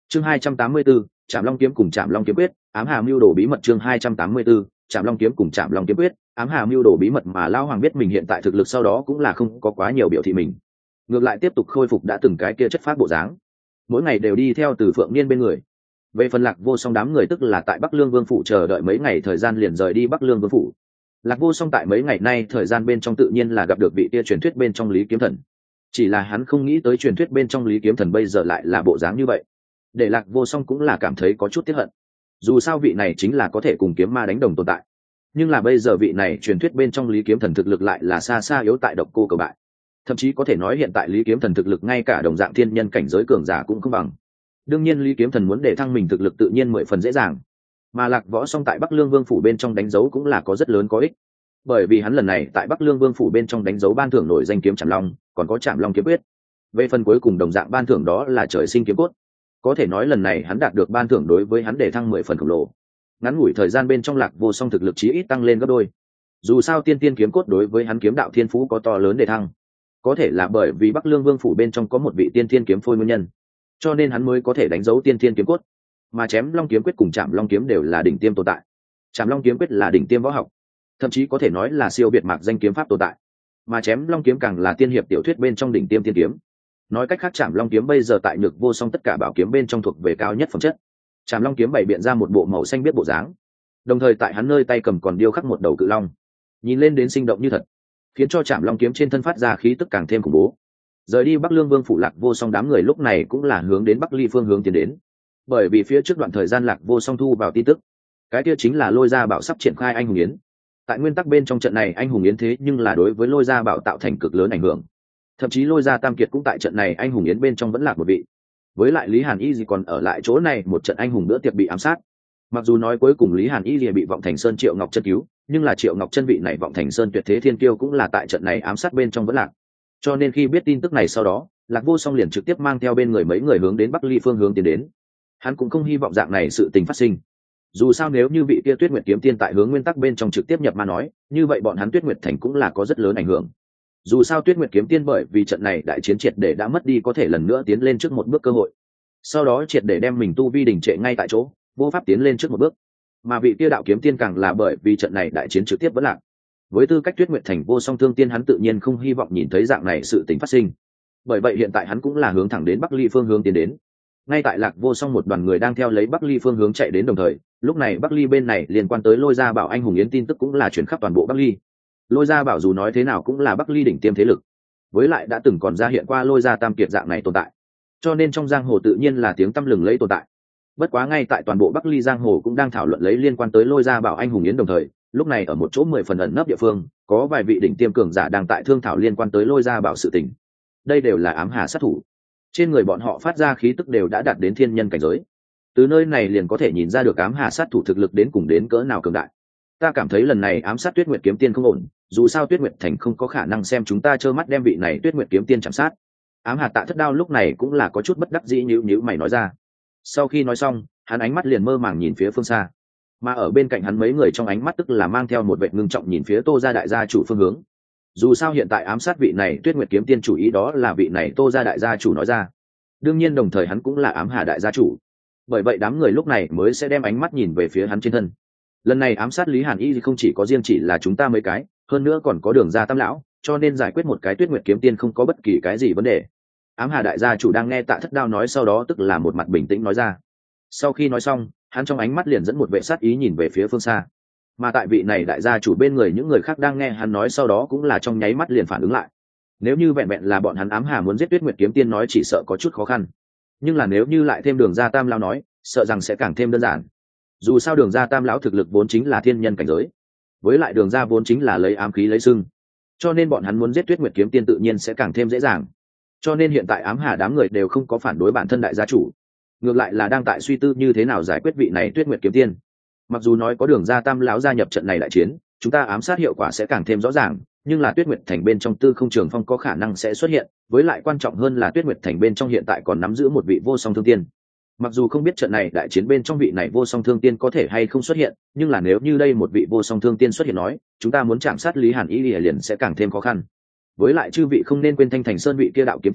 Chương 284, Trảm Long kiếm cùng Trảm Long kiếm quyết, ám hà mưu đồ bí mật. Chương 284, Trảm Long kiếm cùng Trảm Long kiếm quyết, ám hà mưu đồ bí mật. Mà Lão Hoàng biết mình hiện tại thực lực sau đó cũng là không có quá nhiều biểu thị mình, ngược lại tiếp tục khôi phục đã từng cái kia chất phác bộ dáng, mỗi ngày đều đi theo Từ Phượng Niên bên người. Về phần Lạc Vô Song đám người tức là tại Bắc Lương Vương phủ chờ đợi mấy ngày thời gian liền rời đi Bắc Lương Vương phủ. Lạc Vô Song tại mấy ngày nay thời gian bên trong tự nhiên là gặp được vị kia truyền thuyết bên trong Lý Kiếm Thần, chỉ là hắn không nghĩ tới truyền thuyết bên trong Lý Kiếm Thần bây giờ lại là bộ dáng như vậy, để Lạc Vô Song cũng là cảm thấy có chút tiếc hận. Dù sao vị này chính là có thể cùng kiếm ma đánh đồng tồn tại, nhưng là bây giờ vị này truyền thuyết bên trong Lý Kiếm Thần thực lực lại là xa xa yếu tại Độc Cô Cầu Bại, thậm chí có thể nói hiện tại Lý Kiếm Thần thực lực ngay cả đồng dạng thiên nhân cảnh giới cường giả cũng không bằng. Đương nhiên Lý Kiếm Thần muốn để thăng mình thực lực tự nhiên 10 phần dễ dàng, mà Lạc Võ Song tại Bắc Lương Vương phủ bên trong đánh dấu cũng là có rất lớn có ích, bởi vì hắn lần này tại Bắc Lương Vương phủ bên trong đánh dấu ban thưởng nổi danh kiếm Trảm Long, còn có Trảm Long kiếm quyết. Về phần cuối cùng đồng dạng ban thưởng đó là trời sinh kiếm cốt, có thể nói lần này hắn đạt được ban thưởng đối với hắn để thăng 10 phần khổng lồ. Ngắn ngủi thời gian bên trong Lạc Vô Song thực lực chí ít tăng lên gấp đôi. Dù sao tiên tiên kiếm cốt đối với hắn kiếm đạo thiên phú có to lớn để thăng, có thể là bởi vì Bắc Lương Vương phủ bên trong có một vị tiên thiên kiếm phôi nguyên nhân, cho nên hắn mới có thể đánh dấu tiên thiên kiếm cốt. Mà Chém Long kiếm quyết cùng Trảm Long kiếm đều là đỉnh tiêm tồn tại. Trảm Long kiếm quyết là đỉnh tiêm võ học, thậm chí có thể nói là siêu việt mạc danh kiếm pháp tồn tại, mà Chém Long kiếm càng là tiên hiệp tiểu thuyết bên trong đỉnh tiêm tiên kiếm. Nói cách khác Trảm Long kiếm bây giờ tại Nhược Vô Song tất cả bảo kiếm bên trong thuộc về cao nhất phẩm chất. Trảm Long kiếm bày biện ra một bộ màu xanh biết bộ dáng, đồng thời tại hắn nơi tay cầm còn điêu khắc một đầu cự long, nhìn lên đến sinh động như thật, khiến cho Trảm Long kiếm trên thân phát ra khí tức càng thêm khủng bố. Rời đi Bắc Lương Vương phủ, Lạc Vô Song đám người lúc này cũng là hướng đến Bắc Ly phương hướng tiến đến, bởi vì phía trước đoạn thời gian Lạc Vô Song thu vào tin tức, cái kia chính là Lôi Gia Bảo sắp triển khai anh hùng yến. Tại nguyên tắc bên trong trận này anh hùng yến thế nhưng là đối với Lôi Gia Bảo tạo thành cực lớn ảnh hưởng, thậm chí Lôi Gia Tam Kiệt cũng tại trận này anh hùng yến bên trong vẫn lạc một vị. Với lại Lý Hàn Y gì còn ở lại chỗ này một trận anh hùng bữa tiệc bị ám sát. Mặc dù nói cuối cùng Lý Hàn Y gì bị Vọng Thành Sơn Triệu Ngọc Chân cứu, nhưng là Triệu Ngọc Chân vị này Vọng Thành Sơn tuyệt thế thiên kiêu cũng là tại trận này ám sát bên trong vẫn lạc. Cho nên khi biết tin tức này sau đó, Lạc Vô Song liền trực tiếp mang theo bên người mấy người hướng đến Bắc Ly phương hướng tiến đến. Hắn cũng không hy vọng dạng này sự tình phát sinh. Dù sao nếu như vị kia Tuyết Nguyệt kiếm tiên tại hướng nguyên tắc bên trong trực tiếp nhập ma nói, như vậy bọn hắn Tuyết Nguyệt thành cũng là có rất lớn ảnh hưởng. Dù sao Tuyết Nguyệt kiếm tiên bởi vì trận này đại chiến triệt để đã mất đi có thể lần nữa tiến lên trước một bước cơ hội, sau đó triệt để đem mình tu vi đình trệ ngay tại chỗ, vô pháp tiến lên trước một bước. Mà vị kia đạo kiếm tiên càng là bởi vì trận này đại chiến trực tiếp vẫn lạc. Với tư cách Tuyết Nguyệt thành vô song thương tiên, hắn tự nhiên không hy vọng nhìn thấy dạng này sự tình phát sinh. Bởi vậy hiện tại hắn cũng là hướng thẳng đến Bắc Ly phương hướng tiến đến. Ngay tại Lạc Vô Song một đoàn người đang theo lấy Bắc Ly phương hướng chạy đến đồng thời, lúc này Bắc Ly bên này liên quan tới Lôi Gia Bảo anh hùng yến tin tức cũng là chuyển khắp toàn bộ Bắc Ly. Lôi Gia Bảo dù nói thế nào cũng là Bắc Ly đỉnh tiêm thế lực, với lại đã từng còn ra hiện qua Lôi Gia Tam Kiệt dạng này tồn tại, cho nên trong giang hồ tự nhiên là tiếng tăm lừng lẫy tồn tại. Bất quá ngay tại toàn bộ Bắc Ly giang hồ cũng đang thảo luận lấy liên quan tới Lôi Gia Bảo anh hùng yến đồng thời, lúc này ở một chỗ 10 phần ẩn nấp địa phương, có vài vị đỉnh tiêm cường giả đang tại thương thảo liên quan tới Lôi Gia Bảo sự tình. Đây đều là ám hà sát thủ, trên người bọn họ phát ra khí tức đều đã đạt đến thiên nhân cảnh giới. Từ nơi này liền có thể nhìn ra được ám hà sát thủ thực lực đến cùng đến cỡ nào cường đại. Ta cảm thấy lần này ám sát Tuyết Nguyệt kiếm tiên không ổn, dù sao Tuyết Nguyệt thành không có khả năng xem chúng ta trơ mắt đem vị này Tuyết Nguyệt kiếm tiên chạm sát. Ám hà Tạ Thất Đao lúc này cũng là có chút bất đắc dĩ nhíu mày nói ra. Sau khi nói xong, hắn ánh mắt liền mơ màng nhìn phía phương xa, mà ở bên cạnh hắn mấy người trong ánh mắt tức là mang theo một vẻ ngưng trọng nhìn phía Tô gia đại gia chủ phương hướng. Dù sao hiện tại ám sát vị này Tuyết Nguyệt kiếm tiên chủ ý đó là vị này Tô gia đại gia chủ nói ra, đương nhiên đồng thời hắn cũng là ám hà đại gia chủ, bởi vậy đám người lúc này mới sẽ đem ánh mắt nhìn về phía hắn trên thân. Lần này ám sát Lý Hàn Y không chỉ có riêng chỉ là chúng ta mấy cái, hơn nữa còn có Đường gia Tam lão, cho nên giải quyết một cái Tuyết Nguyệt kiếm tiên không có bất kỳ cái gì vấn đề. Ám hà đại gia chủ đang nghe Tạ Thất Đao nói sau đó tức là một mặt bình tĩnh nói ra. Sau khi nói xong, hắn trong ánh mắt liền dẫn một vệ sát ý nhìn về phía phương xa, mà tại vị này đại gia chủ bên người những người khác đang nghe hắn nói sau đó cũng là trong nháy mắt liền phản ứng lại. Nếu như vẹn vẹn là bọn hắn ám hà muốn giết Tuyết Nguyệt kiếm tiên nói chỉ sợ có chút khó khăn, nhưng là nếu như lại thêm Đường gia Tam lão nói, sợ rằng sẽ càng thêm đơn giản. Dù sao Đường gia Tam lão thực lực vốn chính là thiên nhân cảnh giới, với lại Đường gia vốn chính là lấy ám khí lấy sưng, cho nên bọn hắn muốn giết Tuyết Nguyệt kiếm tiên tự nhiên sẽ càng thêm dễ dàng. Cho nên hiện tại ám hà đám người đều không có phản đối bản thân đại gia chủ, ngược lại là đang tại suy tư như thế nào giải quyết vị này Tuyết Nguyệt kiếm tiên. Mặc dù nói có Đường gia Tam lão gia nhập trận này đại chiến, chúng ta ám sát hiệu quả sẽ càng thêm rõ ràng, nhưng là Tuyết Nguyệt thành bên trong Tư Không Trường Phong có khả năng sẽ xuất hiện, với lại quan trọng hơn là Tuyết Nguyệt thành bên trong hiện tại còn nắm giữ một vị vô song thương tiên. Mặc dù không biết trận này đại chiến bên trong vị này vô song thương tiên có thể hay không xuất hiện, nhưng là nếu như đây một vị vô song thương tiên xuất hiện nói, chúng ta muốn chạm sát Lý Hàn Y liền sẽ càng thêm khó khăn. Với lại chư vị không nên quên Thanh Thành Sơn vị kia đạo kiếm tiên,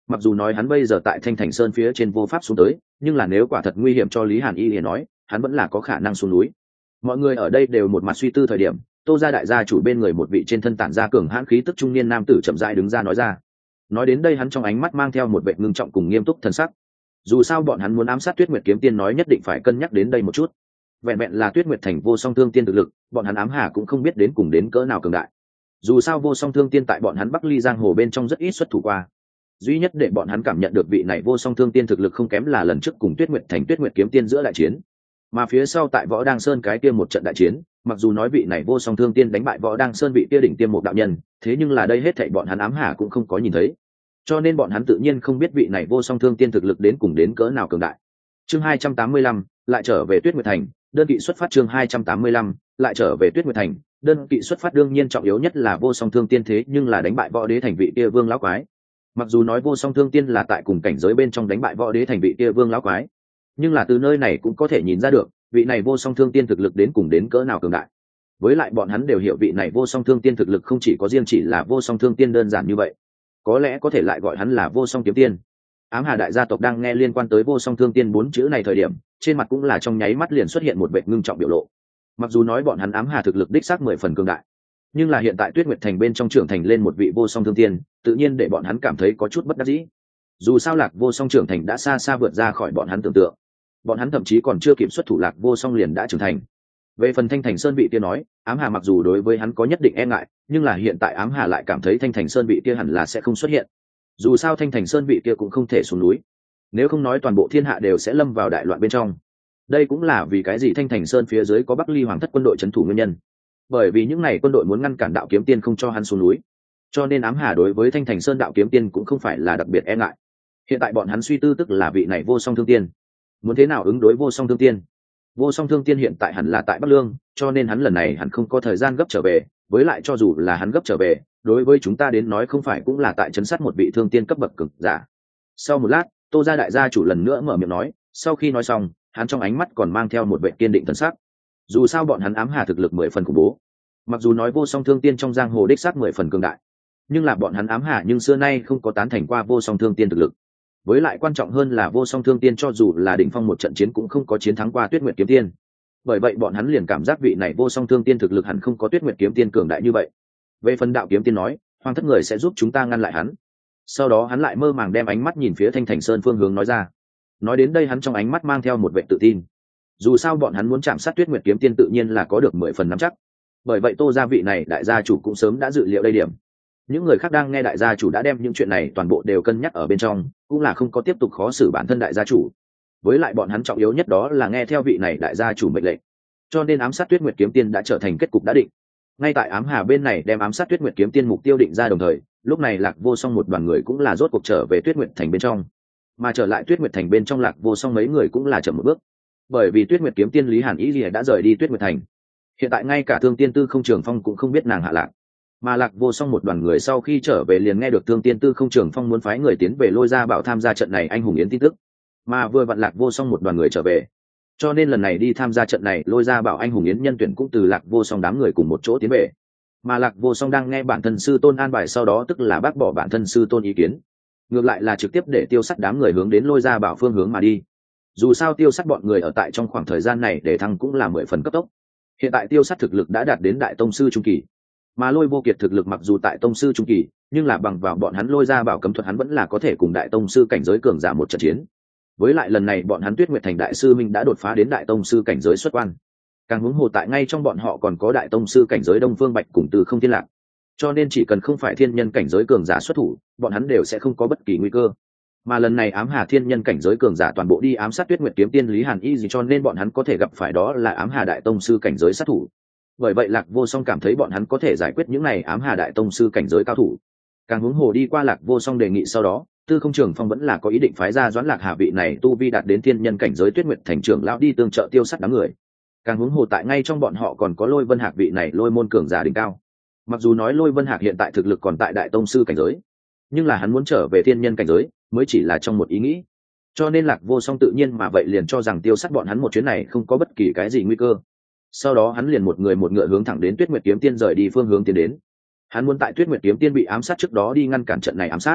Mặc dù nói hắn bây giờ tại Thanh Thành Sơn phía trên vô pháp xuống tới, nhưng là nếu quả thật nguy hiểm cho Lý Hàn Y thì nói, hắn vẫn là có khả năng xuống núi. Mọi người ở đây đều một mặt suy tư thời điểm, Tô gia đại gia chủ bên người một vị trên thân tản ra cường hãn khí tức trung niên nam tử chậm rãi đứng ra nói ra. Nói đến đây hắn trong ánh mắt mang theo một vẻ ngưng trọng cùng nghiêm túc thần sắc. Dù sao bọn hắn muốn ám sát Tuyết Nguyệt kiếm tiên nói nhất định phải cân nhắc đến đây một chút. Vẹn vẹn là Tuyết Nguyệt thành vô song thương tiên thực lực, bọn hắn ám hà cũng không biết đến cùng đến cỡ nào cường đại. Dù sao vô song thương tiên tại bọn hắn Bắc Ly giang hồ bên trong rất ít xuất thủ qua. Duy nhất để bọn hắn cảm nhận được vị này vô song thương tiên thực lực không kém là lần trước cùng Tuyết Nguyệt thành Tuyết Nguyệt kiếm tiên giữa đại chiến. Mà phía sau tại Võ Đăng Sơn cái kia một trận đại chiến, mặc dù nói vị này vô song thương tiên đánh bại Võ Đăng Sơn vị kia đỉnh tiêm một đạo nhân, thế nhưng là đây hết thảy bọn hắn ám hà cũng không có nhìn thấy. Cho nên bọn hắn tự nhiên không biết vị này vô song thương tiên thực lực đến cùng đến cỡ nào cường đại. Chương 285, lại trở về Tuyết Nguyệt thành, đơn vị xuất phát chương 285, lại trở về Tuyết Nguyệt thành, đơn vị xuất phát đương nhiên trọng yếu nhất là vô song thương tiên thế nhưng là đánh bại Võ Đế thành vị kia Vương lão quái. Mặc dù nói vô song thương tiên là tại cùng cảnh giới bên trong đánh bại Võ Đế thành vị kia Vương lão quái, nhưng là từ nơi này cũng có thể nhìn ra được, vị này vô song thương tiên thực lực đến cùng đến cỡ nào cường đại. Với lại bọn hắn đều hiểu vị này vô song thương tiên thực lực không chỉ có riêng chỉ là vô song thương tiên đơn giản như vậy, có lẽ có thể lại gọi hắn là vô song kiếm tiên. Ám Hà đại gia tộc đang nghe liên quan tới vô song thương tiên 4 chữ này thời điểm, trên mặt cũng là trong nháy mắt liền xuất hiện một vẻ ngưng trọng biểu lộ. Mặc dù nói bọn hắn Ám Hà thực lực đích xác 10 phần cường đại, nhưng là hiện tại Tuyết Nguyệt thành bên trong trưởng thành lên một vị vô song thương tiên, tự nhiên để bọn hắn cảm thấy có chút bất đắc dĩ. Dù sao Lạc Vô Song trưởng thành đã xa xa vượt ra khỏi bọn hắn tưởng tượng. Bọn hắn thậm chí còn chưa kịp xuất thủ Lạc Vô Song liền đã trưởng thành. Về phần Thanh Thành Sơn vị kia nói, Ám Hà mặc dù đối với hắn có nhất định e ngại, nhưng là hiện tại Ám Hà lại cảm thấy Thanh Thành Sơn vị kia hẳn là sẽ không xuất hiện. Dù sao Thanh Thành Sơn vị kia cũng không thể xuống núi, nếu không nói toàn bộ thiên hạ đều sẽ lâm vào đại loạn bên trong. Đây cũng là vì cái gì Thanh Thành Sơn phía dưới có Bắc Ly Hoàng thất quân đội trấn thủ nguyên nhân. Bởi vì những này quân đội muốn ngăn cản đạo kiếm tiên không cho hắn xuống núi, cho nên Ám Hà đối với Thanh Thành Sơn đạo kiếm tiên cũng không phải là đặc biệt e ngại. Hiện tại bọn hắn suy tư tức là vị này vô song thương tiên, muốn thế nào ứng đối vô song thương tiên. Vô song thương tiên hiện tại hẳn là tại Bắc Lương, cho nên hắn lần này hẳn không có thời gian gấp trở về, với lại cho dù là hắn gấp trở về, đối với chúng ta đến nói không phải cũng là tại trấn sát một vị thương tiên cấp bậc cực giả. Sau một lát, Tô gia đại gia chủ lần nữa mở miệng nói, sau khi nói xong, hắn trong ánh mắt còn mang theo một vẻ kiên định thần sắc. Dù sao bọn hắn Ám Hà thực lực 10 phần khủng bố. Mặc dù nói vô song thương tiên trong giang hồ đích xác 10 phần cường đại, nhưng là bọn hắn Ám Hà nhưng xưa nay không có tán thành qua vô song thương tiên thực lực. Với lại quan trọng hơn là vô song thương tiên cho dù là đỉnh phong một trận chiến cũng không có chiến thắng qua Tuyết Nguyệt kiếm tiên. Bởi vậy bọn hắn liền cảm giác vị này vô song thương tiên thực lực hẳn không có Tuyết Nguyệt kiếm tiên cường đại như vậy. Về phần đạo kiếm tiên nói, Hoàng thất người sẽ giúp chúng ta ngăn lại hắn. Sau đó hắn lại mơ màng đem ánh mắt nhìn phía Thanh Thành Sơn phương hướng nói ra. Nói đến đây hắn trong ánh mắt mang theo một vẻ tự tin. Dù sao bọn hắn muốn chạm sát Tuyết Nguyệt kiếm tiên tự nhiên là có được 10 phần nắm chắc. Bởi vậy Tô gia vị này đại gia chủ cũng sớm đã dự liệu đây điểm. Những người khác đang nghe đại gia chủ đã đem những chuyện này toàn bộ đều cân nhắc ở bên trong, cũng là không có tiếp tục khó xử bản thân đại gia chủ. Với lại bọn hắn trọng yếu nhất đó là nghe theo vị này đại gia chủ mệnh lệnh, cho nên ám sát Tuyết Nguyệt kiếm tiên đã trở thành kết cục đã định. Ngay tại Ám Hà bên này đem ám sát Tuyết Nguyệt kiếm tiên mục tiêu định ra đồng thời, lúc này Lạc Vô Song một đoàn người cũng là rốt cuộc trở về Tuyết Nguyệt thành bên trong. Mà trở lại Tuyết Nguyệt thành bên trong Lạc Vô Song mấy người cũng là chậm một bước, bởi vì Tuyết Nguyệt kiếm tiên Lý Hàn Ý Lìa đã rời đi Tuyết Nguyệt thành. Hiện tại ngay cả Thương Tiên Tư Không Trường Phong cũng không biết nàng hạ lạc. Mà Lạc Vô Song một đoàn người sau khi trở về liền nghe được Thương Tiên Tư Không Trường Phong muốn phái người tiến về Lôi Gia Bảo tham gia trận này anh hùng yến tin tức. Mà vừa vặn Lạc Vô Song một đoàn người trở về, cho nên lần này đi tham gia trận này Lôi Gia Bảo anh hùng yến nhân tuyển cũng từ Lạc Vô Song đám người cùng một chỗ tiến về. Mà Lạc Vô Song đang nghe bản thân sư tôn an bài sau đó tức là bác bỏ bản thân sư tôn ý kiến, ngược lại là trực tiếp để Tiêu Sắt đám người hướng đến Lôi Gia Bảo phương hướng mà đi. Dù sao Tiêu Sắt bọn người ở tại trong khoảng thời gian này để thăng cũng là 10 phần cấp tốc. Hiện tại Tiêu Sắt thực lực đã đạt đến đại tông sư trung kỳ, mà Lôi Vô Kiệt thực lực mặc dù tại tông sư trung kỳ, nhưng là bằng vào bọn hắn Lôi Gia Bảo cấm thuật hắn vẫn là có thể cùng đại tông sư cảnh giới cường giả một trận chiến. Với lại lần này bọn hắn Tuyết Nguyệt thành đại sư minh đã đột phá đến đại tông sư cảnh giới xuất quan, càng huống hồ tại ngay trong bọn họ còn có đại tông sư cảnh giới Đông Phương Bạch cùng Từ Không Thiên Lạc, cho nên chỉ cần không phải thiên nhân cảnh giới cường giả xuất thủ, bọn hắn đều sẽ không có bất kỳ nguy cơ. Mà lần này Ám Hà thiên nhân cảnh giới cường giả toàn bộ đi ám sát Tuyết Nguyệt kiếm tiên Lý Hàn Y gì, cho nên bọn hắn có thể gặp phải đó là Ám Hà đại tông sư cảnh giới sát thủ. Bởi vậy Lạc Vô Song cảm thấy bọn hắn có thể giải quyết những này Ám Hà đại tông sư cảnh giới cao thủ. Càng huống hồ đi qua Lạc Vô Song đề nghị sau đó, Tư Không Trường Phong vẫn là có ý định phái ra Doãn Lạc Hà vị này tu vi đạt đến thiên nhân cảnh giới Tuyết Nguyệt thành trưởng lão đi tương trợ Tiêu Sắt đám người. Càng huống hồ tại ngay trong bọn họ còn có Lôi Vân Hạc vị này Lôi môn cường giả đỉnh cao. Mặc dù nói Lôi Vân Hạc hiện tại thực lực còn tại đại tông sư cảnh giới, nhưng là hắn muốn trở về thiên nhân cảnh giới mới chỉ là trong một ý nghĩ. Cho nên Lạc Vô Song tự nhiên mà vậy liền cho rằng Tiêu Sắt bọn hắn một chuyến này không có bất kỳ cái gì nguy cơ. Sau đó hắn liền một người một ngựa hướng thẳng đến Tuyết Nguyệt kiếm tiên rời đi phương hướng tiến đến. Hắn muốn tại Tuyết Nguyệt kiếm tiên bị ám sát trước đó đi ngăn cản trận này ám sát.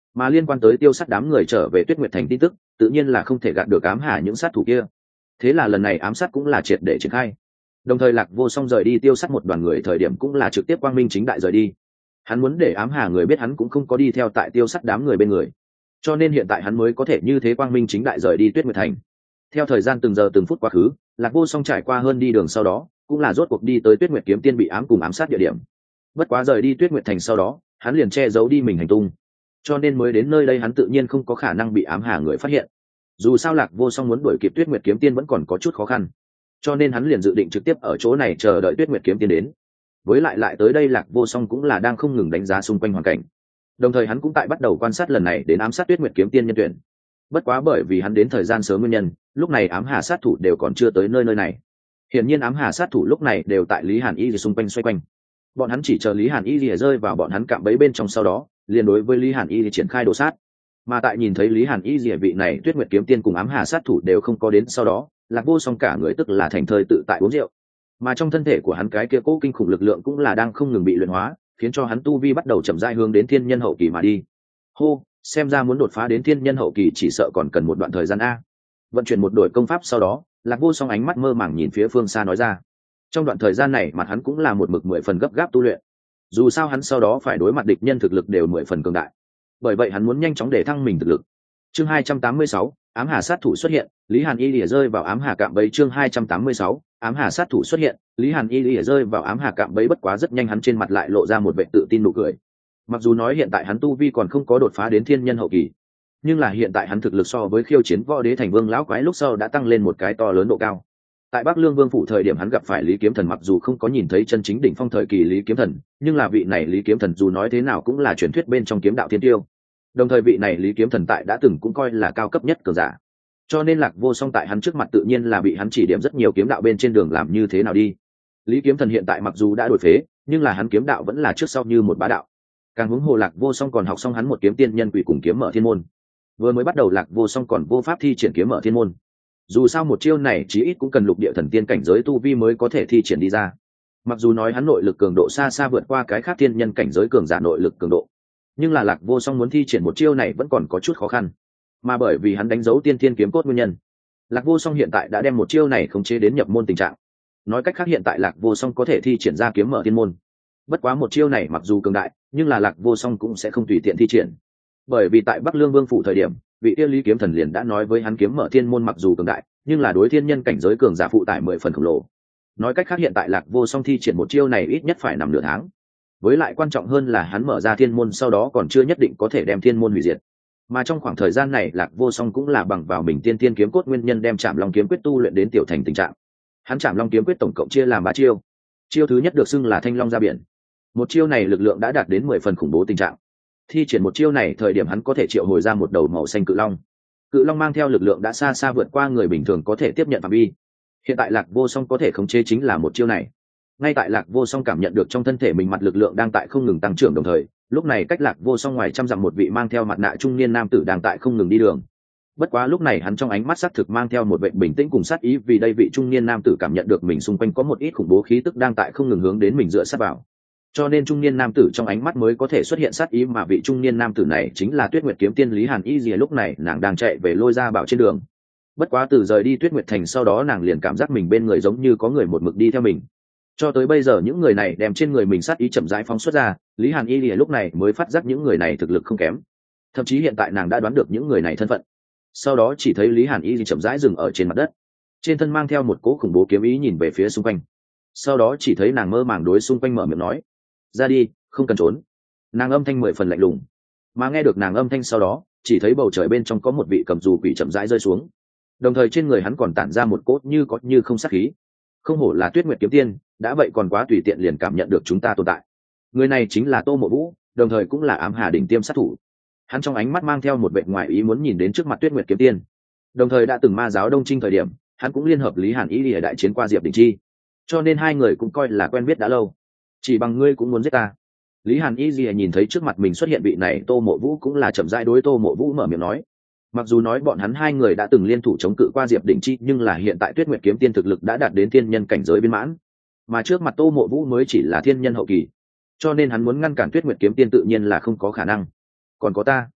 Mà liên quan tới tiêu sát đám người trở về Tuyết Nguyệt Thành tin tức tự nhiên là không thể gạt được ám hà những sát thủ kia. Thế là lần này ám sát cũng là triệt để triển khai. Đồng thời Lạc Vô Song rời đi tiêu sát một đoàn người thời điểm cũng là trực tiếp quang minh chính đại rời đi. Hắn muốn để ám hà người biết hắn cũng không có đi theo tại tiêu sát đám người bên người, cho nên hiện tại hắn mới có thể như thế quang minh chính đại rời đi Tuyết Nguyệt Thành. Theo thời gian từng giờ từng phút quá khứ, Lạc Vô Song trải qua hơn đi đường sau đó cũng là rốt cuộc đi tới Tuyết Nguyệt kiếm tiên bị ám cùng ám sát địa điểm. Bất quá rời đi Tuyết Nguyệt Thành sau đó hắn liền che giấu đi mình hành tung, cho nên mới đến nơi đây hắn tự nhiên không có khả năng bị ám hà người phát hiện. Dù sao Lạc Vô Song muốn đuổi kịp Tuyết Nguyệt kiếm tiên vẫn còn có chút khó khăn, cho nên hắn liền dự định trực tiếp ở chỗ này chờ đợi Tuyết Nguyệt kiếm tiên đến. Với lại tới đây Lạc Vô Song cũng là đang không ngừng đánh giá xung quanh hoàn cảnh, đồng thời hắn cũng tại bắt đầu quan sát lần này đến ám sát Tuyết Nguyệt kiếm tiên nhân tuyển. Bất quá bởi vì hắn đến thời gian sớm nguyên nhân, lúc này ám hà sát thủ đều còn chưa tới nơi này. Hiển nhiên ám hà sát thủ lúc này đều tại Lý Hàn Y xung quanh xoay quanh. Bọn hắn chỉ chờ Lý Hàn Y rơi vào bọn hắn cạm bẫy bên trong, sau đó liền đối với Lý Hàn Y triển khai đồ sát. Mà tại nhìn thấy Lý Hàn Y vị này Tuyết Nguyệt kiếm tiên cùng ám hà sát thủ đều không có đến sau đó, Lạc Vô Song cả người tức là thành thơi tự tại uống rượu. Mà trong thân thể của hắn cái kia cố kinh khủng lực lượng cũng là đang không ngừng bị luyện hóa, khiến cho hắn tu vi bắt đầu chậm rãi hướng đến thiên nhân hậu kỳ mà đi. Hô, xem ra muốn đột phá đến thiên nhân hậu kỳ chỉ sợ còn cần một đoạn thời gian a. Vận chuyển một đội công pháp sau đó, Lạc Vô Song ánh mắt mơ màng nhìn phía phương xa nói ra. Trong đoạn thời gian này mặt hắn cũng là một mực 10 phần gấp gáp tu luyện. Dù sao hắn sau đó phải đối mặt địch nhân thực lực đều 10 phần cường đại. Bởi vậy hắn muốn nhanh chóng để thăng mình thực lực. Chương 286, ám hà sát thủ xuất hiện, Lý Hàn Y lìa rơi vào ám hà cạm bẫy. Chương 286, ám hà sát thủ xuất hiện, Lý Hàn Y lìa rơi vào ám hà cạm bẫy. Bất quá rất nhanh hắn trên mặt lại lộ ra một vẻ tự tin nụ cười. Mặc dù nói hiện tại hắn tu vi còn không có đột phá đến thiên nhân hậu kỳ, nhưng là hiện tại hắn thực lực so với khiêu chiến võ đế thành vương lão quái lúc sau đã tăng lên một cái to lớn độ cao. Tại Bắc Lương Vương phủ thời điểm hắn gặp phải Lý Kiếm Thần, mặc dù không có nhìn thấy chân chính đỉnh phong thời kỳ Lý Kiếm Thần, nhưng là vị này Lý Kiếm Thần dù nói thế nào cũng là truyền thuyết bên trong kiếm đạo thiên tiêu. Đồng thời vị này Lý Kiếm Thần tại đã từng cũng coi là cao cấp nhất cường giả. Cho nên Lạc Vô Song tại hắn trước mặt tự nhiên là bị hắn chỉ điểm rất nhiều kiếm đạo bên trên đường làm như thế nào đi. Lý Kiếm Thần hiện tại mặc dù đã đổi phế, nhưng là hắn kiếm đạo vẫn là trước sau như một bá đạo. Càng huống hồ Lạc Vô Song còn học xong hắn một kiếm tiên nhân quỷ cùng kiếm mở thiên môn. Vừa mới bắt đầu Lạc Vô Song còn vô pháp thi triển kiếm mở thiên môn. Dù sao một chiêu này chí ít cũng cần lục địa thần tiên cảnh giới tu vi mới có thể thi triển đi ra. Mặc dù nói hắn nội lực cường độ xa xa vượt qua cái khác thiên nhân cảnh giới cường giả nội lực cường độ, nhưng là Lạc Vô Song muốn thi triển một chiêu này vẫn còn có chút khó khăn. Mà bởi vì hắn đánh dấu tiên thiên kiếm cốt nguyên nhân, Lạc Vô Song hiện tại đã đem một chiêu này khống chế đến nhập môn tình trạng. Nói cách khác hiện tại Lạc Vô Song có thể thi triển ra kiếm mở thiên môn. Bất quá một chiêu này mặc dù cường đại, nhưng là Lạc Vô Song cũng sẽ không tùy tiện thi triển. Bởi vì tại Bắc Lương Vương phủ thời điểm, vị tiên Lý Kiếm Thần liền đã nói với hắn kiếm mở thiên môn mặc dù cường đại, nhưng là đối thiên nhân cảnh giới cường giả phụ tải 10 phần khổng lồ. Nói cách khác hiện tại Lạc Vô Song thi triển một chiêu này ít nhất phải nằm nửa tháng. Với lại quan trọng hơn là hắn mở ra thiên môn sau đó còn chưa nhất định có thể đem thiên môn hủy diệt. Mà trong khoảng thời gian này Lạc Vô Song cũng là bằng vào mình tiên tiên kiếm cốt nguyên nhân đem Trảm Long kiếm quyết tu luyện đến tiểu thành tình trạng. Hắn Trảm Long kiếm quyết tổng cộng chia làm 3 chiêu. Chiêu thứ nhất được xưng là Thanh Long ra biển. Một chiêu này lực lượng đã đạt đến 10 phần khủng bố tình trạng. Thi triển một chiêu này thời điểm hắn có thể triệu hồi ra một đầu màu xanh cự long. Cự long mang theo lực lượng đã xa xa vượt qua người bình thường có thể tiếp nhận phạm vi. Hiện tại Lạc Vô Song có thể khống chế chính là một chiêu này. Ngay tại Lạc Vô Song cảm nhận được trong thân thể mình mặt lực lượng đang tại không ngừng tăng trưởng, đồng thời lúc này cách Lạc Vô Song ngoài trăm dặm một vị mang theo mặt nạ trung niên nam tử đang tại không ngừng đi đường. Bất quá lúc này hắn trong ánh mắt xác thực mang theo một vẻ bình tĩnh cùng sát ý, vì đây vị trung niên nam tử cảm nhận được mình xung quanh có một ít khủng bố khí tức đang tại không ngừng hướng đến mình dựa sát vào. Cho nên trung niên nam tử trong ánh mắt mới có thể xuất hiện sát ý, mà vị trung niên nam tử này chính là Tuyết Nguyệt kiếm tiên Lý Hàn Y. Lúc này nàng đang chạy về Lôi Gia Bảo trên đường. Bất quá từ rời đi Tuyết Nguyệt thành sau đó nàng liền cảm giác mình bên người giống như có người một mực đi theo mình. Cho tới bây giờ những người này đem trên người mình sát ý chậm rãi phóng xuất ra, Lý Hàn Y lúc này mới phát giác những người này thực lực không kém. Thậm chí hiện tại nàng đã đoán được những người này thân phận. Sau đó chỉ thấy Lý Hàn Y chậm rãi dừng ở trên mặt đất, trên thân mang theo một cỗ khủng bố kiếm ý nhìn về phía xung quanh. Sau đó chỉ thấy nàng mơ màng đối xung quanh mở miệng nói: "Ra đi, không cần trốn." Nàng âm thanh 10 phần lạnh lùng. Mà nghe được nàng âm thanh sau đó, chỉ thấy bầu trời bên trong có một vị cầm dù quỷ chậm rãi rơi xuống. Đồng thời trên người hắn còn tản ra một cốt như có như không sát khí. Không hổ là Tuyết Nguyệt kiếm tiên, đã vậy còn quá tùy tiện liền cảm nhận được chúng ta tồn tại. Người này chính là Tô Mộ Vũ, đồng thời cũng là Ám Hà đỉnh tiêm sát thủ. Hắn trong ánh mắt mang theo một vẻ ngoài ý muốn nhìn đến trước mặt Tuyết Nguyệt kiếm tiên. Đồng thời đã từng ma giáo Đông Trinh thời điểm, hắn cũng liên hợp Lý Hàn Y để đại chiến qua Diệp Đình Chi, cho nên hai người cũng coi là quen biết đã lâu. Chỉ bằng ngươi cũng muốn giết ta? Lý Hàn Y nhìn thấy trước mặt mình xuất hiện vị này Tô Mộ Vũ cũng là chậm rãi đối Tô Mộ Vũ mở miệng nói. Mặc dù nói bọn hắn hai người đã từng liên thủ chống cự qua Diệp Đình Chi, nhưng là hiện tại Tuyết Nguyệt kiếm tiên thực lực đã đạt đến thiên nhân cảnh giới viên mãn, mà trước mặt Tô Mộ Vũ mới chỉ là thiên nhân hậu kỳ, cho nên hắn muốn ngăn cản Tuyết Nguyệt kiếm tiên tự nhiên là không có khả năng. Còn có ta.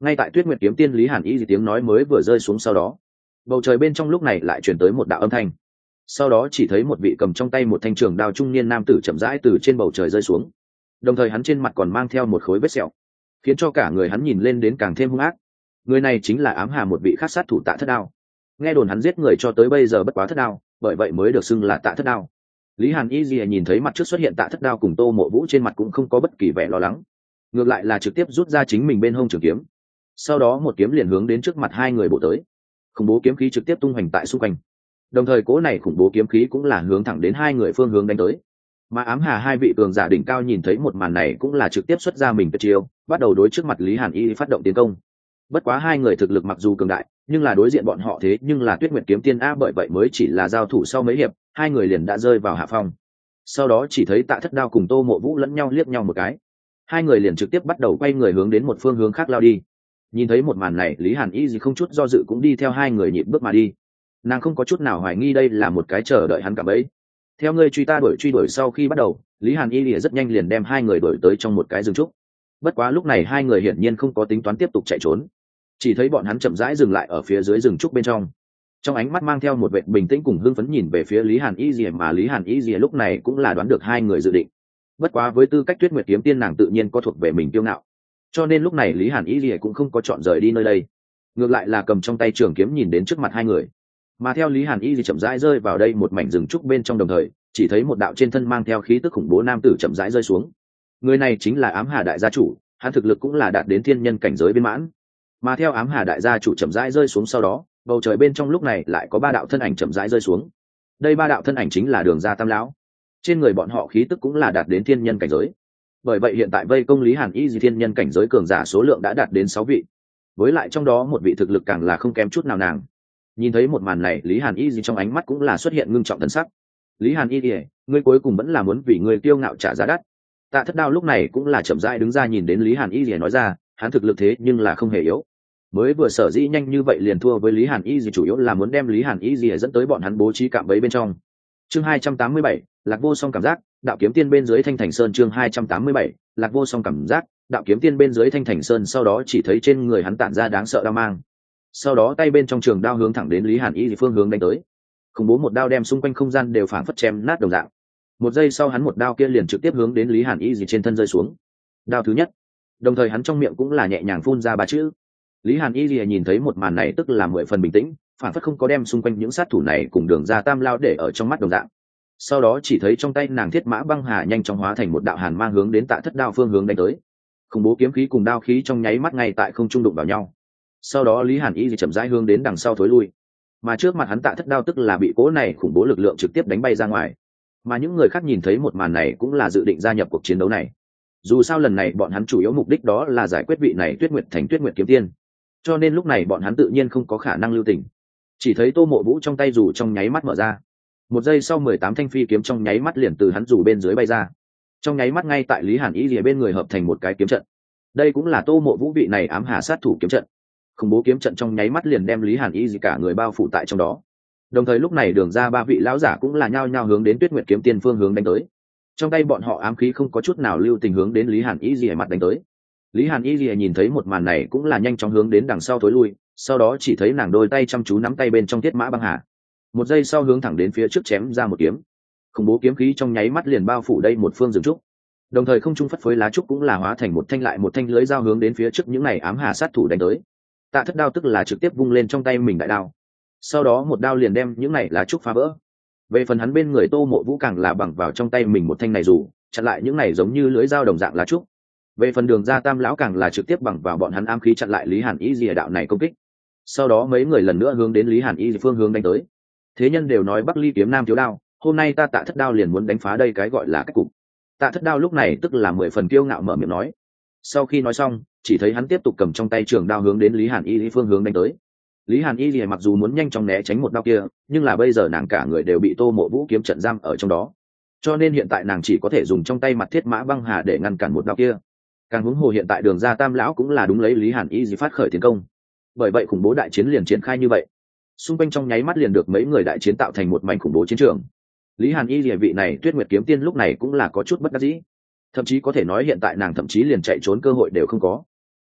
Ngay tại Tuyết Nguyệt kiếm tiên Lý Hàn Y tiếng nói mới vừa rơi xuống, sau đó bầu trời bên trong lúc này lại truyền tới một đạo âm thanh. Sau đó chỉ thấy một vị cầm trong tay một thanh trường đao trung niên nam tử chậm rãi từ trên bầu trời rơi xuống, đồng thời hắn trên mặt còn mang theo một khối vết sẹo, khiến cho cả người hắn nhìn lên đến càng thêm hung ác. Người này chính là ám hà một vị khác sát thủ Tạ Thất Đao. Nghe đồn hắn giết người cho tới bây giờ bất quá thất đao, bởi vậy mới được xưng là Tạ Thất Đao. Lý Hàn Y nhìn thấy mặt trước xuất hiện Tạ Thất Đao cùng Tô Mộ Vũ, trên mặt cũng không có bất kỳ vẻ lo lắng, ngược lại là trực tiếp rút ra chính mình bên hông trường kiếm, sau đó một kiếm liền hướng đến trước mặt hai người bổ tới. Khủng bố kiếm khí trực tiếp tung hoành tại xung quanh, đồng thời cố này khủng bố kiếm khí cũng là hướng thẳng đến hai người phương hướng đánh tới. Mà ám hà hai vị cường giả đỉnh cao nhìn thấy một màn này cũng là trực tiếp xuất ra mình tuyệt chiêu, bắt đầu đối trước mặt Lý Hàn Y phát động tiến công. Bất quá hai người thực lực mặc dù cường đại, nhưng là đối diện bọn họ thế nhưng là Tuyết Nguyệt kiếm tiên a, bởi vậy mới chỉ là giao thủ sau mấy hiệp, hai người liền đã rơi vào hạ phong. Sau đó chỉ thấy Tạ Thất Đao cùng Tô Mộ Vũ lẫn nhau liếc nhau một cái, hai người liền trực tiếp bắt đầu quay người hướng đến một phương hướng khác lao đi. Nhìn thấy một màn này, Lý Hàn Y gì không chút do dự cũng đi theo hai người nhịp bước mà đi. Nàng không có chút nào hoài nghi đây là một cái chờ đợi hắn cả bấy. Theo ngươi truy ta truy đuổi sau khi bắt đầu, Lý Hàn Y rất nhanh liền đem hai người đuổi tới trong một cái rừng trúc. Bất quá lúc này hai người hiển nhiên không có tính toán tiếp tục chạy trốn, chỉ thấy bọn hắn chậm rãi dừng lại ở phía dưới rừng trúc bên trong. Trong ánh mắt mang theo một vẻ bình tĩnh cùng hưng phấn nhìn về phía Lý Hàn Y, mà Lý Hàn Y lúc này cũng là đoán được hai người dự định. Bất quá với tư cách Tuyết Nguyệt kiếm tiên, nàng tự nhiên có thuộc về mình kiêu ngạo, cho nên lúc này Lý Hàn Y cũng không có chọn rời đi nơi đây, ngược lại là cầm trong tay trường kiếm nhìn đến trước mặt hai người. Mà theo Lý Hàn Y chậm rãi rơi vào đây một mảnh rừng trúc bên trong, đồng thời chỉ thấy một đạo trên thân mang theo khí tức khủng bố nam tử chậm rãi rơi xuống. Người này chính là Ám Hà đại gia chủ, hắn thực lực cũng là đạt đến thiên nhân cảnh giới viên mãn. Mà theo Ám Hà đại gia chủ chậm rãi rơi xuống, sau đó bầu trời bên trong lúc này lại có ba đạo thân ảnh chậm rãi rơi xuống. Đây ba đạo thân ảnh chính là Đường Gia Tam lão, trên người bọn họ khí tức cũng là đạt đến thiên nhân cảnh giới. Bởi vậy hiện tại vây công Lý Hàn Y thiên nhân cảnh giới cường giả số lượng đã đạt đến 6 vị, với lại trong đó một vị thực lực càng là không kém chút nào nàng. Nhìn thấy một màn này, Lý Hàn Y trong ánh mắt cũng là xuất hiện ngưng trọng thần sắc. Lý Hàn Y, ngươi cuối cùng vẫn là muốn vì ngươi kiêu ngạo trả giá đắt. Tạ Thất Đao lúc này cũng là chậm rãi đứng ra nhìn đến Lý Hàn Y nói ra, hắn thực lực thế nhưng là không hề yếu, mới vừa sở dĩ nhanh như vậy liền thua với Lý Hàn Y chủ yếu là muốn đem Lý Hàn Y dẫn tới bọn hắn bố trí cạm bẫy bên trong. Chương 287, Lạc Vô Song cảm giác, đạo kiếm tiên bên dưới Thanh Thành Sơn. Chương 287, Lạc Vô Song cảm giác, đạo kiếm tiên bên dưới Thanh Thành Sơn. Sau đó chỉ thấy trên người hắn tản ra đáng sợ đao mang, sau đó tay bên trong trường đao hướng thẳng đến Lý Hàn Y phương hướng đánh tới. Khủng bố một đao đem xung quanh không gian đều phảng phất chém nát đồng dạng. Một giây sau hắn một đao kia liền trực tiếp hướng đến Lý Hàn Y trên thân rơi xuống. Đao thứ nhất, đồng thời hắn trong miệng cũng là nhẹ nhàng phun ra ba chữ. Lý Hàn Y nhìn thấy một màn này tức là 10 phần bình tĩnh, phảng phất không có đem xung quanh những sát thủ này cùng Đường Gia Tam lao để ở trong mắt đồng dạng. Sau đó chỉ thấy trong tay nàng Thiết Mã Băng Hà nhanh chóng hóa thành một đạo hàn mang hướng đến Tạ Thất Đao phương hướng đánh tới. Khủng bố kiếm khí cùng đao khí trong nháy mắt ngay tại không trung đụng vào nhau. Sau đó Lý Hàn Y chậm rãi hướng đến đằng sau thối lui, mà trước mặt hắn Tạ Thất Đao tức là bị cỗ này khủng bố lực lượng trực tiếp đánh bay ra ngoài. Mà những người khác nhìn thấy một màn này cũng là dự định gia nhập cuộc chiến đấu này. Dù sao lần này bọn hắn chủ yếu mục đích đó là giải quyết vị này Tuyết Nguyệt thành Tuyết Nguyệt kiếm tiên, cho nên lúc này bọn hắn tự nhiên không có khả năng lưu tình. Chỉ thấy Tô Mộ Vũ trong tay dù trong nháy mắt mở ra, một giây sau 18 thanh phi kiếm trong nháy mắt liền từ hắn dù bên dưới bay ra, trong nháy mắt ngay tại Lý Hàn Y lìa bên người hợp thành một cái kiếm trận. Đây cũng là Tô Mộ Vũ vị này ám hà sát thủ kiếm trận. Khủng bố kiếm trận trong nháy mắt liền đem Lý Hàn Y cả người bao phủ tại trong đó. Đồng thời lúc này Đường Ra ba vị lão giả cũng là nhao nhao hướng đến Tuyết Nguyệt kiếm tiên phương hướng đánh tới. Trong tay bọn họ ám khí không có chút nào lưu tình hướng đến Lý Hàn Y mặt đánh tới. Lý Hàn Y nhìn thấy một màn này cũng là nhanh chóng hướng đến đằng sau thối lui, sau đó chỉ thấy nàng đôi tay chăm chú nắm tay bên trong Thiết Mã Băng Hà, một giây sau hướng thẳng đến phía trước chém ra một kiếm. Khủng bố kiếm khí trong nháy mắt liền bao phủ đây một phương rừng trúc, đồng thời không trung phất phới lá trúc cũng là hóa thành một thanh lại một thanh lưới dao hướng đến phía trước những này ám hà sát thủ đánh tới. Tạ Thất Đao tức là trực tiếp vung lên trong tay mình đại đao, sau đó một đao liền đem những này lá trúc phá vỡ. Về phần hắn bên người Tô Mộ Vũ càng là bằng vào trong tay mình một thanh này dù chặn lại những này giống như lưới dao đồng dạng lá trúc. Về phần Đường Gia Tam lão càng là trực tiếp bằng vào bọn hắn ám khí chặn lại Lý Hàn Y lìa đạo này công kích. Sau đó mấy người lần nữa hướng đến Lý Hàn Y phương hướng đánh tới. Thế nhân đều nói Bắc Ly kiếm nam thiếu đao, hôm nay ta Tạ Thất Đao liền muốn đánh phá đây cái gọi là cách cục. Tạ Thất Đao lúc này tức là 10 phần kiêu ngạo mở miệng nói. Sau khi nói xong, chỉ thấy hắn tiếp tục cầm trong tay trường đao hướng đến Lý Hàn Y phương hướng đánh tới. Lý Hàn Y mặc dù muốn nhanh chóng né tránh một đao kia, nhưng là bây giờ nàng cả người đều bị Tô Mộ Vũ kiếm trận giam ở trong đó, cho nên hiện tại nàng chỉ có thể dùng trong tay mặt Thiết Mã Băng Hà để ngăn cản một đao kia. Càng huống hồ hiện tại Đường Gia Tam lão cũng là đúng lấy Lý Hàn Y phát khởi tiến công, bởi vậy khủng bố đại chiến liền triển khai như vậy. Xung quanh trong nháy mắt liền được mấy người đại chiến tạo thành một mảnh khủng bố chiến trường. Lý Hàn Y vị này Tuyết Nguyệt kiếm tiên lúc này cũng là có chút bất đắc dĩ, thậm chí có thể nói hiện tại nàng thậm chí liền chạy trốn cơ hội đều không có.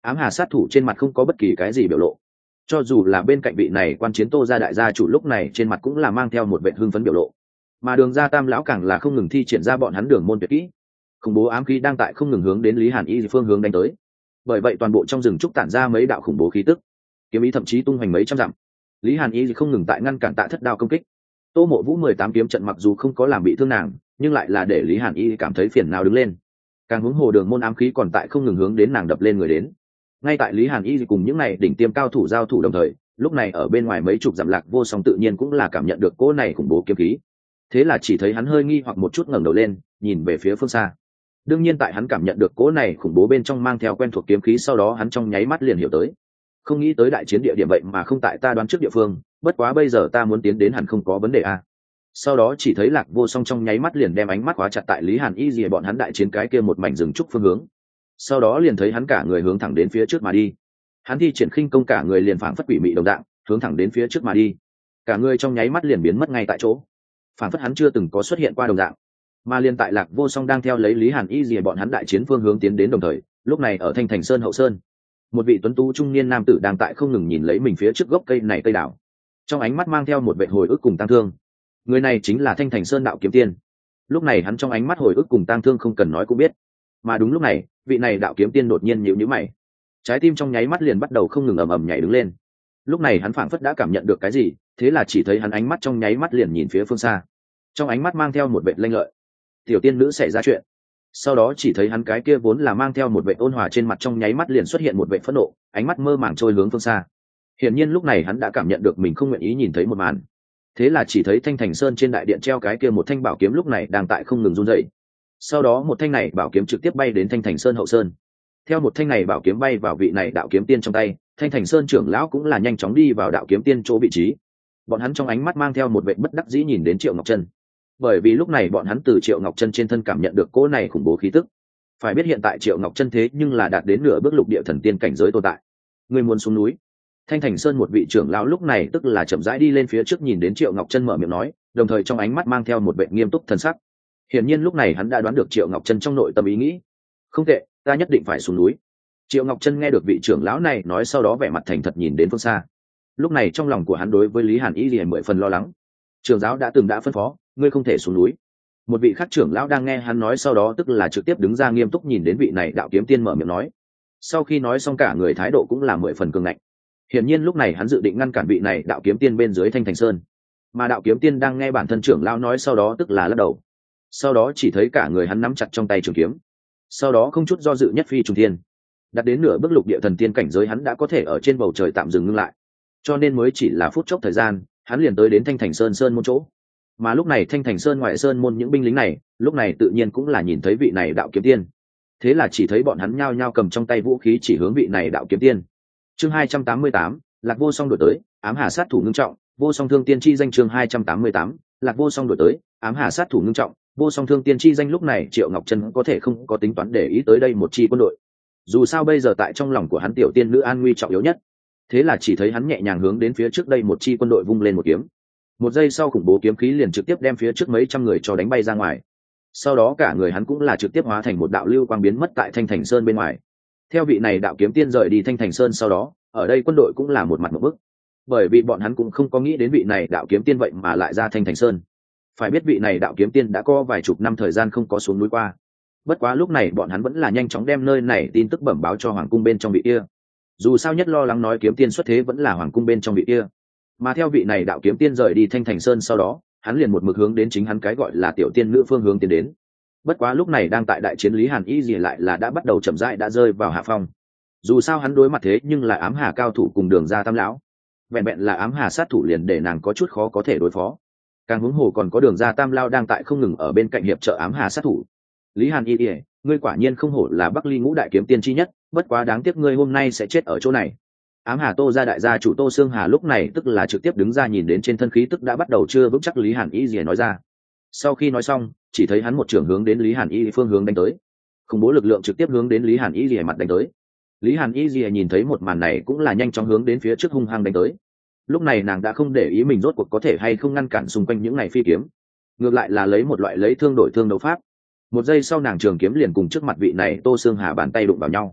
Ám Hà sát thủ trên mặt không có bất kỳ cái gì biểu lộ, cho dù là bên cạnh vị này quan chiến Tô gia đại gia chủ lúc này trên mặt cũng là mang theo một vẻ hưng phấn biểu lộ, mà Đường gia tam lão càng là không ngừng thi triển ra bọn hắn đường môn tuyệt kỹ. Khủng bố ám khí đang tại không ngừng hướng đến Lý Hàn Y phương hướng đánh tới, bởi vậy toàn bộ trong rừng trúc tản ra mấy đạo khủng bố khí tức, kiếm ý thậm chí tung hoành mấy trăm dặm. Lý Hàn Y không ngừng tại ngăn cản Tạ Thất đao công kích. Tô Mộ Vũ 18 kiếm trận mặc dù không có làm bị thương nàng, nhưng lại là để Lý Hàn Y cảm thấy phiền não đứng lên. Càng hướng hồ đường môn ám khí còn tại không ngừng hướng đến nàng đập lên người đến. Ngay tại Lý Hàn Y cùng những này đỉnh tiêm cao thủ giao thủ đồng thời, lúc này ở bên ngoài mấy chục dặm Lạc Vô Song tự nhiên cũng là cảm nhận được cỗ này khủng bố kiếm khí. Thế là chỉ thấy hắn hơi nghi hoặc một chút ngẩng đầu lên, nhìn về phía phương xa. Đương nhiên tại hắn cảm nhận được cỗ này khủng bố bên trong mang theo quen thuộc kiếm khí sau đó hắn trong nháy mắt liền hiểu tới. Không nghĩ tới đại chiến địa điểm vậy mà không tại ta đoán trước địa phương, bất quá bây giờ ta muốn tiến đến hẳn không có vấn đề a. Sau đó chỉ thấy Lạc Vô Song trong nháy mắt liền đem ánh mắt khóa chặt tại Lý Hàn Y rìa bọn hắn đại chiến cái kia một mảnh rừng trúc phương hướng. Sau đó liền thấy hắn cả người hướng thẳng đến phía trước mà đi. Hắn thi triển khinh công cả người liền phảng phất quỷ mị đồng dạng, hướng thẳng đến phía trước mà đi. Cả người trong nháy mắt liền biến mất ngay tại chỗ, phảng phất hắn chưa từng có xuất hiện qua đồng dạng. Mà liền tại Lạc Vô Song đang theo lấy Lý Hàn Y rìa bọn hắn đại chiến phương hướng tiến đến đồng thời, lúc này ở Thanh Thành Sơn hậu sơn, một vị tuấn tú trung niên nam tử đang tại không ngừng nhìn lấy mình phía trước gốc cây này cây đào, trong ánh mắt mang theo một vẻ hồi ức cùng tang thương. Người này chính là Thanh Thành Sơn đạo kiếm tiên. Lúc này hắn trong ánh mắt hồi ức cùng tang thương không cần nói cũng biết. Mà đúng lúc này, vị này đạo kiếm tiên đột nhiên nhíu nhíu mày, trái tim trong nháy mắt liền bắt đầu không ngừng ầm ầm nhảy đứng lên. Lúc này hắn phảng phất đã cảm nhận được cái gì, thế là chỉ thấy hắn ánh mắt trong nháy mắt liền nhìn phía phương xa, trong ánh mắt mang theo một vẻ lanh lợi. Tiểu tiên nữ xảy ra chuyện. Sau đó chỉ thấy hắn cái kia vốn là mang theo một vẻ ôn hòa trên mặt trong nháy mắt liền xuất hiện một vẻ phẫn nộ, ánh mắt mơ màng trôi hướng phương xa. Hiển nhiên lúc này hắn đã cảm nhận được mình không nguyện ý nhìn thấy một màn. Thế là chỉ thấy Thanh Thành Sơn trên đại điện treo cái kia một thanh bảo kiếm lúc này đang tại không ngừng run rẩy. Sau đó một thanh này bảo kiếm trực tiếp bay đến Thanh Thành Sơn hậu sơn. Theo một thanh này bảo kiếm bay vào vị này đạo kiếm tiên trong tay, Thanh Thành Sơn trưởng lão cũng là nhanh chóng đi vào đạo kiếm tiên chỗ vị trí. Bọn hắn trong ánh mắt mang theo một vẻ bất đắc dĩ nhìn đến Triệu Ngọc Chân, bởi vì lúc này bọn hắn từ Triệu Ngọc Chân trên thân cảm nhận được cỗ này khủng bố khí tức. Phải biết hiện tại Triệu Ngọc Chân thế nhưng là đạt đến nửa bước lục địa thần tiên cảnh giới tồn tại. Người muốn xuống núi? Thanh Thành Sơn một vị trưởng lão lúc này tức là chậm rãi đi lên phía trước nhìn đến Triệu Ngọc Chân mở miệng nói, đồng thời trong ánh mắt mang theo một vẻ nghiêm túc thần sắc. Hiển nhiên lúc này hắn đã đoán được Triệu Ngọc Chân trong nội tâm ý nghĩ. Không tệ, ta nhất định phải xuống núi. Triệu Ngọc Chân nghe được vị trưởng lão này nói sau đó vẻ mặt thành thật nhìn đến phương xa. Lúc này trong lòng của hắn đối với Lý Hàn Y liền 10 phần lo lắng. Trưởng giáo đã phân phó, ngươi không thể xuống núi. Một vị khác trưởng lão đang nghe hắn nói sau đó tức là trực tiếp đứng ra nghiêm túc nhìn đến vị này đạo kiếm tiên mở miệng nói. Sau khi nói xong cả người thái độ cũng là 10 phần cường ngạnh. Hiển nhiên lúc này hắn dự định ngăn cản vị này đạo kiếm tiên bên dưới Thanh Thành Sơn. Mà đạo kiếm tiên đang nghe bản thân trưởng lão nói sau đó tức là lắc đầu. Sau đó chỉ thấy cả người hắn nắm chặt trong tay trường kiếm. Sau đó không chút do dự nhất phi trùng thiên. Đạt đến nửa bước lục địa thần tiên cảnh giới hắn đã có thể ở trên bầu trời tạm dừng ngưng lại. Cho nên mới chỉ là phút chốc thời gian, hắn liền tới đến Thanh Thành Sơn sơn môn chỗ. Mà lúc này Thanh Thành Sơn ngoại sơn môn những binh lính này, lúc này tự nhiên cũng là nhìn thấy vị này đạo kiếm tiên. Thế là chỉ thấy bọn hắn nhao nhao cầm trong tay vũ khí chỉ hướng vị này đạo kiếm tiên. Chương 288, Lạc Vô Song đổi tới, ám hà sát thủ ngưng trọng, vô song thương tiên chi danh. Chương 288, Lạc Vô Song đổi tới, ám hà sát thủ ngưng trọng, vô song thương tiên chi danh. Lúc này Triệu Ngọc Chân có thể không có tính toán để ý tới đây một chi quân đội. Dù sao bây giờ tại trong lòng của hắn tiểu tiên nữ an nguy trọng yếu nhất. Thế là chỉ thấy hắn nhẹ nhàng hướng đến phía trước đây một chi quân đội vung lên một kiếm. Một giây sau khủng bố kiếm khí liền trực tiếp đem phía trước mấy trăm người cho đánh bay ra ngoài. Sau đó cả người hắn cũng là trực tiếp hóa thành một đạo lưu quang biến mất tại Thanh Thành Sơn bên ngoài. Theo vị này đạo kiếm tiên rời đi Thanh Thành Sơn sau đó, ở đây quân đội cũng là một mặt một bức, bởi vì bọn hắn cũng không có nghĩ đến vị này đạo kiếm tiên vậy mà lại ra Thanh Thành Sơn. Phải biết vị này đạo kiếm tiên đã có vài chục năm thời gian không có xuống núi qua. Bất quá lúc này bọn hắn vẫn là nhanh chóng đem nơi này tin tức bẩm báo cho hoàng cung bên trong vị kia. Dù sao nhất lo lắng nói kiếm tiên xuất thế vẫn là hoàng cung bên trong vị kia. Mà theo vị này đạo kiếm tiên rời đi Thanh Thành Sơn sau đó, hắn liền một mực hướng đến chính hắn cái gọi là tiểu tiên nữ phương hướng tiến đến. Bất quá lúc này đang tại đại chiến Lý Hàn Y gì lại là đã bắt đầu chậm rãi đã rơi vào hạ phong. Dù sao hắn đối mặt thế nhưng là ám hà cao thủ cùng Đường gia tam lão, vẹn vẹn là ám hà sát thủ liền để nàng có chút khó có thể đối phó. Càng huống hồ còn có Đường gia tam lão đang tại không ngừng ở bên cạnh hiệp trợ ám hà sát thủ. Lý Hàn Y, ngươi quả nhiên không hổ là Bắc Ly ngũ đại kiếm tiên chi nhất, bất quá đáng tiếc ngươi hôm nay sẽ chết ở chỗ này. Ám hà Tô gia đại gia chủ Tô Xương Hà lúc này tức là trực tiếp đứng ra nhìn đến trên thân khí tức đã bắt đầu chưa vững chắc Lý Hàn Y gì nói ra. Sau khi nói xong, chỉ thấy hắn một trường hướng đến Lý Hàn Y phương hướng đánh tới. Khủng bố lực lượng trực tiếp hướng đến Lý Hàn Y gì mặt đánh tới. Lý Hàn Y gì nhìn thấy một màn này cũng là nhanh chóng hướng đến phía trước hung hăng đánh tới. Lúc này nàng đã không để ý mình rốt cuộc có thể hay không ngăn cản xung quanh những ngày phi kiếm, ngược lại là lấy một loại lấy thương đổi thương đấu pháp. Một giây sau nàng trường kiếm liền cùng trước mặt vị này Tô Xương Hà bàn tay đụng vào nhau.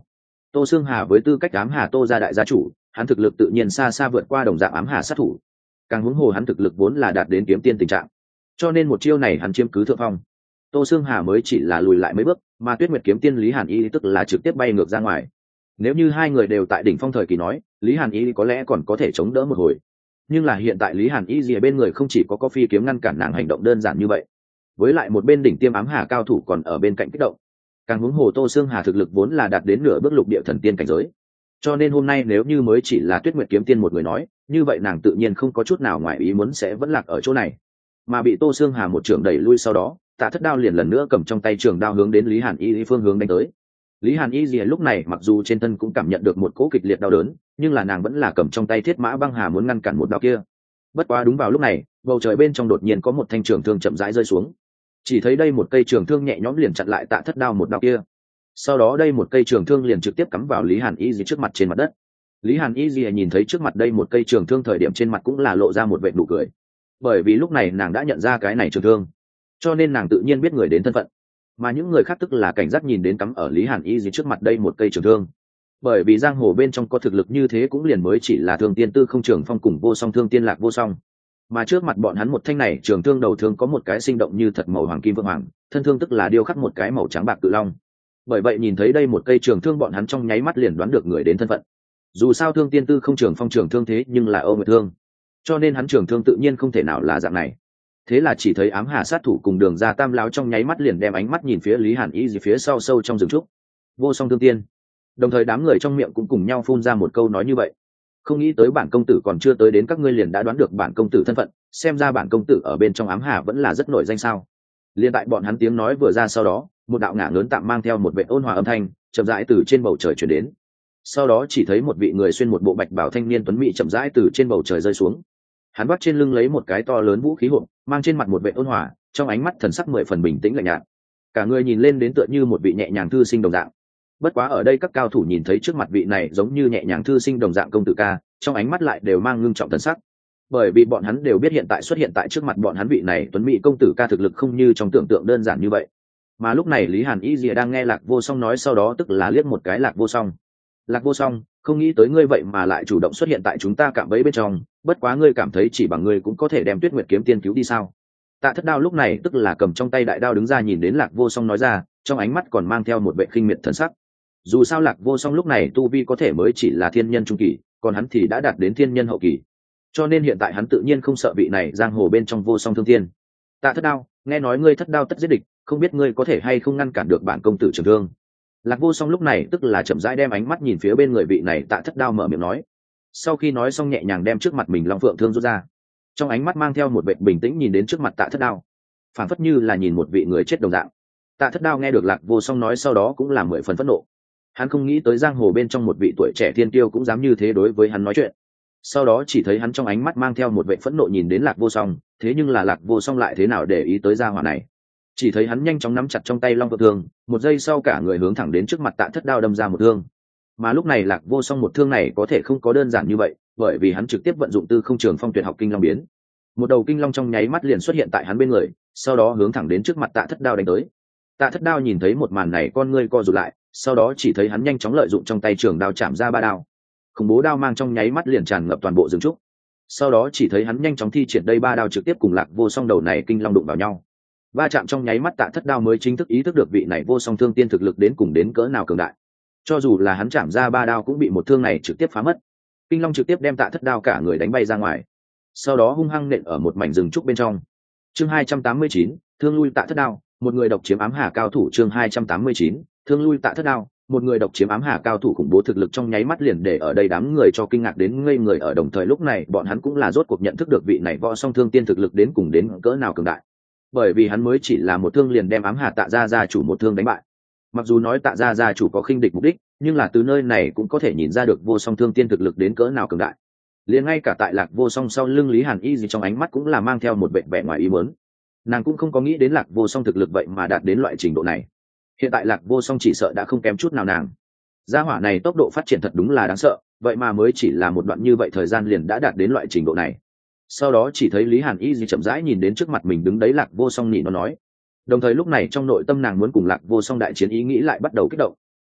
Tô Xương Hà với tư cách ám hà Tô gia đại gia chủ, hắn thực lực tự nhiên xa xa vượt qua đồng dạng ám hà sát thủ, càng huống hồ hắn thực lực vốn là đạt đến kiếm tiên tình trạng, cho nên một chiêu này hắn chiếm cứ thượng phong. Tô Xương Hà mới chỉ là lùi lại mấy bước, mà Tuyết Nguyệt kiếm tiên Lý Hàn Y tức là trực tiếp bay ngược ra ngoài. Nếu như hai người đều tại đỉnh phong thời kỳ nói, Lý Hàn Y có lẽ còn có thể chống đỡ một hồi, nhưng là hiện tại Lý Hàn Y gì bên người không chỉ có phi kiếm ngăn cản nàng hành động đơn giản như vậy, với lại một bên đỉnh tiêm ám hà cao thủ còn ở bên cạnh kích động, càng huống hồ Tô Xương Hà thực lực vốn là đạt đến nửa bước lục địa thần tiên cảnh giới, cho nên hôm nay nếu như mới chỉ là Tuyết Nguyệt kiếm tiên một người nói, như vậy nàng tự nhiên không có chút nào ngoài ý muốn sẽ vẫn lạc ở chỗ này. Mà bị Tô Xương Hà một trường đẩy lui sau đó, Tạ Thất Đao liền lần nữa cầm trong tay trường đao hướng đến Lý Hàn Y phương hướng đánh tới. Lý Hàn Y lúc này mặc dù trên thân cũng cảm nhận được một cỗ kịch liệt đau đớn, nhưng là nàng vẫn là cầm trong tay Thiết Mã Băng Hà muốn ngăn cản một đao kia. Bất quá đúng vào lúc này, bầu trời bên trong đột nhiên có một thanh trường thương chậm rãi rơi xuống. Chỉ thấy đây một cây trường thương nhẹ nhõm liền chặn lại Tạ Thất Đao một đao kia. Sau đó đây một cây trường thương liền trực tiếp cắm vào Lý Hàn Y trước mặt trên mặt đất. Lý Hàn Y nhìn thấy trước mặt đây một cây trường thương thời điểm trên mặt cũng là lộ ra một vệt nụ cười, bởi vì lúc này nàng đã nhận ra cái này trường thương, cho nên nàng tự nhiên biết người đến thân phận. Mà những người khác tức là cảnh giác nhìn đến cắm ở Lý Hàn Y trước mặt đây một cây trường thương, bởi vì giang hồ bên trong có thực lực như thế cũng liền mới chỉ là Thương Tiên Tư Không Trường Phong cùng Vô Song Thương Tiên Lạc Vô Song, mà trước mặt bọn hắn một thanh này trường thương đầu thương có một cái sinh động như thật màu hoàng kim vượng hoàng, thân thương tức là điêu khắc một cái màu trắng bạc cự long. Bởi vậy nhìn thấy đây một cây trường thương bọn hắn trong nháy mắt liền đoán được người đến thân phận. Dù sao Thương Tiên Tư Không Trường Phong trường thương thế nhưng là Âu Nguyệt thương, cho nên hắn trường thương tự nhiên không thể nào là dạng này. Thế là chỉ thấy ám hà sát thủ cùng Đường Gia Tam lão trong nháy mắt liền đem ánh mắt nhìn phía Lý Hàn Y phía sau sâu trong rừng trúc. Vô Song Thương Tiên. Đồng thời đám người trong miệng cũng cùng nhau phun ra một câu nói như vậy. Không nghĩ tới bản công tử còn chưa tới đến các ngươi liền đã đoán được bản công tử thân phận, xem ra bản công tử ở bên trong ám hà vẫn là rất nổi danh sao. Liên tại bọn hắn tiếng nói vừa ra sau đó, một đạo ngả lớn tạm mang theo một vệ ôn hòa âm thanh chậm rãi từ trên bầu trời truyền đến. Sau đó chỉ thấy một vị người xuyên một bộ bạch bào thanh niên tuấn mỹ chậm rãi từ trên bầu trời rơi xuống. Hắn vắt trên lưng lấy một cái to lớn vũ khí hộp, mang trên mặt một vệ ôn hòa, trong ánh mắt thần sắc 10 phần bình tĩnh lạnh nhạt. Cả người nhìn lên đến tựa như một vị nhẹ nhàng thư sinh đồng dạng. Bất quá ở đây các cao thủ nhìn thấy trước mặt vị này giống như nhẹ nhàng thư sinh đồng dạng công tử ca, trong ánh mắt lại đều mang ngưng trọng thần sắc. Bởi vì bọn hắn đều biết hiện tại xuất hiện tại trước mặt bọn hắn vị này tuấn mỹ công tử ca thực lực không như trong tưởng tượng đơn giản như vậy. Mà lúc này Lý Hàn Y Lìa đang nghe Lạc Vô Song nói sau đó tức là liếc một cái Lạc Vô Song. Lạc Vô Song, không nghĩ tới ngươi vậy mà lại chủ động xuất hiện tại chúng ta cạm bẫy bên trong, bất quá ngươi cảm thấy chỉ bằng ngươi cũng có thể đem Tuyết Nguyệt kiếm tiên cứu đi sao? Tạ Thất Đao lúc này tức là cầm trong tay đại đao đứng ra nhìn đến Lạc Vô Song nói ra, trong ánh mắt còn mang theo một vẻ khinh miệt thần sắc. Dù sao Lạc Vô Song lúc này tu vi có thể mới chỉ là thiên nhân trung kỳ, còn hắn thì đã đạt đến thiên nhân hậu kỳ, cho nên hiện tại hắn tự nhiên không sợ vị này giang hồ bên trong Vô Song thương tiên. Tạ Thất Đao, nghe nói ngươi thất đao tất giết địch, không biết ngươi có thể hay không ngăn cản được bản công tử trường thương. Lạc Vô Song lúc này tức là chậm rãi đem ánh mắt nhìn phía bên người vị này Tạ Thất Đao mở miệng nói. Sau khi nói xong nhẹ nhàng đem trước mặt mình long phượng thương rút ra, trong ánh mắt mang theo một vẻ bình tĩnh nhìn đến trước mặt Tạ Thất Đao, phảng phất như là nhìn một vị người chết đồng dạng. Tạ Thất Đao nghe được Lạc Vô Song nói sau đó cũng là 10 phần phẫn nộ. Hắn không nghĩ tới giang hồ bên trong một vị tuổi trẻ thiên tiêu cũng dám như thế đối với hắn nói chuyện. Sau đó chỉ thấy hắn trong ánh mắt mang theo một vẻ phẫn nộ nhìn đến Lạc Vô Song, thế nhưng là Lạc Vô Song lại thế nào để ý tới gia hỏa này. Chỉ thấy hắn nhanh chóng nắm chặt trong tay long phượng thương, một giây sau cả người hướng thẳng đến trước mặt Tạ Thất Đao đâm ra một thương. Mà lúc này Lạc Vô Song một thương này có thể không có đơn giản như vậy, bởi vì hắn trực tiếp vận dụng Tư Không Trường Phong tuyệt học kinh long biến. Một đầu kinh long trong nháy mắt liền xuất hiện tại hắn bên người, sau đó hướng thẳng đến trước mặt Tạ Thất Đao đánh tới. Tạ Thất Đao nhìn thấy một màn này con ngươi co rụt lại, sau đó chỉ thấy hắn nhanh chóng lợi dụng trong tay trường đao chạm ra 3 đao. Khủng bố đao mang trong nháy mắt liền tràn ngập toàn bộ rừng trúc. Sau đó chỉ thấy hắn nhanh chóng thi triển đây 3 đao trực tiếp cùng Lạc Vô Song đầu này kinh long đụng vào nhau. Va chạm trong nháy mắt Tạ Thất Đao mới chính thức ý thức được vị này Vô Song thương tiên thực lực đến cùng đến cỡ nào cường đại. Cho dù là hắn chạm ra 3 đao cũng bị một thương này trực tiếp phá mất. Kinh long trực tiếp đem Tạ Thất Đao cả người đánh bay ra ngoài, sau đó hung hăng nện ở một mảnh rừng trúc bên trong. Chương 289, thương lui Tạ Thất Đao, một người độc chiếm ám hà cao thủ. Chương 289, thương lui Tạ Thất Đao, một người độc chiếm ám hà cao thủ khủng bố thực lực trong nháy mắt liền để ở đây đám người cho kinh ngạc đến ngây người. Ở đồng thời lúc này bọn hắn cũng là rốt cuộc nhận thức được vị này Võ Song thương tiên thực lực đến cùng đến cỡ nào cường đại, bởi vì hắn mới chỉ là một thương liền đem ám hà Tạ gia gia chủ một thương đánh bại. Mặc dù nói Tạ gia gia chủ có khinh địch mục đích, nhưng là từ nơi này cũng có thể nhìn ra được Vô Song thương tiên thực lực đến cỡ nào cường đại. Liền ngay cả tại Lạc Vô Song sau lưng Lý Hàn Y gì trong ánh mắt cũng là mang theo một vẻ ngoài ý muốn. Nàng cũng không có nghĩ đến Lạc Vô Song thực lực vậy mà đạt đến loại trình độ này. Hiện tại Lạc Vô Song chỉ sợ đã không kém chút nào nàng. Gia hỏa này tốc độ phát triển thật đúng là đáng sợ, vậy mà mới chỉ là một đoạn như vậy thời gian liền đã đạt đến loại trình độ này. Sau đó chỉ thấy Lý Hàn Y gì chậm rãi nhìn đến trước mặt mình đứng đấy Lạc Vô Song nhị nó nói. Đồng thời lúc này trong nội tâm nàng muốn cùng Lạc Vô Song đại chiến ý nghĩ lại bắt đầu kích động.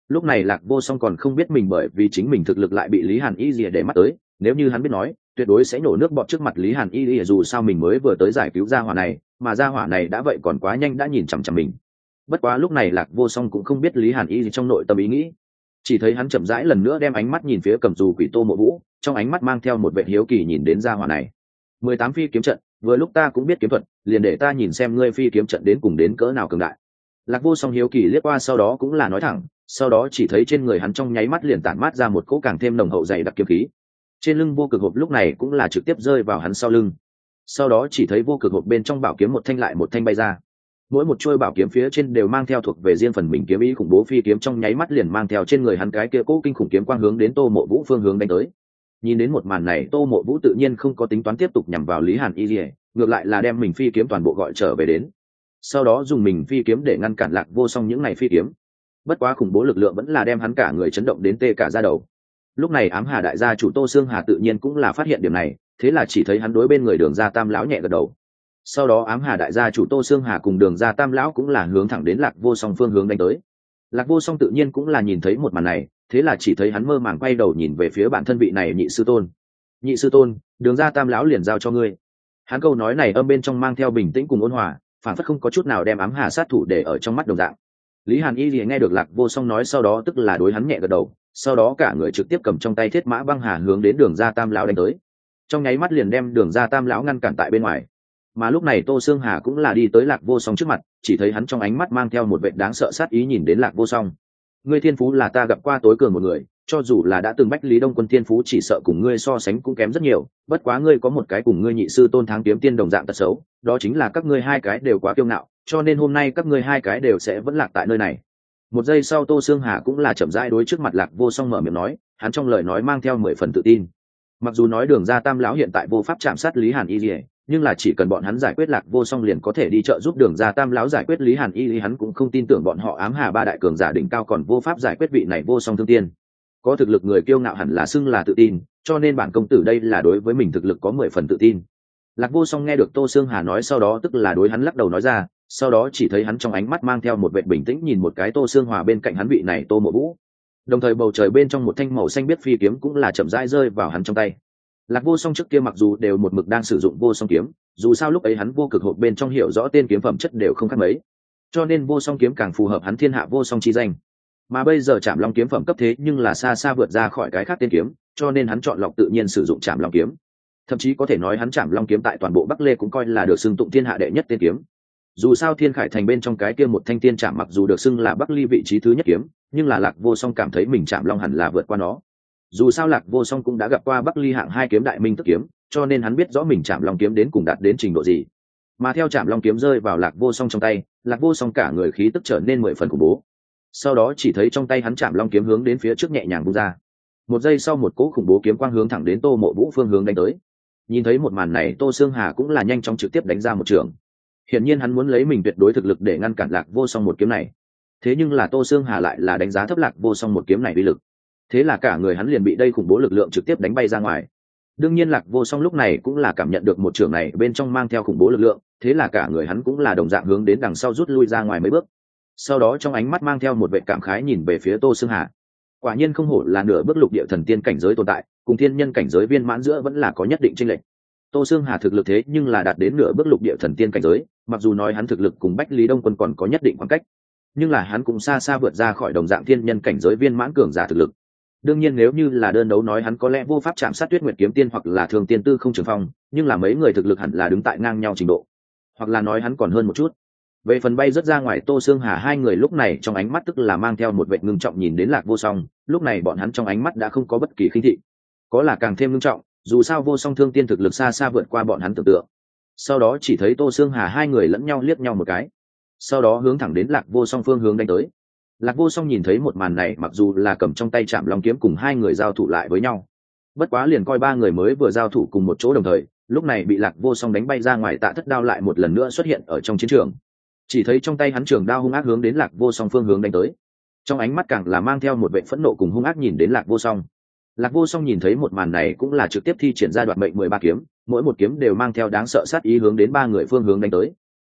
Lúc này Lạc Vô Song còn không biết mình bởi vì chính mình thực lực lại bị Lý Hàn Y Lìa để mắt tới, nếu như hắn biết nói tuyệt đối sẽ nổ nước bọt trước mặt Lý Hàn Y Lìa, dù sao mình mới vừa tới giải cứu gia hỏa này, mà gia hỏa này đã vậy còn quá nhanh đã nhìn chằm chằm mình. Bất quá lúc này Lạc Vô Song cũng không biết Lý Hàn Y trong nội tâm ý nghĩ, chỉ thấy hắn chậm rãi lần nữa đem ánh mắt nhìn phía cầm dù quỷ Tô Mộ Vũ, trong ánh mắt mang theo một vẻ hiếu kỳ nhìn đến gia hỏa này. 18 phi kiếm trận, vừa lúc ta cũng biết kiếm thuật, liền để ta nhìn xem ngươi phi kiếm trận đến cùng đến cỡ nào cường đại. Lạc Vô Song hiếu kỳ liếc qua, sau đó cũng là nói thẳng, sau đó chỉ thấy trên người hắn trong nháy mắt liền tản mát ra một cỗ càng thêm nồng hậu dày đặc kiếm khí. Trên lưng vô cực hộp lúc này cũng là trực tiếp rơi vào hắn sau lưng, sau đó chỉ thấy vô cực hộp bên trong bảo kiếm một thanh lại một thanh bay ra, mỗi một chuôi bảo kiếm phía trên đều mang theo thuộc về riêng phần mình kiếm ý khủng bố, phi kiếm trong nháy mắt liền mang theo trên người hắn cái kia cỗ kinh khủng kiếm quang hướng đến Tô Mộ Vũ phương hướng đánh tới. Nhìn đến một màn này, Tô Mộ Vũ tự nhiên không có tính toán tiếp tục nhằm vào Lý Hàn Y Lìa, ngược lại là đem mình phi kiếm toàn bộ gọi trở về đến, sau đó dùng mình phi kiếm để ngăn cản Lạc Vô Song những này phi kiếm. Bất quá khủng bố lực lượng vẫn là đem hắn cả người chấn động đến tê cả da đầu. Lúc này Ám Hà đại gia chủ Tô Xương Hà tự nhiên cũng là phát hiện điểm này, thế là chỉ thấy hắn đối bên người Đường Gia Tam lão nhẹ gật đầu. Sau đó Ám Hà đại gia chủ Tô Xương Hà cùng Đường Gia Tam lão cũng là hướng thẳng đến Lạc Vô Song phương hướng đánh tới. Lạc Vô Song tự nhiên cũng là nhìn thấy một màn này, thế là chỉ thấy hắn mơ màng quay đầu nhìn về phía bản thân vị này nhị sư tôn. Nhị sư tôn, Đường Gia Tam lão liền giao cho ngươi. Hắn câu nói này âm bên trong mang theo bình tĩnh cùng ôn hòa, phản phất không có chút nào đem Ám Hà sát thủ để ở trong mắt đồng dạng. Lý Hàn Y thì nghe được Lạc Vô Song nói, sau đó tức là đối hắn nhẹ gật đầu, sau đó cả người trực tiếp cầm trong tay Thiết Mã Băng Hà hướng đến Đường Gia Tam lão đánh tới, trong nháy mắt liền đem Đường Gia Tam lão ngăn cản tại bên ngoài. Mà lúc này Tô Xương Hà cũng là đi tới Lạc Vô Song trước mặt, chỉ thấy hắn trong ánh mắt mang theo một vẻ đáng sợ sát ý nhìn đến Lạc Vô Song. Ngươi thiên phú là ta gặp qua tối cường một người, cho dù là đã từng Bách Lý Đông Quân thiên phú chỉ sợ cùng ngươi so sánh cũng kém rất nhiều, bất quá ngươi có một cái cùng ngươi nhị sư Tôn Thắng Kiếm Tiên đồng dạng tật xấu, đó chính là các ngươi hai cái đều quá kiêu ngạo, cho nên hôm nay các ngươi hai cái đều sẽ vẫn lạc tại nơi này. Một giây sau Tô Xương Hà cũng là chậm rãi đối trước mặt Lạc Vô Song mở miệng nói, hắn trong lời nói mang theo 10 phần tự tin. Mặc dù nói Đường Gia Tam lão hiện tại vô pháp chạm sát Lý Hàn Y Lìa, nhưng là chỉ cần bọn hắn giải quyết Lạc Vô Song liền có thể đi trợ giúp Đường Gia Tam lão giải quyết Lý Hàn Y Lìa, hắn cũng không tin tưởng bọn họ Ám Hà ba đại cường giả đỉnh cao còn vô pháp giải quyết vị này Vô Song thương tiên. Có thực lực người kiêu ngạo hẳn là xưng là tự tin, cho nên bản công tử đây là đối với mình thực lực có 10 phần tự tin. Lạc Vô Song nghe được Tô Xương Hà nói, sau đó tức là đối hắn lắc đầu nói ra, sau đó chỉ thấy hắn trong ánh mắt mang theo một vẻ bình tĩnh nhìn một cái Tô Xương Hòa bên cạnh hắn vị này Tô Mộ Vũ. Đồng thời bầu trời bên trong một thanh màu xanh biết phi kiếm cũng là chậm rãi rơi vào hắn trong tay. Lạc Vô Song trước kia mặc dù đều một mực đang sử dụng Vô Song kiếm, dù sao lúc ấy hắn vô cực hộp bên trong hiểu rõ tên kiếm phẩm chất đều không khác mấy, cho nên Vô Song kiếm càng phù hợp hắn thiên hạ vô song chi danh. Mà bây giờ Trảm Long kiếm phẩm cấp thế nhưng là xa xa vượt ra khỏi cái khác tên kiếm, cho nên hắn chọn lọc tự nhiên sử dụng Trảm Long kiếm. Thậm chí có thể nói hắn Trảm Long kiếm tại toàn bộ Bắc Lê cũng coi là được xưng tụng thiên hạ đệ nhất tên kiếm. Dù sao Thiên Khải thành bên trong cái kia một thanh tiên trảm mặc dù được xưng là Bắc Ly vị trí thứ nhất kiếm, nhưng là Lạc Vô Song cảm thấy mình Trảm Long hẳn là vượt qua nó. Dù sao Lạc Vô Song cũng đã gặp qua Bắc Ly hạng 2 kiếm Đại Minh Tức kiếm, cho nên hắn biết rõ mình Trảm Long kiếm đến cùng đạt đến trình độ gì. Mà theo Trảm Long kiếm rơi vào Lạc Vô Song trong tay, Lạc Vô Song cả người khí tức trở nên 10 phần khủng bố. Sau đó chỉ thấy trong tay hắn Trảm Long kiếm hướng đến phía trước nhẹ nhàng vung ra. Một giây sau một cỗ khủng bố kiếm quang hướng thẳng đến Tô Mộ Vũ phương hướng đánh tới. Nhìn thấy một màn này, Tô Xương Hà cũng là nhanh chóng trực tiếp đánh ra một trường. Hiển nhiên hắn muốn lấy mình tuyệt đối thực lực để ngăn cản Lạc Vô Song một kiếm này. Thế nhưng là Tô Xương Hà lại là đánh giá thấp Lạc Vô Song một kiếm này uy lực. Thế là cả người hắn liền bị đây khủng bố lực lượng trực tiếp đánh bay ra ngoài. Đương nhiên Lạc Vô Song lúc này cũng là cảm nhận được một trường này bên trong mang theo khủng bố lực lượng, thế là cả người hắn cũng là đồng dạng hướng đến đằng sau rút lui ra ngoài mấy bước. Sau đó trong ánh mắt mang theo một vẻ cảm khái nhìn về phía Tô Xương Hà. Quả nhiên không hổ là nửa bước lục địa thần tiên cảnh giới tồn tại, cùng thiên nhân cảnh giới viên mãn giữa vẫn là có nhất định chênh lệch. Tô Xương Hà thực lực thế nhưng là đạt đến nửa bước lục địa thần tiên cảnh giới, mặc dù nói hắn thực lực cùng Bách Lý Đông Quân còn có nhất định khoảng cách, nhưng là hắn cũng xa xa vượt ra khỏi đồng dạng thiên nhân cảnh giới viên mãn cường giả thực lực. Đương nhiên nếu như là đơn đấu nói hắn có lẽ vô pháp chạm sát Tuyết Nguyệt kiếm tiên hoặc là Thường Tiên Tư Không Trường Phong, nhưng là mấy người thực lực hẳn là đứng tại ngang nhau trình độ, hoặc là nói hắn còn hơn một chút. Về phần bay rất ra ngoài, Tô Xương Hà hai người lúc này trong ánh mắt tức là mang theo một vẻ ngưng trọng nhìn đến Lạc Vô Song, lúc này bọn hắn trong ánh mắt đã không có bất kỳ khinh thị, có là càng thêm ngưng trọng, dù sao Vô Song Thương Tiên thực lực xa xa vượt qua bọn hắn tưởng tượng. Sau đó chỉ thấy Tô Xương Hà hai người lẫn nhau liếc nhau một cái, sau đó hướng thẳng đến Lạc Vô Song phương hướng đánh tới. Lạc Vô Song nhìn thấy một màn này, mặc dù là cầm trong tay Trảm Long kiếm cùng hai người giao thủ lại với nhau, bất quá liền coi ba người mới vừa giao thủ cùng một chỗ đồng thời, lúc này bị Lạc Vô Song đánh bay ra ngoài, Tạ Thất đao lại một lần nữa xuất hiện ở trong chiến trường. Chỉ thấy trong tay hắn trường đao hung ác hướng đến Lạc Vô Song phương hướng đánh tới, trong ánh mắt càng là mang theo một vẻ phẫn nộ cùng hung ác nhìn đến Lạc Vô Song. Lạc Vô Song nhìn thấy một màn này cũng là trực tiếp thi triển ra đoạt mệnh 13 kiếm, mỗi một kiếm đều mang theo đáng sợ sát ý hướng đến ba người phương hướng đánh tới.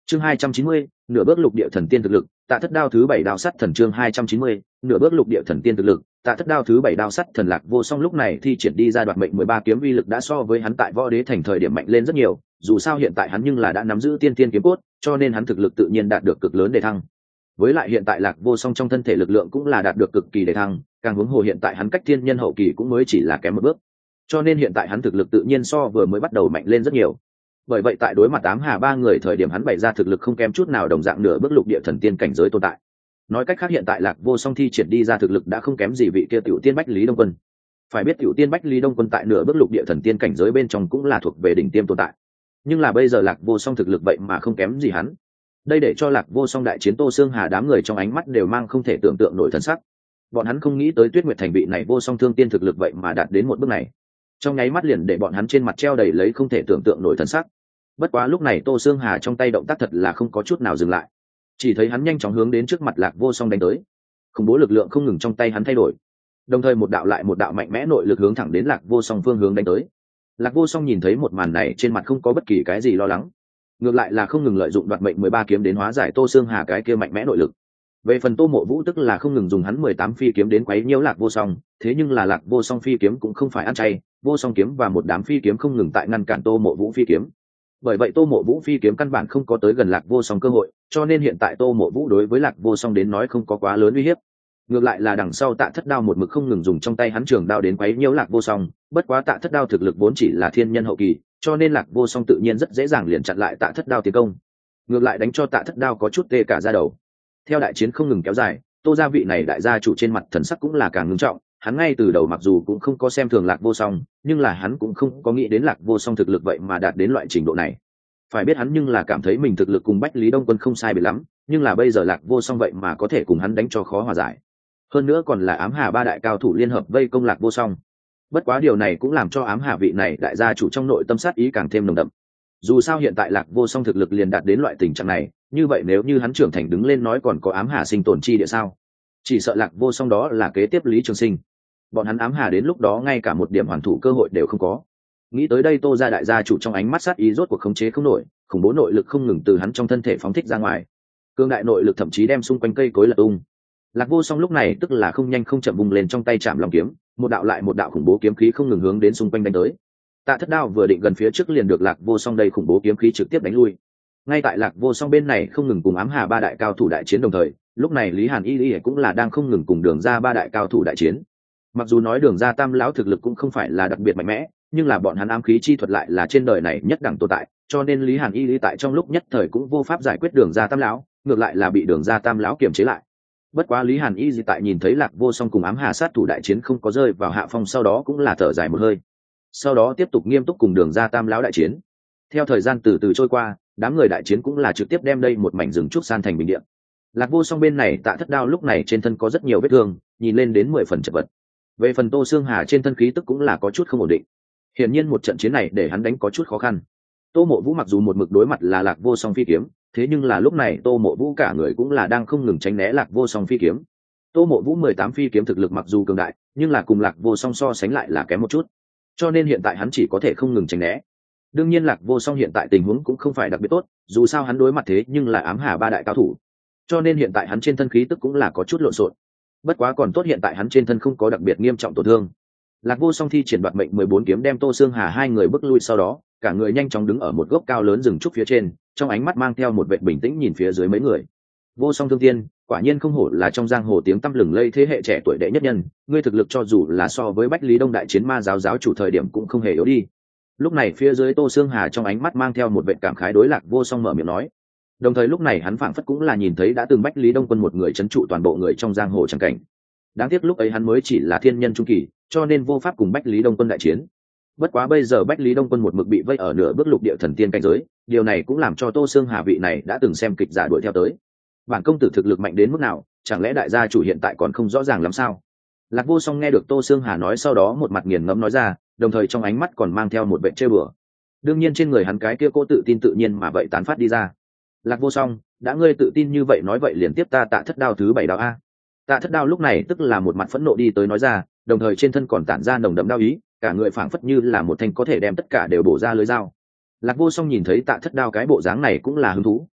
Chương 290, nửa bước lục địa thần tiên thực lực, Tạ Thất Đao thứ 7 đao sắt thần. Chương 290, nửa bước lục địa thần tiên thực lực, Tạ Thất Đao thứ 7 đao sắt thần. Lạc Vô Song lúc này thi triển đi ra đoạt mệnh 13 kiếm uy lực đã so với hắn tại Võ Đế thành thời điểm mạnh lên rất nhiều, dù sao hiện tại hắn nhưng là đã nắm giữ tiên tiên kiếm cốt, cho nên hắn thực lực tự nhiên đạt được cực lớn đề thăng. Với lại hiện tại Lạc Vô Song trong thân thể lực lượng cũng là đạt được cực kỳ đề thăng, càng huống hồ hiện tại hắn cách thiên nhân hậu kỳ cũng mới chỉ là kém một bước. Cho nên hiện tại hắn thực lực tự nhiên so vừa mới bắt đầu mạnh lên rất nhiều. Bởi vậy tại đối mặt Ám Hà ba người thời điểm hắn bày ra thực lực không kém chút nào đồng dạng nửa bước lục địa thần tiên cảnh giới tồn tại. Nói cách khác hiện tại Lạc Vô Song thi triển đi ra thực lực đã không kém gì vị kia tiểu tiên Bách Lý Đông Quân. Phải biết tiểu tiên Bách Lý Đông Quân tại nửa bước lục địa thần tiên cảnh giới bên trong cũng là thuộc về đỉnh tiêm tồn tại. Nhưng là bây giờ Lạc Vô Song thực lực vậy mà không kém gì hắn. Đây để cho Lạc Vô Song đại chiến Tô Xương Hà đám người trong ánh mắt đều mang không thể tưởng tượng nổi thần sắc. Bọn hắn không nghĩ tới Tuyết Nguyệt thành vị này Vô Song thương tiên thực lực vậy mà đạt đến một bước này. Trong nháy mắt liền để bọn hắn trên mặt treo đầy lấy không thể tưởng tượng nổi thần sắc. Bất quá lúc này Tô Xương Hà trong tay động tác thật là không có chút nào dừng lại, chỉ thấy hắn nhanh chóng hướng đến trước mặt Lạc Vô Song đánh tới. Khủng bố lực lượng không ngừng trong tay hắn thay đổi, đồng thời một đạo lại một đạo mạnh mẽ nội lực hướng thẳng đến Lạc Vô Song phương hướng đánh tới. Lạc Vô Song nhìn thấy một màn này trên mặt không có bất kỳ cái gì lo lắng, ngược lại là không ngừng lợi dụng đoạt mệnh 13 kiếm đến hóa giải Tô Xương Hà cái kia mạnh mẽ nội lực. Về phần Tô Mộ Vũ tức là không ngừng dùng hắn 18 phi kiếm đến quấy nhiễu Lạc Vô Song, thế nhưng là Lạc Vô Song phi kiếm cũng không phải ăn chay, Vô Song kiếm và một đám phi kiếm không ngừng tại ngăn cản Tô Mộ Vũ phi kiếm. Bởi vậy Tô Mộ Vũ phi kiếm căn bản không có tới gần Lạc Vô Song cơ hội, cho nên hiện tại Tô Mộ Vũ đối với Lạc Vô Song đến nói không có quá lớn uy hiếp. Ngược lại là đằng sau Tạ Thất Đao một mực không ngừng dùng trong tay hắn trường đao đến quấy nhiễu Lạc Vô Song, bất quá Tạ Thất Đao thực lực vốn chỉ là thiên nhân hậu kỳ, cho nên Lạc Vô Song tự nhiên rất dễ dàng liền chặn lại Tạ Thất Đao tiến công. Ngược lại đánh cho Tạ Thất Đao có chút tê cả da đầu. Theo đại chiến không ngừng kéo dài, Tô gia vị này đại gia chủ trên mặt thần sắc cũng là càng ngưng trọng, hắn ngay từ đầu mặc dù cũng không có xem thường Lạc Vô Song, nhưng là hắn cũng không có nghĩ đến Lạc Vô Song thực lực vậy mà đạt đến loại trình độ này. Phải biết hắn nhưng là cảm thấy mình thực lực cùng Bách Lý Đông Quân không sai biệt lắm, nhưng là bây giờ Lạc Vô Song vậy mà có thể cùng hắn đánh cho khó hòa giải. Hơn nữa còn là Ám Hà ba đại cao thủ liên hợp vây công Lạc Vô Song. Bất quá điều này cũng làm cho Ám Hà vị này đại gia chủ trong nội tâm sát ý càng thêm nồng đậm. Dù sao hiện tại Lạc Vô Song thực lực liền đạt đến loại tình trạng này, như vậy nếu như hắn trưởng thành đứng lên nói còn có Ám Hà sinh tồn chi địa sao? Chỉ sợ Lạc Vô Song đó là kế tiếp Lý Trường Sinh. Bọn hắn Ám Hà đến lúc đó ngay cả một điểm hoàn thủ cơ hội đều không có. Nghĩ tới đây Tô gia đại gia chủ trong ánh mắt sát ý rốt cuộc khống chế không nổi, khủng bố nội lực không ngừng từ hắn trong thân thể phóng thích ra ngoài. Cương đại nội lực thậm chí đem xung quanh cây cối lật tung. Lạc Vô Song lúc này tức là không nhanh không chậm vung lên trong tay Trảm Long kiếm, một đạo lại một đạo khủng bố kiếm khí không ngừng hướng đến xung quanh đánh tới. Tạ Thất Đao vừa định gần phía trước liền được Lạc Vô Song đây khủng bố kiếm khí trực tiếp đánh lui. Ngay tại Lạc Vô Song bên này không ngừng cùng Ám Hà ba đại cao thủ đại chiến đồng thời, lúc này Lý Hàn Y cũng là đang không ngừng cùng Đường gia ba đại cao thủ đại chiến. Mặc dù nói Đường gia tam lão thực lực cũng không phải là đặc biệt mạnh mẽ, nhưng là bọn hắn ám khí chi thuật lại là trên đời này nhất đẳng tồn tại, cho nên Lý Hàn Y tại trong lúc nhất thời cũng vô pháp giải quyết Đường gia tam lão, ngược lại là bị Đường gia tam lão kiềm chế lại. Bất quá Lý Hàn Y tại nhìn thấy Lạc Vô Song cùng Ám Hà sát thủ đại chiến không có rơi vào hạ phong sau đó cũng là thở dài một hơi. Sau đó tiếp tục nghiêm túc cùng Đường gia tam lão đại chiến. Theo thời gian từ từ trôi qua, đám người đại chiến cũng là trực tiếp đem đây một mảnh rừng trúc san thành bình địa. Lạc Vô Song bên này Tạ Thất Đao lúc này trên thân có rất nhiều vết thương, nhìn lên đến 10 phần chật vật. Về phần Tô Xương Hà trên thân khí tức cũng là có chút không ổn định. Hiển nhiên một trận chiến này để hắn đánh có chút khó khăn. Tô Mộ Vũ mặc dù một mực đối mặt là Lạc Vô Song phi kiếm, thế nhưng là lúc này Tô Mộ Vũ cả người cũng là đang không ngừng tránh né Lạc Vô Song phi kiếm. Tô Mộ Vũ 18 phi kiếm thực lực mặc dù cường đại, nhưng là cùng Lạc Vô Song so sánh lại là kém một chút. Cho nên hiện tại hắn chỉ có thể không ngừng tránh né. Đương nhiên Lạc Vô Song hiện tại tình huống cũng không phải đặc biệt tốt, dù sao hắn đối mặt thế nhưng là Ám Hà ba đại cao thủ. Cho nên hiện tại hắn trên thân khí tức cũng là có chút lộn xộn. Bất quá còn tốt hiện tại hắn trên thân không có đặc biệt nghiêm trọng tổn thương. Lạc Vô Song thi triển đoạt mệnh 14 kiếm đem Tô Xương Hà hai người bước lui sau đó, cả người nhanh chóng đứng ở một gốc cao lớn rừng trúc phía trên, trong ánh mắt mang theo một vẻ bình tĩnh nhìn phía dưới mấy người. Vô Song thương tiên, quả nhiên không hổ là trong giang hồ tiếng tăm lừng lây thế hệ trẻ tuổi đệ nhất nhân, ngươi thực lực cho dù là so với Bách Lý Đông đại chiến ma giáo giáo chủ thời điểm cũng không hề yếu đi. Lúc này phía dưới Tô Xương Hà trong ánh mắt mang theo một vẻ cảm khái đối Lạc Vô Song mở miệng nói. Đồng thời lúc này hắn phảng phất cũng là nhìn thấy đã từng Bách Lý Đông quân một người trấn trụ toàn bộ người trong giang hồ chẳng cảnh. Đáng tiếc lúc ấy hắn mới chỉ là thiên nhân trung kỳ, cho nên vô pháp cùng Bách Lý Đông quân đại chiến. Bất quá bây giờ Bách Lý Đông quân một mực bị vây ở nửa bước lục địa thần tiên cảnh giới, điều này cũng làm cho Tô Xương Hà vị này đã từng xem kịch giả đuổi theo tới. Bản công tử thực lực mạnh đến mức nào, chẳng lẽ đại gia chủ hiện tại còn không rõ ràng làm sao? Lạc Vô Song nghe được Tô Xương Hà nói sau đó một mặt nghiền ngẫm nói ra, đồng thời trong ánh mắt còn mang theo một vẻ trêu bừa. Đương nhiên trên người hắn cái kia cô tự tin tự nhiên mà vậy tán phát đi ra. Lạc Vô Song, đã ngươi tự tin như vậy nói vậy liền tiếp ta Tạ Thất Đao thứ 7 đao a. Tạ Thất Đao lúc này tức là một mặt phẫn nộ đi tới nói ra, đồng thời trên thân còn tản ra nồng đậm đao ý, cả người phảng phất như là một thanh có thể đem tất cả đều bổ ra lưới dao. Lạc Vô Song nhìn thấy Tạ Thất Đao cái bộ dáng này cũng là hứng thú,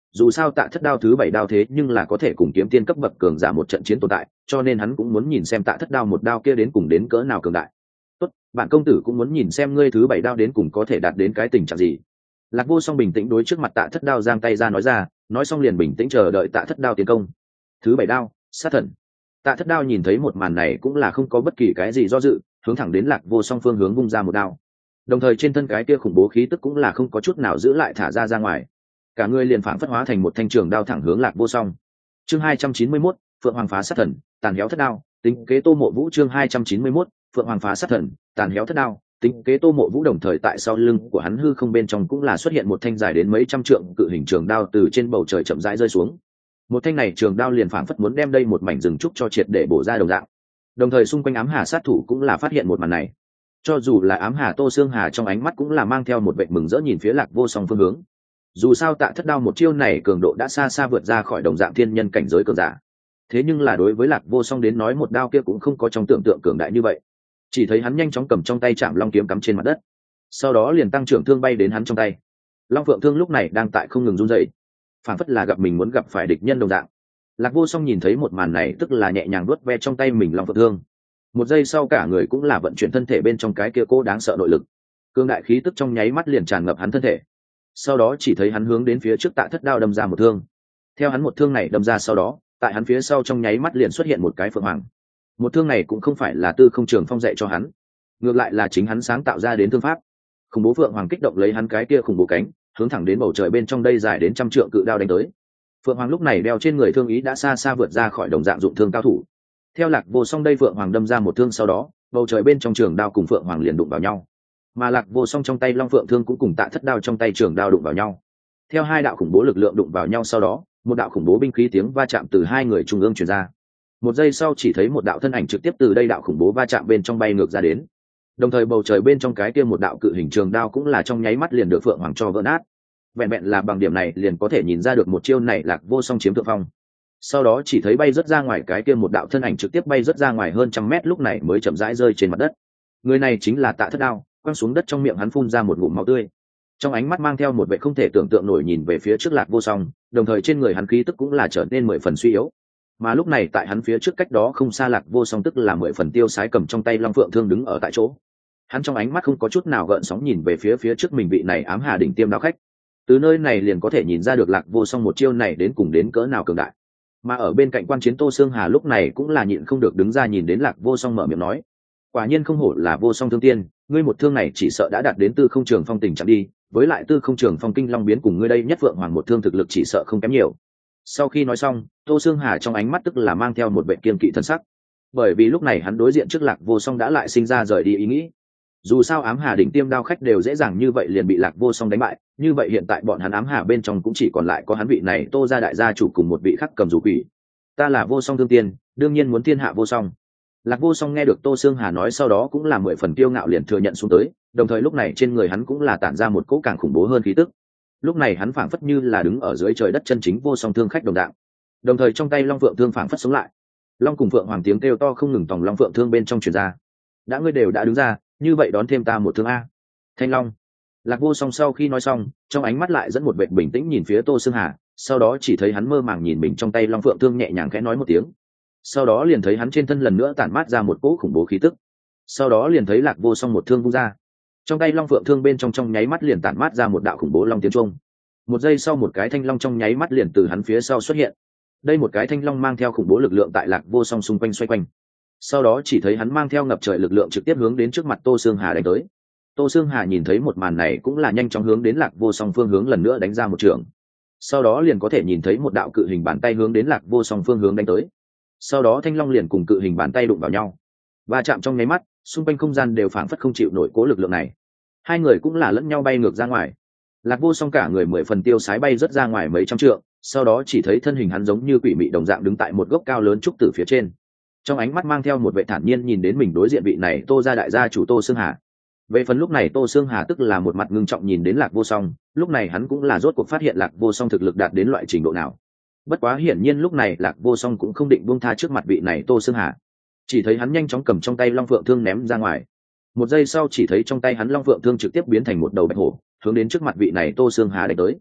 dù sao Tạ Thất Đao thứ 7 đao thế nhưng là có thể cùng kiếm tiên cấp bậc cường giả một trận chiến tồn tại, cho nên hắn cũng muốn nhìn xem Tạ Thất Đao một đao kia đến cùng đến cỡ nào cường đại. Tốt, bản công tử cũng muốn nhìn xem ngươi thứ 7 đao đến cùng có thể đạt đến cái tình trạng gì. Lạc Vô Song bình tĩnh đối trước mặt Tạ Thất Đao giang tay ra nói ra, nói xong liền bình tĩnh chờ đợi Tạ Thất Đao tiến công. Thứ 7 đao, sát thần. Tạ Thất Đao nhìn thấy một màn này cũng là không có bất kỳ cái gì do dự, hướng thẳng đến Lạc Vô Song phương hướng vung ra một đao. Đồng thời trên thân cái kia khủng bố khí tức cũng là không có chút nào giữ lại thả ra ngoài. Cả người liền phảng phất hóa thành một thanh trường đao thẳng hướng Lạc Vô Song. Chương 291, Phượng Hoàng phá sát thần, tàn héo thất đao, tính kế Tô Mộ Vũ. Chương 291, Phượng Hoàng phá sát thần, tàn héo thất đao, tính kế Tô Mộ Vũ. Đồng thời tại sau lưng của hắn hư không bên trong cũng là xuất hiện một thanh dài đến mấy trăm trượng cự hình trường đao từ trên bầu trời chậm rãi rơi xuống. Một thanh này trường đao liền phảng phất muốn đem đây một mảnh rừng trúc cho triệt để bổ ra đồng dạng. Đồng thời xung quanh ám hà sát thủ cũng là phát hiện một màn này. Cho dù là ám hà Tô Xương Hà trong ánh mắt cũng là mang theo một vẻ mừng rỡ nhìn phía Lạc Vô Song phương hướng. Dù sao Tạ Thất Đao một chiêu này cường độ đã xa xa vượt ra khỏi đồng dạng thiên nhân cảnh giới cường giả. Thế nhưng là đối với Lạc Vô Song đến nói một đao kia cũng không có trong tưởng tượng cường đại như vậy. Chỉ thấy hắn nhanh chóng cầm trong tay Trảm Long kiếm cắm trên mặt đất, sau đó liền tăng trưởng thương bay đến hắn trong tay. Long Phượng thương lúc này đang tại không ngừng run rẩy, phảng phất là gặp mình muốn gặp phải địch nhân đồng dạng. Lạc Vô Song nhìn thấy một màn này tức là nhẹ nhàng vuốt ve trong tay mình Long Phượng thương. Một giây sau cả người cũng là vận chuyển thân thể bên trong cái kia cố đáng sợ nội lực, cương đại khí tức trong nháy mắt liền tràn ngập hắn thân thể. Sau đó chỉ thấy hắn hướng đến phía trước Tạ Thất Đao đâm ra một thương. Theo hắn một thương này đâm ra sau đó, tại hắn phía sau trong nháy mắt liền xuất hiện một cái phượng hoàng. Một thương này cũng không phải là Tư Không Trường Phong dạy cho hắn, ngược lại là chính hắn sáng tạo ra đến thương pháp. Khủng bố phượng hoàng kích động lấy hắn cái kia khủng bố cánh, hướng thẳng đến bầu trời bên trong đây dài đến trăm trượng cự đao đánh tới. Phượng hoàng lúc này đeo trên người thương ý đã xa xa vượt ra khỏi đồng dạng dụng thương cao thủ. Theo Lạc Vô Song đây phượng hoàng đâm ra một thương sau đó, bầu trời bên trong trường đao cùng phượng hoàng liền đụng vào nhau, mà Lạc Vô Song trong tay Long Phượng thương cũng cùng Tạ Thất Đao trong tay trường đao đụng vào nhau. Theo hai đạo khủng bố lực lượng đụng vào nhau sau đó, một đạo khủng bố binh khí tiếng va chạm từ hai người trung ương truyền ra. Một giây sau chỉ thấy một đạo thân ảnh trực tiếp từ đây đạo khủng bố va chạm bên trong bay ngược ra đến. Đồng thời bầu trời bên trong cái kia một đạo cự hình trường đao cũng là trong nháy mắt liền được phượng hoàng cho vỡ nát. Vẹn vẹn là bằng điểm này liền có thể nhìn ra được một chiêu này Lạc Vô Song chiếm thượng phong. Sau đó chỉ thấy bay rất ra ngoài cái kia một đạo thân ảnh trực tiếp bay rất ra ngoài hơn trăm mét lúc này mới chậm rãi rơi trên mặt đất. Người này chính là Tạ Thất Đao, quăng xuống đất trong miệng hắn phun ra một ngụm máu tươi, trong ánh mắt mang theo một vẻ không thể tưởng tượng nổi nhìn về phía trước Lạc Vô Song, đồng thời trên người hắn khí tức cũng là trở nên 10 phần suy yếu. Mà lúc này tại hắn phía trước cách đó không xa Lạc Vô Song tức là 10 phần tiêu sái cầm trong tay Long Phượng thương đứng ở tại chỗ. Hắn trong ánh mắt không có chút nào gợn sóng nhìn về phía trước mình vị này ám hà đỉnh tiêm đao khách. Từ nơi này liền có thể nhìn ra được Lạc Vô Song một chiêu này đến cùng đến cỡ nào cường đại. Mà ở bên cạnh quan chiến Tô Xương Hà lúc này cũng là nhịn không được đứng ra nhìn đến Lạc Vô Song mở miệng nói: quả nhiên không hổ là Vô Song thương tiên, ngươi một thương này chỉ sợ đã đạt đến Tư Không Trường Phong tình trạng đi, với lại Tư Không Trường Phong kinh long biến cùng ngươi đây nhất vượng hoàng một thương thực lực chỉ sợ không kém nhiều. Sau khi nói xong, Tô Xương Hà trong ánh mắt tức là mang theo một vẻ kiên kỵ thân sắc, bởi vì lúc này hắn đối diện trước Lạc Vô Song đã lại sinh ra rời đi ý nghĩ. Dù sao ám hà đỉnh tiêm đao khách đều dễ dàng như vậy liền bị Lạc Vô Song đánh bại, như vậy hiện tại bọn hắn ám hà bên trong cũng chỉ còn lại có hắn vị này Tô gia đại gia chủ cùng một vị khác cầm dù quỷ. Ta là Vô Song thương tiên, đương nhiên muốn thiên hạ vô song. Lạc Vô Song nghe được Tô Xương Hà nói sau đó cũng là 10 phần kiêu ngạo liền thừa nhận xuống tới, đồng thời lúc này trên người hắn cũng là tản ra một cỗ càng khủng bố hơn khí tức. Lúc này hắn phảng phất như là đứng ở dưới trời đất chân chính Vô Song thương khách đồng dạng. Đồng thời trong tay Long Phượng thương phảng phất sống lại. Long cùng Phượng hoàng tiếng kêu to không ngừng tòng Long Phượng thương bên trong truyền ra. Đã ngươi đều đã đứng ra, như vậy đón thêm ta một thương a. Thanh Long. Lạc Vô Song sau khi nói xong, trong ánh mắt lại dẫn một vẻ bình tĩnh nhìn phía Tô Xương Hà, sau đó chỉ thấy hắn mơ màng nhìn mình trong tay Long Phượng thương nhẹ nhàng khẽ nói một tiếng. Sau đó liền thấy hắn trên thân lần nữa tản mát ra một cỗ khủng bố khí tức. Sau đó liền thấy Lạc Vô Song một thương vung ra, trong tay Long Phượng thương bên trong nháy mắt liền tản mát ra một đạo khủng bố long tiếng trung. Một giây sau một cái thanh long trong nháy mắt liền từ hắn phía sau xuất hiện. Đây một cái thanh long mang theo khủng bố lực lượng tại Lạc Vô Song xung quanh xoay quanh. Sau đó chỉ thấy hắn mang theo ngập trời lực lượng trực tiếp hướng đến trước mặt Tô Xương Hà đánh tới. Tô Xương Hà nhìn thấy một màn này cũng là nhanh chóng hướng đến Lạc Vô Song phương hướng lần nữa đánh ra một trường. Sau đó liền có thể nhìn thấy một đạo cự hình bàn tay hướng đến Lạc Vô Song phương hướng đánh tới. Sau đó thanh long liền cùng cự hình bàn tay đụng vào nhau, va chạm trong nháy mắt, xung quanh không gian đều phảng phất không chịu nổi cố lực lượng này. Hai người cũng là lẫn nhau bay ngược ra ngoài. Lạc Vô Song cả người 10 phần tiêu sái bay rất ra ngoài mấy trăm trượng, sau đó chỉ thấy thân hình hắn giống như quỷ mị đồng dạng đứng tại một gốc cao lớn trúc tử phía trên. Trong ánh mắt mang theo một vẻ thản nhiên nhìn đến mình đối diện vị này Tô gia đại gia chủ Tô Xương Hà. Về phần lúc này Tô Xương Hà tức là một mặt ngưng trọng nhìn đến Lạc Vô Song, lúc này hắn cũng là rốt cuộc phát hiện Lạc Vô Song thực lực đạt đến loại trình độ nào. Bất quá hiển nhiên lúc này Lạc Vô Song cũng không định buông tha trước mặt vị này Tô Xương Hà, chỉ thấy hắn nhanh chóng cầm trong tay Long Phượng thương ném ra ngoài. Một giây sau chỉ thấy trong tay hắn Long Phượng thương trực tiếp biến thành một đầu bạch hổ, hướng đến trước mặt vị này Tô Xương Hà đánh tới.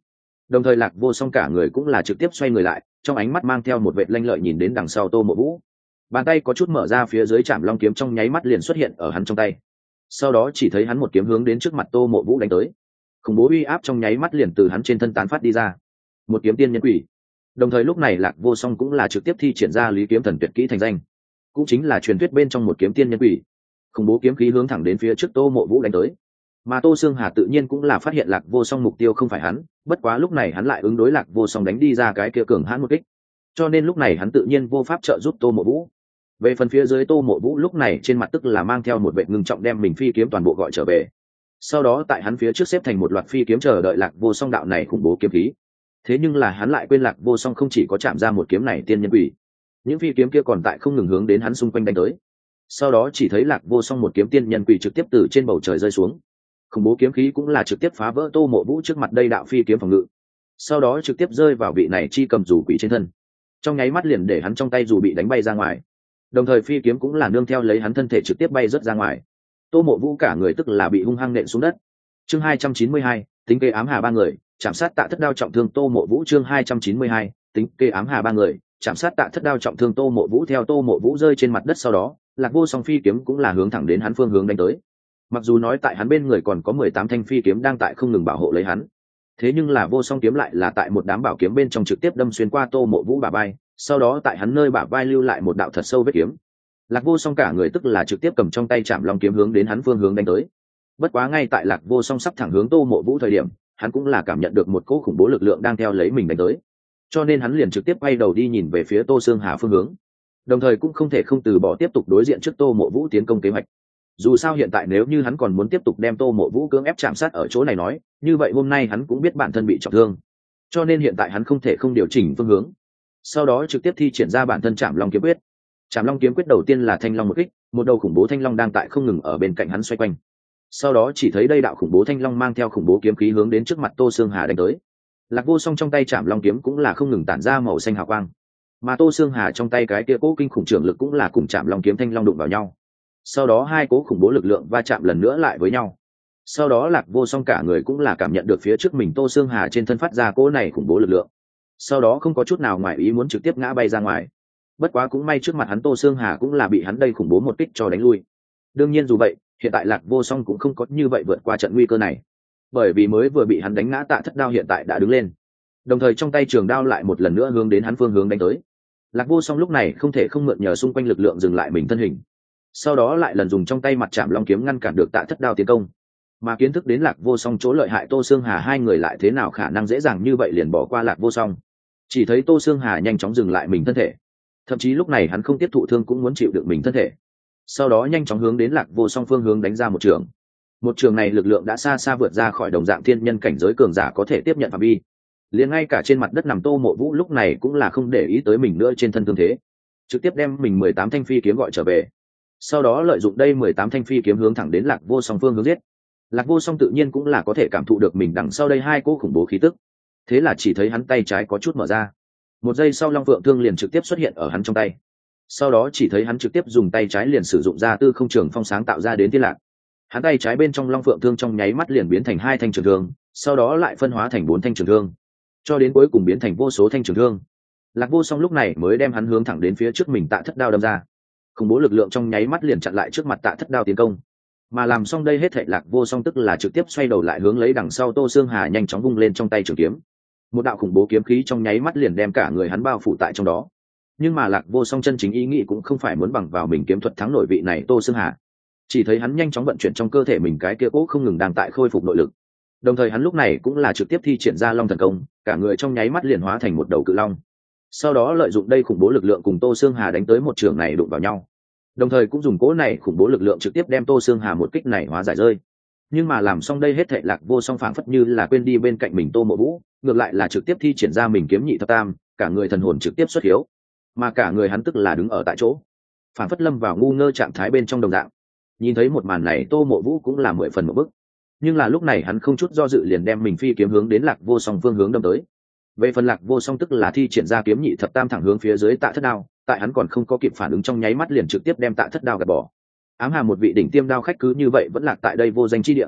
Đồng thời Lạc Vô Song cả người cũng là trực tiếp xoay người lại, trong ánh mắt mang theo một vệt lanh lợi nhìn đến đằng sau Tô Mộ Vũ. Bàn tay có chút mở ra, phía dưới Trảm Long kiếm trong nháy mắt liền xuất hiện ở hắn trong tay. Sau đó chỉ thấy hắn một kiếm hướng đến trước mặt Tô Mộ Vũ đánh tới. Khủng bố uy áp trong nháy mắt liền từ hắn trên thân tán phát đi ra. Một kiếm tiên nhân quỷ. Đồng thời lúc này Lạc Vô Song cũng là trực tiếp thi triển ra Lý Kiếm Thần tuyệt kỹ thành danh, cũng chính là truyền thuyết bên trong một kiếm tiên nhân quỷ. Khủng bố kiếm khí hướng thẳng đến phía trước Tô Mộ Vũ đánh tới. Mà Tô Xương Hà tự nhiên cũng là phát hiện Lạc Vô Song mục tiêu không phải hắn, bất quá lúc này hắn lại ứng đối Lạc Vô Song đánh đi ra cái kia cường hãn một kích, cho nên lúc này hắn tự nhiên vô pháp trợ giúp Tô Mộ Vũ. Về phần phía dưới Tô Mộ Vũ lúc này trên mặt tức là mang theo một vẻ ngưng trọng, đem mình phi kiếm toàn bộ gọi trở về. Sau đó tại hắn phía trước xếp thành một loạt phi kiếm chờ đợi Lạc Vô Song đạo này khủng bố kiếm khí. Thế nhưng là hắn lại quên Lạc Vô Song không chỉ có chạm ra một kiếm này tiên nhân quỷ, những phi kiếm kia còn tại không ngừng hướng đến hắn xung quanh đánh tới. Sau đó chỉ thấy Lạc Vô Song một kiếm tiên nhân quỷ trực tiếp từ trên bầu trời rơi xuống. Khủng bố kiếm khí cũng là trực tiếp phá vỡ Tô Mộ Vũ trước mặt đây đạo phi kiếm phòng ngự, sau đó trực tiếp rơi vào vị này chi cầm dù quỷ trên thân, trong nháy mắt liền để hắn trong tay dù bị đánh bay ra ngoài, đồng thời phi kiếm cũng là nương theo lấy hắn thân thể trực tiếp bay rớt ra ngoài. Tô Mộ Vũ cả người tức là bị hung hăng nện xuống đất. Chương 292, tính kế ám hà ba người, chạm sát Tạ Thất đao trọng thương Tô Mộ Vũ. Chương 292, tính kế ám hà ba người, chạm sát Tạ Thất đao trọng thương Tô Mộ Vũ. Theo Tô Mộ Vũ rơi trên mặt đất sau đó, Lạc Vô Song phi kiếm cũng là hướng thẳng đến hắn phương hướng đánh tới. Mặc dù nói tại hắn bên người còn có 18 thanh phi kiếm đang tại không ngừng bảo hộ lấy hắn, thế nhưng là Vô Song kiếm lại là tại một đám bảo kiếm bên trong trực tiếp đâm xuyên qua Tô Mộ Vũ bả vai, sau đó tại hắn nơi bả vai lưu lại một đạo thật sâu vết kiếm. Lạc Vô Song cả người tức là trực tiếp cầm trong tay Trảm Long kiếm hướng đến hắn phương hướng đánh tới. Bất quá ngay tại Lạc Vô Song sắp thẳng hướng Tô Mộ Vũ thời điểm, hắn cũng là cảm nhận được một cỗ khủng bố lực lượng đang theo lấy mình đánh tới, cho nên hắn liền trực tiếp quay đầu đi nhìn về phía Tô Xương Hà phương hướng, đồng thời cũng không thể không từ bỏ tiếp tục đối diện trước Tô Mộ Vũ tiến công kế hoạch. Dù sao hiện tại nếu như hắn còn muốn tiếp tục đem Tô Mộ Vũ cưỡng ép chạm sát ở chỗ này nói, như vậy hôm nay hắn cũng biết bản thân bị trọng thương, cho nên hiện tại hắn không thể không điều chỉnh phương hướng, sau đó trực tiếp thi triển ra bản thân Trảm Long kiếm quyết. Trảm Long kiếm quyết đầu tiên là Thanh Long một kích, một đầu khủng bố thanh long đang tại không ngừng ở bên cạnh hắn xoay quanh. Sau đó chỉ thấy đây đạo khủng bố thanh long mang theo khủng bố kiếm khí hướng đến trước mặt Tô Xương Hà đánh tới. Lạc Vô Song trong tay Trảm Long kiếm cũng là không ngừng tản ra màu xanh hào quang, mà Tô Xương Hà trong tay cái kia cố kinh khủng trưởng lực cũng là cùng Trảm Long kiếm thanh long đụng vào nhau. Sau đó hai cố khủng bố lực lượng va chạm lần nữa lại với nhau. Sau đó Lạc Vô Song cả người cũng là cảm nhận được phía trước mình Tô Xương Hà trên thân phát ra cỗ này khủng bố lực lượng, sau đó không có chút nào ngoài ý muốn trực tiếp ngã bay ra ngoài. Bất quá cũng may trước mặt hắn Tô Xương Hà cũng là bị hắn đây khủng bố một kích cho đánh lui. Đương nhiên dù vậy, hiện tại Lạc Vô Song cũng không có như vậy vượt qua trận nguy cơ này, bởi vì mới vừa bị hắn đánh ngã Tạ Thất đao hiện tại đã đứng lên, đồng thời trong tay trường đao lại một lần nữa hướng đến hắn phương hướng đánh tới. Lạc Vô Song lúc này không thể không mượn nhờ xung quanh lực lượng dừng lại mình thân hình, sau đó lại lần dùng trong tay mặt Trảm Long kiếm ngăn cản được Tạ Thất đao tiến công. Mà kiến thức đến Lạc Vô Song chỗ lợi hại Tô Xương Hà hai người lại thế nào khả năng dễ dàng như vậy liền bỏ qua Lạc Vô Song. Chỉ thấy Tô Xương Hà nhanh chóng dừng lại mình thân thể, thậm chí lúc này hắn không tiếp thụ thương cũng muốn chịu đựng mình thân thể, sau đó nhanh chóng hướng đến Lạc Vô Song phương hướng đánh ra một trường. Một trường này lực lượng đã xa xa vượt ra khỏi đồng dạng thiên nhân cảnh giới cường giả có thể tiếp nhận phạm vi. Liền ngay cả trên mặt đất nằm Tô Mộ Vũ lúc này cũng là không để ý tới mình nữa trên thân thương thế, trực tiếp đem mình 18 thanh phi kiếm gọi trở về, sau đó lợi dụng đây 18 thanh phi kiếm hướng thẳng đến Lạc Vô Song phương hướng giết. Lạc Vô Song tự nhiên cũng là có thể cảm thụ được mình đằng sau đây hai cỗ khủng bố khí tức, thế là chỉ thấy hắn tay trái có chút mở ra, một giây sau Long Phượng thương liền trực tiếp xuất hiện ở hắn trong tay. Sau đó chỉ thấy hắn trực tiếp dùng tay trái liền sử dụng ra Tư Không Trường Phong sáng tạo ra đến thiên lạc. Hắn tay trái bên trong Long Phượng thương trong nháy mắt liền biến thành 2 thanh trường thương, sau đó lại phân hóa thành 4 thanh trường thương, cho đến cuối cùng biến thành vô số thanh trường thương. Lạc Vô Song lúc này mới đem hắn hướng thẳng đến phía trước mình Tạ Thất đao đâm ra. Khủng bố lực lượng trong nháy mắt liền chặn lại trước mặt Tạ Thất đao tiến công. Mà làm xong đây hết thảy, Lạc Vô Song tức là trực tiếp xoay đầu lại hướng lấy đằng sau Tô Xương Hà nhanh chóng vung lên trong tay trường kiếm. Một đạo khủng bố kiếm khí trong nháy mắt liền đem cả người hắn bao phủ tại trong đó. Nhưng mà Lạc Vô Song chân chính ý nghĩ cũng không phải muốn bằng vào mình kiếm thuật thắng nổi vị này Tô Xương Hà. Chỉ thấy hắn nhanh chóng vận chuyển trong cơ thể mình cái kia cố không ngừng đang tại khôi phục nội lực. Đồng thời hắn lúc này cũng là trực tiếp thi triển ra Long thần công, cả người trong nháy mắt liền hóa thành một đầu cự long. Sau đó lợi dụng đây khủng bố lực lượng cùng Tô Xương Hà đánh tới một trường này đụng vào nhau. Đồng thời cũng dùng cỗ này khủng bố lực lượng trực tiếp đem Tô Xương Hà một kích này hóa giải rơi. Nhưng mà làm xong đây hết thảy, Lạc Vô Song phảng phất như là quên đi bên cạnh mình Tô Mộ Vũ, ngược lại là trực tiếp thi triển ra mình kiếm nhị thập tam, cả người thần hồn trực tiếp xuất hiếu, mà cả người hắn tức là đứng ở tại chỗ, phảng phất lâm vào ngu ngơ trạng thái bên trong đồng dạng. Nhìn thấy một màn này, Tô Mộ Vũ cũng là 10 phần một bức, nhưng là lúc này hắn không chút do dự liền đem mình phi kiếm hướng đến Lạc Vô Song phương hướng đâm tới. Về phần Lạc Vô Song tức là thi triển ra kiếm nhị thập tam thẳng hướng phía dưới Tạ Thất đao, tại hắn còn không có kịp phản ứng trong nháy mắt liền trực tiếp đem Tạ Thất đao gạt bỏ. Ám Hà một vị đỉnh tiêm đao khách cứ như vậy vẫn lạc tại đây vô danh chi địa.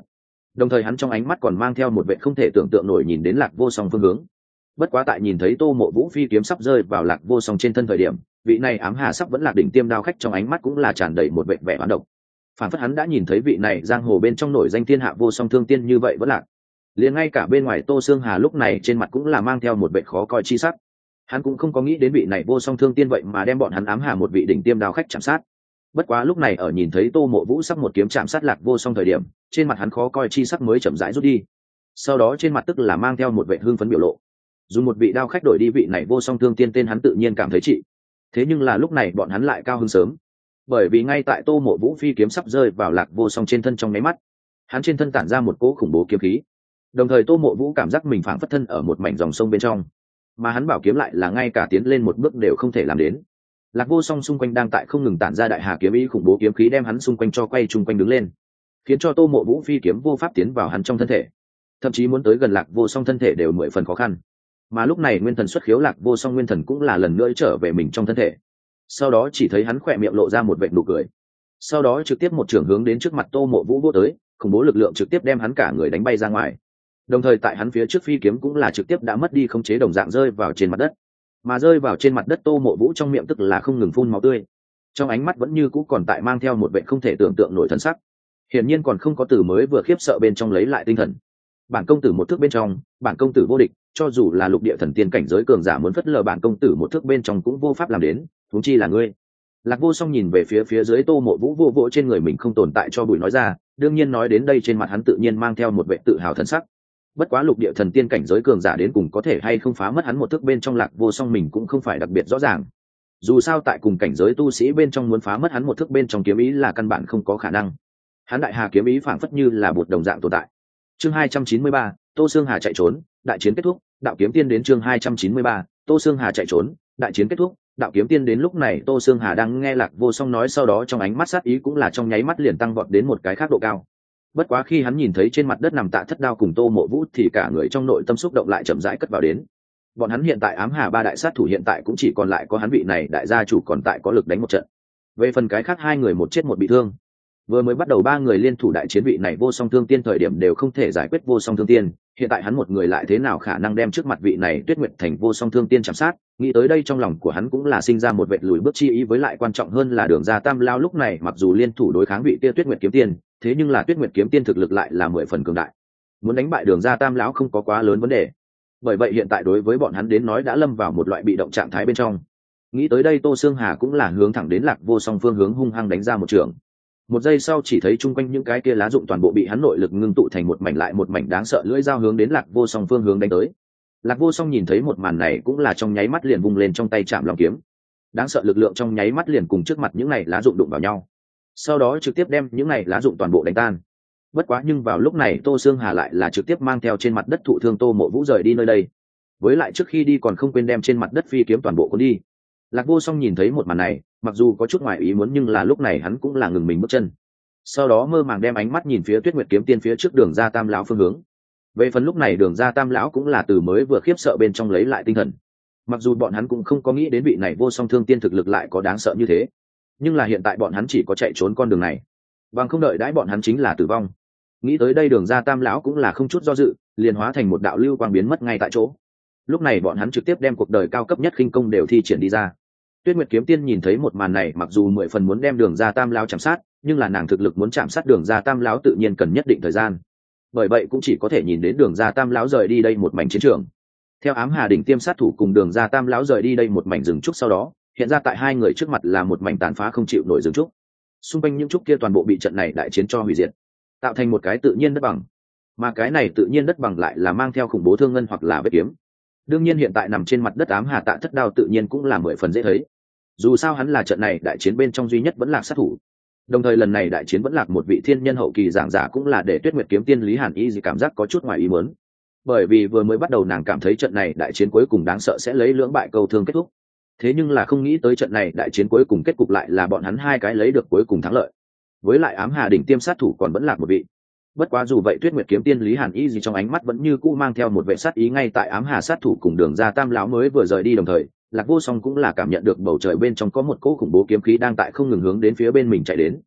đồng thời hắn trong ánh mắt còn mang theo một vệ không thể tưởng tượng nổi nhìn đến Lạc Vô Song phương hướng. Bất quá tại nhìn thấy Tô Mộ Vũ phi kiếm sắp rơi vào Lạc Vô Song trên thân thời điểm, vị này ám hà sắp vẫn là đỉnh tiêm đao khách trong ánh mắt cũng là tràn đầy một vệ vẻ hoán độc. Phản phất hắn đã nhìn thấy vị này giang hồ bên trong nổi danh thiên hạ vô song thương tiên như vậy vẫn lạc. Liền ngay cả bên ngoài Tô Xương Hà lúc này trên mặt cũng là mang theo một vệ khó coi chi sắc. Hắn cũng không có nghĩ đến vị này vô song thương tiên vậy mà đem bọn hắn ám hà một vị đỉnh tiêm đao khách chạm sát. Bất quá lúc này ở nhìn thấy Tô Mộ Vũ sắp một kiếm chạm sát Lạc Vô Song thời điểm, trên mặt hắn khó coi chi sắc mới chậm rãi rút đi. Sau đó trên mặt tức là mang theo một vệ hưng phấn biểu lộ. Dùng một vị đao khách đổi đi vị này vô song thương tiên tên hắn tự nhiên cảm thấy trị. Thế nhưng là lúc này bọn hắn lại cao hứng sớm, bởi vì ngay tại Tô Mộ Vũ phi kiếm sắp rơi vào Lạc Vô Song trên thân trong nháy mắt, hắn trên thân tản ra một cỗ khủng bố kiếm khí. Đồng thời Tô Mộ Vũ cảm giác mình phảng phất thân ở một mảnh dòng sông bên trong, mà hắn bảo kiếm lại là ngay cả tiến lên một bước đều không thể làm đến. Lạc Vô Song xung quanh đang tại không ngừng tản ra đại hà kiếm ý khủng bố kiếm khí đem hắn xung quanh cho quay chung quanh đứng lên, khiến cho Tô Mộ Vũ phi kiếm vô pháp tiến vào hắn trong thân thể, thậm chí muốn tới gần Lạc Vô Song thân thể đều mười phần khó khăn. Mà lúc này nguyên thần xuất khiếu Lạc Vô Song nguyên thần cũng là lần nữa trở về mình trong thân thể. Sau đó chỉ thấy hắn khỏe miệng lộ ra một vệt nụ cười, sau đó trực tiếp một chưởng hướng đến trước mặt Tô Mộ Vũ vô tới, khủng bố lực lượng trực tiếp đem hắn cả người đánh bay ra ngoài. Đồng thời tại hắn phía trước phi kiếm cũng là trực tiếp đã mất đi khống chế đồng dạng rơi vào trên mặt đất. Mà rơi vào trên mặt đất Tô Mộ Vũ trong miệng tức là không ngừng phun máu tươi, trong ánh mắt vẫn như cũ còn tại mang theo một vẻ không thể tưởng tượng nổi thần sắc, hiển nhiên còn không có từ mới vừa khiếp sợ bên trong lấy lại tinh thần. Bản công tử một thước bên trong, bản công tử vô địch, cho dù là lục địa thần tiên cảnh giới cường giả muốn phất lờ bản công tử một thước bên trong cũng vô pháp làm đến, huống chi là ngươi. Lạc Vô Song nhìn về phía dưới Tô Mộ Vũ vô vỗ trên người mình không tồn tại cho bụi nói ra, đương nhiên nói đến đây trên mặt hắn tự nhiên mang theo một vẻ tự hào thần sắc. Bất quá lục địa thần tiên cảnh giới cường giả đến cùng có thể hay không phá mất hắn một thước bên trong Lạc Vô Song mình cũng không phải đặc biệt rõ ràng. Dù sao tại cùng cảnh giới tu sĩ bên trong muốn phá mất hắn một thước bên trong kiếm ý là căn bản không có khả năng. Hắn đại hà kiếm ý phảng phất như là bột đồng dạng tồn tại. Chương 293, Tô Xương Hà chạy trốn, đại chiến kết thúc, đạo kiếm tiên đến chương 293, Tô Xương Hà chạy trốn, đại chiến kết thúc, đạo kiếm tiên đến. Lúc này Tô Xương Hà đang nghe Lạc Vô Song nói, sau đó trong ánh mắt sát ý cũng là trong nháy mắt liền tăng vọt đến một cái khác độ cao. Bất quá khi hắn nhìn thấy trên mặt đất nằm Tạ Thất Đao cùng Tô Mộ Vũ thì cả người trong nội tâm xúc động lại chậm rãi cất vào đến. Bọn hắn hiện tại ám hà ba đại sát thủ hiện tại cũng chỉ còn lại có hắn vị này đại gia chủ còn tại có lực đánh một trận. Về phần cái khác hai người một chết một bị thương. Vừa mới bắt đầu ba người liên thủ đại chiến vị này vô song thương tiên thời điểm đều không thể giải quyết vô song thương tiên, hiện tại hắn một người lại thế nào khả năng đem trước mặt vị này Tuyết Nguyệt Thành vô song thương tiên chạm sát. Nghĩ tới đây trong lòng của hắn cũng là sinh ra một vệt lùi bước chi ý, với lại quan trọng hơn là Đường Gia Tam Lao lúc này mặc dù liên thủ đối kháng vị kia Tuyết Nguyệt kiếm tiên, thế nhưng là Tuyết Nguyệt kiếm tiên thực lực lại là 10 phần cường đại, muốn đánh bại Đường Gia Tam lão không có quá lớn vấn đề. Bởi vậy hiện tại đối với bọn hắn đến nói đã lâm vào một loại bị động trạng thái bên trong. Nghĩ tới đây Tô Xương Hà cũng là hướng thẳng đến Lạc Vô Song phương hướng hung hăng đánh ra một trường. Một giây sau chỉ thấy chung quanh những cái kia lá dụng toàn bộ bị hắn nội lực ngưng tụ thành một mảnh lại một mảnh đáng sợ lưỡi dao hướng đến Lạc Vô Song phương hướng đánh tới. Lạc Vô Song nhìn thấy một màn này cũng là trong nháy mắt liền vung lên trong tay Trảm Long kiếm. Đáng sợ lực lượng trong nháy mắt liền cùng trước mặt những này lá dụng đụng vào nhau. Sau đó trực tiếp đem những này lá dụng toàn bộ đánh tan. Bất quá nhưng vào lúc này Tô Xương Hà lại là trực tiếp mang theo trên mặt đất thụ thương Tô Mộ Vũ rời đi nơi đây. Với lại trước khi đi còn không quên đem trên mặt đất phi kiếm toàn bộ cuốn đi. Lạc Vô Song nhìn thấy một màn này, mặc dù có chút ngoài ý muốn nhưng là lúc này hắn cũng là ngừng mình bước chân. Sau đó mơ màng đem ánh mắt nhìn phía Tuyết Nguyệt kiếm tiên phía trước Đường Gia Tam lão phương hướng. Về phần lúc này Đường Gia Tam lão cũng là từ mới vừa khiếp sợ bên trong lấy lại tinh thần. Mặc dù bọn hắn cũng không có nghĩ đến vị này vô song thương tiên thực lực lại có đáng sợ như thế, nhưng là hiện tại bọn hắn chỉ có chạy trốn con đường này, bằng không đợi đãi bọn hắn chính là tử vong. Nghĩ tới đây Đường Gia Tam lão cũng là không chút do dự, liền hóa thành một đạo lưu quang biến mất ngay tại chỗ. Lúc này bọn hắn trực tiếp đem cuộc đời cao cấp nhất khinh công đều thi triển đi ra. Tuyết Nguyệt kiếm tiên nhìn thấy một màn này, mặc dù 10 phần muốn đem Đường Gia Tam lão chạm sát, nhưng là nàng thực lực muốn chạm sát Đường Gia Tam lão tự nhiên cần nhất định thời gian. Bởi vậy cũng chỉ có thể nhìn đến Đường Gia Tam lão rời đi đây một mảnh chiến trường. Theo ám hà đỉnh tiêm sát thủ cùng Đường Gia Tam lão rời đi đây một mảnh rừng trúc, sau đó hiện ra tại hai người trước mặt là một mảnh tàn phá không chịu nổi rừng trúc. Xung quanh những trúc kia toàn bộ bị trận này đại chiến cho hủy diệt, tạo thành một cái tự nhiên đất bằng. Mà cái này tự nhiên đất bằng lại là mang theo khủng bố thương ngân hoặc là vết kiếm. Đương nhiên hiện tại nằm trên mặt đất ám hà Tạ Thất Đao tự nhiên cũng là 10 phần dễ thấy. Dù sao hắn là trận này đại chiến bên trong duy nhất vẫn lạc sát thủ. Đồng thời lần này đại chiến vẫn lạc một vị thiên nhân hậu kỳ giảng giả cũng là để Tuyết Nguyệt kiếm tiên Lý Hàn Y gì cảm giác có chút ngoài ý muốn. Bởi vì vừa mới bắt đầu nàng cảm thấy trận này đại chiến cuối cùng đáng sợ sẽ lấy lưỡng bại câu thương kết thúc. Thế nhưng là không nghĩ tới trận này đại chiến cuối cùng kết cục lại là bọn hắn hai cái lấy được cuối cùng thắng lợi. Với lại ám hà đỉnh tiêm sát thủ còn vẫn lạc một vị. Bất quá dù vậy Tuyết Nguyệt kiếm tiên Lý Hàn Y gì trong ánh mắt vẫn như cũ mang theo một vẻ sát ý. Ngay tại ám hà sát thủ cùng Đường Gia Tam lão mới vừa rời đi đồng thời, Lạc Vô Song cũng là cảm nhận được bầu trời bên trong có một cỗ khủng bố kiếm khí đang tại không ngừng hướng đến phía bên mình chạy đến.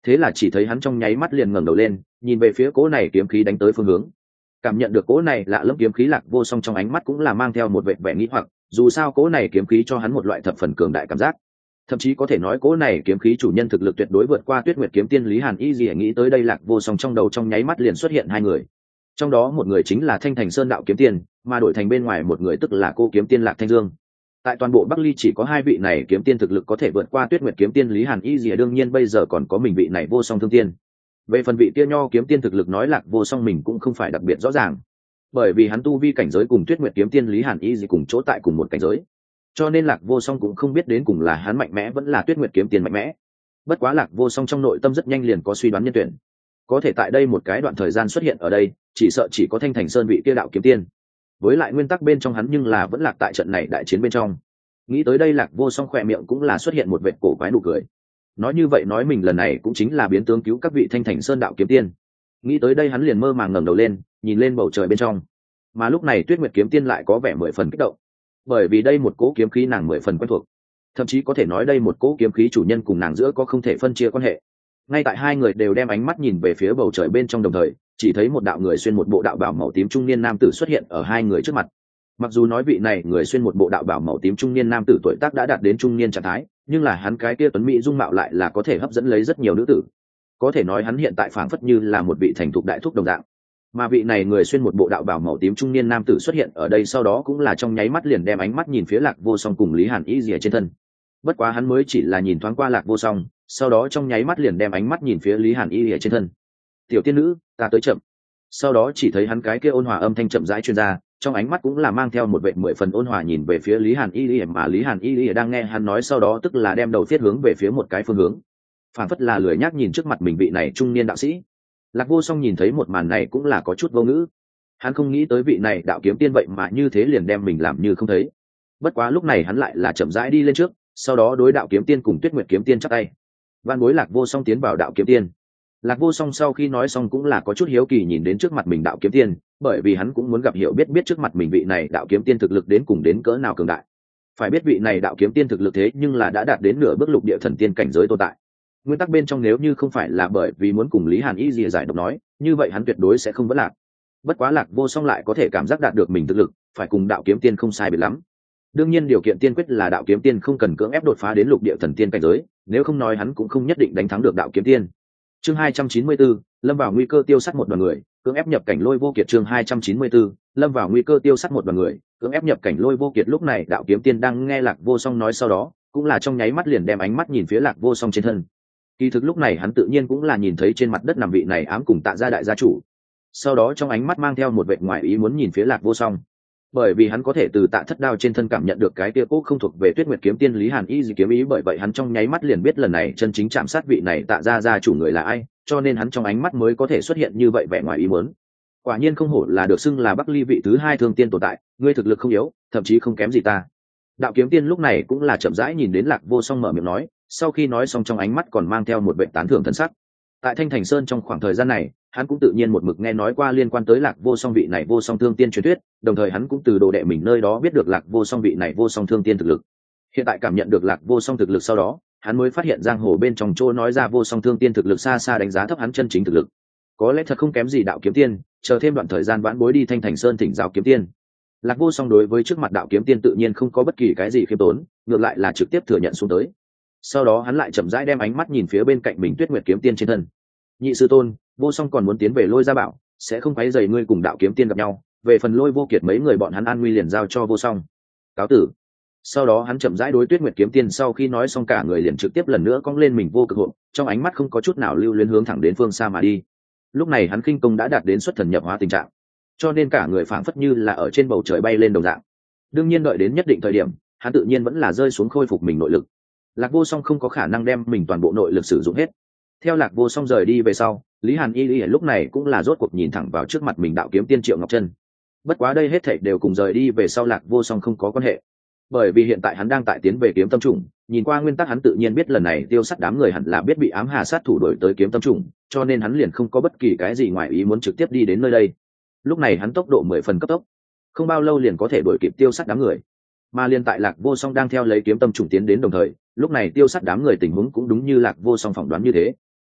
thế là chỉ thấy hắn trong nháy mắt liền ngẩng đầu lên, nhìn về phía cỗ này kiếm khí đánh tới phương hướng. Cảm nhận được cỗ này lạ lẫm kiếm khí, Lạc Vô Song trong ánh mắt cũng là mang theo một vẻ vẻ nghĩ hoặc, dù sao cỗ này kiếm khí cho hắn một loại thập phần cường đại cảm giác, thậm chí có thể nói cỗ này kiếm khí chủ nhân thực lực tuyệt đối vượt qua Tuyết Nguyệt kiếm tiên Lý Hàn Y. Gì nghĩ tới đây, Lạc Vô Song trong đầu trong nháy mắt liền xuất hiện hai người, trong đó một người chính là Thanh Thành Sơn đạo kiếm tiên, mà đổi thành bên ngoài một người tức là cô kiếm tiên Lạc Thanh Dương. Tại toàn bộ Bắc Ly chỉ có hai vị này kiếm tiên thực lực có thể vượt qua Tuyết Nguyệt kiếm tiên Lý Hàn Y. Gì đương nhiên bây giờ còn có mình vị này Vô Song Thương Tiên. Về phần vị kia Nho kiếm tiên thực lực nói Lạc Vô Song mình cũng không phải đặc biệt rõ ràng, bởi vì hắn tu vi cảnh giới cùng Tuyết Nguyệt kiếm tiên Lý Hàn Y gì cùng chỗ tại cùng một cảnh giới, cho nên Lạc Vô Song cũng không biết đến cùng là hắn mạnh mẽ vẫn là Tuyết Nguyệt kiếm tiên mạnh mẽ. Bất quá Lạc Vô Song trong nội tâm rất nhanh liền có suy đoán nhân tuyển, có thể tại đây một cái đoạn thời gian xuất hiện ở đây, chỉ sợ chỉ có Thanh Thành Sơn vị kia đạo kiếm tiên. Với lại nguyên tắc bên trong hắn nhưng là vẫn lạc tại trận này đại chiến bên trong. Nghĩ tới đây, Lạc Vô Song khỏe miệng cũng là xuất hiện một vệt cổ quái nụ cười. Nói như vậy nói mình lần này cũng chính là biến tướng cứu các vị Thanh Thành Sơn đạo kiếm tiên. Nghĩ tới đây hắn liền mơ màng ngẩng đầu lên, nhìn lên bầu trời bên trong. Mà lúc này Tuyết Nguyệt kiếm tiên lại có vẻ 10 phần kích động, bởi vì đây một cỗ kiếm khí nàng 10 phần quen thuộc, thậm chí có thể nói đây một cỗ kiếm khí chủ nhân cùng nàng giữa có không thể phân chia quan hệ. Ngay tại hai người đều đem ánh mắt nhìn về phía bầu trời bên trong đồng thời, chỉ thấy một đạo người xuyên một bộ đạo bào màu tím trung niên nam tử xuất hiện ở hai người trước mặt. Mặc dù nói vị này người xuyên một bộ đạo bào màu tím trung niên nam tử tuổi tác đã đạt đến trung niên trạng thái, nhưng là hắn cái kia tuấn mỹ dung mạo lại là có thể hấp dẫn lấy rất nhiều nữ tử. Có thể nói hắn hiện tại phảng phất như là một vị thành thục đại thúc đồng dạng. Mà vị này người xuyên một bộ đạo bào màu tím trung niên nam tử xuất hiện ở đây sau đó cũng là trong nháy mắt liền đem ánh mắt nhìn phía Lạc Vô Song cùng Lý Hàn Y rìa trên thân. Bất quá hắn mới chỉ là nhìn thoáng qua Lạc Vô Song, sau đó trong nháy mắt liền đem ánh mắt nhìn phía Lý Hàn Y rìa trên thân. "Tiểu tiên nữ, ta tới chậm." Sau đó chỉ thấy hắn cái kia ôn hòa âm thanh chậm rãi truyền ra, trong ánh mắt cũng là mang theo một vẻ 10 phần ôn hòa nhìn về phía Lý Hàn Y rìa, mà Lý Hàn Y rìa đang nghe hắn nói sau đó tức là đem đầu thiết hướng về phía một cái phương hướng, phảng phất là lười nhác nhìn trước mặt mình vị này trung niên đạo sĩ. Lạc Vô Song nhìn thấy một màn này cũng là có chút vô ngữ, hắn không nghĩ tới vị này đạo kiếm tiên vậy mà như thế liền đem mình làm như không thấy. Bất quá lúc này hắn lại là chậm rãi đi lên trước, sau đó đối đạo kiếm tiên cùng Tuyết Nguyệt kiếm tiên chắp tay. Van bối Lạc Vô Song tiến vào đạo kiếm tiên. Lạc Vô Song sau khi nói xong cũng là có chút hiếu kỳ nhìn đến trước mặt mình đạo kiếm tiên, bởi vì hắn cũng muốn gặp hiểu biết trước mặt mình vị này đạo kiếm tiên thực lực đến cùng đến cỡ nào cường đại. Phải biết vị này đạo kiếm tiên thực lực thế nhưng là đã đạt đến nửa bước lục địa thần tiên cảnh giới tồn tại. Nguyên tắc bên trong nếu như không phải là bởi vì muốn cùng Lý Hàn Y rìa giải độc nói, như vậy hắn tuyệt đối sẽ không vẫn lạc. Bất quá Lạc Vô Song lại có thể cảm giác đạt được mình thực lực phải cùng đạo kiếm tiên không sai biệt lắm. Đương nhiên điều kiện tiên quyết là đạo kiếm tiên không cần cưỡng ép đột phá đến lục địa thần tiên cảnh giới, nếu không nói hắn cũng không nhất định đánh thắng được đạo kiếm tiên. Chương 294, lâm vào nguy cơ tiêu sát một đoàn người, cưỡng ép nhập cảnh Lôi Vô Kiệt. Chương 294, lâm vào nguy cơ tiêu sát một đoàn người, cưỡng ép nhập cảnh Lôi Vô Kiệt. Lúc này đạo kiếm tiên đang nghe Lạc Vô Song nói sau đó, cũng là trong nháy mắt liền đem ánh mắt nhìn phía Lạc Vô Song trên thân. Kỳ thực lúc này hắn tự nhiên cũng là nhìn thấy trên mặt đất nằm vị này ám cùng Tạ gia đại gia chủ, sau đó trong ánh mắt mang theo một vẻ ngoài ý muốn nhìn phía Lạc Vô Song, bởi vì hắn có thể từ Tạ Thất Đao trên thân cảm nhận được cái kia cố không thuộc về Tuyết Nguyệt kiếm tiên Lý Hàn Y gì kiếm ý, bởi vậy hắn trong nháy mắt liền biết lần này chân chính chạm sát vị này Tạ gia gia chủ người là ai, cho nên hắn trong ánh mắt mới có thể xuất hiện như vậy vẻ ngoài ý muốn. Quả nhiên không hổ là được xưng là Bắc Ly vị thứ hai thương tiên tồn tại, ngươi thực lực không yếu, thậm chí không kém gì ta. Đạo kiếm tiên lúc này cũng là chậm rãi nhìn đến Lạc Vô Song mở miệng nói, sau khi nói xong trong ánh mắt còn mang theo một vẻ tán thưởng thần sắc. Tại Thanh Thành Sơn trong khoảng thời gian này, hắn cũng tự nhiên một mực nghe nói qua liên quan tới Lạc Vô Song vị này Vô Song thương tiên truyền thuyết, đồng thời hắn cũng từ đồ đệ mình nơi đó biết được Lạc Vô Song vị này Vô Song thương tiên thực lực. Hiện tại cảm nhận được Lạc Vô Song thực lực sau đó, hắn mới phát hiện giang hồ bên trong chỗ nói ra Vô Song thương tiên thực lực xa xa đánh giá thấp hắn chân chính thực lực. Có lẽ thật không kém gì đạo kiếm tiên, chờ thêm đoạn thời gian vãn bối đi Thanh Thành Sơn thỉnh giáo kiếm tiên. Lạc Vô Song đối với trước mặt đạo kiếm tiên tự nhiên không có bất kỳ cái gì khiêm tốn, ngược lại là trực tiếp thừa nhận xuống tới. Sau đó hắn lại chậm rãi đem ánh mắt nhìn phía bên cạnh mình Tuyết Nguyệt kiếm tiên trên thân. Nhị sư tôn, Vô Song còn muốn tiến về Lôi Gia Bảo, sẽ không quấy rầy ngươi cùng đạo kiếm tiên gặp nhau, về phần Lôi Vô Kiệt mấy người bọn hắn an nguy liền giao cho Vô Song. Cáo tử. Sau đó hắn chậm rãi đối Tuyết Nguyệt kiếm tiên sau khi nói xong cả người liền trực tiếp lần nữa cong lên mình vô cực hộ, trong ánh mắt không có chút nào lưu luyến hướng thẳng đến phương xa mà đi. Lúc này hắn khinh công đã đạt đến xuất thần nhập hóa tình trạng, cho nên cả người phảng phất như là ở trên bầu trời bay lên đồng dạng. Đương nhiên đợi đến nhất định thời điểm, hắn tự nhiên vẫn là rơi xuống khôi phục mình nội lực. Lạc Vô Song không có khả năng đem mình toàn bộ nội lực sử dụng hết. Theo Lạc Vô Song rời đi về sau, Lý Hàn Y lúc này cũng là rốt cuộc nhìn thẳng vào trước mặt mình đạo kiếm tiên Triệu Ngọc Trân. Bất quá đây hết thảy đều cùng rời đi về sau Lạc Vô Song không có quan hệ, bởi vì hiện tại hắn đang tại tiến về Kiếm Tâm Trùng, nhìn qua nguyên tắc hắn tự nhiên biết lần này tiêu sát đám người hẳn là biết bị ám hà sát thủ đuổi tới Kiếm Tâm Trùng, cho nên hắn liền không có bất kỳ cái gì ngoài ý muốn trực tiếp đi đến nơi đây. Lúc này hắn tốc độ 10 phần cấp tốc, không bao lâu liền có thể đuổi kịp tiêu sát đám người. Mà liên tại Lạc Vô Song đang theo lấy Kiếm Tâm Trùng tiến đến đồng thời, lúc này tiêu sát đám người tình huống cũng đúng như Lạc Vô Song phỏng đoán như thế.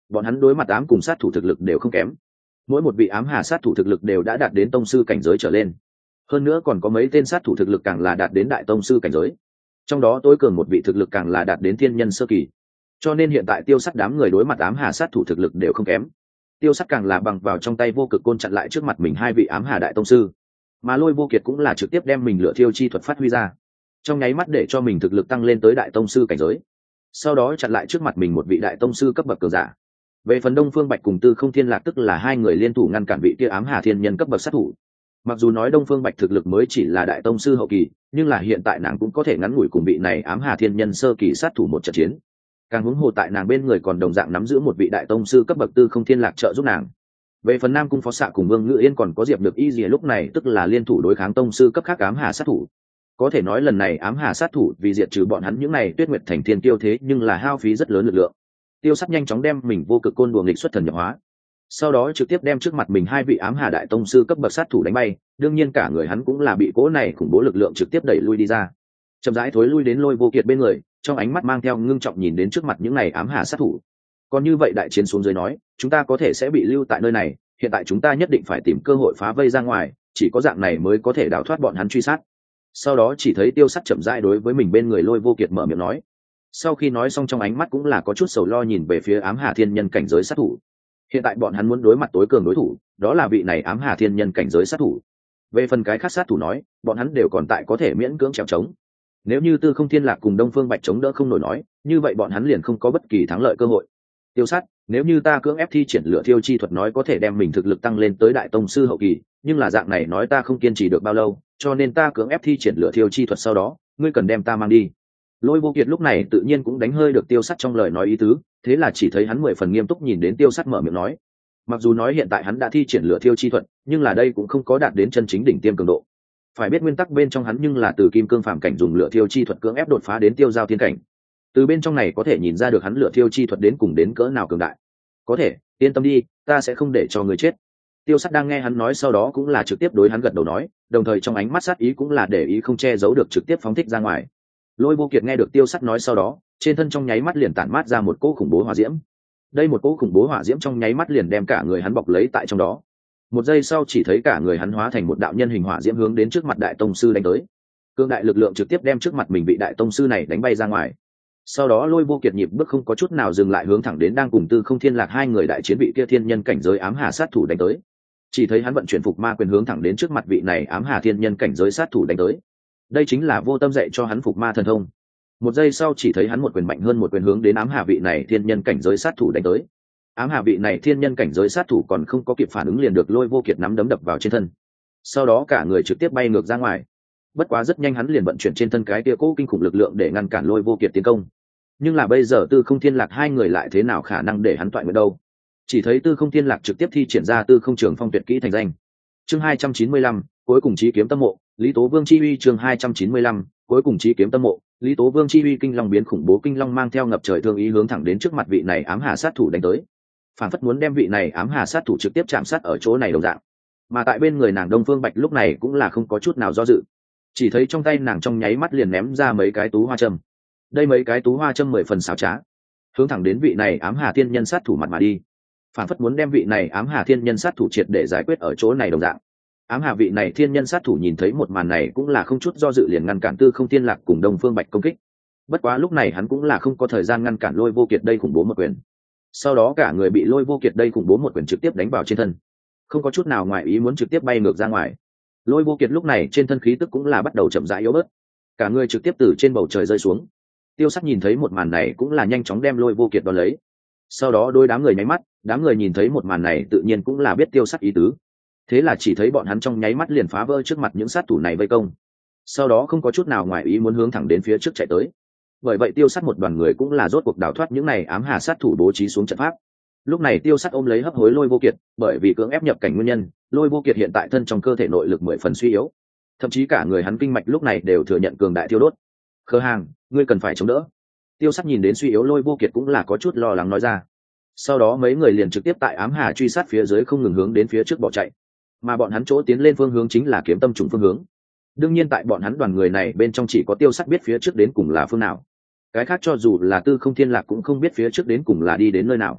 bọn hắn đối mặt ám cùng sát thủ thực lực đều không kém, mỗi một vị ám hà sát thủ thực lực đều đã đạt đến tông sư cảnh giới trở lên, hơn nữa còn có mấy tên sát thủ thực lực càng là đạt đến đại tông sư cảnh giới, trong đó tối cường một vị thực lực càng là đạt đến thiên nhân sơ kỳ. Cho nên hiện tại Tiêu Sắt đám người đối mặt ám hà sát thủ thực lực đều không kém. Tiêu Sắt càng là bằng vào trong tay vô cực côn chặn lại trước mặt mình hai vị ám hà đại tông sư, mà Lôi Vô Kiệt cũng là trực tiếp đem mình lửa thiêu chi thuật phát huy ra, trong nháy mắt để cho mình thực lực tăng lên tới đại tông sư cảnh giới, sau đó chặn lại trước mặt mình một vị đại tông sư cấp bậc cường giả. Về phần Đông Phương Bạch cùng Tư Không Thiên Lạc tức là hai người liên thủ ngăn cản vị kia ám hà thiên nhân cấp bậc sát thủ. Mặc dù nói Đông Phương Bạch thực lực mới chỉ là đại tông sư hậu kỳ, nhưng là hiện tại nàng cũng có thể ngắn ngủi cùng vị này ám hà thiên nhân sơ kỳ sát thủ một trận chiến. Càng huống hồ tại nàng bên người còn đồng dạng nắm giữ một vị đại tông sư cấp bậc Tư Không Thiên Lạc trợ giúp nàng. Về phần Nam Cung Phó Xạ cùng Vương Ngự Yên còn có Diệp Được Y Lìa lúc này tức là liên thủ đối kháng tông sư cấp khác ám hà sát thủ. Có thể nói lần này ám hà sát thủ vì diệt trừ bọn hắn những này Tuyết Nguyệt Thành thiên tiêu thế nhưng là hao phí rất lớn lực lượng. Tiêu Sắt nhanh chóng đem mình vô cực côn đùa nghịch xuất thần nhập hóa, sau đó trực tiếp đem trước mặt mình hai vị ám hà đại tông sư cấp bậc sát thủ đánh bay. Đương nhiên cả người hắn cũng là bị cỗ này khủng bố lực lượng trực tiếp đẩy lui đi ra, chậm rãi thối lui đến Lôi Vô Kiệt bên người, trong ánh mắt mang theo ngưng trọng nhìn đến trước mặt những này ám hà sát thủ. Còn như vậy đại chiến xuống dưới nói, chúng ta có thể sẽ bị lưu tại nơi này, hiện tại chúng ta nhất định phải tìm cơ hội phá vây ra ngoài, chỉ có dạng này mới có thể đào thoát bọn hắn truy sát. Sau đó chỉ thấy Tiêu Sắt chậm rãi đối với mình bên người Lôi Vô Kiệt mở miệng nói. Sau khi nói xong trong ánh mắt cũng là có chút sầu lo nhìn về phía ám hà thiên nhân cảnh giới sát thủ. Hiện tại bọn hắn muốn đối mặt tối cường đối thủ, đó là vị này ám hà thiên nhân cảnh giới sát thủ. Về phần cái khác sát thủ nói, bọn hắn đều còn tại có thể miễn cưỡng trèo trống. Nếu như Tư Không Thiên Lạc cùng Đông Phương Bạch chống đỡ không nổi nói, như vậy bọn hắn liền không có bất kỳ thắng lợi cơ hội. Tiêu Sắt, nếu như ta cưỡng ép thi triển lửa thiêu chi thuật nói có thể đem mình thực lực tăng lên tới đại tông sư hậu kỳ, nhưng là dạng này nói ta không kiên trì được bao lâu, cho nên ta cưỡng ép thi triển lửa thiêu chi thuật sau đó, ngươi cần đem ta mang đi. Lôi Vô Kiệt lúc này tự nhiên cũng đánh hơi được Tiêu Sắt trong lời nói ý tứ, thế là chỉ thấy hắn 10 phần nghiêm túc nhìn đến Tiêu Sắt mở miệng nói. Mặc dù nói hiện tại hắn đã thi triển lửa thiêu chi thuật, nhưng là đây cũng không có đạt đến chân chính đỉnh tiêm cường độ. Phải biết nguyên tắc bên trong hắn nhưng là từ kim cương phàm cảnh dùng lửa thiêu chi thuật cưỡng ép đột phá đến tiêu giao thiên cảnh. Từ bên trong này có thể nhìn ra được hắn lửa thiêu chi thuật đến cùng đến cỡ nào cường đại. Có thể, yên tâm đi, ta sẽ không để cho người chết. Tiêu Sắt đang nghe hắn nói sau đó cũng là trực tiếp đối hắn gật đầu nói, đồng thời trong ánh mắt sát ý cũng là để ý không che giấu được trực tiếp phóng thích ra ngoài. Lôi Vô Kiệt nghe được Tiêu Sắt nói sau đó, trên thân trong nháy mắt liền tản mát ra một cỗ khủng bố hỏa diễm. Đây một cỗ khủng bố hỏa diễm trong nháy mắt liền đem cả người hắn bọc lấy tại trong đó. Một giây sau chỉ thấy cả người hắn hóa thành một đạo nhân hình hỏa diễm hướng đến trước mặt đại tông sư đánh tới. Cương đại lực lượng trực tiếp đem trước mặt mình bị đại tông sư này đánh bay ra ngoài. Sau đó Lôi Vô Kiệt nhịp bước không có chút nào dừng lại hướng thẳng đến đang cùng Tư Không Thiên Lạc hai người đại chiến vị kia thiên nhân cảnh giới ám hà sát thủ đánh tới. Chỉ thấy hắn vận chuyển phục ma quyền hướng thẳng đến trước mặt vị này ám hà thiên nhân cảnh giới sát thủ đánh tới. Đây chính là Vô Tâm dạy cho hắn phục ma thần thông. Một giây sau chỉ thấy hắn một quyền mạnh hơn một quyền hướng đến ám hà vị này thiên nhân cảnh giới sát thủ đánh tới. Ám hà vị này thiên nhân cảnh giới sát thủ còn không có kịp phản ứng liền được Lôi Vô Kiệt nắm đấm đập vào trên thân. Sau đó cả người trực tiếp bay ngược ra ngoài. Bất quá rất nhanh hắn liền vận chuyển trên thân cái kia cố kinh khủng lực lượng để ngăn cản Lôi Vô Kiệt tiến công. Nhưng là bây giờ Tư Không Thiên Lạc hai người lại thế nào khả năng để hắn toại nguyện đâu? Chỉ thấy Tư Không Thiên Lạc trực tiếp thi triển ra Tư Không Trường Phong tuyệt kỹ thành danh. Chương 295, cuối cùng chí kiếm tâm mộ, Lý Tố Vương chi uy. Chương 295, cuối cùng chí kiếm tâm mộ, Lý Tố Vương chi uy. Kinh long biến khủng bố kinh long mang theo ngập trời thương ý hướng thẳng đến trước mặt vị này ám hà sát thủ đánh tới. Phản phất muốn đem vị này ám hà sát thủ trực tiếp chạm sát ở chỗ này đồng dạng. Mà tại bên người nàng Đông Phương Bạch lúc này cũng là không có chút nào do dự. Chỉ thấy trong tay nàng trong nháy mắt liền ném ra mấy cái tú hoa châm. Đây mấy cái tú hoa châm 10 phần xảo trá, hướng thẳng đến vị này ám hà thiên nhân sát thủ mặt mà đi. Phản phất muốn đem vị này ám hà thiên nhân sát thủ triệt để giải quyết ở chỗ này đồng dạng. Ám hà vị này thiên nhân sát thủ nhìn thấy một màn này cũng là không chút do dự liền ngăn cản Tư Không Thiên Lạc cùng Đông Phương Bạch công kích. Bất quá lúc này hắn cũng là không có thời gian ngăn cản Lôi Vô Kiệt đây khủng bố một quyền. Sau đó cả người bị Lôi Vô Kiệt đây khủng bố một quyền trực tiếp đánh vào trên thân, không có chút nào ngoài ý muốn trực tiếp bay ngược ra ngoài. Lôi Vô Kiệt lúc này trên thân khí tức cũng là bắt đầu chậm rãi yếu bớt, cả người trực tiếp từ trên bầu trời rơi xuống. Tiêu Sắt nhìn thấy một màn này cũng là nhanh chóng đem Lôi Vô Kiệt đón lấy. Sau đó đôi đám người nháy mắt, đám người nhìn thấy một màn này tự nhiên cũng là biết Tiêu Sắt ý tứ. Thế là chỉ thấy bọn hắn trong nháy mắt liền phá vỡ trước mặt những sát thủ này vây công. Sau đó không có chút nào ngoài ý muốn hướng thẳng đến phía trước chạy tới. Bởi vậy Tiêu Sắt một đoàn người cũng là rốt cuộc đào thoát những này ám hà sát thủ bố trí xuống trận pháp. Lúc này Tiêu Sắt ôm lấy hấp hối Lôi Vô Kiệt, bởi vì cưỡng ép nhập cảnh nguyên nhân, Lôi Vô Kiệt hiện tại thân trong cơ thể nội lực 10 phần suy yếu, thậm chí cả người hắn kinh mạch lúc này đều thừa nhận cường đại thiêu đốt. Khơ hàng, ngươi cần phải chống đỡ. Tiêu Sắt nhìn đến suy yếu Lôi Vô Kiệt cũng là có chút lo lắng nói ra. Sau đó mấy người liền trực tiếp tại ám hà truy sát phía dưới không ngừng hướng đến phía trước bỏ chạy, mà bọn hắn chỗ tiến lên phương hướng chính là kiếm tâm trùng phương hướng. Đương nhiên tại bọn hắn đoàn người này bên trong chỉ có Tiêu Sắt biết phía trước đến cùng là phương nào, cái khác cho dù là Tư Không Thiên Lạc cũng không biết phía trước đến cùng là đi đến nơi nào.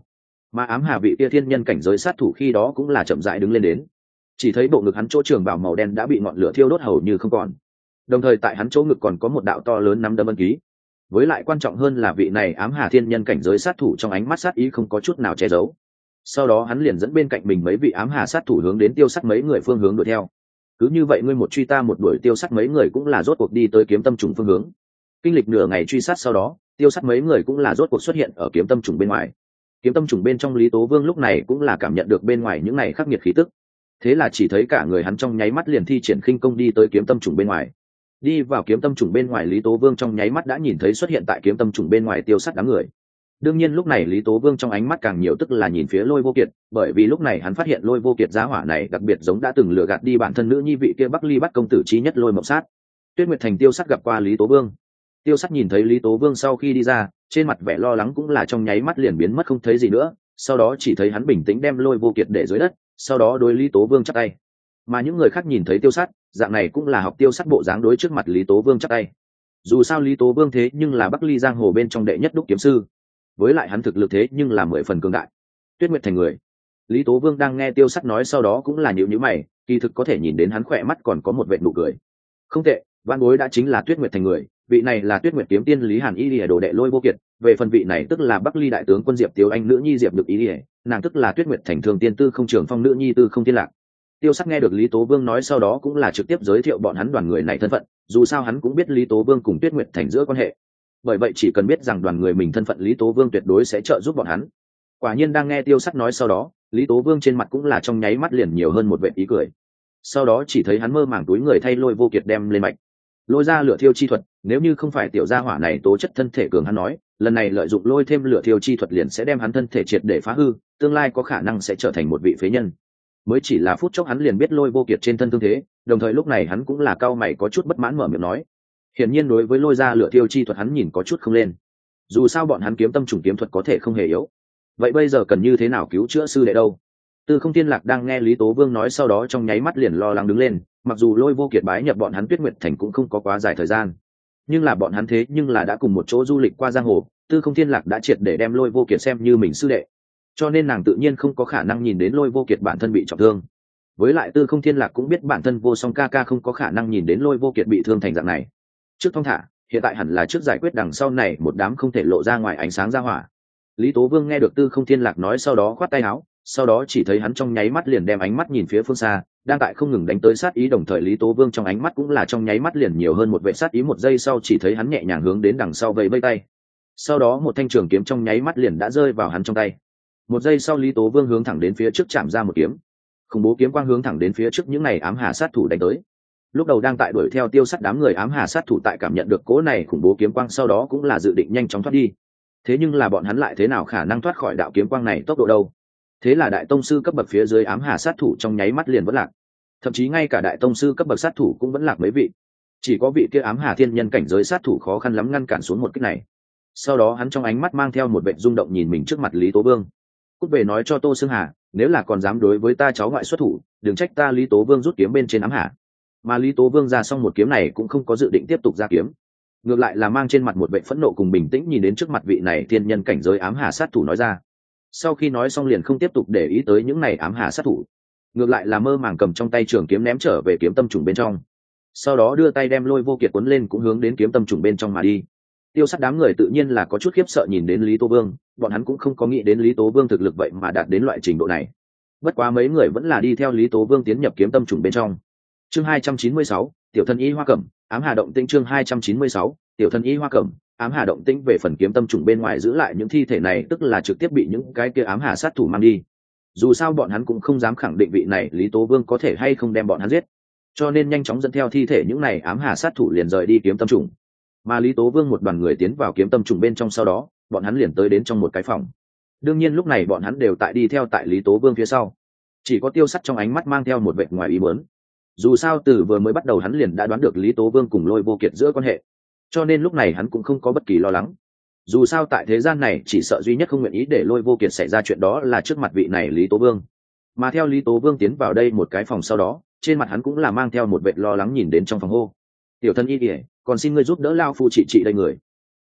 mà ám hà vị kia thiên nhân cảnh giới sát thủ khi đó cũng là chậm rãi đứng lên đến, chỉ thấy bộ ngực hắn chỗ trường bảo màu đen đã bị ngọn lửa thiêu đốt hầu như không còn, đồng thời tại hắn chỗ ngực còn có một đạo to lớn nắm đấm ấn ký. Với lại quan trọng hơn là vị này ám hà thiên nhân cảnh giới sát thủ trong ánh mắt sát ý không có chút nào che giấu. Sau đó hắn liền dẫn bên cạnh mình mấy vị ám hà sát thủ hướng đến Tiêu Sắt mấy người phương hướng đuổi theo. Cứ như vậy ngươi một truy ta một đuổi, Tiêu Sắt mấy người cũng là rốt cuộc đi tới kiếm tâm trùng phương hướng. Kinh lịch nửa ngày truy sát sau đó, Tiêu Sắt mấy người cũng là rốt cuộc xuất hiện ở kiếm tâm trùng bên ngoài. Kiếm tâm trùng bên trong Lý Tố Vương lúc này cũng là cảm nhận được bên ngoài những này khắc nghiệt khí tức. Thế là chỉ thấy cả người hắn trong nháy mắt liền thi triển khinh công đi tới kiếm tâm trùng bên ngoài. Đi vào kiếm tâm trùng bên ngoài, Lý Tố Vương trong nháy mắt đã nhìn thấy xuất hiện tại kiếm tâm trùng bên ngoài Tiêu Sắt đám người. Đương nhiên lúc này Lý Tố Vương trong ánh mắt càng nhiều tức là nhìn phía Lôi Vô Kiệt, bởi vì lúc này hắn phát hiện Lôi Vô Kiệt giá hỏa này đặc biệt giống đã từng lừa gạt đi bản thân nữ nhi vị kia Bắc Ly bắt công tử chí nhất Lôi Mộng Sát. Tuyết Nguyệt Thành Tiêu Sắt gặp qua Lý Tố Vương. Tiêu Sắt nhìn thấy Lý Tố Vương sau khi đi ra, trên mặt vẻ lo lắng cũng là trong nháy mắt liền biến mất không thấy gì nữa, sau đó chỉ thấy hắn bình tĩnh đem Lôi Vô Kiệt để dưới đất, sau đó đối Lý Tố Vương chắp tay. Mà những người khác nhìn thấy Tiêu Sắt, dạng này cũng là học Tiêu Sắt bộ dáng đối trước mặt Lý Tố Vương chắp tay. Dù sao Lý Tố Vương thế nhưng là Bắc Ly giang hồ bên trong đệ nhất đúc kiếm sư, với lại hắn thực lực thế nhưng là 10 phần cường đại. Tuyết Nguyệt Thành người. Lý Tố Vương đang nghe Tiêu Sắt nói sau đó cũng là nhíu nhíu mày, kỳ thực có thể nhìn đến hắn khỏe mắt còn có một vệt nụ cười. Không tệ, văn bối đã chính là Tuyết Nguyệt Thành người, vị này là Tuyết Nguyệt kiếm tiên Lý Hàn Y Lìa đồ đệ Lôi Vô Kiệt, về phần vị này tức là Bắc Ly đại tướng quân Diệp Tiếu Anh nữ nhi Diệp Lực Y Lìa, nàng tức là Tuyết Nguyệt Thành thường tiên tư không trưởng phong nữ nhi Tư Không Thiên Lạc. Tiêu Sắt nghe được Lý Tố Vương nói sau đó cũng là trực tiếp giới thiệu bọn hắn đoàn người này thân phận, dù sao hắn cũng biết Lý Tố Vương cùng Tuyết Nguyệt Thành giữa quan hệ. Bởi vậy chỉ cần biết rằng đoàn người mình thân phận, Lý Tố Vương tuyệt đối sẽ trợ giúp bọn hắn. Quả nhiên đang nghe Tiêu Sắt nói sau đó, Lý Tố Vương trên mặt cũng là trong nháy mắt liền nhiều hơn một vệt ý cười. Sau đó chỉ thấy hắn mơ màng túi người thay Lôi Vô Kiệt đem lên mạch. Lôi ra lửa thiêu chi thuật, nếu như không phải tiểu gia hỏa này tố chất thân thể cường, hắn nói, lần này lợi dụng lôi thêm lửa thiêu chi thuật liền sẽ đem hắn thân thể triệt để phá hư, tương lai có khả năng sẽ trở thành một vị phế nhân. Mới chỉ là phút chốc hắn liền biết Lôi Vô Kiệt trên thân thương thế, đồng thời lúc này hắn cũng là cau mày có chút bất mãn mở miệng nói. Hiển nhiên đối với lôi ra lửa thiêu chi thuật hắn nhìn có chút không lên. Dù sao bọn hắn kiếm tâm trùng kiếm thuật có thể không hề yếu. Vậy bây giờ cần như thế nào cứu chữa sư đệ đâu? Tư Không Thiên Lạc đang nghe Lý Tố Vương nói sau đó trong nháy mắt liền lo lắng đứng lên, mặc dù Lôi Vô Kiệt bái nhập bọn hắn Tuyết Nguyệt Thành cũng không có quá dài thời gian, nhưng là bọn hắn thế nhưng là đã cùng một chỗ du lịch qua giang hồ, Tư Không Thiên Lạc đã triệt để đem Lôi Vô Kiệt xem như mình sư đệ, cho nên nàng tự nhiên không có khả năng nhìn đến Lôi Vô Kiệt bản thân bị trọng thương. Với lại Tư Không Thiên Lạc cũng biết bản thân Vô Song ca ca không có khả năng nhìn đến Lôi Vô Kiệt bị thương thành dạng này. Trước thong thả, hiện tại hẳn là trước giải quyết đằng sau này một đám không thể lộ ra ngoài ánh sáng ra hỏa. Lý Tố Vương nghe được Tư Không Thiên Lạc nói sau đó khoát tay áo, sau đó chỉ thấy hắn trong nháy mắt liền đem ánh mắt nhìn phía phương xa, đang tại không ngừng đánh tới sát ý, đồng thời Lý Tố Vương trong ánh mắt cũng là trong nháy mắt liền nhiều hơn một vệ sát ý. Một giây sau chỉ thấy hắn nhẹ nhàng hướng đến đằng sau vẫy vẫy tay, sau đó một thanh trường kiếm trong nháy mắt liền đã rơi vào hắn trong tay. Một giây sau Lý Tố Vương hướng thẳng đến phía trước chạm ra một kiếm, khủng bố kiếm quang hướng thẳng đến phía trước những này ám hà sát thủ đánh tới. Lúc đầu đang tại đuổi theo Tiêu Sắt đám người ám hà sát thủ tại cảm nhận được cỗ này khủng bố kiếm quang sau đó cũng là dự định nhanh chóng thoát đi. Thế nhưng là bọn hắn lại thế nào khả năng thoát khỏi đạo kiếm quang này tốc độ đâu? Thế là đại tông sư cấp bậc phía dưới ám hà sát thủ trong nháy mắt liền vẫn lạc, thậm chí ngay cả đại tông sư cấp bậc sát thủ cũng vẫn lạc mấy vị, chỉ có vị kia ám hà thiên nhân cảnh giới sát thủ khó khăn lắm ngăn cản xuống một kích này. Sau đó hắn trong ánh mắt mang theo một vẻ rung động nhìn mình trước mặt Lý Tố Vương. Cút về nói cho Tô Xương Hà, nếu là còn dám đối với ta cháu ngoại xuất thủ, đừng trách ta Lý Tố Vương rút kiếm bên trên ám hà. Mà Lý Tố Vương ra xong một kiếm này cũng không có dự định tiếp tục ra kiếm, ngược lại là mang trên mặt một vẻ phẫn nộ cùng bình tĩnh nhìn đến trước mặt vị này thiên nhân cảnh giới ám hà sát thủ nói ra. Sau khi nói xong liền không tiếp tục để ý tới những này ám hà sát thủ, ngược lại là mơ màng cầm trong tay trường kiếm ném trở về kiếm tâm trùng bên trong, sau đó đưa tay đem Lôi Vô Kiệt cuốn lên cũng hướng đến kiếm tâm trùng bên trong mà đi. Tiêu Sắt đám người tự nhiên là có chút khiếp sợ nhìn đến Lý Tố Vương, bọn hắn cũng không có nghĩ đến Lý Tố Vương thực lực vậy mà đạt đến loại trình độ này. Bất quá mấy người vẫn là đi theo Lý Tố Vương tiến nhập kiếm tâm trùng bên trong. Chương 296, tiểu thân y Hoa Cẩm, ám hà động tĩnh. Chương 296, tiểu thân y Hoa Cẩm, ám hà động tĩnh. Về phần kiếm tâm trùng bên ngoài giữ lại những thi thể này tức là trực tiếp bị những cái kia ám hà sát thủ mang đi. Dù sao bọn hắn cũng không dám khẳng định vị này Lý Tố Vương có thể hay không đem bọn hắn giết, cho nên nhanh chóng dẫn theo thi thể những này ám hà sát thủ liền rời đi kiếm tâm trùng. Mà Lý Tố Vương một đoàn người tiến vào kiếm tâm trùng bên trong sau đó, bọn hắn liền tới đến trong một cái phòng. Đương nhiên lúc này bọn hắn đều tại đi theo tại Lý Tố Vương phía sau, chỉ có Tiêu Sắt trong ánh mắt mang theo một vẻ ngoài ý muốn. Dù sao từ vừa mới bắt đầu hắn liền đã đoán được Lý Tố Vương cùng Lôi Vô Kiệt giữa quan hệ, cho nên lúc này hắn cũng không có bất kỳ lo lắng. Dù sao tại thế gian này chỉ sợ duy nhất không nguyện ý để Lôi Vô Kiệt xảy ra chuyện đó là trước mặt vị này Lý Tố Vương. Mà theo Lý Tố Vương tiến vào đây một cái phòng sau đó, trên mặt hắn cũng là mang theo một vẻ lo lắng nhìn đến trong phòng hô: tiểu thân y kìa, còn xin ngươi giúp đỡ lao phu trị đây người.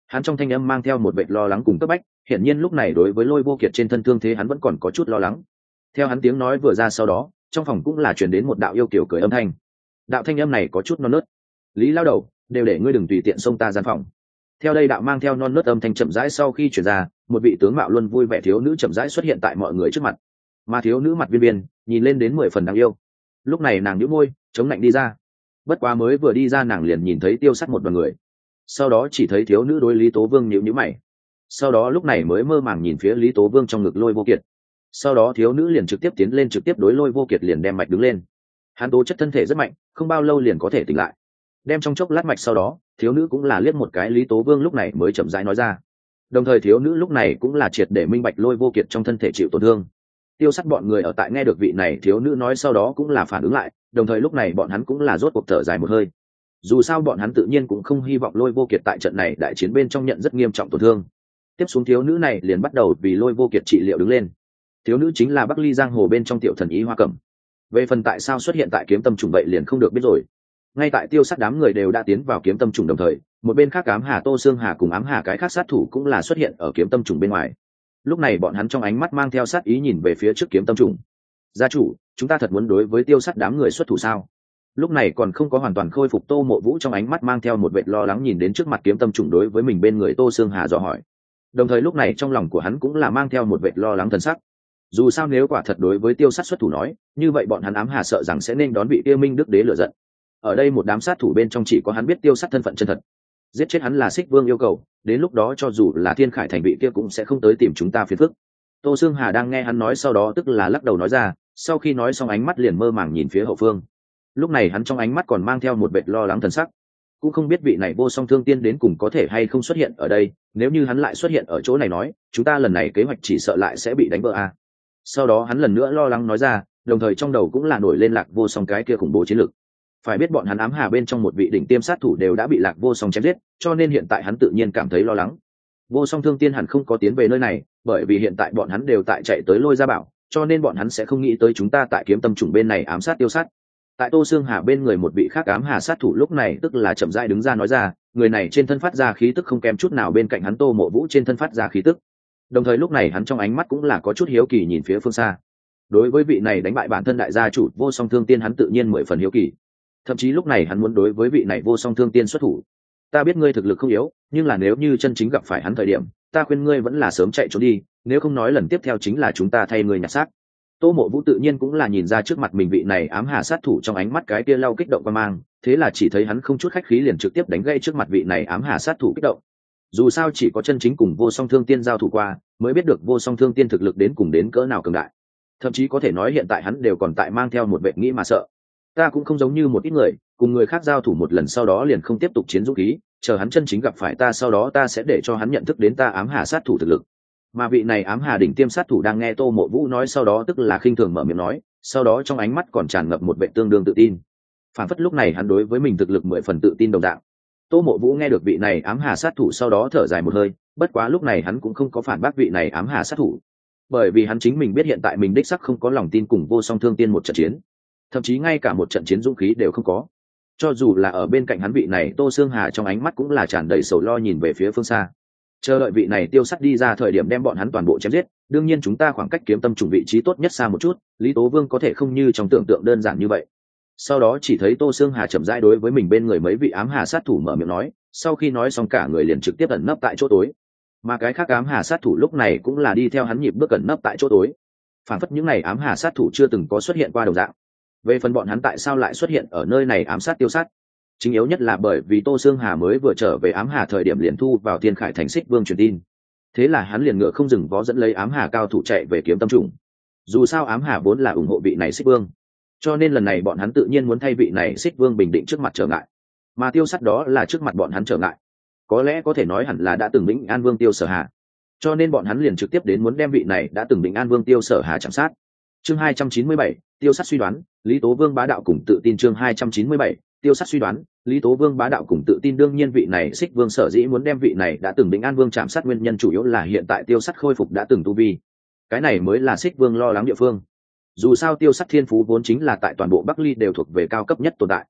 Hắn trong thanh âm mang theo một vẻ lo lắng cùng cấp bách, hiển nhiên lúc này đối với Lôi Vô Kiệt trên thân thương thế hắn vẫn còn có chút lo lắng. Theo hắn tiếng nói vừa ra sau đó, trong phòng cũng là truyền đến một đạo yêu kiều cười âm thanh. Đạo thanh âm này có chút non nớt. Lý lao đầu, đều để ngươi đừng tùy tiện xông ta gian phòng. Theo đây đạo mang theo non nớt âm thanh chậm rãi sau khi truyền ra, một vị tướng mạo luôn vui vẻ thiếu nữ chậm rãi xuất hiện tại mọi người trước mặt. Mà thiếu nữ mặt viên viên, nhìn lên đến 10 phần đáng yêu. Lúc này nàng nhíu môi, chống lạnh đi ra. Bất quá mới vừa đi ra nàng liền nhìn thấy Tiêu Sắt một đoàn người. Sau đó chỉ thấy thiếu nữ đối Lý Tố Vương nhíu mày. Sau đó lúc này mới mơ màng nhìn phía Lý Tố Vương trong ngực Lôi Vô Kiệt. Sau đó thiếu nữ liền trực tiếp tiến lên trực tiếp đối Lôi Vô Kiệt liền đem mạch đứng lên. Hắn tố chất thân thể rất mạnh, không bao lâu liền có thể tỉnh lại. Đem trong chốc lát mạch sau đó, thiếu nữ cũng là liếc một cái Lý Tố Vương lúc này mới chậm rãi nói ra. Đồng thời thiếu nữ lúc này cũng là triệt để minh bạch Lôi Vô Kiệt trong thân thể chịu tổn thương. Tiêu Sắt bọn người ở tại nghe được vị này thiếu nữ nói sau đó cũng là phản ứng lại, đồng thời lúc này bọn hắn cũng là rốt cuộc thở dài một hơi. Dù sao bọn hắn tự nhiên cũng không hy vọng Lôi Vô Kiệt tại trận này đại chiến bên trong nhận rất nghiêm trọng tổn thương. Tiếp xuống thiếu nữ này liền bắt đầu vì Lôi Vô Kiệt trị liệu đứng lên. Thiếu nữ chính là Bắc Ly giang hồ bên trong tiểu thần ý Hoa Cẩm. Về phần tại sao xuất hiện tại kiếm tâm trùng vậy liền không được biết rồi. Ngay tại Tiêu Sắt đám người đều đã tiến vào kiếm tâm trùng đồng thời, một bên khác Ám Hà Tô Xương Hà cùng Ám Hà cái khác sát thủ cũng là xuất hiện ở kiếm tâm trùng bên ngoài. Lúc này bọn hắn trong ánh mắt mang theo sát ý nhìn về phía trước kiếm tâm trùng. Gia chủ, chúng ta thật muốn đối với Tiêu Sắt đám người xuất thủ sao? Lúc này còn không có hoàn toàn khôi phục Tô Mộ Vũ trong ánh mắt mang theo một vẻ lo lắng nhìn đến trước mặt kiếm tâm trùng đối với mình bên người Tô Xương Hà dò hỏi. Đồng thời lúc này trong lòng của hắn cũng là mang theo một vẻ lo lắng thần sắc. Dù sao nếu quả thật đối với Tiêu Sắt xuất thủ nói, như vậy bọn hắn Ám Hà sợ rằng sẽ nên đón vị Tiêu Minh Đức đế lửa giận. Ở đây một đám sát thủ bên trong chỉ có hắn biết Tiêu Sắt thân phận chân thật. Giết chết hắn là Xích Vương yêu cầu, đến lúc đó cho dù là Thiên Khải thành vị kia cũng sẽ không tới tìm chúng ta phiền phức. Tô Xương Hà đang nghe hắn nói sau đó tức là lắc đầu nói ra, sau khi nói xong ánh mắt liền mơ màng nhìn phía hậu phương. Lúc này hắn trong ánh mắt còn mang theo một vẻ lo lắng thần sắc, cũng không biết vị này Vô Song Thương Tiên đến cùng có thể hay không xuất hiện ở đây, nếu như hắn lại xuất hiện ở chỗ này nói, chúng ta lần này kế hoạch chỉ sợ lại sẽ bị đánh vỡ a. Sau đó hắn lần nữa lo lắng nói ra, đồng thời trong đầu cũng là nổi lên Lạc Vô Song cái kia khủng bố chiến lược. Phải biết bọn hắn Ám Hà bên trong một vị đỉnh tiêm sát thủ đều đã bị Lạc Vô Song chém giết, cho nên hiện tại hắn tự nhiên cảm thấy lo lắng. Vô Song Thương Tiên hẳn không có tiến về nơi này, bởi vì hiện tại bọn hắn đều tại chạy tới Lôi Gia Bảo, cho nên bọn hắn sẽ không nghĩ tới chúng ta tại kiếm tâm trùng bên này ám sát Tiêu Sắt. Tại Tô Xương Hà bên người một vị khác Ám Hà sát thủ lúc này tức là chậm rãi đứng ra nói ra, người này trên thân phát ra khí tức không kém chút nào bên cạnh hắn Tô Mộ Vũ trên thân phát ra khí tức. Đồng thời lúc này hắn trong ánh mắt cũng là có chút hiếu kỳ nhìn phía phương xa. Đối với vị này đánh bại bản thân đại gia chủ Vô Song Thương Tiên hắn tự nhiên 10 phần hiếu kỳ. Thậm chí lúc này hắn muốn đối với vị này Vô Song Thương Tiên xuất thủ. Ta biết ngươi thực lực không yếu, nhưng là nếu như chân chính gặp phải hắn thời điểm, ta khuyên ngươi vẫn là sớm chạy trốn đi, nếu không nói lần tiếp theo chính là chúng ta thay ngươi nhặt xác. Tô Mộ Vũ tự nhiên cũng là nhìn ra trước mặt mình vị này Ám Hà sát thủ trong ánh mắt cái kia lau kích động qua mang, thế là chỉ thấy hắn không chút khách khí liền trực tiếp đánh gây trước mặt vị này Ám Hà sát thủ kích động. Dù sao chỉ có chân chính cùng Vô Song Thương Tiên giao thủ qua, mới biết được Vô Song Thương Tiên thực lực đến cùng đến cỡ nào cường đại. Thậm chí có thể nói hiện tại hắn đều còn tại mang theo một vệ nghĩ mà sợ. Ta cũng không giống như một ít người, cùng người khác giao thủ một lần sau đó liền không tiếp tục chiến dũng khí, chờ hắn chân chính gặp phải ta sau đó ta sẽ để cho hắn nhận thức đến ta Ám Hà sát thủ thực lực. Mà vị này Ám Hà đỉnh tiêm sát thủ đang nghe Tô Mộ Vũ nói sau đó tức là khinh thường mở miệng nói, sau đó trong ánh mắt còn tràn ngập một vẻ tương đương tự tin. Phản phất lúc này hắn đối với mình thực lực 10 phần tự tin đồng dạng. Tô Mộ Vũ nghe được vị này Ám Hà sát thủ sau đó thở dài một hơi, bất quá lúc này hắn cũng không có phản bác vị này Ám Hà sát thủ, bởi vì hắn chính mình biết hiện tại mình đích sắc không có lòng tin cùng Vô Song Thương Tiên một trận chiến, thậm chí ngay cả một trận chiến dũng khí đều không có. Cho dù là ở bên cạnh hắn vị này Tô Xương Hà trong ánh mắt cũng là tràn đầy sầu lo nhìn về phía phương xa, chờ đợi vị này Tiêu Sắt đi ra thời điểm đem bọn hắn toàn bộ chém giết. Đương nhiên chúng ta khoảng cách kiếm tâm trùng vị trí tốt nhất xa một chút, Lý Tố Vương có thể không như trong tưởng tượng đơn giản như vậy. Sau đó chỉ thấy Tô Xương Hà chậm rãi đối với mình bên người mấy vị Ám Hà sát thủ mở miệng nói, sau khi nói xong cả người liền trực tiếp ẩn nấp tại chỗ tối. Mà cái khác Ám Hà sát thủ lúc này cũng là đi theo hắn nhịp bước ẩn nấp tại chỗ tối, phản phất những này Ám Hà sát thủ chưa từng có xuất hiện qua đồng dạng. Về phần bọn hắn tại sao lại xuất hiện ở nơi này ám sát Tiêu Sắt, chính yếu nhất là bởi vì Tô Xương Hà mới vừa trở về Ám Hà thời điểm liền thu vào Thiên Khải thành Xích Vương truyền tin, thế là hắn liền ngựa không dừng vó dẫn lấy Ám Hà cao thủ chạy về kiếm tâm trùng. Dù sao Ám Hà vốn là ủng hộ vị này Xích Vương, cho nên lần này bọn hắn tự nhiên muốn thay vị này Xích Vương bình định trước mặt trở ngại, mà Tiêu Sắt đó là trước mặt bọn hắn trở ngại, có lẽ có thể nói hẳn là đã từng Vĩnh An Vương Tiêu Sở Hà, cho nên bọn hắn liền trực tiếp đến muốn đem vị này đã từng Vĩnh An Vương Tiêu Sở Hà chạm sát. Chương 297, Tiêu Sắt suy đoán, Lý Tố Vương bá đạo cùng tự tin. Chương 297, Tiêu Sắt suy đoán, Lý Tố Vương bá đạo cùng tự tin. Đương nhiên vị này Xích Vương sở dĩ muốn đem vị này đã từng Vĩnh An Vương chạm sát nguyên nhân chủ yếu là hiện tại Tiêu Sắt khôi phục đã từng tu vi, cái này mới là Xích Vương lo lắng địa phương. Dù sao Tiêu Sắt thiên phú vốn chính là tại toàn bộ Bắc Ly đều thuộc về cao cấp nhất tồn tại,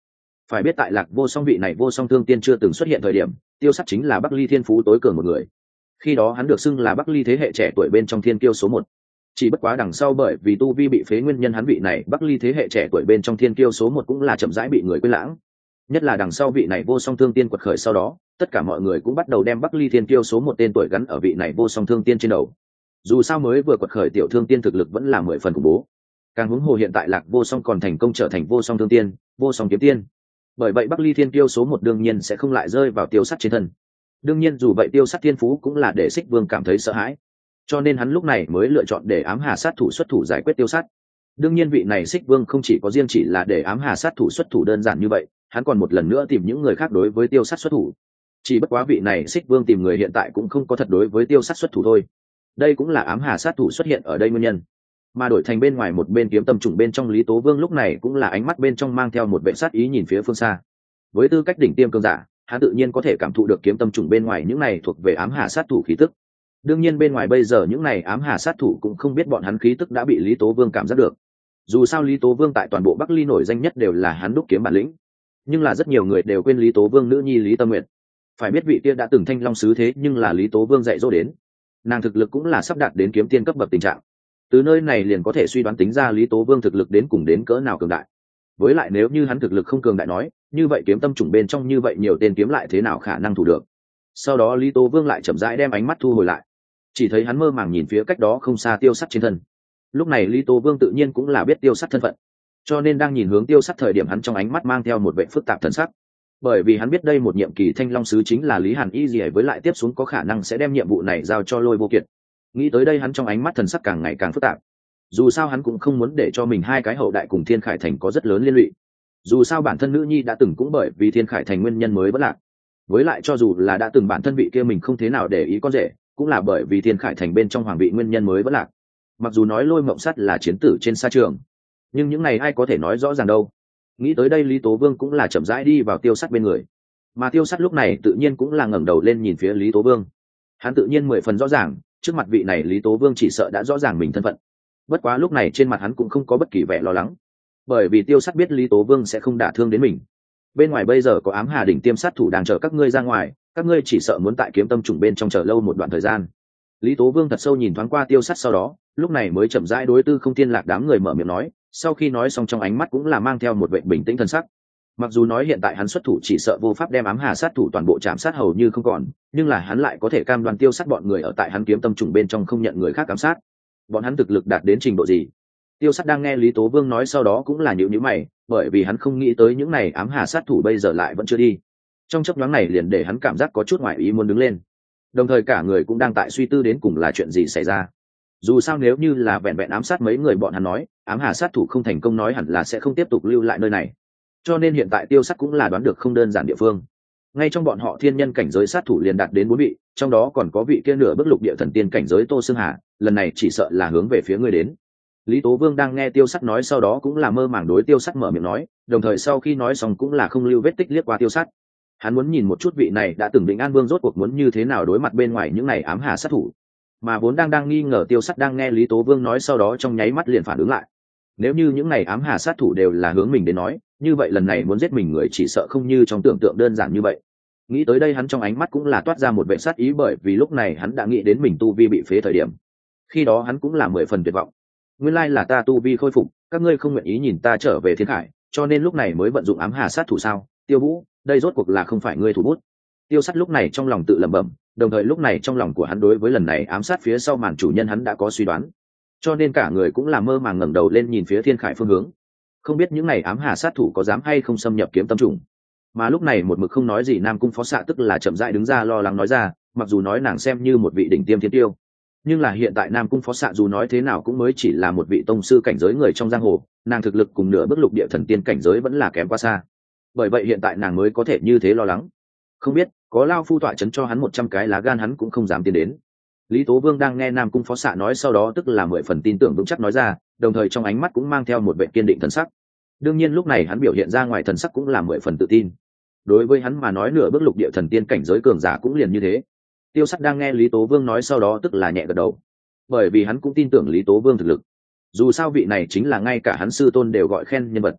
Phải biết tại Lạc Vô Song vị này vô song thương tiên chưa từng xuất hiện thời điểm, Tiêu Sắt chính là Bắc Ly thiên phú tối cường một người. Khi đó hắn được xưng là Bắc Ly thế hệ trẻ tuổi bên trong thiên kiêu số 1. Chỉ bất quá đằng sau bởi vì tu vi bị phế nguyên nhân, hắn vị này Bắc Ly thế hệ trẻ tuổi bên trong thiên kiêu số 1 cũng là chậm rãi bị người quên lãng. Nhất là đằng sau vị này vô song thương tiên quật khởi sau đó, tất cả mọi người cũng bắt đầu đem Bắc Ly thiên kiêu số 1 tên tuổi gắn ở vị này vô song thương tiên trên đầu. Dù sao mới vừa quật khởi tiểu thương tiên thực lực vẫn là 10 phần khủng bố. Càng huống hồ hiện tại Lạc Vô Song còn thành công trở thành vô song thương tiên, vô song kiếm tiên. Bởi vậy Bắc Ly thiên kiêu số 1 đương nhiên sẽ không lại rơi vào Tiêu Sắt trên thân. Đương nhiên dù vậy Tiêu Sắt thiên phú cũng là để Xích Vương cảm thấy sợ hãi, cho nên hắn lúc này mới lựa chọn để Ám Hà sát thủ xuất thủ giải quyết Tiêu Sắt. Đương nhiên vị này Xích Vương không chỉ có riêng chỉ là để Ám Hà sát thủ xuất thủ đơn giản như vậy, hắn còn một lần nữa tìm những người khác đối với Tiêu Sắt xuất thủ. Chỉ bất quá vị này Xích Vương tìm người hiện tại cũng không có thật đối với Tiêu Sắt xuất thủ thôi. Đây cũng là Ám Hà sát thủ xuất hiện ở đây nguyên nhân. Mà đổi thành bên ngoài một bên kiếm tâm trùng bên trong Lý Tố Vương lúc này cũng là ánh mắt bên trong mang theo một vẻ sát ý nhìn phía phương xa. Với tư cách đỉnh tiêm cường giả, hắn tự nhiên có thể cảm thụ được kiếm tâm trùng bên ngoài những này thuộc về Ám Hà sát thủ khí tức. Đương nhiên bên ngoài bây giờ những này Ám Hà sát thủ cũng không biết bọn hắn khí tức đã bị Lý Tố Vương cảm giác được. Dù sao Lý Tố Vương tại toàn bộ Bắc Ly nổi danh nhất đều là hắn đúc kiếm bản lĩnh, nhưng là rất nhiều người đều quên Lý Tố Vương nữ nhi Lý Tâm Nguyệt. Phải biết vị kia đã từng thanh long sứ thế nhưng là Lý Tố Vương dạy dỗ đến, nàng thực lực cũng là sắp đạt đến kiếm tiên cấp bậc tình trạng. Từ nơi này liền có thể suy đoán tính ra Lý Tố Vương thực lực đến cùng đến cỡ nào cường đại. Với lại nếu như hắn thực lực không cường đại nói, như vậy kiếm tâm trùng bên trong như vậy nhiều tên kiếm lại thế nào khả năng thủ được. Sau đó Lý Tố Vương lại chậm rãi đem ánh mắt thu hồi lại, chỉ thấy hắn mơ màng nhìn phía cách đó không xa Tiêu Sắt trên thân. Lúc này Lý Tố Vương tự nhiên cũng là biết Tiêu Sắt thân phận, cho nên đang nhìn hướng Tiêu Sắt thời điểm hắn trong ánh mắt mang theo một vẻ phức tạp thần sắc. Bởi vì hắn biết đây một nhiệm kỳ thanh long sứ chính là Lý Hàn Y gì, với lại tiếp xuống có khả năng sẽ đem nhiệm vụ này giao cho Lôi Vô Kiệt. Nghĩ tới đây hắn trong ánh mắt thần sắc càng ngày càng phức tạp. Dù sao hắn cũng không muốn để cho mình hai cái hậu đại cùng Thiên Khải Thành có rất lớn liên lụy. Dù sao bản thân nữ nhi đã từng cũng bởi vì Thiên Khải Thành nguyên nhân mới vẫn lạc. Với lại cho dù là đã từng bản thân vị kia mình không thế nào để ý con rể, cũng là bởi vì Thiên Khải Thành bên trong hoàng vị nguyên nhân mới vẫn lạc. Mặc dù nói Lôi Mộng Sắt là chiến tử trên sa trường, nhưng những này ai có thể nói rõ ràng đâu. Nghĩ tới đây Lý Tố Vương cũng là chậm rãi đi vào Tiêu Sắt bên người, mà Tiêu Sắt lúc này tự nhiên cũng là ngẩng đầu lên nhìn phía Lý Tố Vương. Hắn tự nhiên 10 phần rõ ràng, trước mặt vị này Lý Tố Vương chỉ sợ đã rõ ràng mình thân phận. Bất quá lúc này trên mặt hắn cũng không có bất kỳ vẻ lo lắng, bởi vì Tiêu Sắt biết Lý Tố Vương sẽ không đả thương đến mình. Bên ngoài bây giờ có Ám Hà đỉnh tiêm sát thủ đang chờ các ngươi ra ngoài, các ngươi chỉ sợ muốn tại kiếm tâm trùng bên trong chờ lâu một đoạn thời gian. Lý Tố Vương thật sâu nhìn thoáng qua Tiêu Sắt, sau đó lúc này mới chậm rãi đối Tư Không Thiên Lạc đám người mở miệng nói. Sau khi nói xong trong ánh mắt cũng là mang theo một vẻ bình tĩnh thân sắc. Mặc dù nói hiện tại hắn xuất thủ chỉ sợ vô pháp đem Ám Hà sát thủ toàn bộ chạm sát hầu như không còn, nhưng là hắn lại có thể cam đoan Tiêu Sắt bọn người ở tại hắn kiếm tâm trùng bên trong không nhận người khác ám sát. Bọn hắn thực lực đạt đến trình độ gì? Tiêu Sắt đang nghe Lý Tố Vương nói sau đó cũng là nhíu nhíu mày, bởi vì hắn không nghĩ tới những này Ám Hà sát thủ bây giờ lại vẫn chưa đi. Trong chốc nhoáng này liền để hắn cảm giác có chút ngoài ý muốn đứng lên. Đồng thời cả người cũng đang tại suy tư đến cùng là chuyện gì xảy ra. Dù sao nếu như là vẹn vẹn ám sát mấy người bọn hắn nói, Ám Hà sát thủ không thành công nói hẳn là sẽ không tiếp tục lưu lại nơi này. Cho nên hiện tại Tiêu Sắt cũng là đoán được không đơn giản địa phương. Ngay trong bọn họ thiên nhân cảnh giới sát thủ liền đạt đến 4 vị, trong đó còn có vị kia nửa bước lục địa thần tiên cảnh giới Tô Sương Hà, lần này chỉ sợ là hướng về phía ngươi đến. Lý Tố Vương đang nghe Tiêu Sắt nói sau đó cũng là mơ màng đối Tiêu Sắt mở miệng nói, đồng thời sau khi nói xong cũng là không lưu vết tích liếc qua Tiêu Sắt. Hắn muốn nhìn một chút vị này đã từng Vĩnh An Vương rốt cuộc muốn như thế nào đối mặt bên ngoài những này Ám Hà sát thủ. Mà vốn đang nghi ngờ Tiêu Sắt đang nghe Lý Tố Vương nói sau đó trong nháy mắt liền phản ứng lại. Nếu như những này Ám Hà sát thủ đều là hướng mình đến nói, như vậy lần này muốn giết mình người chỉ sợ không như trong tưởng tượng đơn giản như vậy. Nghĩ tới đây hắn trong ánh mắt cũng là toát ra một vẻ sát ý, bởi vì lúc này hắn đã nghĩ đến mình tu vi bị phế thời điểm. Khi đó hắn cũng là 10 phần tuyệt vọng. Nguyên lai là ta tu vi khôi phục, các ngươi không nguyện ý nhìn ta trở về Thiên Khải, cho nên lúc này mới vận dụng Ám Hà sát thủ sao? Tiêu Vũ, đây rốt cuộc là không phải ngươi thủ bút. Tiêu Sắt lúc này trong lòng tự lẩm bẩm, đồng thời lúc này trong lòng của hắn đối với lần này ám sát phía sau màn chủ nhân hắn đã có suy đoán, cho nên cả người cũng là mơ màng ngẩng đầu lên nhìn phía Thiên Khải phương hướng. Không biết những này Ám Hà sát thủ có dám hay không xâm nhập kiếm tâm trùng. Mà lúc này một mực không nói gì Nam Cung Phó Xạ tức là chậm rãi đứng ra lo lắng nói ra, mặc dù nói nàng xem như một vị đỉnh tiêm thiên tiêu, nhưng là hiện tại Nam Cung Phó Xạ dù nói thế nào cũng mới chỉ là một vị tông sư cảnh giới người trong giang hồ, nàng thực lực cùng nửa bước lục địa thần tiên cảnh giới vẫn là kém quá xa. Bởi vậy hiện tại nàng mới có thể như thế lo lắng. Không biết có lao phu tọa chấn cho hắn 100 cái lá gan hắn cũng không dám tiến đến. Lý Tố Vương đang nghe Nam Cung Phó Xạ nói sau đó tức là 10 phần tin tưởng vững chắc nói ra, đồng thời trong ánh mắt cũng mang theo một vẻ kiên định thần sắc. Đương nhiên lúc này hắn biểu hiện ra ngoài thần sắc cũng là 10 phần tự tin. Đối với hắn mà nói nửa bước lục địa thần tiên cảnh giới cường giả cũng liền như thế. Tiêu Sắt đang nghe Lý Tố Vương nói sau đó tức là nhẹ gật đầu, bởi vì hắn cũng tin tưởng Lý Tố Vương thực lực. Dù sao vị này chính là ngay cả hắn sư tôn đều gọi khen nhân vật.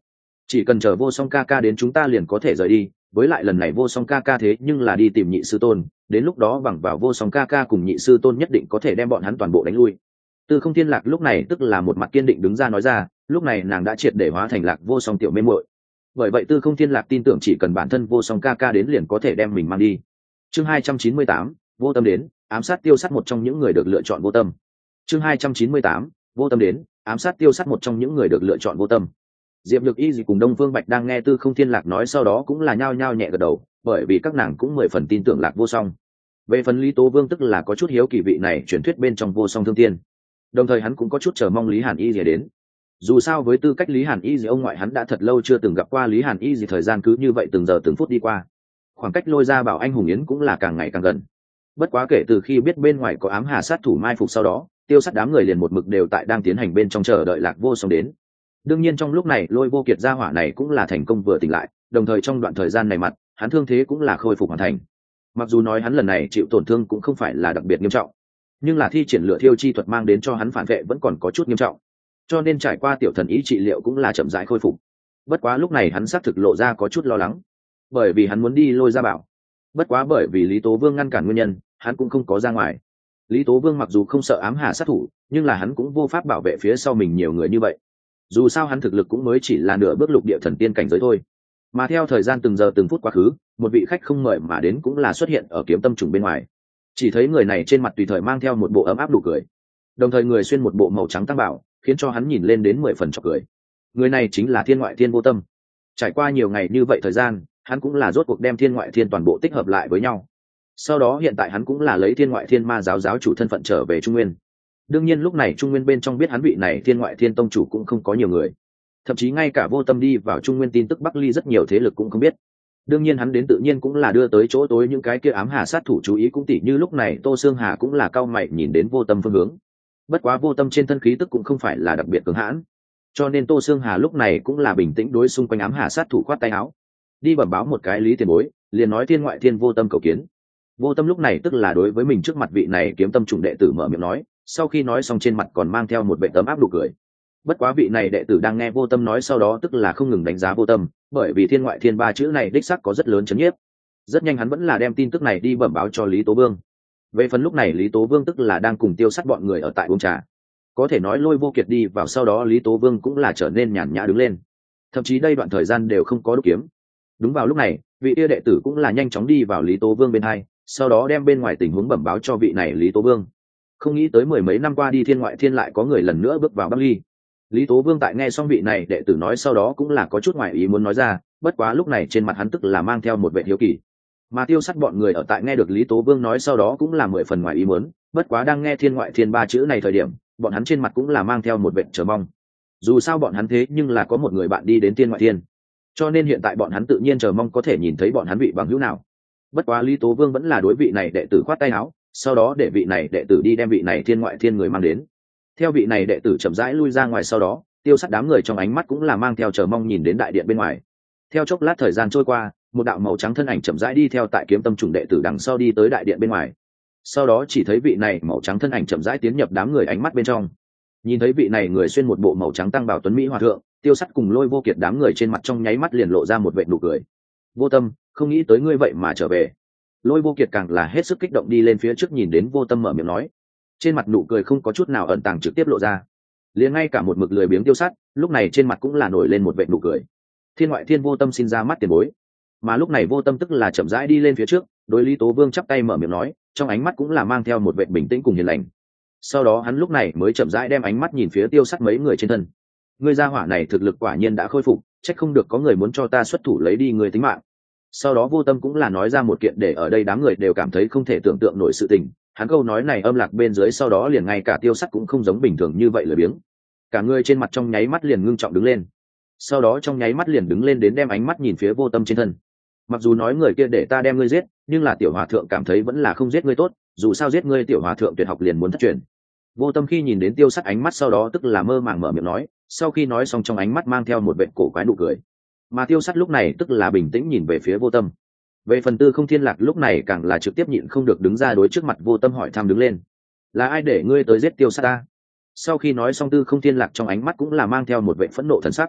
chỉ cần chờ vô song ca ca đến chúng ta liền có thể rời đi, với lại lần này vô song ca ca thế nhưng là đi tìm nhị sư tôn, đến lúc đó bằng vào vô song ca ca cùng nhị sư tôn nhất định có thể đem bọn hắn toàn bộ đánh lui. Tư Không Thiên Lạc lúc này tức là một mặt kiên định đứng ra nói ra, lúc này nàng đã triệt để hóa thành Lạc Vô Song tiểu mê muội. Bởi vậy Tư Không Thiên Lạc tin tưởng chỉ cần bản thân vô song ca ca đến liền có thể đem mình mang đi. Chương 298, vô tâm đến, ám sát tiêu sát một trong những người được lựa chọn vô tâm. Chương 298, vô tâm đến, ám sát tiêu sát một trong những người được lựa chọn vô tâm. Diệp Nhược Y cùng Đông Phương Bạch đang nghe Tư Không Thiên Lạc nói sau đó cũng là nhao nhao nhẹ gật đầu, bởi vì các nàng cũng 10 phần tin tưởng Lạc Vô Song. Về phần Lý Tố Vương tức là có chút hiếu kỳ vị này truyền thuyết bên trong vô song thương tiên, đồng thời hắn cũng có chút chờ mong Lý Hàn Y đến. Dù sao với tư cách Lý Hàn Y ông ngoại hắn đã thật lâu chưa từng gặp qua Lý Hàn Y, thời gian cứ như vậy từng giờ từng phút đi qua, khoảng cách Lôi Gia Bảo anh hùng yến cũng là càng ngày càng gần. Bất quá kể từ khi biết bên ngoài có ám hà sát thủ mai phục sau đó, tiêu sát đám người liền một mực đều tại đang tiến hành bên trong chờ đợi Lạc Vô Song đến. Đương nhiên trong lúc này Lôi Vô Kiệt gia hỏa này cũng là thành công vừa tỉnh lại, đồng thời trong đoạn thời gian này mặt hắn thương thế cũng là khôi phục hoàn thành. Mặc dù nói hắn lần này chịu tổn thương cũng không phải là đặc biệt nghiêm trọng, nhưng là thi triển lửa thiêu chi thuật mang đến cho hắn phản vệ vẫn còn có chút nghiêm trọng, cho nên trải qua tiểu thần ý trị liệu cũng là chậm rãi khôi phục. Bất quá lúc này hắn xác thực lộ ra có chút lo lắng, bởi vì hắn muốn đi Lôi Gia Bảo. Bất quá bởi vì Lý Tố Vương ngăn cản nguyên nhân, hắn cũng không có ra ngoài. Lý Tố Vương mặc dù không sợ ám hà sát thủ, nhưng là hắn cũng vô pháp bảo vệ phía sau mình nhiều người như vậy. Dù sao hắn thực lực cũng mới chỉ là nửa bước lục địa thần tiên cảnh giới thôi. Mà theo thời gian từng giờ từng phút quá khứ, một vị khách không mời mà đến cũng là xuất hiện ở Kiếm Tâm Trùng bên ngoài. Chỉ thấy người này trên mặt tùy thời mang theo một bộ ấm áp nụ cười, đồng thời người xuyên một bộ màu trắng tăng bảo, khiến cho hắn nhìn lên đến 10 phần chọc cười. Người này chính là Thiên Ngoại Thiên Vô Tâm. Trải qua nhiều ngày như vậy thời gian, hắn cũng là rốt cuộc đem Thiên Ngoại Thiên toàn bộ tích hợp lại với nhau. Sau đó hiện tại hắn cũng là lấy Thiên Ngoại Thiên Ma giáo giáo chủ thân phận trở về Trung Nguyên. Đương nhiên lúc này Trung Nguyên bên trong biết hắn vị này Thiên Ngoại Thiên tông chủ cũng không có nhiều người, thậm chí ngay cả Vô Tâm đi vào Trung Nguyên tin tức Bắc Ly rất nhiều thế lực cũng không biết. Đương nhiên hắn đến tự nhiên cũng là đưa tới chỗ tối những cái kia ám hà sát thủ chú ý, cũng tỉ như lúc này Tô Sương Hà cũng là cau mày nhìn đến Vô Tâm phương hướng. Bất quá Vô Tâm trên thân khí tức cũng không phải là đặc biệt cường hãn, cho nên Tô Sương Hà lúc này cũng là bình tĩnh đối xung quanh ám hà sát thủ khoát tay áo, đi bẩm báo một cái Lý tiền bối, liền nói Thiên Ngoại Thiên Vô Tâm cầu kiến. Vô Tâm lúc này tức là đối với mình trước mặt vị này Kiếm Tâm Trùng đệ tử mở miệng nói, sau khi nói xong trên mặt còn mang theo một vẻ tấm áp nụ cười. Bất quá vị này đệ tử đang nghe Vô Tâm nói sau đó tức là không ngừng đánh giá Vô Tâm, bởi vì Thiên Ngoại Thiên ba chữ này đích xác có rất lớn chấn nhiếp. Rất nhanh hắn vẫn là đem tin tức này đi bẩm báo cho Lý Tố Vương. Về phần lúc này Lý Tố Vương tức là đang cùng tiêu sát bọn người ở tại uống trà. Có thể nói Lôi Vô Kiệt đi vào sau đó Lý Tố Vương cũng là trở nên nhàn nhã đứng lên, thậm chí đây đoạn thời gian đều không có đúc kiếm. Đúng vào lúc này vị tia đệ tử cũng là nhanh chóng đi vào Lý Tố Vương bên hai, sau đó đem bên ngoài tình huống bẩm báo cho vị này Lý Tố Vương. Không nghĩ tới 10 mấy năm qua đi Thiên Ngoại Thiên lại có người lần nữa bước vào Bắc Ly. Lý Tố Vương tại nghe xong vị này đệ tử nói sau đó cũng là có chút ngoại ý muốn nói ra, bất quá lúc này trên mặt hắn tức là mang theo một vẻ hiếu kỳ. Mà tiêu sát bọn người ở tại nghe được Lý Tố Vương nói sau đó cũng là 10 phần ngoại ý muốn, bất quá đang nghe Thiên Ngoại Thiên ba chữ này thời điểm, bọn hắn trên mặt cũng là mang theo một vẻ chờ mong. Dù sao bọn hắn thế nhưng là có một người bạn đi đến Thiên Ngoại Thiên, cho nên hiện tại bọn hắn tự nhiên chờ mong có thể nhìn thấy bọn hắn vị bằng hữu nào. Bất quá Lý Tố Vương vẫn là đối vị này đệ tử khoát tay áo, sau đó để vị này đệ tử đi đem vị này Thiên Ngoại Thiên người mang đến. Theo vị này đệ tử chậm rãi lui ra ngoài sau đó, tiêu sát đám người trong ánh mắt cũng là mang theo chờ mong nhìn đến đại điện bên ngoài. Theo chốc lát thời gian trôi qua, một đạo màu trắng thân ảnh chậm rãi đi theo tại Kiếm Tâm Trùng đệ tử đằng sau đi tới đại điện bên ngoài. Sau đó chỉ thấy vị này màu trắng thân ảnh chậm rãi tiến nhập đám người ánh mắt bên trong. Nhìn thấy vị này người xuyên một bộ màu trắng tăng bào tuấn mỹ hòa thượng, tiêu sát cùng Lôi Vô Kiệt đám người trên mặt trong nháy mắt liền lộ ra một vệt nụ cười. Vô Tâm, không nghĩ tới ngươi vậy mà trở về. Lôi Vô Kiệt càng là hết sức kích động đi lên phía trước nhìn đến Vô Tâm mở miệng nói, trên mặt nụ cười không có chút nào ẩn tàng trực tiếp lộ ra. Liền ngay cả một mực lười biếng tiêu sát lúc này trên mặt cũng là nổi lên một vệt nụ cười. Thiên Ngoại Thiên Vô Tâm xin ra mắt tiền bối. Mà lúc này Vô Tâm tức là chậm rãi đi lên phía trước, đối Lý Tố Vương chắp tay mở miệng nói, trong ánh mắt cũng là mang theo một vệt bình tĩnh cùng hiền lành. Sau đó hắn lúc này mới chậm rãi đem ánh mắt nhìn phía tiêu sát mấy người trên thân. Ngươi gia hỏa này thực lực quả nhiên đã khôi phục, trách không được có người muốn cho ta xuất thủ lấy đi người tính mạng. Sau đó Vô Tâm cũng là nói ra một kiện để ở đây đám người đều cảm thấy không thể tưởng tượng nổi sự tình. Hắn câu nói này âm lạc bên dưới sau đó liền ngay cả tiêu sắt cũng không giống bình thường như vậy lười biếng, cả người trên mặt trong nháy mắt liền ngưng trọng đứng lên, sau đó trong nháy mắt liền đứng lên đến đem ánh mắt nhìn phía Vô Tâm trên thân. Mặc dù nói người kia để ta đem ngươi giết, nhưng là tiểu hòa thượng cảm thấy vẫn là không giết ngươi tốt, dù sao giết ngươi tiểu hòa thượng tuyệt học liền muốn thất truyền. Vô Tâm khi nhìn đến tiêu sắt ánh mắt sau đó tức là mơ màng mở miệng nói, sau khi nói xong trong ánh mắt mang theo một vệt cổ quái nụ cười. Mà tiêu sắt lúc này tức là bình tĩnh nhìn về phía Vô Tâm. Về phần Tư Không Thiên Lạc lúc này càng là trực tiếp nhịn không được đứng ra đối trước mặt Vô Tâm hỏi thăm đứng lên, là ai để ngươi tới giết tiêu sát ta? Sau khi nói xong Tư Không Thiên Lạc trong ánh mắt cũng là mang theo một vẻ phẫn nộ thần sắc.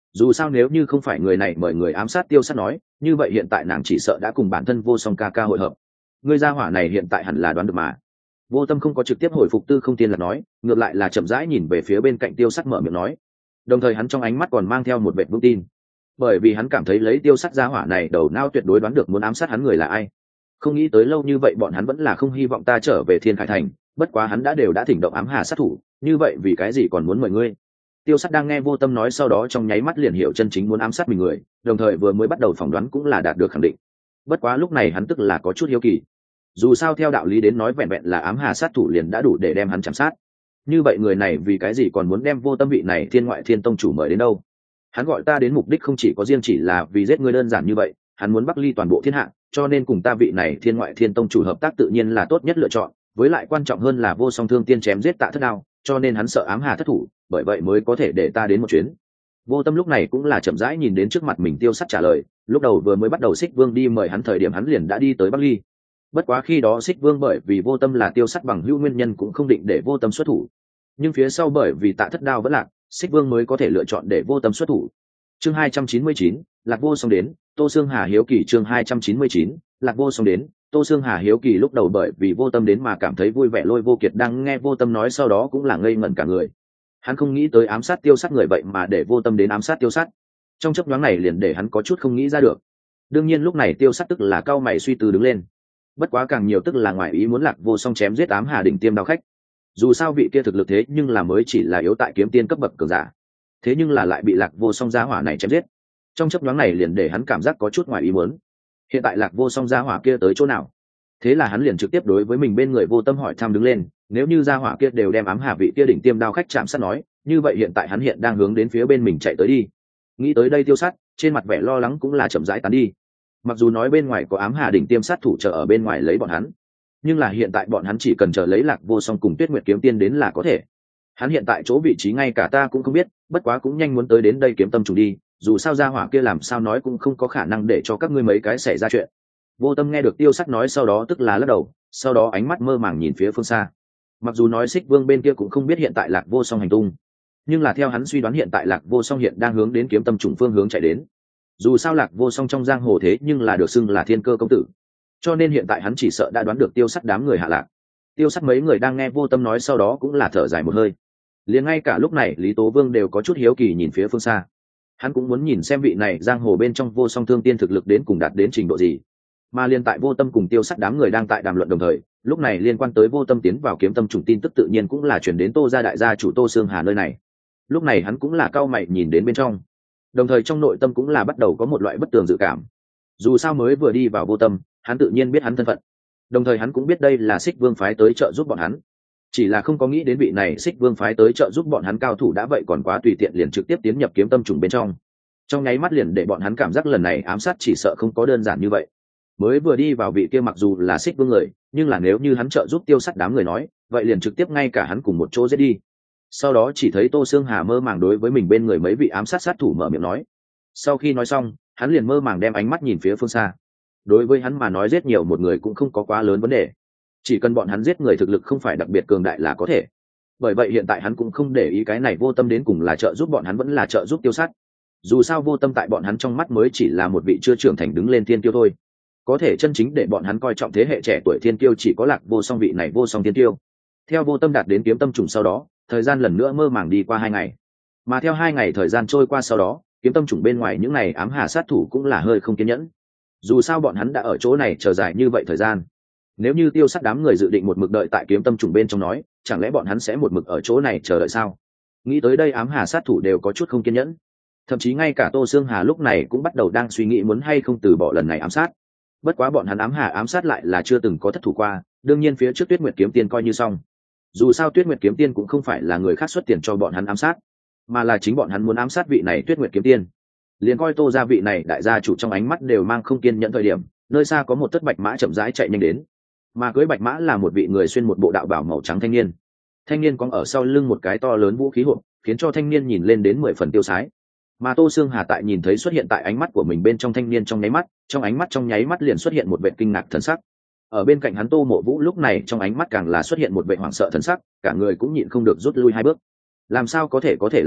Dù sao nếu như không phải người này mời người ám sát tiêu sát nói, như vậy hiện tại nàng chỉ sợ đã cùng bản thân vô song ca ca hội hợp. Ngươi gia hỏa này hiện tại hẳn là đoán được mà. Vô Tâm không có trực tiếp hồi phục Tư Không Tiên Lạc nói, ngược lại là chậm rãi nhìn về phía bên cạnh Tiêu Sắt mở miệng nói, đồng thời hắn trong ánh mắt còn mang theo một vẻ vững tin, bởi vì hắn cảm thấy lấy Tiêu Sắt gia hỏa này đầu não tuyệt đối đoán được muốn ám sát hắn người là ai. Không nghĩ tới lâu như vậy bọn hắn vẫn là không hy vọng ta trở về Thiên Khải Thành, bất quá hắn đã thỉnh động ám hà sát thủ, như vậy vì cái gì còn muốn mời ngươi? Tiêu Sắt đang nghe Vô Tâm nói sau đó trong nháy mắt liền hiểu chân chính muốn ám sát mình người, đồng thời vừa mới bắt đầu phỏng đoán cũng là đạt được khẳng định. Bất quá lúc này hắn tức là có chút hiếu kỳ. Dù sao theo đạo lý đến nói vẹn vẹn là ám hà sát thủ liền đã đủ để đem hắn chạm sát. Như vậy người này vì cái gì còn muốn đem Vô Tâm vị này Thiên Ngoại Thiên Tông chủ mời đến đâu? Hắn gọi ta đến mục đích không chỉ có riêng chỉ là vì giết ngươi đơn giản như vậy, hắn muốn bắc ly toàn bộ thiên hạ, cho nên cùng ta vị này Thiên Ngoại Thiên Tông chủ hợp tác tự nhiên là tốt nhất lựa chọn, với lại quan trọng hơn là Vô Song Thương Tiên chém giết Tạ Thất Đao, cho nên hắn sợ ám hà thất thủ, bởi vậy mới có thể để ta đến một chuyến. Vô Tâm lúc này cũng là chậm rãi nhìn đến trước mặt mình Tiêu Sắt trả lời, lúc đầu vừa mới bắt đầu Xích Vương đi mời hắn thời điểm hắn liền đã đi tới Bắc Ly. Bất quá khi đó Xích Vương bởi vì Vô Tâm là Tiêu Sắt bằng hữu nguyên nhân cũng không định để Vô Tâm xuất thủ, nhưng phía sau bởi vì Tạ Thất Đao vẫn lạc, Xích Vương mới có thể lựa chọn để Vô Tâm xuất thủ. Chương 299, Lạc Vô Song đến, Tô Xương Hà hiếu kỳ. Chương 299, Lạc Vô Song đến, Tô Xương Hà hiếu kỳ. Lúc đầu bởi vì Vô Tâm đến mà cảm thấy vui vẻ Lôi Vô Kiệt đang nghe Vô Tâm nói sau đó cũng là ngây ngẩn cả người. Hắn không nghĩ tới ám sát Tiêu Sắt người vậy mà để Vô Tâm đến ám sát Tiêu Sắt. Trong chốc nhoáng này liền để hắn có chút không nghĩ ra được. Đương nhiên lúc này Tiêu Sắt tức là cau mày suy tư đứng lên. Bất quá càng nhiều tức là ngoài ý muốn Lạc Vô Song chém giết ám hà đỉnh tiêm đao khách. Dù sao vị kia thực lực thế nhưng là mới chỉ là yếu tại kiếm tiên cấp bậc cường giả, thế nhưng là lại bị Lạc Vô Song gia hỏa này chém giết. Trong chốc nhoáng này liền để hắn cảm giác có chút ngoài ý muốn. Hiện tại Lạc Vô Song gia hỏa kia tới chỗ nào? Thế là hắn liền trực tiếp đối với mình bên người Vô Tâm hỏi thăm đứng lên, nếu như gia hỏa kia đều đem ám hà vị kia đỉnh tiêm đao khách chạm sát nói, như vậy hiện tại hắn hiện đang hướng đến phía bên mình chạy tới đi. Nghĩ tới đây Tiêu Sắt trên mặt vẻ lo lắng cũng là chậm rãi tán đi. Mặc dù nói bên ngoài có ám hà đỉnh tiêm sát thủ chờ ở bên ngoài lấy bọn hắn, nhưng là hiện tại bọn hắn chỉ cần chờ lấy Lạc Vô Song cùng Tuyết Nguyệt kiếm tiên đến là có thể. Hắn hiện tại chỗ vị trí ngay cả ta cũng không biết, bất quá cũng nhanh muốn tới đến đây kiếm tâm chủ đi, dù sao gia hỏa kia làm sao nói cũng không có khả năng để cho các ngươi mấy cái xảy ra chuyện. Vô Tâm nghe được Tiêu Sắt nói sau đó tức là lắc đầu, sau đó ánh mắt mơ màng nhìn phía phương xa. Mặc dù nói Xích Vương bên kia cũng không biết hiện tại Lạc Vô Song hành tung, nhưng là theo hắn suy đoán hiện tại Lạc Vô Song hiện đang hướng đến kiếm tâm trùng phương hướng chạy đến. Dù sao Lạc Vô Song trong giang hồ thế nhưng là được xưng là thiên cơ công tử, cho nên hiện tại hắn chỉ sợ đã đoán được Tiêu Sắt đám người hạ lạc. Tiêu Sắt mấy người đang nghe Vô Tâm nói sau đó cũng là thở dài một hơi. Liền ngay cả lúc này Lý Tố Vương đều có chút hiếu kỳ nhìn phía phương xa. Hắn cũng muốn nhìn xem vị này giang hồ bên trong Vô Song Thương Tiên thực lực đến cùng đạt đến trình độ gì. Mà liên tại Vô Tâm cùng Tiêu Sắt đám người đang tại đàm luận đồng thời, lúc này liên quan tới Vô Tâm tiến vào kiếm tâm trùng tin tức tự nhiên cũng là chuyển đến Tô gia đại gia chủ Tô Xương Hà nơi này. Lúc này hắn cũng là cau mày nhìn đến bên trong, đồng thời trong nội tâm cũng là bắt đầu có một loại bất tường dự cảm. Dù sao mới vừa đi vào Vô Tâm, hắn tự nhiên biết hắn thân phận, đồng thời hắn cũng biết đây là Xích Vương phái tới trợ giúp bọn hắn, chỉ là không có nghĩ đến vị này Xích Vương phái tới trợ giúp bọn hắn cao thủ đã vậy còn quá tùy tiện liền trực tiếp tiến nhập kiếm tâm trùng bên trong nháy mắt liền để bọn hắn cảm giác lần này ám sát chỉ sợ không có đơn giản như vậy. Mới vừa đi vào vị kia mặc dù là Xích Vương người, nhưng là nếu như hắn trợ giúp Tiêu Sắt đám người nói, vậy liền trực tiếp ngay cả hắn cùng một chỗ giết đi. Sau đó chỉ thấy Tô Xương Hà mơ màng đối với mình bên người mấy vị ám sát sát thủ mở miệng nói. Sau khi nói xong, hắn liền mơ màng đem ánh mắt nhìn phía phương xa. Đối với hắn mà nói giết nhiều một người cũng không có quá lớn vấn đề, chỉ cần bọn hắn giết người thực lực không phải đặc biệt cường đại là có thể. Bởi vậy hiện tại hắn cũng không để ý cái này Vô Tâm đến cùng là trợ giúp bọn hắn vẫn là trợ giúp Tiêu Sắt. Dù sao Vô Tâm tại bọn hắn trong mắt mới chỉ là một vị chưa trưởng thành đứng lên thiên tiêu thôi, có thể chân chính để bọn hắn coi trọng thế hệ trẻ tuổi thiên tiêu chỉ có Lạc Vô Song vị này Vô Song thiên tiêu. Theo Vô Tâm đạt đến kiếm tâm trùng sau đó, thời gian lần nữa mơ màng đi qua 2 ngày, mà theo 2 ngày thời gian trôi qua sau đó, kiếm tâm trùng bên ngoài những ngày ám hà sát thủ cũng là hơi không kiên nhẫn. Dù sao bọn hắn đã ở chỗ này chờ dài như vậy thời gian, nếu như Tiêu Sắt đám người dự định một mực đợi tại kiếm tâm trùng bên trong nói, chẳng lẽ bọn hắn sẽ một mực ở chỗ này chờ đợi sao? Nghĩ tới đây ám hà sát thủ đều có chút không kiên nhẫn, thậm chí ngay cả Tô Xương Hà lúc này cũng bắt đầu đang suy nghĩ muốn hay không từ bỏ lần này ám sát. Bất quá bọn hắn ám hà ám sát lại là chưa từng có thất thủ qua, đương nhiên phía trước Tuyết Nguyệt kiếm tiên coi như xong. Dù sao Tuyết Nguyệt kiếm tiên cũng không phải là người khác xuất tiền cho bọn hắn ám sát, mà là chính bọn hắn muốn ám sát vị này Tuyết Nguyệt kiếm tiên. Liền coi Tô gia vị này đại gia chủ trong ánh mắt đều mang không kiên nhẫn thời điểm, nơi xa có một thất bạch mã chậm rãi chạy nhanh đến, mà cưới bạch mã là một vị người xuyên một bộ đạo bào màu trắng thanh niên. Thanh niên có ở sau lưng một cái to lớn vũ khí hộp, khiến cho thanh niên nhìn lên đến 10 phần tiêu sái. Mà Tô Xương Hà tại nhìn thấy xuất hiện tại ánh mắt của mình bên trong thanh niên trong ánh mắt trong nháy mắt liền xuất hiện một vẻ kinh ngạc thần sắc. Ở bên cạnh hắn Tô Mộ Vũ lúc này trong ánh mắt càng là xuất hiện một vẻ hoảng sợ thần sắc, cả người cũng nhịn không được rút lui 2 bước. Làm sao có thể là hắn,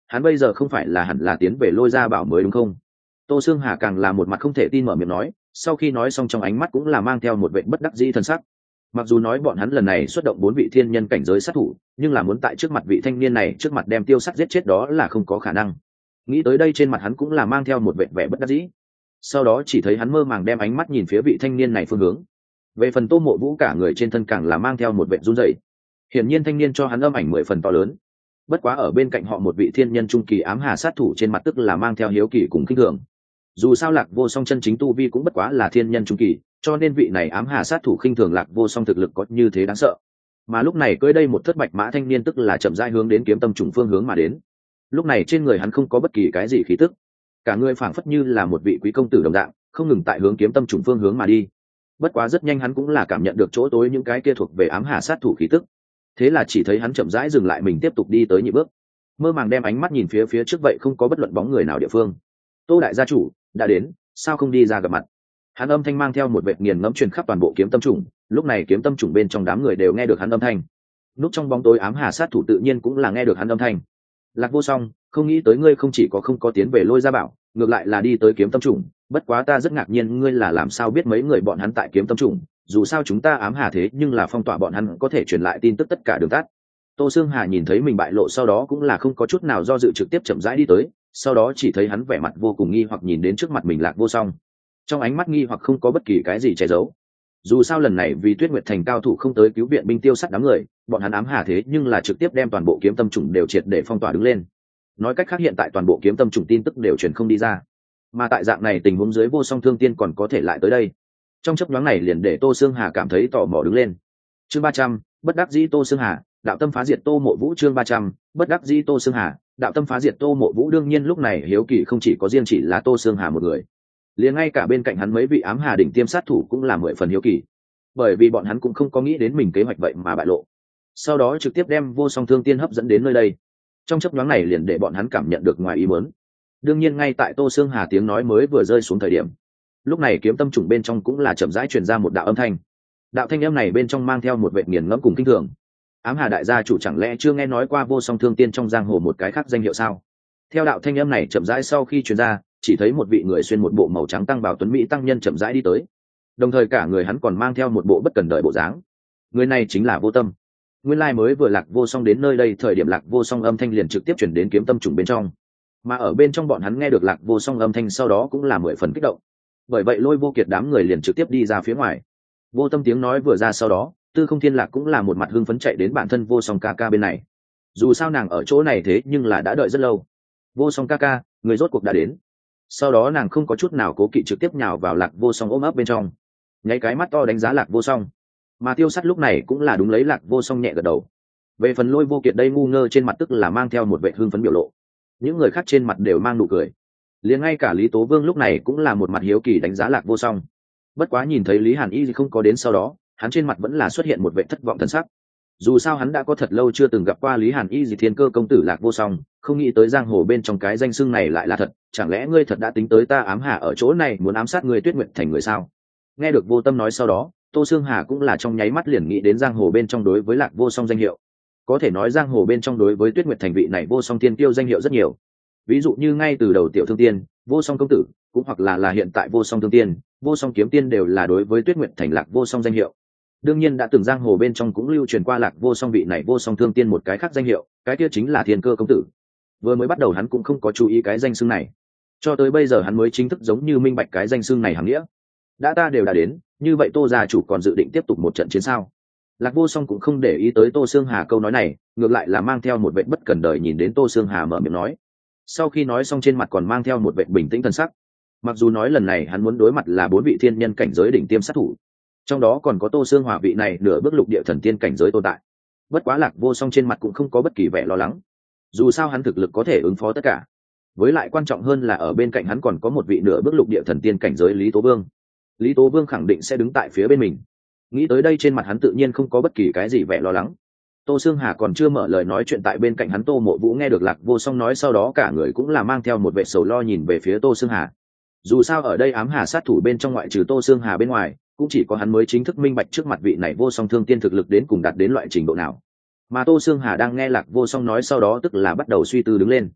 hắn bây giờ không phải là hẳn là tiến về Lôi Gia Bảo mới đúng không? Tô Sương Hà càng là một mặt không thể tin mở miệng nói, sau khi nói xong trong ánh mắt cũng là mang theo một vẻ bất đắc dĩ thân sắc. Mặc dù nói bọn hắn lần này xuất động 4 vị thiên nhân cảnh giới sát thủ, nhưng là muốn tại trước mặt vị thanh niên này trước mặt đem Tiêu Sắt giết chết đó là không có khả năng. Nghĩ tới đây trên mặt hắn cũng là mang theo một vẻ bất đắc dĩ. Sau đó chỉ thấy hắn mơ màng đem ánh mắt nhìn phía vị thanh niên này phương hướng. Về phần Tô Mộ Vũ cả người trên thân càng là mang theo một vẻ run rẩy. Hiển nhiên thanh niên cho hắn âm ảnh 10 phần to lớn. Bất quá ở bên cạnh họ một vị thiên nhân trung kỳ ám hà sát thủ trên mặt tức là mang theo hiếu kỳ cùng kinh thường. Dù sao Lạc Vô Song chân chính tu vi cũng bất quá là thiên nhân trung kỳ, cho nên vị này ám hà sát thủ khinh thường Lạc Vô Song thực lực có như thế đáng sợ. Mà lúc này cưỡi đây một thất bạch mã thanh niên tức là chậm rãi hướng đến kiếm tâm trùng phương hướng mà đến. Lúc này trên người hắn không có bất kỳ cái gì khí tức, cả người phảng phất như là một vị quý công tử đồng dạng, không ngừng tại hướng kiếm tâm trùng phương hướng mà đi. Bất quá rất nhanh hắn cũng là cảm nhận được chỗ tối những cái kia thuộc về ám hà sát thủ khí tức. Thế là chỉ thấy hắn chậm rãi dừng lại, mình tiếp tục đi tới nhị bước, mơ màng đem ánh mắt nhìn phía trước vậy không có bất luận bóng người nào địa phương. Tô đại gia chủ đã đến, sao không đi ra gặp mặt? Hắn âm thanh mang theo một vệt nghiền ngẫm truyền khắp toàn bộ kiếm tâm trùng. Lúc này kiếm tâm trùng bên trong đám người đều nghe được hắn âm thanh. Núp trong bóng tối ám hà sát thủ tự nhiên cũng là nghe được hắn âm thanh. Lạc Vô Song, không nghĩ tới ngươi không chỉ có không có tiến về Lôi Gia Bảo, ngược lại là đi tới kiếm tâm trùng. Bất quá ta rất ngạc nhiên ngươi là làm sao biết mấy người bọn hắn tại kiếm tâm trùng, dù sao chúng ta ám hà thế nhưng là phong tỏa bọn hắn có thể truyền lại tin tức tất cả đường tắt. Tô Sương Hà nhìn thấy mình bại lộ sau đó cũng là không có chút nào do dự trực tiếp chậm rãi đi tới, sau đó chỉ thấy hắn vẻ mặt vô cùng nghi hoặc nhìn đến trước mặt mình Lạc Vô Song. Trong ánh mắt nghi hoặc không có bất kỳ cái gì che giấu. Dù sao lần này vì Tuyết Nguyệt Thành cao thủ không tới cứu viện binh tiêu sát đám người, bọn hắn ám hà thế nhưng là trực tiếp đem toàn bộ kiếm tâm trùng đều triệt để phong tỏa đứng lên. Nói cách khác hiện tại toàn bộ kiếm tâm trùng tin tức đều truyền không đi ra. Mà tại dạng này tình huống dưới Vô Song Thương Tiên còn có thể lại tới đây. Trong chốc nhoáng này liền để Tô Sương Hà cảm thấy tò mò đứng lên. Chương 300, bất đắc dĩ Tô Sương Hà, đạo tâm phá diệt Tô Mộ Vũ. Chương 300, bất đắc dĩ Tô Sương Hà, đạo tâm phá diệt Tô Mộ Vũ. Đương nhiên lúc này hiếu kỳ không chỉ có riêng chỉ là Tô Sương Hà một người, liền ngay cả bên cạnh hắn mấy vị ám hà đỉnh tiêm sát thủ cũng là 10 phần hiếu kỳ, bởi vì bọn hắn cũng không có nghĩ đến mình kế hoạch vậy mà bại lộ, sau đó trực tiếp đem Vô Song Thương Tiên hấp dẫn đến nơi đây. Trong chốc nhoáng này liền để bọn hắn cảm nhận được ngoài ý muốn. Đương nhiên ngay tại Tô Sương Hà tiếng nói mới vừa rơi xuống thời điểm, lúc này kiếm tâm trùng bên trong cũng là chậm rãi truyền ra một đạo âm thanh. Đạo thanh âm này bên trong mang theo một vệ nghiền ngẫm cùng kinh thường. Ám hà đại gia chủ chẳng lẽ chưa nghe nói qua Vô Song Thương Tiên trong giang hồ một cái khác danh hiệu sao? Theo đạo thanh âm này chậm rãi sau khi truyền ra, chỉ thấy một vị người xuyên một bộ màu trắng tăng bào tuấn mỹ tăng nhân chậm rãi đi tới, đồng thời cả người hắn còn mang theo một bộ bất cần đời bộ dáng. Người này chính là Vô Tâm. Nguyên lai mới vừa Lạc Vô Song đến nơi đây thời điểm Lạc Vô Song âm thanh liền trực tiếp chuyển đến kiếm tâm trùng bên trong, mà ở bên trong bọn hắn nghe được Lạc Vô Song âm thanh sau đó cũng là 10 phần kích động. Bởi vậy Lôi Vô Kiệt đám người liền trực tiếp đi ra phía ngoài. Vô Tâm tiếng nói vừa ra sau đó, Tư Không Thiên Lạc cũng là một mặt hưng phấn chạy đến bản thân Vô Song ca ca bên này. Dù sao nàng ở chỗ này thế nhưng là đã đợi rất lâu. Vô Song ca ca, người rốt cuộc đã đến. Sau đó nàng không có chút nào cố kỵ trực tiếp nhào vào Lạc Vô Song ôm ấp bên trong, nháy cái mắt to đánh giá Lạc Vô Song. Mà Tiêu Sắt lúc này cũng là đúng lấy Lạc Vô Song nhẹ gật đầu. Về phần Lôi Vô Kiệt đây ngu ngơ trên mặt tức là mang theo một vẻ hưng phấn biểu lộ, những người khác trên mặt đều mang nụ cười. Liền ngay cả Lý Tố Vương lúc này cũng là một mặt hiếu kỳ đánh giá Lạc Vô Song. Bất quá nhìn thấy Lý Hàn Y không có đến sau đó, hắn trên mặt vẫn là xuất hiện một vẻ thất vọng thần sắc. Dù sao hắn đã có thật lâu chưa từng gặp qua Lý Hàn Y thiên cơ công tử Lạc Vô Song, không nghĩ tới giang hồ bên trong cái danh xưng này lại là thật. Chẳng lẽ ngươi thật đã tính tới ta ám hà ở chỗ này muốn ám sát ngươi Tuyết Nguyệt Thành người sao? Nghe được Vô Tâm nói sau đó, Tô Sương Hà cũng là trong nháy mắt liền nghĩ đến giang hồ bên trong đối với Lạc Vô Song danh hiệu. Có thể nói giang hồ bên trong đối với Tuyết Nguyệt Thành vị này Vô Song tiên tiêu danh hiệu rất nhiều. Ví dụ như ngay từ đầu Tiểu Thương Tiên, Vô Song công tử, cũng hoặc là hiện tại Vô Song Thương Tiên, Vô Song kiếm tiên đều là đối với Tuyết Nguyệt Thành Lạc Vô Song danh hiệu. Đương nhiên đã từng giang hồ bên trong cũng lưu truyền qua Lạc Vô Song vị này Vô Song Thương Tiên một cái khác danh hiệu, cái kia chính là Thiên Cơ công tử. Vừa mới bắt đầu hắn cũng không có chú ý cái danh xưng này, cho tới bây giờ hắn mới chính thức giống như minh bạch cái danh xưng này hàm nghĩa. Đã ta đều đã đến, như vậy Tô gia chủ còn dự định tiếp tục một trận chiến sao? Lạc Vô Song cũng không để ý tới Tô Sương Hà câu nói này, ngược lại là mang theo một vẻ bất cần đời nhìn đến Tô Sương Hà mở miệng nói. Sau khi nói xong trên mặt còn mang theo một vẻ bình tĩnh thần sắc. Mặc dù nói lần này hắn muốn đối mặt là 4 vị thiên nhân cảnh giới đỉnh tiêm sát thủ, trong đó còn có Tô Sương Hòa vị này nửa bước lục địa thần tiên cảnh giới tồn tại. Bất quá Lạc Vô Song trên mặt cũng không có bất kỳ vẻ lo lắng. Dù sao hắn thực lực có thể ứng phó tất cả. Với lại quan trọng hơn là ở bên cạnh hắn còn có một vị nửa bước lục địa thần tiên cảnh giới Lý Tố Vương. Lý Tố Vương khẳng định sẽ đứng tại phía bên mình. Nghĩ tới đây trên mặt hắn tự nhiên không có bất kỳ cái gì vẻ lo lắng. Tô Sương Hà còn chưa mở lời nói chuyện tại bên cạnh hắn Tô Mộ Vũ nghe được Lạc Vô Song nói sau đó cả người cũng là mang theo một vẻ sầu lo nhìn về phía Tô Sương Hà. Dù sao ở đây ám hà sát thủ bên trong ngoại trừ Tô Sương Hà bên ngoài, cũng chỉ có hắn mới chính thức minh bạch trước mặt vị này Vô Song Thương Tiên thực lực đến cùng đạt đến loại trình độ nào. Mà Tô Sương Hà đang nghe Lạc Vô Song nói sau đó tức là bắt đầu suy tư đứng lên.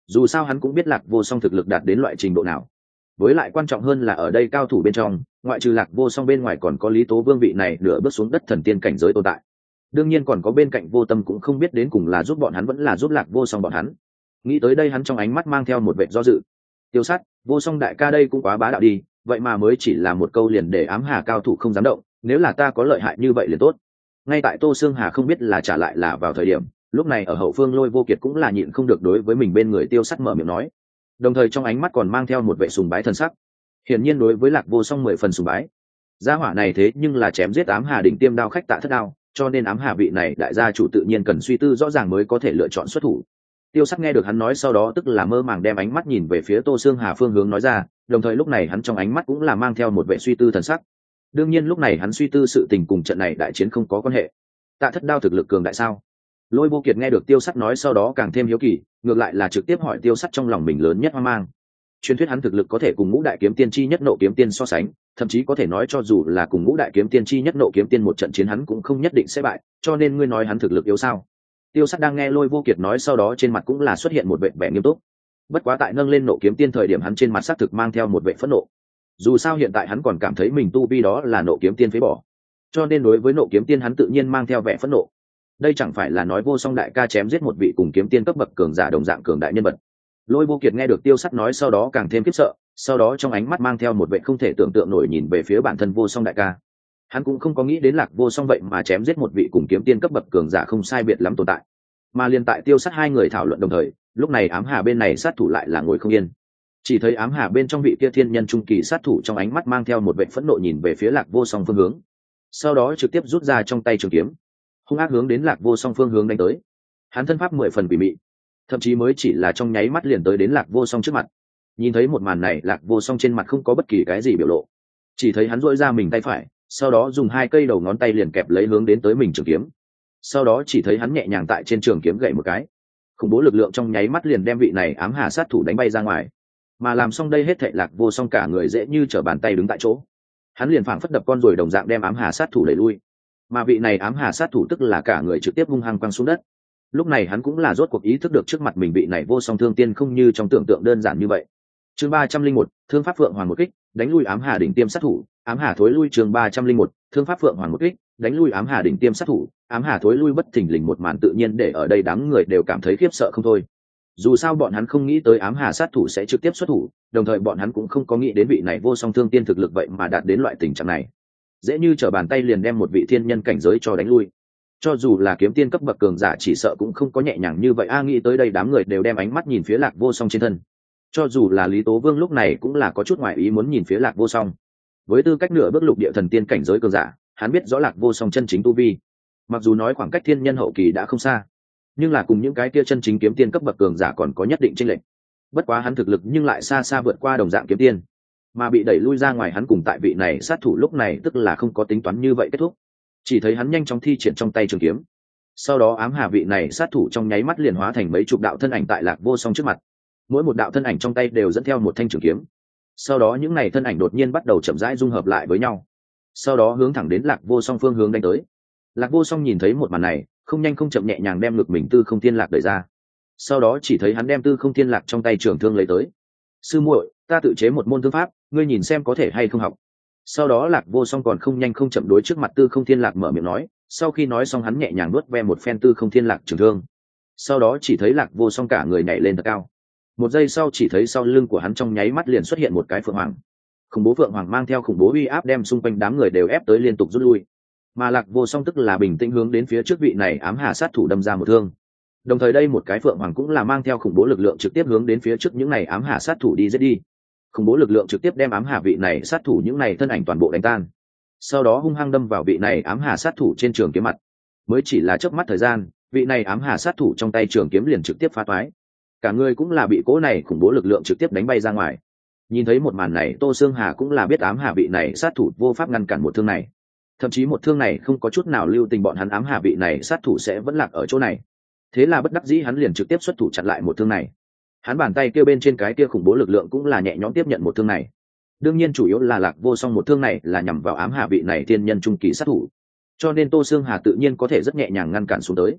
dù sao hắn cũng biết Lạc Vô Song thực lực đạt đến loại trình độ nào. Với lại quan trọng hơn là ở đây cao thủ bên trong, ngoại trừ Lạc Vô Song bên ngoài còn có Lý Tố Vương vị này nửa bước xuống đất thần tiên cảnh giới tồn tại. Đương nhiên còn có bên cạnh Vô Tâm cũng không biết đến cùng là giúp bọn hắn vẫn là giúp Lạc Vô Song bọn hắn. Nghĩ tới đây hắn trong ánh mắt mang theo một vẻ do dự. Tiêu Sát, Vô Song đại ca đây cũng quá bá đạo đi, vậy mà mới chỉ là một câu liền để ám hà cao thủ không dám động, nếu là ta có lợi hại như vậy liền tốt. Ngay tại Tô Sương Hà không biết là trả lại là vào thời điểm, lúc này ở hậu phương Lôi Vô Kiệt cũng là nhịn không được đối với mình bên người Tiêu Sát mở miệng nói, đồng thời trong ánh mắt còn mang theo một vẻ sùng bái thần sắc. Hiển nhiên đối với Lạc Vô Song 10 phần sùng bái. Gia hỏa này thế nhưng là chém giết ám hà đỉnh tiêm đao khách Tạ Thất Đao, cho nên ám hà vị này đại gia chủ tự nhiên cần suy tư rõ ràng mới có thể lựa chọn xuất thủ. Tiêu Sắc nghe được hắn nói sau đó tức là mơ màng đem ánh mắt nhìn về phía Tô Sương Hà phương hướng nói ra, đồng thời lúc này hắn trong ánh mắt cũng là mang theo một vẻ suy tư thần sắc. Đương nhiên lúc này hắn suy tư sự tình cùng trận này đại chiến không có quan hệ. Tạ Thất Đao thực lực cường đại sao? Lôi Vô Kiệt nghe được Tiêu Sắc nói sau đó càng thêm hiếu kỳ, ngược lại là trực tiếp hỏi Tiêu Sắc trong lòng mình lớn nhất hoang mang. Truyền thuyết hắn thực lực có thể cùng Ngũ Đại Kiếm Tiên chi nhất Nộ Kiếm Tiên so sánh, thậm chí có thể nói cho dù là cùng Ngũ Đại Kiếm Tiên chi nhất Nộ Kiếm Tiên một trận chiến hắn cũng không nhất định sẽ bại, cho nên ngươi nói hắn thực lực yếu sao? Tiêu Sắc đang nghe Lôi Vô Kiệt nói sau đó trên mặt cũng là xuất hiện một vẻ nghiêm túc. Bất quá tại nâng lên Nộ Kiếm Tiên thời điểm hắn trên mặt xác thực mang theo một vẻ phẫn nộ. Dù sao hiện tại hắn còn cảm thấy mình tu vi đó là Nộ Kiếm Tiên phế bỏ, cho nên đối với Nộ Kiếm Tiên hắn tự nhiên mang theo vẻ phẫn nộ. Đây chẳng phải là nói Vô Song đại ca chém giết một vị cùng kiếm tiên cấp bậc cường giả đồng dạng cường đại nhân vật. Lôi Vô Kiệt nghe được Tiêu Sắc nói sau đó càng thêm khiếp sợ, sau đó trong ánh mắt mang theo một vẻ không thể tưởng tượng nổi nhìn về phía bản thân Vô Song đại ca. Hắn cũng không có nghĩ đến Lạc Vô Song vậy mà chém giết một vị cùng kiếm tiên cấp bậc cường giả không sai biệt lắm tồn tại. Mà liên tại Tiêu Sắc hai người thảo luận đồng thời, lúc này ám hà bên này sát thủ lại là ngồi không yên. Chỉ thấy ám hà bên trong vị kia thiên nhân trung kỳ sát thủ trong ánh mắt mang theo một vẻ phẫn nộ nhìn về phía Lạc Vô Song phương hướng, sau đó trực tiếp rút ra trong tay trường kiếm, hung ác hướng đến Lạc Vô Song phương hướng đánh tới. Hắn thân pháp 10 phần quỷ mị, thậm chí mới chỉ là trong nháy mắt liền tới đến Lạc Vô Song trước mặt. Nhìn thấy một màn này, Lạc Vô Song trên mặt không có bất kỳ cái gì biểu lộ, chỉ thấy hắn duỗi ra mình tay phải, sau đó dùng 2 cây đầu ngón tay liền kẹp lấy hướng đến tới mình trường kiếm. Sau đó chỉ thấy hắn nhẹ nhàng tại trên trường kiếm gậy một cái, khủng bố lực lượng trong nháy mắt liền đem vị này ám hà sát thủ đánh bay ra ngoài. Mà làm xong đây hết thảy, Lạc Vô Song cả người dễ như trở bàn tay đứng tại chỗ. Hắn liền phảng phất đập con ruồi đồng dạng đem ám hà sát thủ đẩy lui. Mà vị này ám hà sát thủ tức là cả người trực tiếp hung hăng quăng xuống đất. Lúc này hắn cũng là rốt cuộc ý thức được trước mặt mình vị này Vô Song thương tiên không như trong tưởng tượng đơn giản như vậy. Chương 301, Thương pháp Phượng Hoàng một kích, đánh lui ám hà đỉnh tiêm sát thủ, ám hà thối lui. Chương 301, Thương pháp Phượng Hoàng một kích, đánh lui ám hà đỉnh tiêm sát thủ, ám hà thối lui. Bất thình lình một màn tự nhiên để ở đây đám người đều cảm thấy khiếp sợ không thôi. Dù sao bọn hắn không nghĩ tới ám hà sát thủ sẽ trực tiếp xuất thủ, đồng thời bọn hắn cũng không có nghĩ đến vị này Vô Song thương tiên thực lực vậy mà đạt đến loại tình trạng này, dễ như trở bàn tay liền đem một vị thiên nhân cảnh giới cho đánh lui. Cho dù là kiếm tiên cấp bậc cường giả chỉ sợ cũng không có nhẹ nhàng như vậy. Nghĩ tới đây đám người đều đem ánh mắt nhìn phía Lạc Vô Song trên thân. Cho dù là Lý Tố Vương lúc này cũng là có chút ngoại ý muốn nhìn phía Lạc Vô Song. Với tư cách nửa bước lục địa thần tiên cảnh giới cường giả, hắn biết rõ Lạc Vô Song chân chính tu vi. Mặc dù nói khoảng cách thiên nhân hậu kỳ đã không xa, nhưng là cùng những cái kia chân chính kiếm tiên cấp bậc cường giả còn có nhất định chênh lệch. Bất quá hắn thực lực nhưng lại xa xa vượt qua đồng dạng kiếm tiên, mà bị đẩy lui ra ngoài hắn cùng tại vị này sát thủ lúc này tức là không có tính toán như vậy kết thúc. Chỉ thấy hắn nhanh chóng thi triển trong tay trường kiếm, sau đó ám hà vị này sát thủ trong nháy mắt liền hóa thành mấy chục đạo thân ảnh tại Lạc Vô Song trước mặt. Mỗi một đạo thân ảnh trong tay đều dẫn theo một thanh trường kiếm, sau đó những này thân ảnh đột nhiên bắt đầu chậm rãi dung hợp lại với nhau, sau đó hướng thẳng đến Lạc Vô Song phương hướng đánh tới. Lạc Vô Song nhìn thấy một màn này, không nhanh không chậm nhẹ nhàng đem ngực mình Tư Không Thiên Lạc đẩy ra, sau đó chỉ thấy hắn đem Tư Không Thiên Lạc trong tay trường thương lấy tới. Sư muội, ta tự chế một môn thương pháp, ngươi nhìn xem có thể hay không học. Sau đó Lạc Vô Song còn không nhanh không chậm đối trước mặt Tư Không Thiên Lạc mở miệng nói, sau khi nói xong hắn nhẹ nhàng nuốt ve một phen Tư Không Thiên Lạc trường thương. Sau đó chỉ thấy Lạc Vô Song cả người nhảy lên thật cao. Một giây sau chỉ thấy sau lưng của hắn trong nháy mắt liền xuất hiện một cái phượng hoàng. Khủng bố phượng hoàng mang theo khủng bố uy áp đem xung quanh đám người đều ép tới liên tục rút lui. Mà Lạc Vô Song tức là bình tĩnh hướng đến phía trước vị này ám hà sát thủ đâm ra một thương. Đồng thời đây một cái phượng hoàng cũng là mang theo khủng bố lực lượng trực tiếp hướng đến phía trước những này ám hà sát thủ đi giết đi. Khủng bố lực lượng trực tiếp đem ám hà vị này sát thủ những này thân ảnh toàn bộ đánh tan, sau đó hung hăng đâm vào vị này ám hà sát thủ trên trường kiếm mặt. Mới chỉ là chớp mắt thời gian, vị này ám hà sát thủ trong tay trường kiếm liền trực tiếp phá toái, cả người cũng là bị cỗ này khủng bố lực lượng trực tiếp đánh bay ra ngoài. Nhìn thấy một màn này, Tô Sương Hà cũng là biết ám hà vị này sát thủ vô pháp ngăn cản một thương này, thậm chí một thương này không có chút nào lưu tình bọn hắn ám hà vị này sát thủ sẽ vẫn lạc ở chỗ này. Thế là bất đắc dĩ hắn liền trực tiếp xuất thủ chặn lại một thương này. Hắn bàn tay kia bên trên cái kia khủng bố lực lượng cũng là nhẹ nhõm tiếp nhận một thương này. Đương nhiên chủ yếu là Lạc Vô Song một thương này là nhằm vào ám hà vị này thiên nhân trung kỳ sát thủ, cho nên Tô Sương Hà tự nhiên có thể rất nhẹ nhàng ngăn cản xuống tới.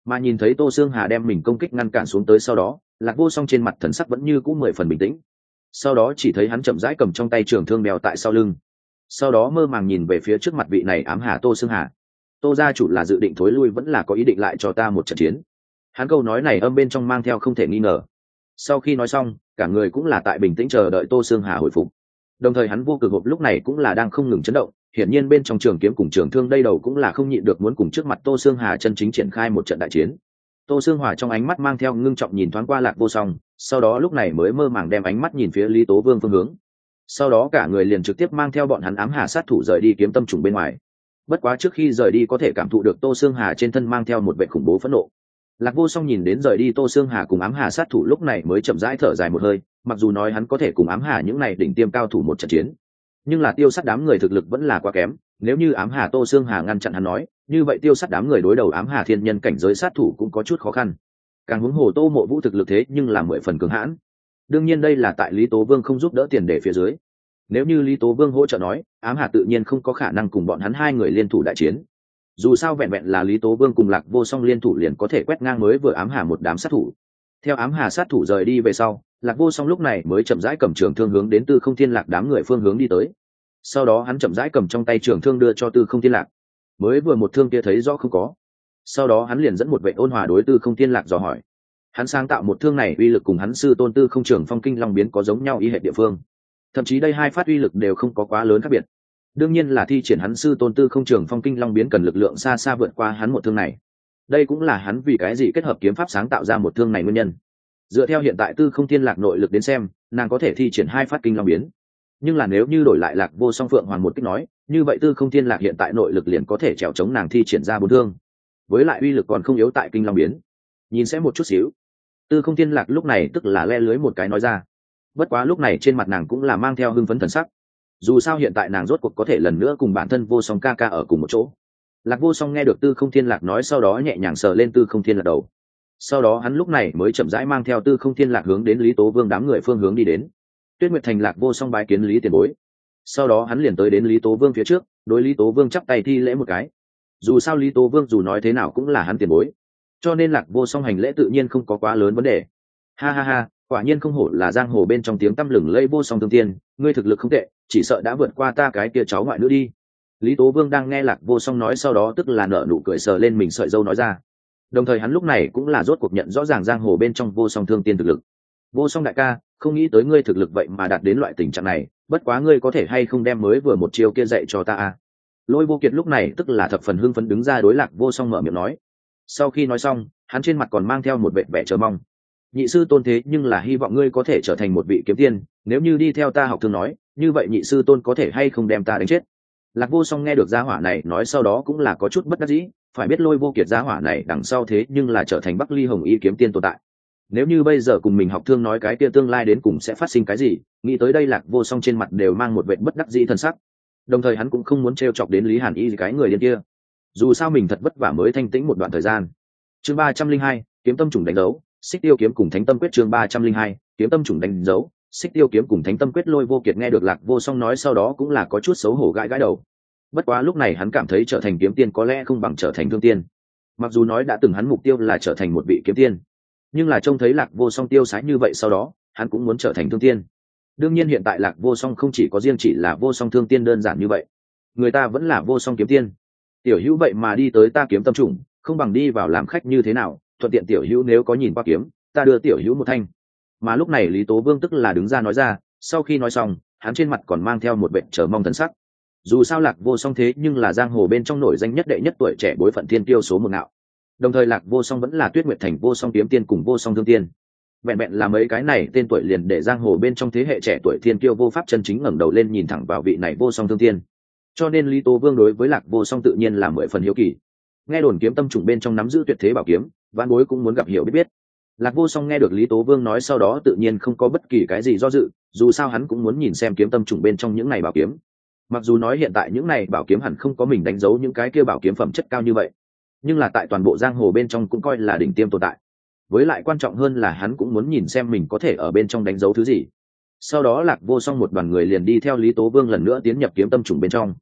Mà nhìn thấy Tô Xương Hà đem mình công kích ngăn cản xuống tới sau đó, Lạc Vô Song trên mặt thần sắc vẫn như cũ 10 phần bình tĩnh. Sau đó chỉ thấy hắn chậm rãi cầm trong tay trường thương đeo tại sau lưng, sau đó mơ màng nhìn về phía trước mặt vị này ám hà Tô Xương Hà. Tô gia chủ là dự định thối lui vẫn là có ý định lại cho ta một trận chiến? Hắn câu nói này âm bên trong mang theo không thể nghi ngờ. Sau khi nói xong, cả người cũng là tại bình tĩnh chờ đợi Tô Xương Hà hồi phục. Đồng thời hắn vô cực hộp lúc này cũng là đang không ngừng chấn động, hiển nhiên bên trong trường kiếm cùng trường thương đây đầu cũng là không nhịn được muốn cùng trước mặt Tô Xương Hà chân chính triển khai một trận đại chiến. Tô Xương Hòa trong ánh mắt mang theo ngưng trọng nhìn thoáng qua Lạc Vô Song, sau đó lúc này mới mơ màng đem ánh mắt nhìn phía Lý Tố Vương phương hướng. Sau đó cả người liền trực tiếp mang theo bọn hắn ám hà sát thủ rời đi kiếm tâm trùng bên ngoài. Bất quá trước khi rời đi có thể cảm thụ được Tô Xương Hà trên thân mang theo một vẻ khủng bố phẫn nộ. Lạc Vô Song nhìn đến rời đi Tô Xương Hà cùng ám hà sát thủ lúc này mới chậm rãi thở dài một hơi, mặc dù nói hắn có thể cùng ám hà những này đỉnh tiêm cao thủ một trận chiến, nhưng là tiêu sát đám người thực lực vẫn là quá kém. Nếu như ám hà Tô Xương Hà ngăn chặn hắn nói, như vậy tiêu sát đám người đối đầu ám hà thiên nhân cảnh giới sát thủ cũng có chút khó khăn. Càng huống hồ Tô Mộ Vũ thực lực thế nhưng là 10 phần cường hãn. Đương nhiên đây là tại Lý Tố Vương không giúp đỡ tiền để phía dưới. Nếu như Lý Tố Vương hỗ trợ nói, ám hà tự nhiên không có khả năng cùng bọn hắn hai người liên thủ đại chiến. Dù sao vẹn vẹn là Lý Tố Vương cùng Lạc Vô Song liên thủ liền có thể quét ngang mới vừa ám hà một đám sát thủ. Theo ám hà sát thủ rời đi về sau, Lạc Vô Song lúc này mới chậm rãi cầm trường thương hướng đến Tư Không Thiên Lạc đám người phương hướng đi tới. Sau đó hắn chậm rãi cầm trong tay trường thương đưa cho Tư Không Thiên Lạc. Mới vừa một thương kia thấy rõ không có. Sau đó hắn liền dẫn một vệ ôn hòa đối Tư Không Thiên Lạc dò hỏi. Hắn sáng tạo một thương này uy lực cùng hắn sư tôn Tư Không Trường Phong Kinh Long biến có giống nhau y hệ địa phương. Thậm chí đây hai phát uy lực đều không có quá lớn khác biệt. Đương nhiên là thi triển hắn sư tôn Tư Không Trường Phong Kinh Long biến cần lực lượng xa xa vượt qua hắn một thương này. Đây cũng là hắn vì cái gì kết hợp kiếm pháp sáng tạo ra một thương này nguyên nhân. Dựa theo hiện tại Tư Không Thiên Lạc nội lực đến xem, nàng có thể thi triển hai phát Kinh Long biến. Nhưng là nếu như đổi lại Lạc Vô Song Phượng Hoàng một kích nói, như vậy Tư Không Thiên Lạc hiện tại nội lực liền có thể trèo chống nàng thi triển ra bốn thương. Với lại uy lực còn không yếu tại Kinh Long biến. Nhìn sẽ một chút xíu. Tư Không Thiên Lạc lúc này tức là le lưới một cái nói ra. Bất quá lúc này trên mặt nàng cũng là mang theo hưng phấn thần sắc. Dù sao hiện tại nàng rốt cuộc có thể lần nữa cùng bản thân Vô Song ca ca ở cùng một chỗ. Lạc Vô Song nghe được Tư Không Thiên Lạc nói sau đó nhẹ nhàng sờ lên Tư Không Thiên Lạc đầu. Sau đó hắn lúc này mới chậm rãi mang theo Tư Không Thiên Lạc hướng đến Lý Tố Vương đám người phương hướng đi đến. Tuyết Nguyệt Thành Lạc Vô Song bái kiến Lý tiền bối. Sau đó hắn liền tới đến Lý Tố Vương phía trước, đối Lý Tố Vương chắp tay thi lễ một cái. Dù sao Lý Tố Vương dù nói thế nào cũng là hắn tiền bối, cho nên Lạc Vô Song hành lễ tự nhiên không có quá lớn vấn đề. Ha ha ha, quả nhiên không hổ là giang hồ bên trong tiếng tăm lừng lẫy Vô Song Thương Tiên, ngươi thực lực không tệ, chỉ sợ đã vượt qua ta cái kia cháu ngoại nữ đi. Lý Tố Vương đang nghe Lạc Vô Song nói sau đó tức là nở nụ cười sờ lên mình sợi râu nói ra. Đồng thời hắn lúc này cũng là rốt cuộc nhận rõ ràng giang hồ bên trong Vô Song Thương Tiên thực lực. Vô Song đại ca, không nghĩ tới ngươi thực lực vậy mà đạt đến loại tình trạng này, bất quá ngươi có thể hay không đem mới vừa một chiêu kia dạy cho ta à? Lôi Vô Kiệt lúc này tức là thập phần hưng phấn đứng ra đối Lạc Vô Song mở miệng nói. Sau khi nói xong, hắn trên mặt còn mang theo một vẻ chờ mong. Nhị sư tôn thế nhưng là hy vọng ngươi có thể trở thành một vị kiếm tiên, nếu như đi theo ta học thương nói, như vậy nhị sư tôn có thể hay không đem ta đánh chết? Lạc Vô Song nghe được gia hỏa này nói sau đó cũng là có chút bất đắc dĩ, phải biết Lôi Vô Kiệt gia hỏa này đằng sau thế nhưng là trở thành Bắc Ly Hồng Y kiếm tiên tồn tại. Nếu như bây giờ cùng mình học thương nói cái kia tương lai đến cùng sẽ phát sinh cái gì, nghĩ tới đây Lạc Vô Song trên mặt đều mang một vẻ bất đắc dĩ thần sắc. Đồng thời hắn cũng không muốn trêu chọc đến Lý Hàn Y cái người điên kia. Dù sao mình thật vất vả mới thanh tĩnh một đoạn thời gian. Chương 302, kiếm tâm chủng đánh dấu, Xích Tiêu kiếm cùng Thánh Tâm quyết. Chương 302, kiếm tâm chủng đánh dấu, Xích Tiêu kiếm cùng Thánh Tâm quyết. Lôi Vô Kiệt nghe được Lạc Vô Song nói sau đó cũng là có chút xấu hổ gãi gãi đầu. Bất quá lúc này hắn cảm thấy trở thành kiếm tiên có lẽ không bằng trở thành thương tiên. Mặc dù nói đã từng hắn mục tiêu là trở thành một vị kiếm tiên, nhưng là trông thấy Lạc Vô Song tiêu sái như vậy sau đó, hắn cũng muốn trở thành thương tiên. Đương nhiên hiện tại Lạc Vô Song không chỉ có riêng chỉ là Vô Song thương tiên đơn giản như vậy, người ta vẫn là Vô Song kiếm tiên. Tiểu Hữu vậy mà đi tới ta kiếm tâm chủng, không bằng đi vào làm khách như thế nào, thuận tiện Tiểu Hữu nếu có nhìn qua kiếm, ta đưa Tiểu Hữu một thanh. Mà lúc này Lý Tố Vương tức là đứng ra nói ra, sau khi nói xong, hắn trên mặt còn mang theo một vẻ chờ mong thần sắc. Dù sao Lạc Vô Song thế nhưng là giang hồ bên trong nổi danh nhất đệ nhất tuổi trẻ bối phận thiên tiêu số một nạo. Đồng thời Lạc Vô Song vẫn là Tuyết Nguyệt Thành Vô Song kiếm tiên cùng Vô Song thương tiên. Vẹn vẹn là mấy cái này tên tuổi liền để giang hồ bên trong thế hệ trẻ tuổi thiên kiêu vô pháp chân chính ngẩng đầu lên nhìn thẳng vào vị này Vô Song thương tiên. Cho nên Lý Tố Vương đối với Lạc Vô Song tự nhiên là 10 phần hiếu kỳ. Nghe đồn kiếm tâm chủng bên trong nắm giữ tuyệt thế bảo kiếm, vạn bối cũng muốn gặp hiểu biết. Lạc Vô Song nghe được Lý Tố Vương nói sau đó tự nhiên không có bất kỳ cái gì do dự, dù sao hắn cũng muốn nhìn xem kiếm tâm chủng bên trong những này bảo kiếm. Mặc dù nói hiện tại những này bảo kiếm hẳn không có mình đánh dấu những cái kia bảo kiếm phẩm chất cao như vậy, nhưng là tại toàn bộ giang hồ bên trong cũng coi là đỉnh tiêm tồn tại. Với lại quan trọng hơn là hắn cũng muốn nhìn xem mình có thể ở bên trong đánh dấu thứ gì. Sau đó Lạc Vô Song một đoàn người liền đi theo Lý Tố Vương lần nữa tiến nhập kiếm tâm chủng bên trong.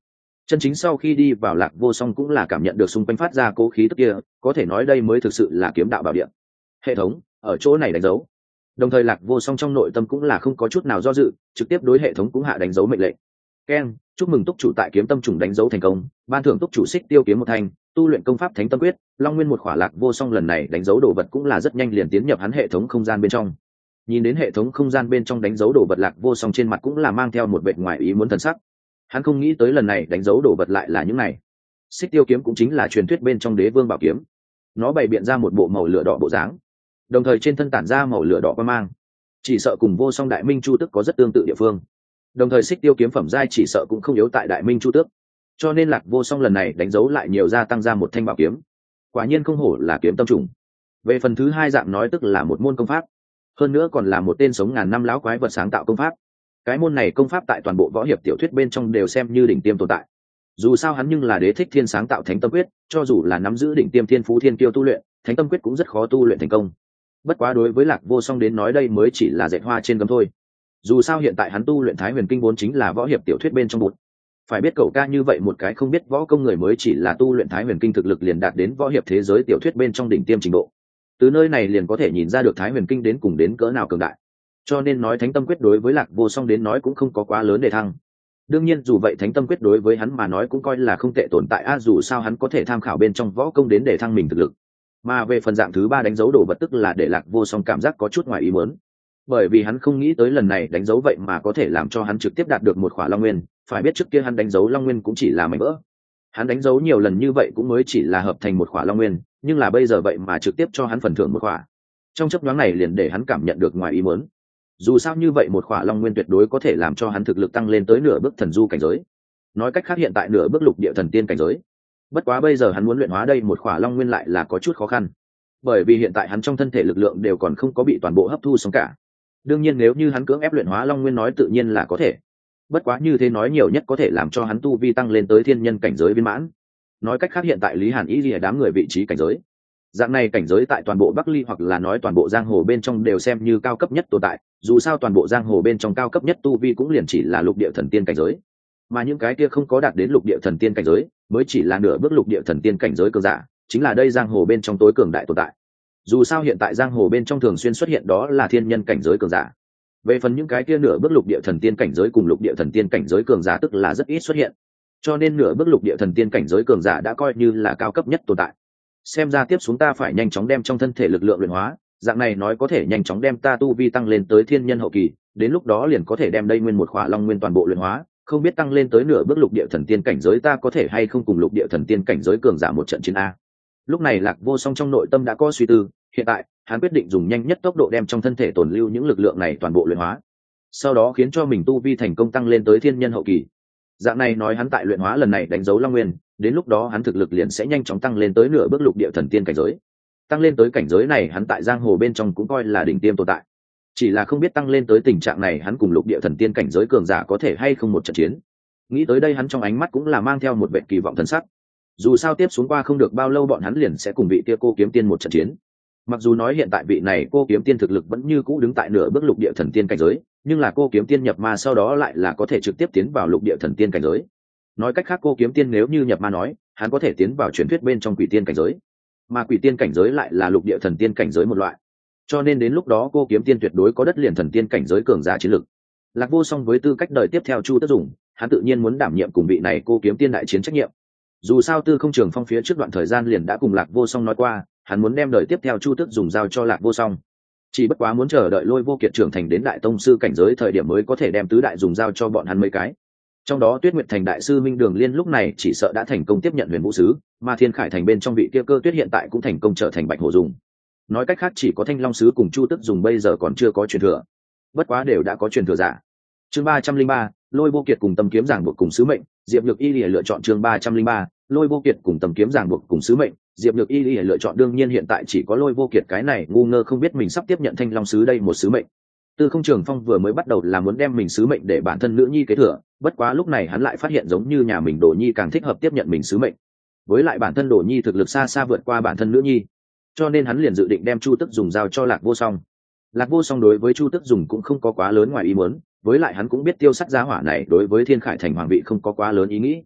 Chân chính sau khi đi vào Lạc Vô Song cũng là cảm nhận được xung quanh phát ra cố khí tức kia, có thể nói đây mới thực sự là kiếm đạo bảo địa. Hệ thống ở chỗ này đánh dấu. Đồng thời Lạc Vô Song trong nội tâm cũng là không có chút nào do dự, trực tiếp đối hệ thống cũng hạ đánh dấu mệnh lệnh. Keng, chúc mừng túc chủ tại kiếm tâm trùng đánh dấu thành công, ban thưởng túc chủ xích tiêu kiếm một thanh, tu luyện công pháp Thánh Tâm Quyết, Long Nguyên một khỏa. Lạc Vô Song lần này đánh dấu đồ vật cũng là rất nhanh liền tiến nhập hắn hệ thống không gian bên trong. Nhìn đến hệ thống không gian bên trong đánh dấu đồ vật, Lạc Vô Song trên mặt cũng là mang theo một vẻ ngoài ý muốn thần sắc. Hắn không nghĩ tới lần này đánh dấu đồ vật lại là những này. Xích tiêu kiếm cũng chính là truyền thuyết bên trong Đế Vương bảo kiếm, nó bày biện ra một bộ màu lửa đỏ bộ dáng, đồng thời trên thân tản ra màu lửa đỏ quang mang, chỉ sợ cùng Vô Song Đại Minh Chu Tức có rất tương tự địa phương. Đồng thời xích tiêu kiếm phẩm giai chỉ sợ cũng không yếu tại Đại Minh Chu Tước, cho nên Lạc Vô Song lần này đánh dấu lại nhiều gia tăng ra một thanh bảo kiếm. Quả nhiên không hổ là kiếm tâm trùng. Về phần thứ hai dạng nói tức là một môn công pháp, hơn nữa còn là một tên sống ngàn năm lão quái vật sáng tạo công pháp. Cái môn này công pháp tại toàn bộ võ hiệp tiểu thuyết bên trong đều xem như đỉnh tiêm tồn tại. Dù sao hắn nhưng là Đế Thích Thiên sáng tạo Thánh Tâm Quyết, cho dù là nắm giữ đỉnh tiêm thiên phú thiên kiêu tu luyện, Thánh Tâm Quyết cũng rất khó tu luyện thành công. Bất quá đối với Lạc Vô Song đến nói đây mới chỉ là dệt hoa trên gấm thôi. Dù sao hiện tại hắn tu luyện Thái Huyền Kinh vốn chính là võ hiệp tiểu thuyết bên trong bụt. Phải biết cậu ca như vậy một cái không biết võ công người mới chỉ là tu luyện Thái Huyền Kinh thực lực liền đạt đến võ hiệp thế giới tiểu thuyết bên trong đỉnh tiêm trình độ. Từ nơi này liền có thể nhìn ra được Thái Huyền Kinh đến cùng đến cỡ nào cường đại. Cho nên nói Thánh Tâm Quyết đối với Lạc Vô Song đến nói cũng không có quá lớn để thăng. Đương nhiên dù vậy Thánh Tâm Quyết đối với hắn mà nói cũng coi là không tệ tồn tại dù sao hắn có thể tham khảo bên trong võ công đến để thăng mình thực lực. Mà về phần dạng thứ ba đánh dấu đồ vật tức là để Lạc Vô Song cảm giác có chút ngoài ý muốn, bởi vì hắn không nghĩ tới lần này đánh dấu vậy mà có thể làm cho hắn trực tiếp đạt được một khỏa Long Nguyên. Phải biết trước kia hắn đánh dấu Long Nguyên cũng chỉ là mảnh vỡ, hắn đánh dấu nhiều lần như vậy cũng mới chỉ là hợp thành một khỏa Long Nguyên, nhưng là bây giờ vậy mà trực tiếp cho hắn phần thưởng một khỏa. Trong chớp nhoáng này liền để hắn cảm nhận được ngoài ý muốn. Dù sao như vậy một khỏa Long Nguyên tuyệt đối có thể làm cho hắn thực lực tăng lên tới nửa bước thần du cảnh giới, nói cách khác hiện tại nửa bước lục địa thần tiên cảnh giới. Bất quá bây giờ hắn muốn luyện hóa đây một khỏa Long Nguyên lại là có chút khó khăn, bởi vì hiện tại hắn trong thân thể lực lượng đều còn không có bị toàn bộ hấp thu xong cả. Đương nhiên nếu như hắn cưỡng ép luyện hóa Long Nguyên nói tự nhiên là có thể, bất quá như thế nói nhiều nhất có thể làm cho hắn tu vi tăng lên tới thiên nhân cảnh giới viên mãn. Nói cách khác hiện tại Lý Hàn ý lìa đám người vị trí cảnh giới, dạng này cảnh giới tại toàn bộ Bắc Ly hoặc là nói toàn bộ giang hồ bên trong đều xem như cao cấp nhất tồn tại. Dù sao toàn bộ giang hồ bên trong cao cấp nhất tu vi cũng liền chỉ là lục địa thần tiên cảnh giới, mà những cái kia không có đạt đến lục địa thần tiên cảnh giới mới chỉ là nửa bước lục địa thần tiên cảnh giới cường giả, chính là đây giang hồ bên trong tối cường đại tồn tại. Dù sao hiện tại giang hồ bên trong thường xuyên xuất hiện đó là thiên nhân cảnh giới cường giả. Về phần những cái kia nửa bước lục địa thần tiên cảnh giới cùng lục địa thần tiên cảnh giới cường giả tức là rất ít xuất hiện, cho nên nửa bước lục địa thần tiên cảnh giới cường giả đã coi như là cao cấp nhất tồn tại. Xem ra tiếp xuống ta phải nhanh chóng đem trong thân thể lực lượng luyện hóa, dạng này nói có thể nhanh chóng đem ta tu vi tăng lên tới thiên nhân hậu kỳ, đến lúc đó liền có thể đem đây nguyên một khỏa Long Nguyên toàn bộ luyện hóa. Không biết tăng lên tới nửa bước lục địa thần tiên cảnh giới ta có thể hay không cùng lục địa thần tiên cảnh giới cường giả một trận chiến a. Lúc này Lạc Vô Song trong nội tâm đã có suy tư, hiện tại hắn quyết định dùng nhanh nhất tốc độ đem trong thân thể tồn lưu những lực lượng này toàn bộ luyện hóa, sau đó khiến cho mình tu vi thành công tăng lên tới thiên nhân hậu kỳ. Dạng này nói hắn tại luyện hóa lần này đánh dấu Long Nguyên, đến lúc đó hắn thực lực liền sẽ nhanh chóng tăng lên tới nửa bước lục địa thần tiên cảnh giới. Tăng lên tới cảnh giới này hắn tại giang hồ bên trong cũng coi là đỉnh tiêm tồn tại. Chỉ là không biết tăng lên tới tình trạng này hắn cùng lục địa thần tiên cảnh giới cường giả có thể hay không một trận chiến. Nghĩ tới đây hắn trong ánh mắt cũng là mang theo một vẻ kỳ vọng thần sắc. Dù sao tiếp xuống qua không được bao lâu bọn hắn liền sẽ cùng vị kia cô kiếm tiên một trận chiến. Mặc dù nói hiện tại vị này cô kiếm tiên thực lực vẫn như cũ đứng tại nửa bước lục địa thần tiên cảnh giới, nhưng là cô kiếm tiên nhập ma sau đó lại là có thể trực tiếp tiến vào lục địa thần tiên cảnh giới. Nói cách khác cô kiếm tiên nếu như nhập ma nói hắn có thể tiến vào truyền thuyết bên trong quỷ tiên cảnh giới, mà quỷ tiên cảnh giới lại là lục địa thần tiên cảnh giới một loại, cho nên đến lúc đó cô kiếm tiên tuyệt đối có đất liền thần tiên cảnh giới cường giả chiến lực. Lạc Vô Song với tư cách đời tiếp theo Chu Tất Dùng, hắn tự nhiên muốn đảm nhiệm cùng vị này cô kiếm tiên đại chiến trách nhiệm. Dù sao Tư Không Trường Phong phía trước đoạn thời gian liền đã cùng Lạc Vô Song nói qua, hắn muốn đem đời tiếp theo Chu Tước Dùng giao cho Lạc Vô Song. Chỉ bất quá muốn chờ đợi Lôi Vô Kiệt trưởng thành đến đại tông sư cảnh giới thời điểm mới có thể đem tứ đại dùng giao cho bọn hắn mấy cái. Trong đó Tuyết Nguyệt Thành đại sư Minh Đường Liên lúc này chỉ sợ đã thành công tiếp nhận Huyền Vũ sứ, mà Thiên Khải Thành bên trong vị kia Cơ Tuyết hiện tại cũng thành công trở thành Bạch Hổ Dùng. Nói cách khác chỉ có Thanh Long sứ cùng Chu Tước Dùng bây giờ còn chưa có truyền thừa, bất quá đều đã có truyền thừa giả. Chương 303, Lôi Vô Kiệt cùng Tầm Kiếm giảng buộc cùng sứ mệnh, Diệp Nhược Y lựa chọn. Chương 303, Lôi Vô Kiệt cùng Tầm Kiếm giảng buộc cùng sứ mệnh, Diệp Nhược Y lựa chọn. Đương nhiên hiện tại chỉ có Lôi Vô Kiệt cái này ngu ngơ không biết mình sắp tiếp nhận Thanh Long sứ đây một sứ mệnh. Tư Không Trường Phong vừa mới bắt đầu là muốn đem mình sứ mệnh để bản thân nữ nhi kế thừa, bất quá lúc này hắn lại phát hiện giống như nhà mình Đồ Nhi càng thích hợp tiếp nhận mình sứ mệnh. Với lại bản thân Đồ Nhi thực lực xa xa vượt qua bản thân nữ nhi, cho nên hắn liền dự định đem Chu Tức Dùng giao cho Lạc Vô Song. Lạc Vô Song đối với Chu Tức Dùng cũng không có quá lớn ngoài ý muốn, với lại hắn cũng biết tiêu sát giá hỏa này đối với Thiên Khải Thành hoàng vị không có quá lớn ý nghĩ.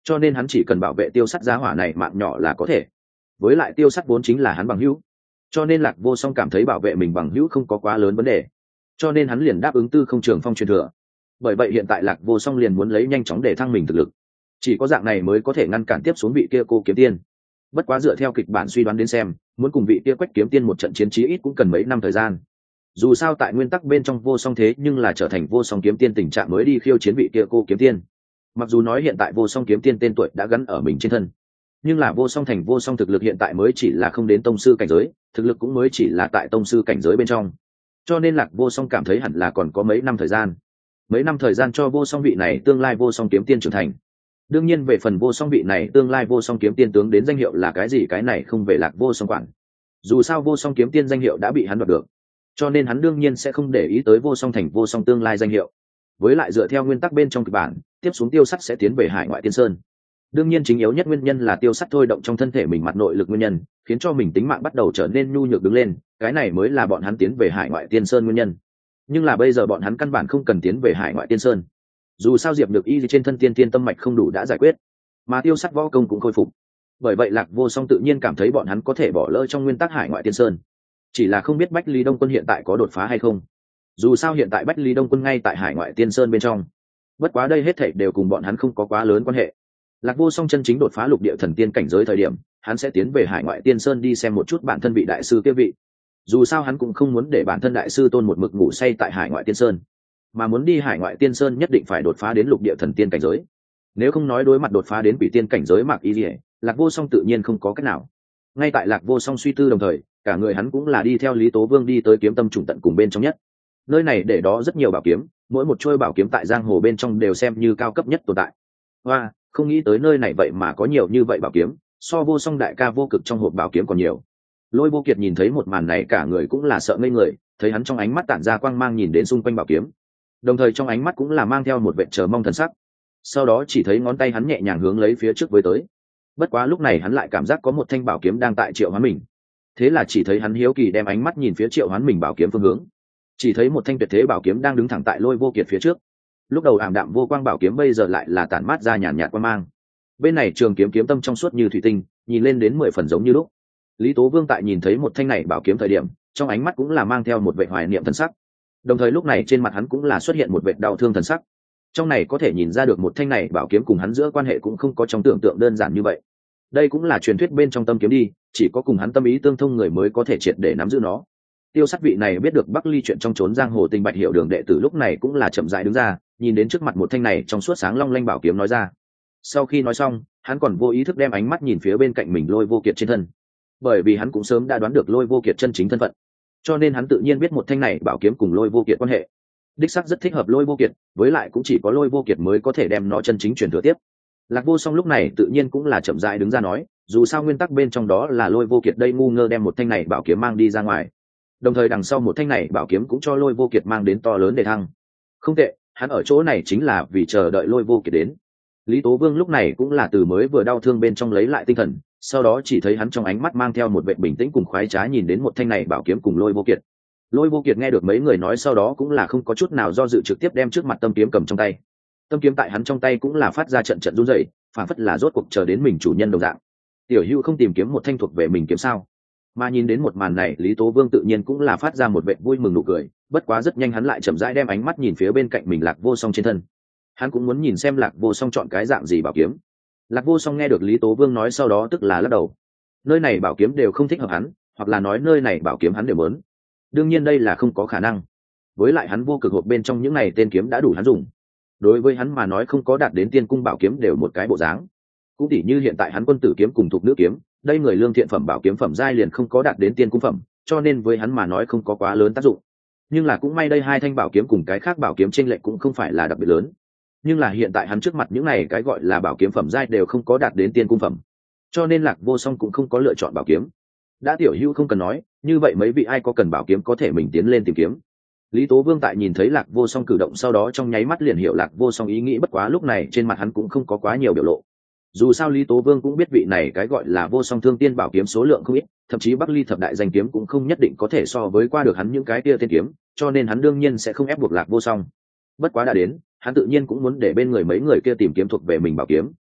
cho nên hắn chỉ cần bảo vệ Tiêu Sắt giá hỏa này mạng nhỏ là có thể. Với lại Tiêu Sắt vốn chính là hắn bằng hữu, cho nên Lạc Vô Song cảm thấy bảo vệ mình bằng hữu không có quá lớn vấn đề, cho nên hắn liền đáp ứng Tư Không Trường Phong truyền thừa. Bởi vậy hiện tại Lạc Vô Song liền muốn lấy nhanh chóng để thăng mình thực lực, chỉ có dạng này mới có thể ngăn cản tiếp xuống vị kia Cô Kiếm Tiên. Bất quá dựa theo kịch bản suy đoán đến xem, muốn cùng vị kia Quách Kiếm Tiên một trận chiến chí ít cũng cần mấy năm thời gian. Dù sao tại nguyên tắc bên trong Vô Song thế nhưng là trở thành Vô Song Kiếm Tiên tình trạng mới đi khiêu chiến vị kia Cô Kiếm Tiên. Mặc dù nói hiện tại Vô Song Kiếm Tiên tên tuổi đã gắn ở mình trên thân, nhưng là Vô Song thành Vô Song thực lực hiện tại mới chỉ là không đến tông sư cảnh giới, thực lực cũng mới chỉ là tại tông sư cảnh giới bên trong. Cho nên Lạc Vô Song cảm thấy hẳn là còn có mấy năm thời gian. Mấy năm thời gian cho Vô Song vị này tương lai Vô Song Kiếm Tiên trưởng thành. Đương nhiên về phần Vô Song vị này tương lai Vô Song Kiếm Tiên tướng đến danh hiệu là cái gì, cái này không về Lạc Vô Song quản. Dù sao Vô Song Kiếm Tiên danh hiệu đã bị hắn đoạt được, cho nên hắn đương nhiên sẽ không để ý tới Vô Song thành Vô Song tương lai danh hiệu. Với lại dựa theo nguyên tắc bên trong kịch bản, tiếp xuống Tiêu Sắt sẽ tiến về Hải Ngoại Tiên Sơn. Đương nhiên chính yếu nhất nguyên nhân là Tiêu Sắt thôi động trong thân thể mình mặt nội lực nguyên nhân, khiến cho mình tính mạng bắt đầu trở nên nhu nhược đứng lên, cái này mới là bọn hắn tiến về Hải Ngoại Tiên Sơn nguyên nhân. Nhưng là bây giờ bọn hắn căn bản không cần tiến về Hải Ngoại Tiên Sơn. Dù sao Diệp Nhược Y trên thân tiên tiên tâm mạch không đủ đã giải quyết, mà Tiêu Sắt võ công cũng khôi phục. Bởi vậy Lạc Vô Song tự nhiên cảm thấy bọn hắn có thể bỏ lỡ trong nguyên tắc Hải Ngoại Tiên Sơn. Chỉ là không biết Bách Lý Đông Quân hiện tại có đột phá hay không. Dù sao hiện tại Bách Lý Đông Quân ngay tại Hải Ngoại Tiên Sơn bên trong. Bất quá đây hết thảy đều cùng bọn hắn không có quá lớn quan hệ. Lạc Vô Song chân chính đột phá lục địa thần tiên cảnh giới thời điểm, hắn sẽ tiến về Hải Ngoại Tiên Sơn đi xem một chút bản thân vị đại sư kia vị. Dù sao hắn cũng không muốn để bản thân đại sư tôn một mực ngủ say tại Hải Ngoại Tiên Sơn, mà muốn đi Hải Ngoại Tiên Sơn nhất định phải đột phá đến lục địa thần tiên cảnh giới. Nếu không nói đối mặt đột phá đến quỷ tiên cảnh giới Mạc Y Liễu, Lạc Vô Song tự nhiên không có cách nào. Ngay tại Lạc Vô Song suy tư đồng thời, cả người hắn cũng là đi theo Lý Tố Vương đi tới Kiếm Tâm Trùng Tận cùng bên trong nhất. Nơi này để đó rất nhiều bảo kiếm, mỗi một trôi bảo kiếm tại giang hồ bên trong đều xem như cao cấp nhất tồn tại. Hoa, không nghĩ tới nơi này vậy mà có nhiều như vậy bảo kiếm, so Vô Song đại ca Vô Cực trong hộp bảo kiếm còn nhiều. Lôi Vô Kiệt nhìn thấy một màn này cả người cũng là sợ ngây người, thấy hắn trong ánh mắt tản ra quang mang nhìn đến xung quanh bảo kiếm, đồng thời trong ánh mắt cũng là mang theo một vẻ chờ mong thần sắc. Sau đó chỉ thấy ngón tay hắn nhẹ nhàng hướng lấy phía trước với tới. Bất quá lúc này hắn lại cảm giác có một thanh bảo kiếm đang tại triệu hoán mình. Thế là chỉ thấy hắn hiếu kỳ đem ánh mắt nhìn phía triệu hoán mình bảo kiếm phương hướng. Chỉ thấy một thanh tuyệt thế bảo kiếm đang đứng thẳng tại Lôi Vô Kiệt phía trước. Lúc đầu ảm đạm vô quang bảo kiếm bây giờ lại là tản mát ra nhàn nhạt quang mang. Bên này trường kiếm kiếm tâm trong suốt như thủy tinh, nhìn lên đến 10 phần giống như lúc. Lý Tố Vương tại nhìn thấy một thanh này bảo kiếm thời điểm, trong ánh mắt cũng là mang theo một vẻ hoài niệm thần sắc. Đồng thời lúc này trên mặt hắn cũng là xuất hiện một vẻ đau thương thần sắc. Trong này có thể nhìn ra được một thanh này bảo kiếm cùng hắn giữa quan hệ cũng không có trong tưởng tượng đơn giản như vậy. Đây cũng là truyền thuyết bên trong tâm kiếm đi, chỉ có cùng hắn tâm ý tương thông người mới có thể triệt để nắm giữ nó. Tiêu Sắt vị này biết được Bắc Ly chuyện trong trốn giang hồ tình Bạch Hiểu Đường đệ tử lúc này cũng là chậm rãi đứng ra, nhìn đến trước mặt một thanh này trong suốt sáng long lanh bảo kiếm nói ra. Sau khi nói xong, hắn còn vô ý thức đem ánh mắt nhìn phía bên cạnh mình Lôi Vô Kiệt trên thân, bởi vì hắn cũng sớm đã đoán được Lôi Vô Kiệt chân chính thân phận, cho nên hắn tự nhiên biết một thanh này bảo kiếm cùng Lôi Vô Kiệt quan hệ đích xác rất thích hợp Lôi Vô Kiệt, với lại cũng chỉ có Lôi Vô Kiệt mới có thể đem nó chân chính truyền thừa tiếp. Lạc Vô Song lúc này tự nhiên cũng là chậm rãi đứng ra nói, dù sao nguyên tắc bên trong đó là Lôi Vô Kiệt đây ngu ngơ đem một thanh này bảo kiếm mang đi ra ngoài, đồng thời đằng sau một thanh này bảo kiếm cũng cho Lôi Vô Kiệt mang đến to lớn đề thăng. Không tệ, hắn ở chỗ này chính là vì chờ đợi Lôi Vô Kiệt đến. Lý Tố Vương lúc này cũng là từ mới vừa đau thương bên trong lấy lại tinh thần, sau đó chỉ thấy hắn trong ánh mắt mang theo một vẻ bình tĩnh cùng khoái trá nhìn đến một thanh này bảo kiếm cùng Lôi Vô Kiệt. Lôi Vô Kiệt nghe được mấy người nói sau đó cũng là không có chút nào do dự trực tiếp đem trước mặt tâm kiếm cầm trong tay. Tâm kiếm tại hắn trong tay cũng là phát ra trận trận run rẩy, phản phất là rốt cuộc chờ đến mình chủ nhân đồng dạng. Tiểu Hữu không tìm kiếm một thanh thuộc về mình kiếm sao? Mà nhìn đến một màn này, Lý Tố Vương tự nhiên cũng là phát ra một vẻ vui mừng nụ cười, bất quá rất nhanh hắn lại chậm rãi đem ánh mắt nhìn phía bên cạnh mình Lạc Vô Song trên thân. Hắn cũng muốn nhìn xem Lạc Vô Song chọn cái dạng gì bảo kiếm. Lạc Vô Song nghe được Lý Tố Vương nói sau đó tức là lắc đầu. Nơi này bảo kiếm đều không thích hợp hắn, hoặc là nói nơi này bảo kiếm hắn đều muốn. Đương nhiên đây là không có khả năng. Với lại hắn vô cực hộp bên trong những này tên kiếm đã đủ hắn dùng. Đối với hắn mà nói không có đạt đến tiên cung bảo kiếm đều một cái bộ dáng. Cũng tỉ như hiện tại hắn quân tử kiếm cùng thục nữ kiếm, đây người lương thiện phẩm bảo kiếm phẩm giai liền không có đạt đến tiên cung phẩm, cho nên với hắn mà nói không có quá lớn tác dụng. Nhưng là cũng may đây hai thanh bảo kiếm cùng cái khác bảo kiếm chênh lệch cũng không phải là đặc biệt lớn. Nhưng là hiện tại hắn trước mặt những này cái gọi là bảo kiếm phẩm giai đều không có đạt đến tiên cung phẩm, cho nên Lạc Vô Song cũng không có lựa chọn bảo kiếm. Đã Tiểu Hữu không cần nói, như vậy mấy vị ai có cần bảo kiếm có thể mình tiến lên tìm kiếm. Lý Tố Vương tại nhìn thấy Lạc Vô Song cử động sau đó trong nháy mắt liền hiểu Lạc Vô Song ý nghĩ, bất quá lúc này trên mặt hắn cũng không có quá nhiều biểu lộ. Dù sao Lý Tố Vương cũng biết vị này cái gọi là Vô Song thương tiên bảo kiếm số lượng không ít, thậm chí Bắc Ly thập đại danh kiếm cũng không nhất định có thể so với qua được hắn những cái kia tên kiếm, cho nên hắn đương nhiên sẽ không ép buộc Lạc Vô Song. Bất quá đã đến, hắn tự nhiên cũng muốn để bên người mấy người kia tìm kiếm thuộc về mình bảo kiếm.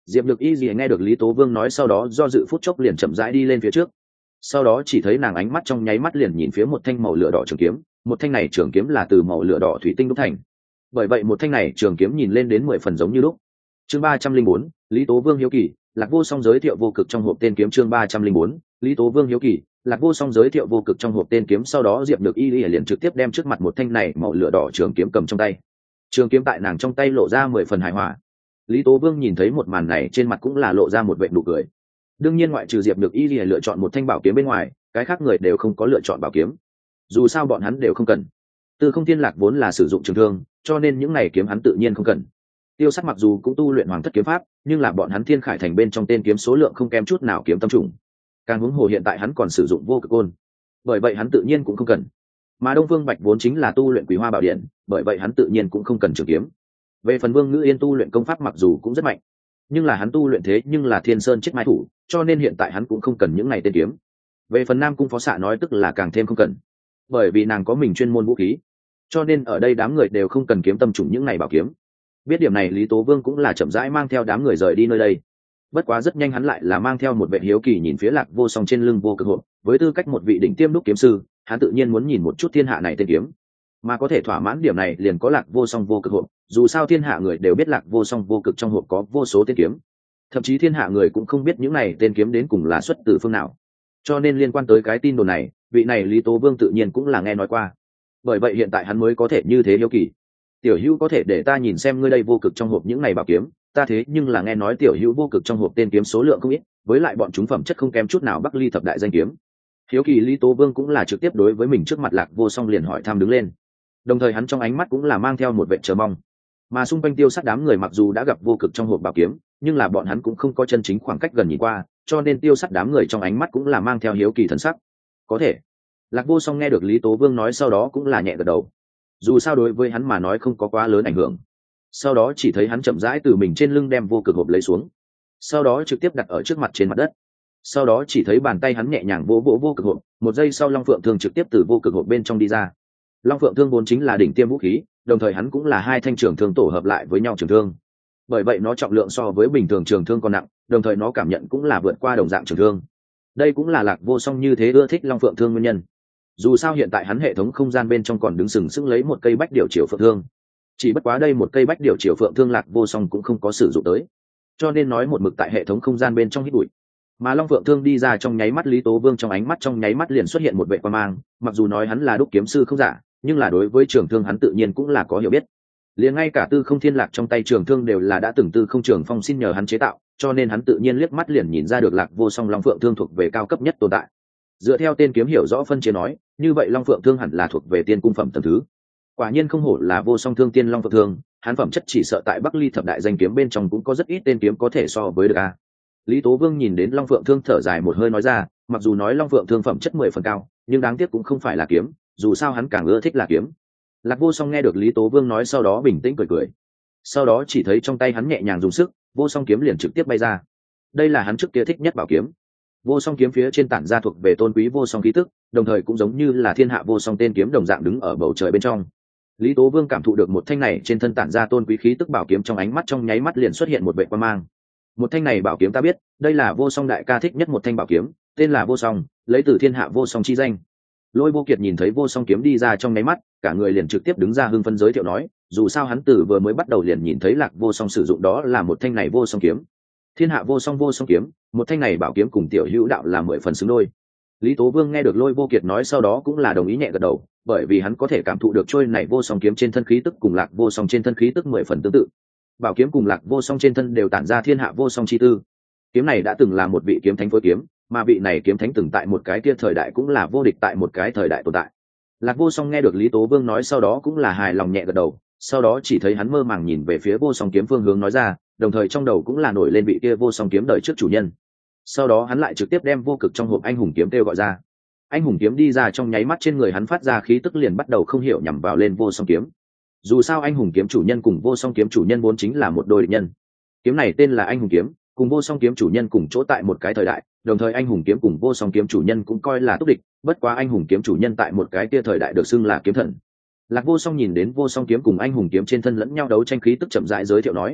Diệp Nhược Y gì nghe được Lý Tố Vương nói sau đó do dự phút chốc liền chậm rãi đi lên phía trước. Sau đó chỉ thấy nàng ánh mắt trong nháy mắt liền nhìn phía một thanh màu lửa đỏ trường kiếm, một thanh này trường kiếm là từ màu lửa đỏ thủy tinh đúc thành. Bởi vậy một thanh này trường kiếm nhìn lên đến 10 phần giống như lúc. Chương 304, Lý Tố Vương hiếu kỳ, Lạc Vô Song giới thiệu vô cực trong hộp tên kiếm. Chương 304, Lý Tố Vương hiếu kỳ, Lạc Vô Song giới thiệu vô cực trong hộp tên kiếm. Sau đó Diệp Nhược Y liền trực tiếp đem trước mặt một thanh này màu lửa đỏ trường kiếm cầm trong tay. Trường kiếm tại nàng trong tay lộ ra 10 phần hài hòa. Lý Tố Vương nhìn thấy một màn này trên mặt cũng là lộ ra một vệt nụ cười. Đương nhiên ngoại trừ Diệp Nhược Y lựa chọn một thanh bảo kiếm bên ngoài, cái khác người đều không có lựa chọn bảo kiếm. Dù sao bọn hắn đều không cần. Từ Không Thiên Lạc vốn là sử dụng trường thương, cho nên những này kiếm hắn tự nhiên không cần. Tiêu Sắt mặc dù cũng tu luyện Hoàng Thất kiếm pháp, nhưng là bọn hắn Thiên Khải Thành bên trong tên kiếm số lượng không kém chút nào kiếm tâm trùng. Càng huống hồ hiện tại hắn còn sử dụng vô cực côn, bởi vậy hắn tự nhiên cũng không cần. Mà Đông Vương Bạch vốn chính là tu luyện Quý Hoa Bảo Điện, bởi vậy hắn tự nhiên cũng không cần trường kiếm. Về phần Vương Ngữ Yên tu luyện công pháp mặc dù cũng rất mạnh, nhưng là hắn tu luyện thế nhưng là Thiên Sơn Chết Mai Thủ, cho nên hiện tại hắn cũng không cần những này tên kiếm. Về phần Nam Cung Phó Xạ nói tức là càng thêm không cần, bởi vì nàng có mình chuyên môn vũ khí, cho nên ở đây đám người đều không cần kiếm tâm trùng những này bảo kiếm. Biết điểm này Lý Tố Vương cũng là chậm rãi mang theo đám người rời đi nơi đây. Bất quá rất nhanh hắn lại là mang theo một vệ hiếu kỳ nhìn phía Lạc Vô Song trên lưng vô cực hộp, với tư cách một vị đỉnh tiêm đúc kiếm sư, hắn tự nhiên muốn nhìn một chút thiên hạ này tên kiếm, mà có thể thỏa mãn điểm này liền có Lạc Vô Song vô cực hộp. Dù sao thiên hạ người đều biết Lạc Vô Song vô cực trong hộp có vô số tên kiếm, thậm chí thiên hạ người cũng không biết những này tên kiếm đến cùng là xuất từ phương nào, cho nên liên quan tới cái tin đồn này, vị này Lý Tố Vương tự nhiên cũng là nghe nói qua. Bởi vậy hiện tại hắn mới có thể như thế hiếu kỳ. Tiểu Hữu có thể để ta nhìn xem ngươi đây vô cực trong hộp những này bảo kiếm, ta thế nhưng là nghe nói Tiểu Hữu vô cực trong hộp tên kiếm số lượng không ít, với lại bọn chúng phẩm chất không kém chút nào Bắc Ly thập đại danh kiếm. Hiếu kỳ Lý Tố Vương cũng là trực tiếp đối với mình trước mặt Lạc Vô Song liền hỏi thăm đứng lên, đồng thời hắn trong ánh mắt cũng là mang theo một vẻ chờ mong. Mà xung quanh Tiêu Sắt đám người mặc dù đã gặp vô cực trong hộp bảo kiếm, nhưng là bọn hắn cũng không có chân chính khoảng cách gần nhìn qua, cho nên Tiêu Sắt đám người trong ánh mắt cũng là mang theo hiếu kỳ thần sắc. Có thể. Lạc Vô Song nghe được Lý Tố Vương nói sau đó cũng là nhẹ gật đầu. Dù sao đối với hắn mà nói không có quá lớn ảnh hưởng. Sau đó chỉ thấy hắn chậm rãi từ mình trên lưng đem vô cực hộp lấy xuống, sau đó trực tiếp đặt ở trước mặt trên mặt đất. Sau đó chỉ thấy bàn tay hắn nhẹ nhàng vỗ vỗ vô cực hộp, một giây sau Long Phượng Thương trực tiếp từ vô cực hộp bên trong đi ra. Long Phượng Thương vốn chính là đỉnh tiêm vũ khí, đồng thời hắn cũng là hai thanh trường thương tổ hợp lại với nhau trường thương. Bởi vậy nó trọng lượng so với bình thường trường thương còn nặng, đồng thời nó cảm nhận cũng là vượt qua đồng dạng trường thương. Đây cũng là Lạc Vô Song như thế ưa thích Long Phượng Thương nguyên nhân. Dù sao hiện tại hắn hệ thống không gian bên trong còn đứng sừng sững lấy một cây bách điểu triều phượng thương, chỉ bất quá đây một cây bách điểu triều phượng thương Lạc Vô Song cũng không có sử dụng tới, cho nên nói một mực tại hệ thống không gian bên trong hít bụi. Mà Long Phượng Thương đi ra trong nháy mắt, Lý Tố Vương trong ánh mắt trong nháy mắt liền xuất hiện một vệ quan mang. Mặc dù nói hắn là đúc kiếm sư không giả, nhưng là đối với trường thương hắn tự nhiên cũng là có hiểu biết. Liền ngay cả Tư Không Thiên Lạc trong tay trường thương đều là đã từng Tư Không Trường Phong xin nhờ hắn chế tạo, cho nên hắn tự nhiên liếc mắt liền nhìn ra được Lạc Vô Song Long Phượng Thương thuộc về cao cấp nhất tồn tại. Dựa theo tên kiếm hiểu rõ phân chia nói, như vậy Long Phượng Thương hẳn là thuộc về tiên cung phẩm tầng thứ. Quả nhiên không hổ là Vô Song Thương Tiên Long Phượng Thương, hắn phẩm chất chỉ sợ tại Bắc Ly thập đại danh kiếm bên trong cũng có rất ít tên kiếm có thể so với được a. Lý Tố Vương nhìn đến Long Phượng Thương thở dài một hơi nói ra, mặc dù nói Long Phượng Thương phẩm chất 10 phần cao, nhưng đáng tiếc cũng không phải là kiếm, dù sao hắn càng ưa thích là kiếm. Lạc Vô Song nghe được Lý Tố Vương nói sau đó bình tĩnh cười cười. Sau đó chỉ thấy trong tay hắn nhẹ nhàng dùng sức, Vô Song kiếm liền trực tiếp bay ra. Đây là hắn trước kia thích nhất bảo kiếm. Vô Song kiếm phía trên tản ra thuộc về tôn quý vô song khí tức, đồng thời cũng giống như là thiên hạ vô song tên kiếm đồng dạng đứng ở bầu trời bên trong. Lý Tố Vương cảm thụ được một thanh này trên thân tản ra tôn quý khí tức bảo kiếm trong ánh mắt trong nháy mắt liền xuất hiện một vệ quan mang. Một thanh này bảo kiếm ta biết, đây là Vô Song đại ca thích nhất một thanh bảo kiếm, tên là Vô Song, lấy từ thiên hạ vô song chi danh. Lôi Vô Kiệt nhìn thấy Vô Song kiếm đi ra trong nháy mắt, cả người liền trực tiếp đứng ra hưng phấn giới thiệu nói, dù sao hắn từ vừa mới bắt đầu liền nhìn thấy Lạc Vô Song sử dụng đó là một thanh này vô song kiếm. Thiên hạ vô song kiếm, một thanh này bảo kiếm cùng Tiểu Hữu đạo là 10 phần xứng đôi. Lý Tố Vương nghe được Lôi Vô Kiệt nói sau đó cũng là đồng ý nhẹ gật đầu, bởi vì hắn có thể cảm thụ được trôi này vô song kiếm trên thân khí tức cùng Lạc Vô Song trên thân khí tức 10 phần tương tự. Bảo kiếm cùng Lạc Vô Song trên thân đều tản ra thiên hạ vô song chi tư. Kiếm này đã từng là một vị kiếm thánh phối kiếm, mà vị này kiếm thánh từng tại một cái kia thời đại cũng là vô địch tại một cái thời đại tồn tại. Lạc Vô Song nghe được Lý Tố Vương nói sau đó cũng là hài lòng nhẹ gật đầu, sau đó chỉ thấy hắn mơ màng nhìn về phía vô song kiếm phương hướng nói ra, đồng thời trong đầu cũng là nổi lên vị kia vô song kiếm đời trước chủ nhân. Sau đó hắn lại trực tiếp đem vô cực trong hộp anh hùng kiếm kêu gọi ra. Anh hùng kiếm đi ra trong nháy mắt trên người hắn phát ra khí tức liền bắt đầu không hiểu nhằm vào lên vô song kiếm. Dù sao anh hùng kiếm chủ nhân cùng vô song kiếm chủ nhân vốn chính là một đôi địch nhân. Kiếm này tên là anh hùng kiếm, cùng vô song kiếm chủ nhân cùng chỗ tại một cái thời đại, đồng thời anh hùng kiếm cùng vô song kiếm chủ nhân cũng coi là túc địch, bất quá anh hùng kiếm chủ nhân tại một cái kia thời đại được xưng là kiếm thần. Lạc Vô Song nhìn đến vô song kiếm cùng anh hùng kiếm trên thân lẫn nhau đấu tranh khí tức chậm rãi giới thiệu nói,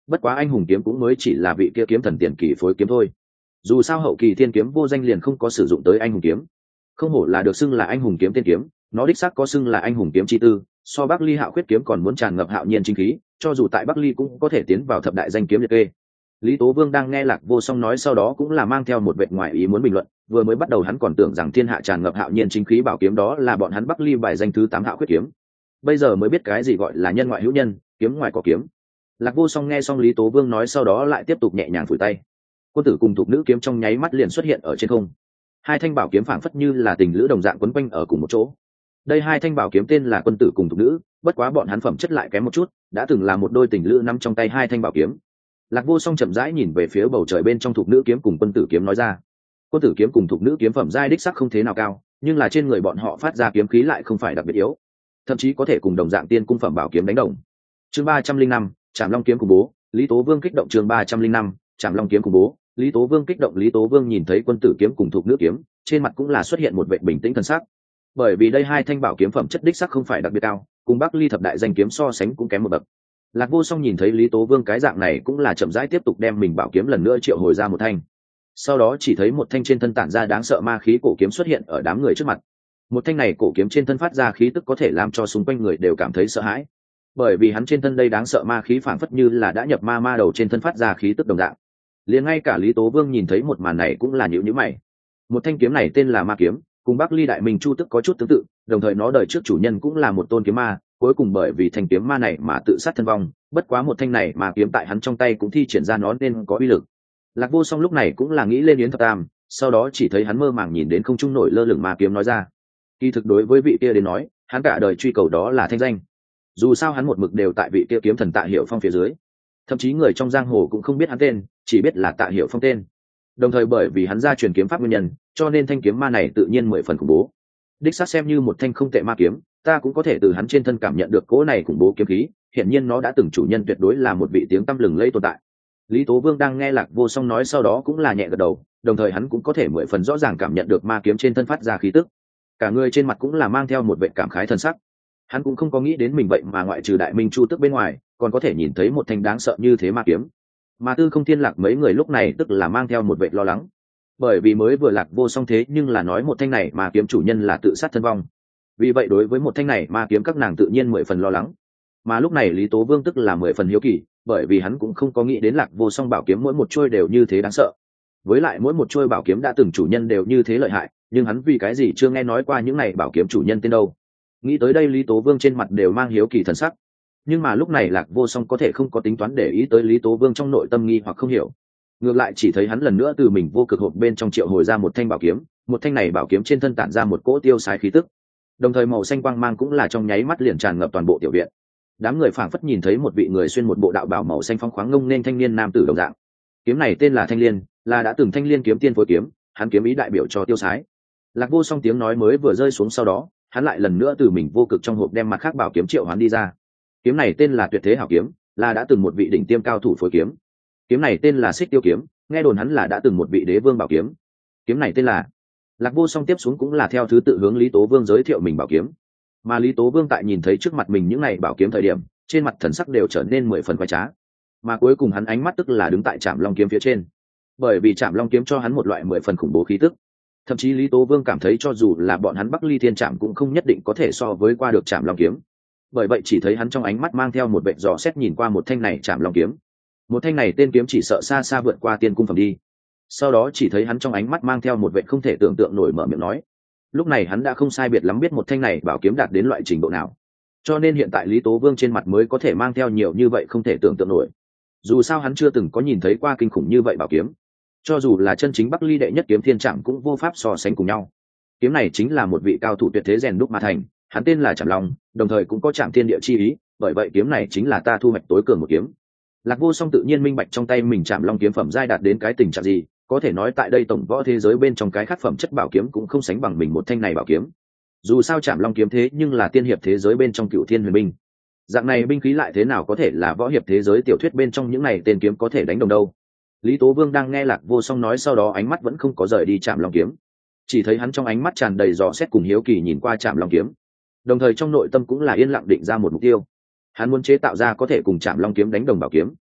bất quá anh hùng kiếm cũng mới chỉ là vị kia kiếm thần tiền kỳ phối kiếm thôi. Dù sao hậu kỳ thiên kiếm vô danh liền không có sử dụng tới anh hùng kiếm. Không hổ là được xưng là anh hùng kiếm tiên kiếm, nó đích xác có xưng là anh hùng kiếm chi tư, so Bắc Ly Hạo Khuyết kiếm còn muốn tràn ngập hạo nhiên chính khí, cho dù tại Bắc Ly cũng có thể tiến vào thập đại danh kiếm liệt kê. Lý Tố Vương đang nghe Lạc Vô Song nói sau đó cũng là mang theo một vệt ngoại ý muốn bình luận, vừa mới bắt đầu hắn còn tưởng rằng thiên hạ tràn ngập hạo nhiên chính khí bảo kiếm đó là bọn hắn Bắc Ly bài danh thứ 8 Hạo Khuyết kiếm. Bây giờ mới biết cái gì gọi là nhân ngoại hữu nhân, kiếm ngoài có kiếm. Lạc Vô Song nghe xong Lý Tố Vương nói sau đó lại tiếp tục nhẹ nhàng phủi tay. Quân tử cùng thục nữ kiếm trong nháy mắt liền xuất hiện ở trên không. Hai thanh bảo kiếm phảng phất như là tình lữ đồng dạng quấn quanh ở cùng một chỗ. Đây hai thanh bảo kiếm tên là quân tử cùng thục nữ, bất quá bọn hắn phẩm chất lại kém một chút, đã từng là một đôi tình lữ nắm trong tay hai thanh bảo kiếm. Lạc Vô Song chậm rãi nhìn về phía bầu trời bên trong thục nữ kiếm cùng quân tử kiếm nói ra. Quân tử kiếm cùng thục nữ kiếm phẩm giai đích sắc không thế nào cao, nhưng là trên người bọn họ phát ra kiếm khí lại không phải đặc biệt yếu, thậm chí có thể cùng đồng dạng tiên cung phẩm bảo kiếm đánh đồng. Chương 305, Trảm Long kiếm cùng bố, Lý Tố Vương kích động. Chương 305, Trảm Long kiếm cùng bố, Lý Tố Vương kích động. Lý Tố Vương nhìn thấy quân tử kiếm cùng thục nữ kiếm, trên mặt cũng là xuất hiện một vẻ bình tĩnh thần sắc. Bởi vì đây hai thanh bảo kiếm phẩm chất đích sắc không phải đặc biệt cao, cùng Bắc Ly thập đại danh kiếm so sánh cũng kém một bậc. Lạc Vô Song nhìn thấy Lý Tố Vương cái dạng này cũng là chậm rãi tiếp tục đem mình bảo kiếm lần nữa triệu hồi ra một thanh. Sau đó chỉ thấy một thanh trên thân tản ra đáng sợ ma khí cổ kiếm xuất hiện ở đám người trước mặt. Một thanh này cổ kiếm trên thân phát ra khí tức có thể làm cho xung quanh người đều cảm thấy sợ hãi, bởi vì hắn trên thân đây đáng sợ ma khí phảng phất như là đã nhập ma đầu trên thân phát ra khí tức đồng dạng. Liền ngay cả Lý Tố Vương nhìn thấy một màn này cũng là nhíu nhíu mày. Một thanh kiếm này tên là Ma kiếm, cùng Bắc Ly Đại Minh Chu tức có chút tương tự, đồng thời nó đời trước chủ nhân cũng là một tôn kiếm ma, cuối cùng bởi vì thanh kiếm ma này mà tự sát thân vong, bất quá một thanh này mà kiếm tại hắn trong tay cũng thi triển ra nó nên có uy lực. Lạc Vô Song lúc này cũng là nghĩ lên Yến Thập Tam, sau đó chỉ thấy hắn mơ màng nhìn đến không trung nổi lơ lửng ma kiếm nói ra. Kỳ thực đối với vị kia đến nói, hắn cả đời truy cầu đó là thanh danh. Dù sao hắn một mực đều tại vị kia kiếm thần Tạ Hiểu Phong phía dưới, thậm chí người trong giang hồ cũng không biết hắn tên, chỉ biết là Tạ Hiểu Phong tên. Đồng thời bởi vì hắn gia truyền kiếm pháp nguyên nhân, cho nên thanh kiếm ma này tự nhiên 10 phần khủng bố. Đích xác xem như một thanh không tệ ma kiếm, ta cũng có thể từ hắn trên thân cảm nhận được cỗ này khủng bố kiếm khí, hiển nhiên nó đã từng chủ nhân tuyệt đối là một vị tiếng tăm lừng lẫy tồn tại. Lý Tố Vương đang nghe Lạc Vô Song nói sau đó cũng là nhẹ gật đầu, đồng thời hắn cũng có thể 10 phần rõ ràng cảm nhận được ma kiếm trên thân phát ra khí tức. Cả người trên mặt cũng là mang theo một vẻ cảm khái thần sắc. Hắn cũng không có nghĩ đến mình vậy mà ngoại trừ Đại Minh Chu tức bên ngoài, còn có thể nhìn thấy một thanh đáng sợ như thế ma kiếm. Mà Tư Không Thiên Lạc mấy người lúc này tức là mang theo một vẻ lo lắng, bởi vì mới vừa Lạc Vô Song thế nhưng là nói một thanh này ma kiếm chủ nhân là tự sát thân vong. Vì vậy đối với một thanh này ma kiếm các nàng tự nhiên 10 phần lo lắng. Mà lúc này Lý Tố Vương tức là 10 phần hiếu kỳ, bởi vì hắn cũng không có nghĩ đến Lạc Vô Song bảo kiếm mỗi một chuôi đều như thế đáng sợ. Với lại mỗi một chuôi bảo kiếm đã từng chủ nhân đều như thế lợi hại, nhưng hắn vì cái gì chưa nghe nói qua những này bảo kiếm chủ nhân tên đâu. Nghĩ tới đây Lý Tố Vương trên mặt đều mang hiếu kỳ thần sắc. Nhưng mà lúc này Lạc Vô Song có thể không có tính toán để ý tới Lý Tố Vương trong nội tâm nghi hoặc không hiểu. Ngược lại chỉ thấy hắn lần nữa từ mình vô cực hộp bên trong triệu hồi ra một thanh bảo kiếm, một thanh này bảo kiếm trên thân tản ra một cỗ tiêu sái khí tức. Đồng thời màu xanh quang mang cũng là trong nháy mắt liền tràn ngập toàn bộ tiểu viện. Đám người phảng phất nhìn thấy một vị người xuyên một bộ đạo bào màu xanh phong khoáng ngông nên thanh niên nam tử đồng dạng. Kiếm này tên là Thanh Liên, là đã từng Thanh Liên kiếm tiên phối kiếm, hắn kiếm ý đại biểu cho tiêu sái. Lạc Vô Song tiếng nói mới vừa rơi xuống sau đó, hắn lại lần nữa từ mình vô cực trong hộp đem mặt khác bảo kiếm triệu hoán đi ra. Kiếm này tên là Tuyệt Thế Hảo kiếm, là đã từng một vị đỉnh tiêm cao thủ phối kiếm. Kiếm này tên là Xích Tiêu kiếm, nghe đồn hắn là đã từng một vị đế vương bảo kiếm. Kiếm này tên là Lạc Vô Song tiếp xuống cũng là theo thứ tự hướng Lý Tố Vương giới thiệu mình bảo kiếm. Mà Lý Tố Vương tại nhìn thấy trước mặt mình những này bảo kiếm thời điểm, trên mặt thần sắc đều trở nên 10 phần quái trá. Mà cuối cùng hắn ánh mắt tức là đứng tại Trảm Long kiếm phía trên, bởi vì Trảm Long kiếm cho hắn một loại 10 phần khủng bố khí tức. Thậm chí Lý Tố Vương cảm thấy cho dù là bọn hắn Bắc Ly Thiên Trảm cũng không nhất định có thể so với qua được Trảm Long kiếm. Bởi vậy chỉ thấy hắn trong ánh mắt mang theo một vẻ dò xét nhìn qua một thanh này Trảm Long kiếm. Một thanh này tên kiếm chỉ sợ xa xa vượt qua tiên cung phẩm đi. Sau đó chỉ thấy hắn trong ánh mắt mang theo một vẻ không thể tưởng tượng nổi mở miệng nói. Lúc này hắn đã không sai biệt lắm biết một thanh này bảo kiếm đạt đến loại trình độ nào. Cho nên hiện tại Lý Tố Vương trên mặt mới có thể mang theo nhiều như vậy không thể tưởng tượng nổi. Dù sao hắn chưa từng có nhìn thấy qua kinh khủng như vậy bảo kiếm. Cho dù là chân chính Bắc Ly đệ nhất kiếm thiên trảm cũng vô pháp so sánh cùng nhau. Kiếm này chính là một vị cao thủ tuyệt thế rèn đúc mà thành, hắn tên là Trảm Long, đồng thời cũng có Trảm Thiên Địa chi ý, bởi vậy kiếm này chính là ta thu hoạch tối cường một kiếm. Lạc Vô Song tự nhiên minh bạch trong tay mình Trảm Long kiếm phẩm giai đạt đến cái tình trạng gì, có thể nói tại đây tổng võ thế giới bên trong cái khác phẩm chất bảo kiếm cũng không sánh bằng mình một thanh này bảo kiếm. Dù sao Trảm Long kiếm thế nhưng là tiên hiệp thế giới bên trong Cửu Thiên Huyền binh. Dạng này binh khí lại thế nào có thể là võ hiệp thế giới tiểu thuyết bên trong những này tên kiếm có thể đánh đồng đâu. Lý Tố Vương đang nghe Lạc Vô Song nói sau đó ánh mắt vẫn không có rời đi Trảm Long kiếm. Chỉ thấy hắn trong ánh mắt tràn đầy dò xét cùng hiếu kỳ nhìn qua Trảm Long kiếm. Đồng thời trong nội tâm cũng là yên lặng định ra một mục tiêu. Hắn muốn chế tạo ra có thể cùng Trảm Long kiếm đánh đồng bảo kiếm.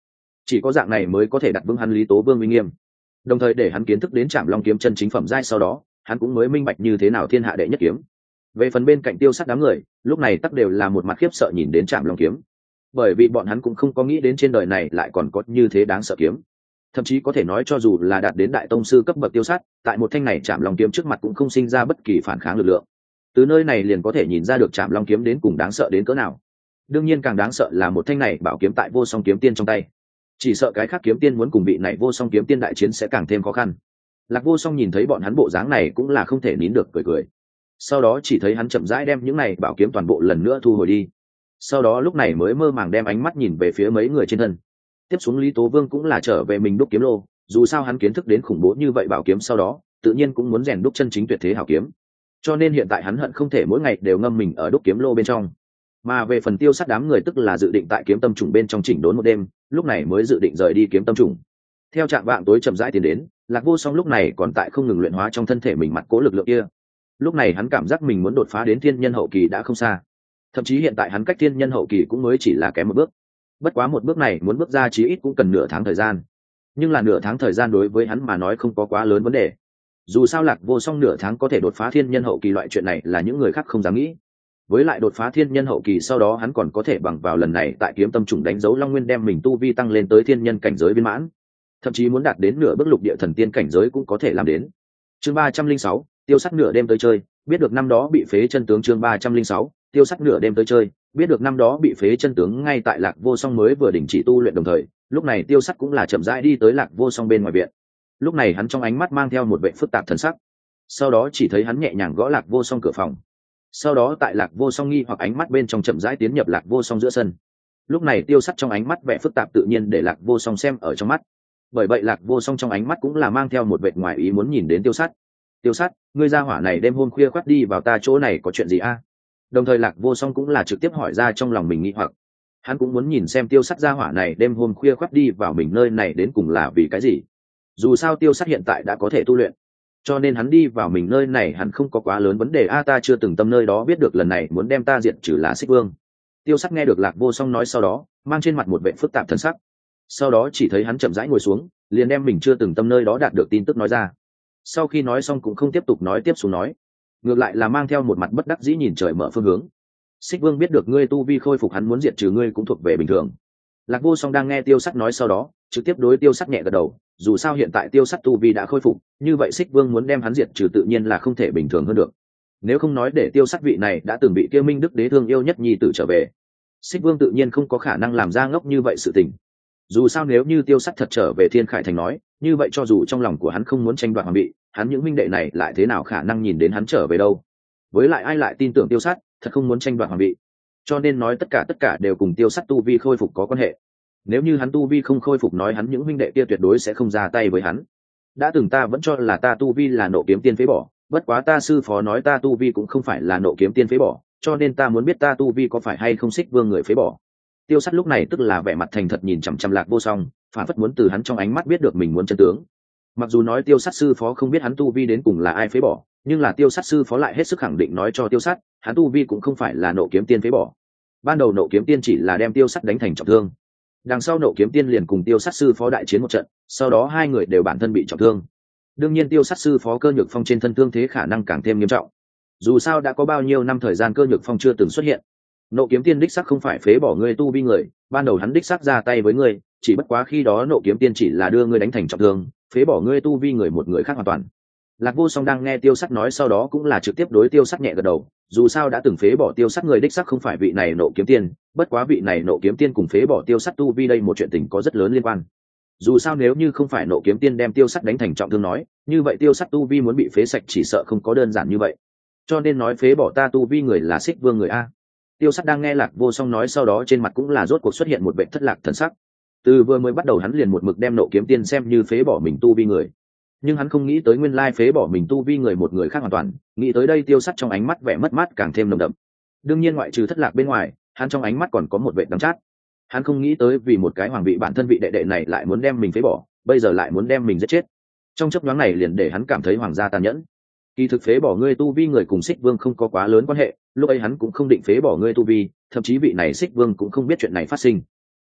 chỉ có dạng này mới có thể đặt vững hắn Lý Tố Vương uy nghiêm, đồng thời để hắn kiến thức đến Trảm Long kiếm chân chính phẩm giai, sau đó hắn cũng mới minh bạch như thế nào thiên hạ đệ nhất kiếm. Về phần bên cạnh Tiêu Sắt đám người, lúc này tất đều là một mặt khiếp sợ nhìn đến Trảm Long kiếm, bởi vì bọn hắn cũng không có nghĩ đến trên đời này lại còn có như thế đáng sợ kiếm. Thậm chí có thể nói cho dù là đạt đến đại tông sư cấp bậc Tiêu Sắt, tại một thanh này Trảm Long kiếm trước mặt cũng không sinh ra bất kỳ phản kháng lực lượng. Từ nơi này liền có thể nhìn ra được Trảm Long kiếm đến cùng đáng sợ đến cỡ nào. Đương nhiên càng đáng sợ là một thanh này bảo kiếm tại Vô Song kiếm tiên trong tay, chỉ sợ cái khác kiếm tiên muốn cùng vị này Vô Song kiếm tiên đại chiến sẽ càng thêm khó khăn. Lạc Vô Song nhìn thấy bọn hắn bộ dáng này cũng là không thể nín được cười cười. Sau đó chỉ thấy hắn chậm rãi đem những này bảo kiếm toàn bộ lần nữa thu hồi đi. Sau đó lúc này mới mơ màng đem ánh mắt nhìn về phía mấy người trên thân. Tiếp xuống Lý Tố Vương cũng là trở về mình đúc kiếm lô, dù sao hắn kiến thức đến khủng bố như vậy bảo kiếm sau đó, tự nhiên cũng muốn rèn đúc chân chính tuyệt thế hảo kiếm. Cho nên hiện tại hắn hận không thể mỗi ngày đều ngâm mình ở đúc kiếm lô bên trong. Mà về phần Tiêu Sắt đám người tức là dự định tại kiếm tâm trùng bên trong chỉnh đốn một đêm, lúc này mới dự định rời đi kiếm tâm trùng. Theo trạng vạng tối chậm rãi tiến đến, Lạc Vô Song lúc này còn tại không ngừng luyện hóa trong thân thể mình mặt cố lực lượng kia. Lúc này hắn cảm giác mình muốn đột phá đến thiên nhân hậu kỳ đã không xa, thậm chí hiện tại hắn cách thiên nhân hậu kỳ cũng mới chỉ là kém một bước. Bất quá một bước này muốn bước ra chí ít cũng cần nửa tháng thời gian, nhưng là nửa tháng thời gian đối với hắn mà nói không có quá lớn vấn đề. Dù sao Lạc Vô Song nửa tháng có thể đột phá thiên nhân hậu kỳ loại chuyện này là những người khác không dám nghĩ. Với lại đột phá thiên nhân hậu kỳ sau đó hắn còn có thể bằng vào lần này tại kiếm tâm trùng đánh dấu Long Nguyên đem mình tu vi tăng lên tới thiên nhân cảnh giới viên mãn, thậm chí muốn đạt đến nửa bước lục địa thần tiên cảnh giới cũng có thể làm đến. Chương 306, Tiêu Sắt nửa đêm tới chơi, biết được năm đó bị phế chân tướng. Chương 306, Tiêu Sắt nửa đêm tới chơi, biết được năm đó bị phế chân tướng. Ngay tại Lạc Vô Song mới vừa đình chỉ tu luyện đồng thời, lúc này Tiêu Sắt cũng là chậm rãi đi tới Lạc Vô Song bên ngoài viện. Lúc này hắn trong ánh mắt mang theo một vẻ phức tạp thần sắc, sau đó chỉ thấy hắn nhẹ nhàng gõ Lạc Vô Song cửa phòng. Sau đó tại Lạc Vô Song nghi hoặc ánh mắt bên trong chậm rãi tiến nhập Lạc Vô Song giữa sân. Lúc này Tiêu Sắt trong ánh mắt vẻ phức tạp tự nhiên để Lạc Vô Song xem ở trong mắt, bởi vậy Lạc Vô Song trong ánh mắt cũng là mang theo một vẻ ngoài ý muốn nhìn đến Tiêu Sắt. Tiêu Sắt, ngươi ra hỏa này đêm hôm khuya khoắt đi vào ta chỗ này có chuyện gì a? Đồng thời Lạc Vô Song cũng là trực tiếp hỏi ra trong lòng mình nghi hoặc. Hắn cũng muốn nhìn xem Tiêu Sắt ra hỏa này đêm hôm khuya khoắt đi vào mình nơi này đến cùng là vì cái gì. Dù sao Tiêu Sắt hiện tại đã có thể tu luyện, cho nên hắn đi vào mình nơi này hắn không có quá lớn vấn đề. Ta chưa từng tâm nơi đó biết được lần này muốn đem ta diệt trừ là Xích Vương. Tiêu Sắt nghe được Lạc Vô Song nói sau đó, mang trên mặt một vẻ phức tạp thần sắc. Sau đó chỉ thấy hắn chậm rãi ngồi xuống, liền đem mình chưa từng tâm nơi đó đạt được tin tức nói ra. Sau khi nói xong cũng không tiếp tục nói tiếp xuống nói, ngược lại là mang theo một mặt bất đắc dĩ nhìn trời mở phương hướng. Xích Vương biết được ngươi tu vi khôi phục, hắn muốn diệt trừ ngươi cũng thuộc về bình thường. Lạc Vô Song đang nghe Tiêu Sắt nói sau đó, trực tiếp đối Tiêu Sắt nhẹ gật đầu. Dù sao hiện tại Tiêu Sắt tu vi đã khôi phục, như vậy Xích Vương muốn đem hắn diệt trừ tự nhiên là không thể bình thường hơn được. Nếu không nói để Tiêu Sắt vị này đã từng bị Tiêu Minh Đức đế thương yêu nhất nhi tử trở về, Xích Vương tự nhiên không có khả năng làm ra ngốc như vậy sự tình. Dù sao nếu như Tiêu Sắt thật trở về Thiên Khải Thành nói, như vậy cho dù trong lòng của hắn không muốn tranh đoạt hoàng vị, hắn những minh đệ này lại thế nào khả năng nhìn đến hắn trở về đâu. Với lại ai lại tin tưởng Tiêu Sắt thật không muốn tranh đoạt hoàng vị. Cho nên nói tất cả đều cùng Tiêu Sắt tu vi khôi phục có quan hệ. Nếu như hắn tu vi không khôi phục nói hắn những minh đệ kia tuyệt đối sẽ không ra tay với hắn. Đã từng ta vẫn cho là ta tu vi là Nộ kiếm tiên phế bỏ, bất quá ta sư phó nói ta tu vi cũng không phải là Nộ kiếm tiên phế bỏ, cho nên ta muốn biết ta tu vi có phải hay không Xích Vương người phế bỏ. Tiêu Sắt lúc này tức là vẻ mặt thành thật nhìn chằm chằm Lạc Vô Song, phản phất muốn từ hắn trong ánh mắt biết được mình muốn chân tướng. Mặc dù nói Tiêu Sắt sư phó không biết hắn tu vi đến cùng là ai phế bỏ, nhưng là Tiêu Sắt sư phó lại hết sức khẳng định nói cho Tiêu Sắt, hắn tu vi cũng không phải là Nộ kiếm tiên phế bỏ. Ban đầu Nộ kiếm tiên chỉ là đem Tiêu Sắt đánh thành trọng thương, đằng sau Nộ kiếm tiên liền cùng Tiêu Sắt sư phó đại chiến một trận, sau đó hai người đều bản thân bị trọng thương. Đương nhiên Tiêu Sắt sư phó Cơ Nhược Phong trên thân thương thế khả năng càng thêm nghiêm trọng. Dù sao đã có bao nhiêu năm thời gian Cơ Nhược Phong chưa từng xuất hiện. Nộ kiếm tiên đích xác không phải phế bỏ ngươi tu vi người, ban đầu hắn đích xác ra tay với ngươi, chỉ bất quá khi đó Nộ kiếm tiên chỉ là đưa ngươi đánh thành trọng thương, phế bỏ ngươi tu vi người một người khác hoàn toàn. Lạc Vô Song đang nghe Tiêu Sắt nói sau đó cũng là trực tiếp đối Tiêu Sắt nhẹ gật đầu, dù sao đã từng phế bỏ Tiêu Sắt người đích xác không phải vị này Nộ kiếm tiên, bất quá vị này Nộ kiếm tiên cùng phế bỏ Tiêu Sắt tu vi đây một chuyện tình có rất lớn liên quan. Dù sao nếu như không phải Nộ kiếm tiên đem Tiêu Sắt đánh thành trọng thương nói, như vậy Tiêu Sắt tu vi muốn bị phế sạch chỉ sợ không có đơn giản như vậy. Cho nên nói phế bỏ ta tu vi người là Xích Vương người a. Tiêu Sắt đang nghe Lạc Vô Song nói sau đó trên mặt cũng là rốt cuộc xuất hiện một vẻ thất lạc thần sắc. Từ vừa mới bắt đầu hắn liền một mực đem Nộ kiếm tiên xem như phế bỏ mình tu vi người, nhưng hắn không nghĩ tới nguyên lai phế bỏ mình tu vi người một người khác hoàn toàn. Nghĩ tới đây Tiêu Sắt trong ánh mắt vẻ mất mát càng thêm nồng đậm. Đương nhiên ngoại trừ thất lạc bên ngoài, hắn trong ánh mắt còn có một vẻ đắng chát. Hắn không nghĩ tới vì một cái hoàng vị bản thân vị đệ đệ này lại muốn đem mình phế bỏ, bây giờ lại muốn đem mình giết chết. Trong chốc nhoáng này liền để hắn cảm thấy hoàng gia tàn nhẫn. Kỳ thực phế bỏ ngươi tu vi người cùng Xích Vương không có quá lớn quan hệ, lúc ấy hắn cũng không định phế bỏ ngươi tu vi, thậm chí vị này Xích Vương cũng không biết chuyện này phát sinh.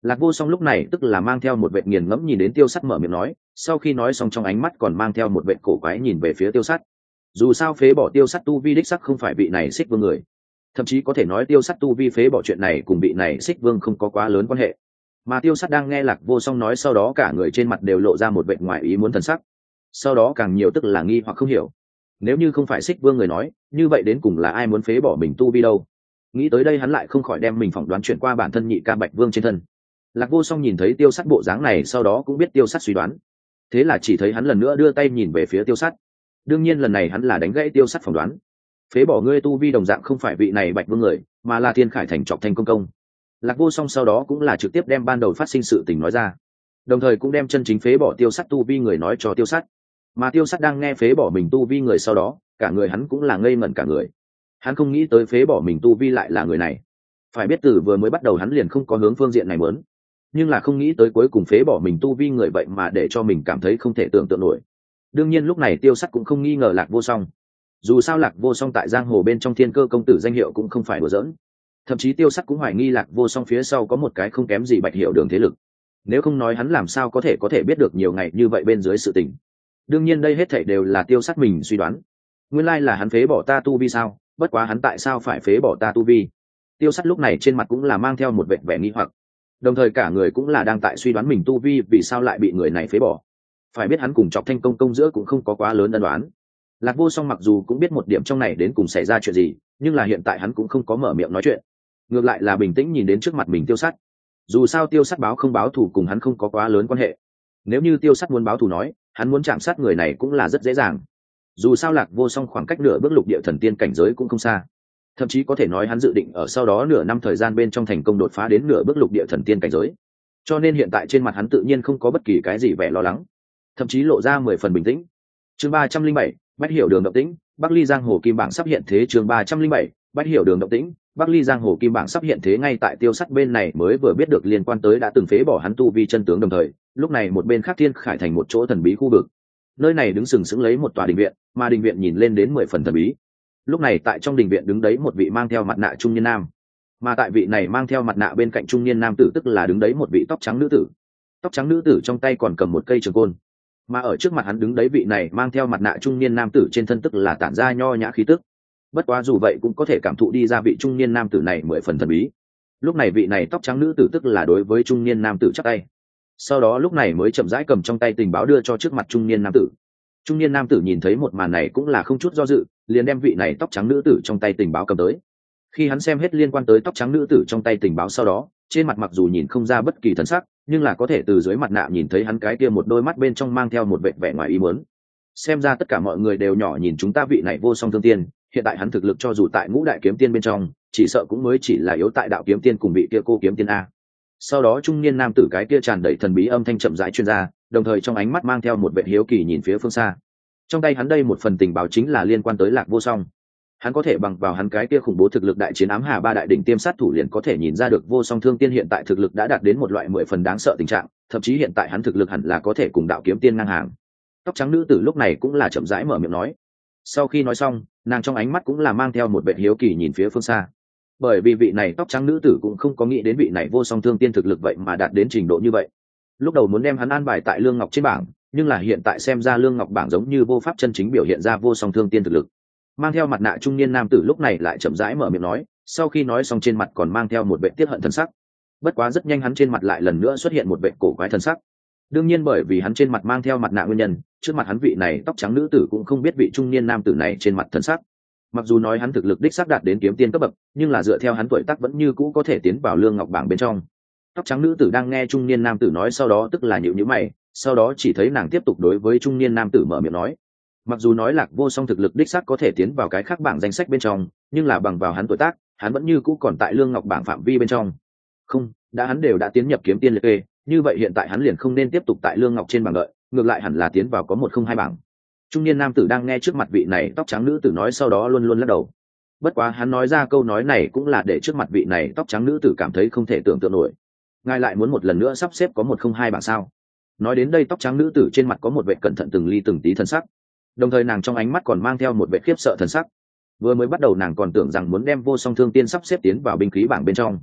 Lạc Vô Song lúc này tức là mang theo một vệt nghiền ngẫm nhìn đến Tiêu Sắt mở miệng nói, sau khi nói xong trong ánh mắt còn mang theo một vệt cổ quái nhìn về phía Tiêu Sắt. Dù sao phế bỏ Tiêu Sắt tu vi đích sắc không phải vị này Xích Vương người, thậm chí có thể nói Tiêu Sắt tu vi phế bỏ chuyện này cùng vị này Xích Vương không có quá lớn quan hệ. Mà Tiêu Sắt đang nghe Lạc Vô Song nói sau đó cả người trên mặt đều lộ ra một vệt ngoài ý muốn thần sắc, sau đó càng nhiều tức là nghi hoặc không hiểu. Nếu như không phải Xích Vương người nói, như vậy đến cùng là ai muốn phế bỏ mình tu vi đâu? Nghĩ tới đây hắn lại không khỏi đem mình phỏng đoán chuyển qua bản thân Nhị Ca Bạch Vương trên thân. Lạc Vô Song nhìn thấy Tiêu Sắt bộ dáng này sau đó cũng biết Tiêu Sắt suy đoán, thế là chỉ thấy hắn lần nữa đưa tay nhìn về phía Tiêu Sắt. Đương nhiên lần này hắn là đánh gãy Tiêu Sắt phỏng đoán, phế bỏ ngươi tu vi đồng dạng không phải vị này Bạch Vương người, mà là Thiên Khải Thành Trọc Thanh công công. Lạc Vô Song sau đó cũng là trực tiếp đem ban đầu phát sinh sự tình nói ra, đồng thời cũng đem chân chính phế bỏ Tiêu Sắt tu vi người nói cho Tiêu Sắt. Mà Tiêu Sắt đang nghe phế bỏ mình tu vi người sau đó, cả người hắn cũng là ngây ngẩn cả người. Hắn không nghĩ tới phế bỏ mình tu vi lại là người này. Phải biết từ vừa mới bắt đầu hắn liền không có hướng phương diện này muốn, nhưng là không nghĩ tới cuối cùng phế bỏ mình tu vi người vậy mà để cho mình cảm thấy không thể tưởng tượng nổi. Đương nhiên lúc này Tiêu Sắt cũng không nghi ngờ Lạc Vô Song. Dù sao Lạc Vô Song tại giang hồ bên trong Thiên Cơ công tử danh hiệu cũng không phải đùa giỡn. Thậm chí Tiêu Sắt cũng hoài nghi Lạc Vô Song phía sau có một cái không kém gì Bạch Hiểu Đường thế lực. Nếu không nói hắn làm sao có thể biết được nhiều ngày như vậy bên dưới sự tình. Đương nhiên đây hết thảy đều là Tiêu Sắt mình suy đoán. Nguyên lai là hắn phế bỏ ta tu vi sao? Bất quá hắn tại sao phải phế bỏ ta tu vi? Tiêu Sắt lúc này trên mặt cũng là mang theo một vẻ nghi hoặc, đồng thời cả người cũng là đang tại suy đoán mình tu vi vì sao lại bị người này phế bỏ. Phải biết hắn cùng Trọc Thanh công công giữa cũng không có quá lớn ân đoán. Lạc Vô Song mặc dù cũng biết một điểm trong này đến cùng xảy ra chuyện gì, nhưng là hiện tại hắn cũng không có mở miệng nói chuyện, ngược lại là bình tĩnh nhìn đến trước mặt mình Tiêu Sắt. Dù sao Tiêu Sắt báo không báo thù cùng hắn không có quá lớn quan hệ, nếu như Tiêu Sắt muốn báo thù nói, hắn muốn chạm sát người này cũng là rất dễ dàng. Dù sao Lạc Vô Song khoảng cách nửa bước lục địa thần tiên cảnh giới cũng không xa, thậm chí có thể nói hắn dự định ở sau đó nửa năm thời gian bên trong thành công đột phá đến nửa bước lục địa thần tiên cảnh giới, cho nên hiện tại trên mặt hắn tự nhiên không có bất kỳ cái gì vẻ lo lắng, thậm chí lộ ra 10 phần bình tĩnh. Chương 307, Bách Hiểu Đường động tĩnh, Bắc Ly giang hồ kim bảng sắp hiện thế. Chương 307, Bách Hiểu Đường động tĩnh, Bắc Ly giang hồ kim bảng sắp hiện thế. Ngay tại Tiêu Sắt bên này mới vừa biết được liên quan tới đã từng phế bỏ hắn tu vi chân tướng, đồng thời lúc này một bên khác Thiên Khải Thành một chỗ thần bí khu vực, nơi này đứng sừng sững lấy một tòa đình viện, mà đình viện nhìn lên đến 10 phần thần bí. Lúc này tại trong đình viện đứng đấy một vị mang theo mặt nạ trung niên nam, mà tại vị này mang theo mặt nạ bên cạnh trung niên nam tử tức là đứng đấy một vị tóc trắng nữ tử. Tóc trắng nữ tử trong tay còn cầm một cây trường côn, mà ở trước mặt hắn đứng đấy vị này mang theo mặt nạ trung niên nam tử trên thân tức là tản ra nho nhã khí tức. Bất quá dù vậy cũng có thể cảm thụ đi ra vị trung niên nam tử này 10 phần thần bí. Lúc này vị này tóc trắng nữ tử tức là đối với trung niên nam tử chắp tay, sau đó lúc này mới chậm rãi cầm trong tay tình báo đưa cho trước mặt trung niên nam tử. Trung niên nam tử nhìn thấy một màn này cũng là không chút do dự, liền đem vị này tóc trắng nữ tử trong tay tình báo cầm tới. Khi hắn xem hết liên quan tới tóc trắng nữ tử trong tay tình báo sau đó, trên mặt mặc dù nhìn không ra bất kỳ thần sắc, nhưng là có thể từ dưới mặt nạ nhìn thấy hắn cái kia một đôi mắt bên trong mang theo một vẻ ngoài ý muốn. Xem ra tất cả mọi người đều nhỏ nhìn chúng ta vị này Vô Song Thương Tiên, hiện tại hắn thực lực cho dù tại ngũ đại kiếm tiên bên trong, chỉ sợ cũng mới chỉ là yếu tại đạo kiếm tiên cùng vị kia cô kiếm tiên a. Sau đó trung niên nam tử cái kia tràn đầy thần bí âm thanh chậm rãi truyền ra, đồng thời trong ánh mắt mang theo một vẻ hiếu kỳ nhìn phía phương xa. Trong tay hắn đây một phần tình báo chính là liên quan tới Lạc Vô Song. Hắn có thể bằng vào hắn cái kia khủng bố thực lực đại chiến ám hà ba đại đỉnh tiêm sát thủ liền có thể nhìn ra được Vô Song Thương Tiên hiện tại thực lực đã đạt đến một loại 10 phần đáng sợ tình trạng, thậm chí hiện tại hắn thực lực hẳn là có thể cùng đạo kiếm tiên ngang hàng. Tóc trắng nữ tử lúc này cũng là chậm rãi mở miệng nói. Sau khi nói xong, nàng trong ánh mắt cũng là mang theo một vẻ hiếu kỳ nhìn phía phương xa. Bởi vì vị này tóc trắng nữ tử cũng không có nghĩ đến vị này Vô Song Thương Tiên thực lực vậy mà đạt đến trình độ như vậy. Lúc đầu muốn đem hắn an bài tại Lương Ngọc trên bảng, nhưng là hiện tại xem ra Lương Ngọc bảng giống như vô pháp chân chính biểu hiện ra Vô Song Thương Tiên thực lực. Mang theo mặt nạ trung niên nam tử lúc này lại chậm rãi mở miệng nói, sau khi nói xong trên mặt còn mang theo một vẻ tiếc hận thần sắc. Bất quá rất nhanh hắn trên mặt lại lần nữa xuất hiện một vẻ cổ quái thần sắc. Đương nhiên bởi vì hắn trên mặt mang theo mặt nạ nguyên nhân, trước mặt hắn vị này tóc trắng nữ tử cũng không biết vị trung niên nam tử này trên mặt thần sắc. Mặc dù nói hắn thực lực đích xác đạt đến kiếm tiên cấp bậc, nhưng là dựa theo hắn tuổi tác vẫn như cũ có thể tiến vào Lương Ngọc bảng bên trong. Tóc trắng nữ tử đang nghe trung niên nam tử nói sau đó tức là nhíu nhíu mày, sau đó chỉ thấy nàng tiếp tục đối với trung niên nam tử mở miệng nói, mặc dù nói Lạc Vô Song thực lực đích xác có thể tiến vào cái khác bảng danh sách bên trong, nhưng là bằng vào hắn tuổi tác, hắn vẫn như cũ còn tại Lương Ngọc bảng phạm vi bên trong. Không, đã hắn đều đã tiến nhập kiếm tiên liệt kê, như vậy hiện tại hắn liền không nên tiếp tục tại Lương Ngọc trên bảng đợi, ngược lại hẳn là tiến vào có 102 bảng. Trung niên nam tử đang nghe trước mặt vị này tóc trắng nữ tử nói sau đó luôn luôn lắc đầu. Bất quá hắn nói ra câu nói này cũng là để trước mặt vị này tóc trắng nữ tử cảm thấy không thể tưởng tượng nổi. Ngài lại muốn một lần nữa sắp xếp có 102 bảng sao? Nói đến đây tóc trắng nữ tử trên mặt có một vẻ cẩn thận từng ly từng tí thần sắc, đồng thời nàng trong ánh mắt còn mang theo một vẻ khiếp sợ thần sắc. Vừa mới bắt đầu nàng còn tưởng rằng muốn đem Vô Song Thương Tiên sắp xếp tiến vào binh khí bảng bên trong,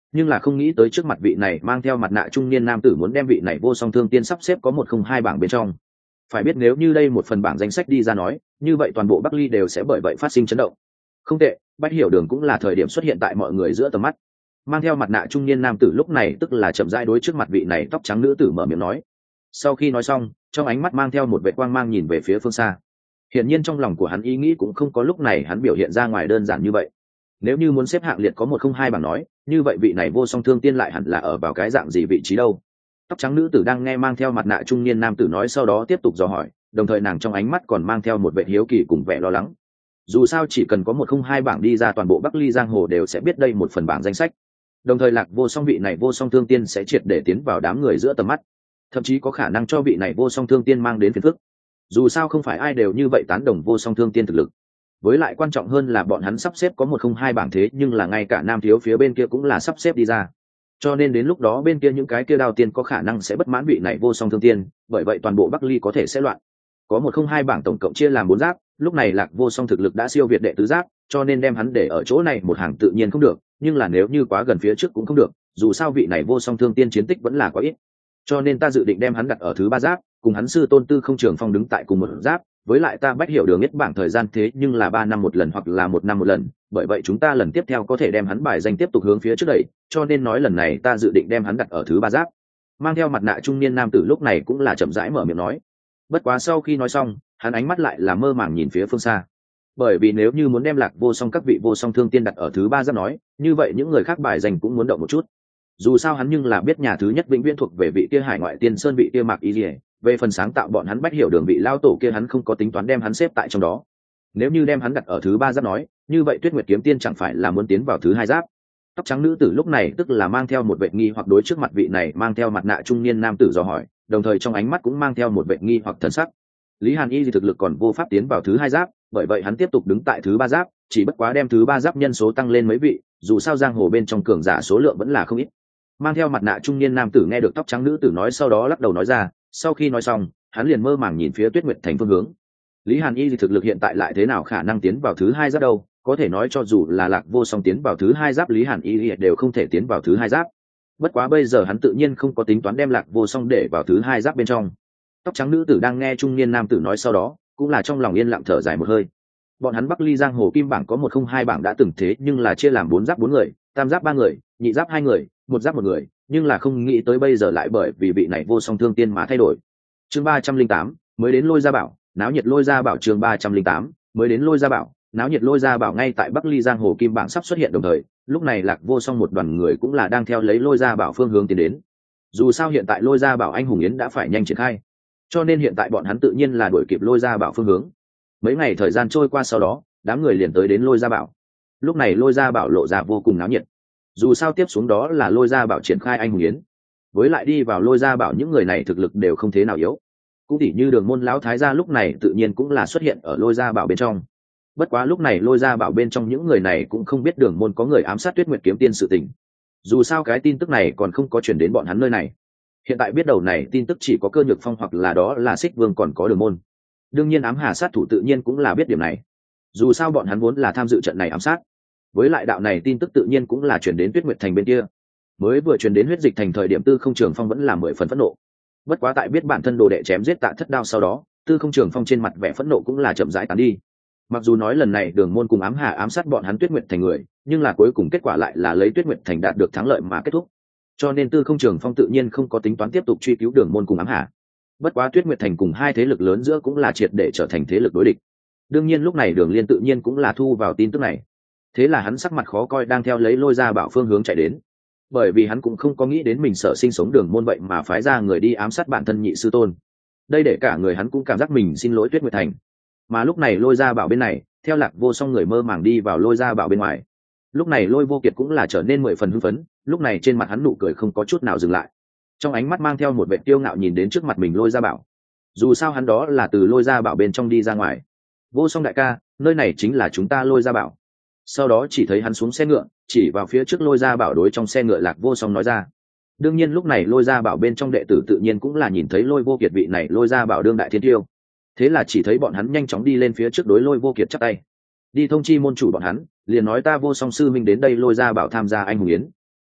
nhưng là không nghĩ tới trước mặt vị này mang theo mặt nạ trung niên nam tử muốn đem vị này vô song thương tiên sắp xếp có 102 bảng bên trong. Phải biết nếu như đây một phần bảng danh sách đi ra nói, như vậy toàn bộ Bắc Ly đều sẽ bởi vậy phát sinh chấn động. Không tệ, Bách Hiểu Đường cũng là thời điểm xuất hiện tại mọi người giữa tầm mắt. Mang theo mặt nạ trung niên nam tử lúc này tức là chậm rãi đối trước mặt vị này tóc trắng nữ tử mở miệng nói. Sau khi nói xong, trong ánh mắt mang theo một vẻ quang mang nhìn về phía phương xa. Hiển nhiên trong lòng của hắn ý nghĩ cũng không có lúc này hắn biểu hiện ra ngoài đơn giản như vậy. Nếu như muốn xếp hạng liệt có 102 bảng nói, như vậy vị này vô song thương tiên lại hẳn là ở vào cái dạng gì vị trí đâu? Tóc trắng nữ tử đang nghe mang theo mặt nạ trung niên nam tử nói, sau đó tiếp tục dò hỏi, đồng thời nàng trong ánh mắt còn mang theo một vẻ hiếu kỳ cùng vẻ lo lắng. Dù sao chỉ cần có 102 bảng đi ra, toàn bộ Bắc Ly giang hồ đều sẽ biết đây một phần bảng danh sách. Đồng thời Lạc Vô Song vị này vô song thương tiên sẽ triệt để tiến vào đám người giữa tầm mắt, thậm chí có khả năng cho vị này vô song thương tiên mang đến phiền phức. Dù sao không phải ai đều như vậy tán đồng vô song thương tiên thực lực. Với lại quan trọng hơn là bọn hắn sắp xếp có 102 bảng thế nhưng là ngay cả nam thiếu phía bên kia cũng là sắp xếp đi ra. Cho nên đến lúc đó bên kia những cái kia đao tiên có khả năng sẽ bất mãn vị này vô song thương tiên, bởi vậy toàn bộ Bắc Ly có thể sẽ loạn. Có 102 bảng tổng cộng chia làm 4 giáp, lúc này Lạc Vô Song thực lực đã siêu việt đệ tứ giáp, cho nên đem hắn để ở chỗ này một hàng tự nhiên không được, nhưng là nếu như quá gần phía trước cũng không được, dù sao vị này vô song thương tiên chiến tích vẫn là quá ít. Cho nên ta dự định đem hắn đặt ở thứ 3 giáp, cùng hắn sư tôn Tư Không Trường Phong đứng tại cùng một giáp, với lại ta Bách Hiểu Đường nhất bảng thời gian thế nhưng là 3 năm một lần hoặc là 1 năm một lần, bởi vậy chúng ta lần tiếp theo có thể đem hắn bài danh tiếp tục hướng phía trước đẩy, cho nên nói lần này ta dự định đem hắn đặt ở thứ 3 giáp. Mang theo mặt nạ trung niên nam tử lúc này cũng là chậm rãi mở miệng nói. Bất quá sau khi nói xong, hắn ánh mắt lại là mơ màng nhìn phía phương xa. Bởi vì nếu như muốn đem Lạc Vô Song các vị vô song thương tiên đặt ở thứ 3 giáp nói, như vậy những người khác bài danh cũng muốn động một chút. Dù sao hắn nhưng là biết nhà thứ nhất vĩnh viễn thuộc về vị kia Hải Ngoại Tiên Sơn vị kia Mạc Y Liễu, về phần sáng tạo bọn hắn Bách Hiểu Đường vị lao tổ kia hắn không có tính toán đem hắn xếp tại trong đó. Nếu như đem hắn đặt ở thứ 3 giáp nói, như vậy Tuyết Nguyệt Kiếm Tiên chẳng phải là muốn tiến vào thứ 2 giáp. Tóc trắng nữ tử lúc này tức là mang theo một vẻ nghi hoặc đối trước mặt vị này mang theo mặt nạ trung niên nam tử dò hỏi, đồng thời trong ánh mắt cũng mang theo một vẻ nghi hoặc thần sắc. Lý Hàn Y thì thực lực còn vô pháp tiến vào thứ 2 giáp, bởi vậy hắn tiếp tục đứng tại thứ 3 giáp, chỉ bất quá đem thứ 3 giáp nhân số tăng lên mấy vị, dù sao giang hồ bên trong cường giả số lượng vẫn là không ít. Mang theo mặt nạ trung niên nam tử nghe được tóc trắng nữ tử nói, sau đó lắc đầu nói ra, sau khi nói xong, hắn liền mơ màng nhìn phía Tuyết Nguyệt Thành phương hướng. Lý Hàn Y thì thực lực hiện tại lại thế nào khả năng tiến vào thứ 2 giáp đâu, có thể nói cho dù là Lạc Vô Song tiến vào thứ 2 giáp, Lý Hàn Y đều không thể tiến vào thứ 2 giáp. Bất quá bây giờ hắn tự nhiên không có tính toán đem Lạc Vô Song để vào thứ 2 giáp bên trong. Tóc trắng nữ tử đang nghe trung niên nam tử nói, sau đó cũng là trong lòng yên lặng thở dài một hơi. Bọn hắn Bắc Ly giang hồ kim bảng có 102 bảng đã từng thế nhưng là chia làm 4 giáp 4 người, tam giáp 3 người, nhị giáp 2 người, một giáp 1 người, nhưng là không nghĩ tới bây giờ lại bởi vì vị này vô song thương tiên mà thay đổi. Chương 308, mới đến Lôi Gia Bảo, náo nhiệt Lôi Gia Bảo. Chương 308, mới đến Lôi Gia Bảo, náo nhiệt Lôi Gia Bảo. Ngay tại Bắc Ly giang hồ kim bảng sắp xuất hiện đồng thời, lúc này Lạc Vô Song một đoàn người cũng là đang theo lấy Lôi Gia Bảo phương hướng tiến đến. Dù sao hiện tại Lôi Gia Bảo anh hùng yến đã phải nhanh triển khai, cho nên hiện tại bọn hắn tự nhiên là đuổi kịp Lôi Gia Bảo phương hướng. Mấy ngày thời gian trôi qua sau đó, đám người liền tới đến Lôi Gia Bảo. Lúc này Lôi Gia Bảo lộ ra vô cùng náo nhiệt. Dù sao tiếp xuống đó là Lôi Gia Bảo triển khai anh hùng yến, với lại đi vào Lôi Gia Bảo những người này thực lực đều không thế nào yếu. Cũng tỉ như Đường Môn lão thái gia lúc này tự nhiên cũng là xuất hiện ở Lôi Gia Bảo bên trong. Bất quá lúc này Lôi Gia Bảo bên trong những người này cũng không biết Đường Môn có người ám sát Tuyết Nguyệt Kiếm Tiên sự tình. Dù sao cái tin tức này còn không có chuyển đến bọn hắn nơi này. Hiện tại biết đầu này tin tức chỉ có Cơ Nhược Phong hoặc là đó là Xích Vương còn có Đường Môn. Đương nhiên ám hà sát thủ tự nhiên cũng là biết điểm này. Dù sao bọn hắn vốn là tham dự trận này ám sát. Với lại đạo này tin tức tự nhiên cũng là chuyển đến Tuyết Nguyệt Thành bên kia. Mới vừa chuyển đến Huyết Dịch Thành thời điểm Tư Không Trường Phong vẫn là 10 phần phẫn nộ. Bất quá tại biết bản thân đồ đệ chém giết Tạ Thất Đao sau đó, Tư Không Trường Phong trên mặt vẻ phẫn nộ cũng là chậm rãi tán đi. Mặc dù nói lần này Đường Môn cùng ám hà ám sát bọn hắn Tuyết Nguyệt Thành người, nhưng là cuối cùng kết quả lại là lấy Tuyết Nguyệt Thành đạt được thắng lợi mà kết thúc. Cho nên Tư Không Trường Phong tự nhiên không có tính toán tiếp tục truy cứu Đường Môn cùng ám hà. Bất quá Tuyết Nguyệt Thành cùng hai thế lực lớn giữa cũng là triệt để trở thành thế lực đối địch. Đương nhiên lúc này Đường Liên tự nhiên cũng là thu vào tin tức này. Thế là hắn sắc mặt khó coi đang theo lấy Lôi Gia Bảo phương hướng chạy đến. Bởi vì hắn cũng không có nghĩ đến mình sợ sinh sống Đường Môn vậy mà phái ra người đi ám sát bản thân nhị sư tôn. Đây để cả người hắn cũng cảm giác mình xin lỗi Tuyết Nguyệt Thành. Mà lúc này Lôi Gia Bảo bên này, theo Lạc Vô Song người mơ màng đi vào Lôi Gia Bảo bên ngoài. Lúc này Lôi Vô Kiệt cũng là trở nên 10 phần hưng phấn, lúc này trên mặt hắn nụ cười không có chút nào dừng lại. Trong ánh mắt mang theo một vẻ kiêu ngạo nhìn đến trước mặt mình Lôi Gia Bảo. Dù sao hắn đó là từ Lôi Gia Bảo bên trong đi ra ngoài. Vô Song đại ca, nơi này chính là chúng ta Lôi Gia Bảo. Sau đó chỉ thấy hắn xuống xe ngựa, chỉ vào phía trước Lôi Gia Bảo đối trong xe ngựa Lạc Vô Song nói ra. Đương nhiên lúc này Lôi Gia Bảo bên trong đệ tử tự nhiên cũng là nhìn thấy Lôi Vô Kiệt vị này Lôi Gia Bảo đương đại thiên tiêu. Thế là chỉ thấy bọn hắn nhanh chóng đi lên phía trước đối Lôi Vô Kiệt chắp tay. Đi thông chi môn chủ bọn hắn, liền nói ta Vô Song sư minh đến đây Lôi Gia Bảo tham gia anh hùng yến.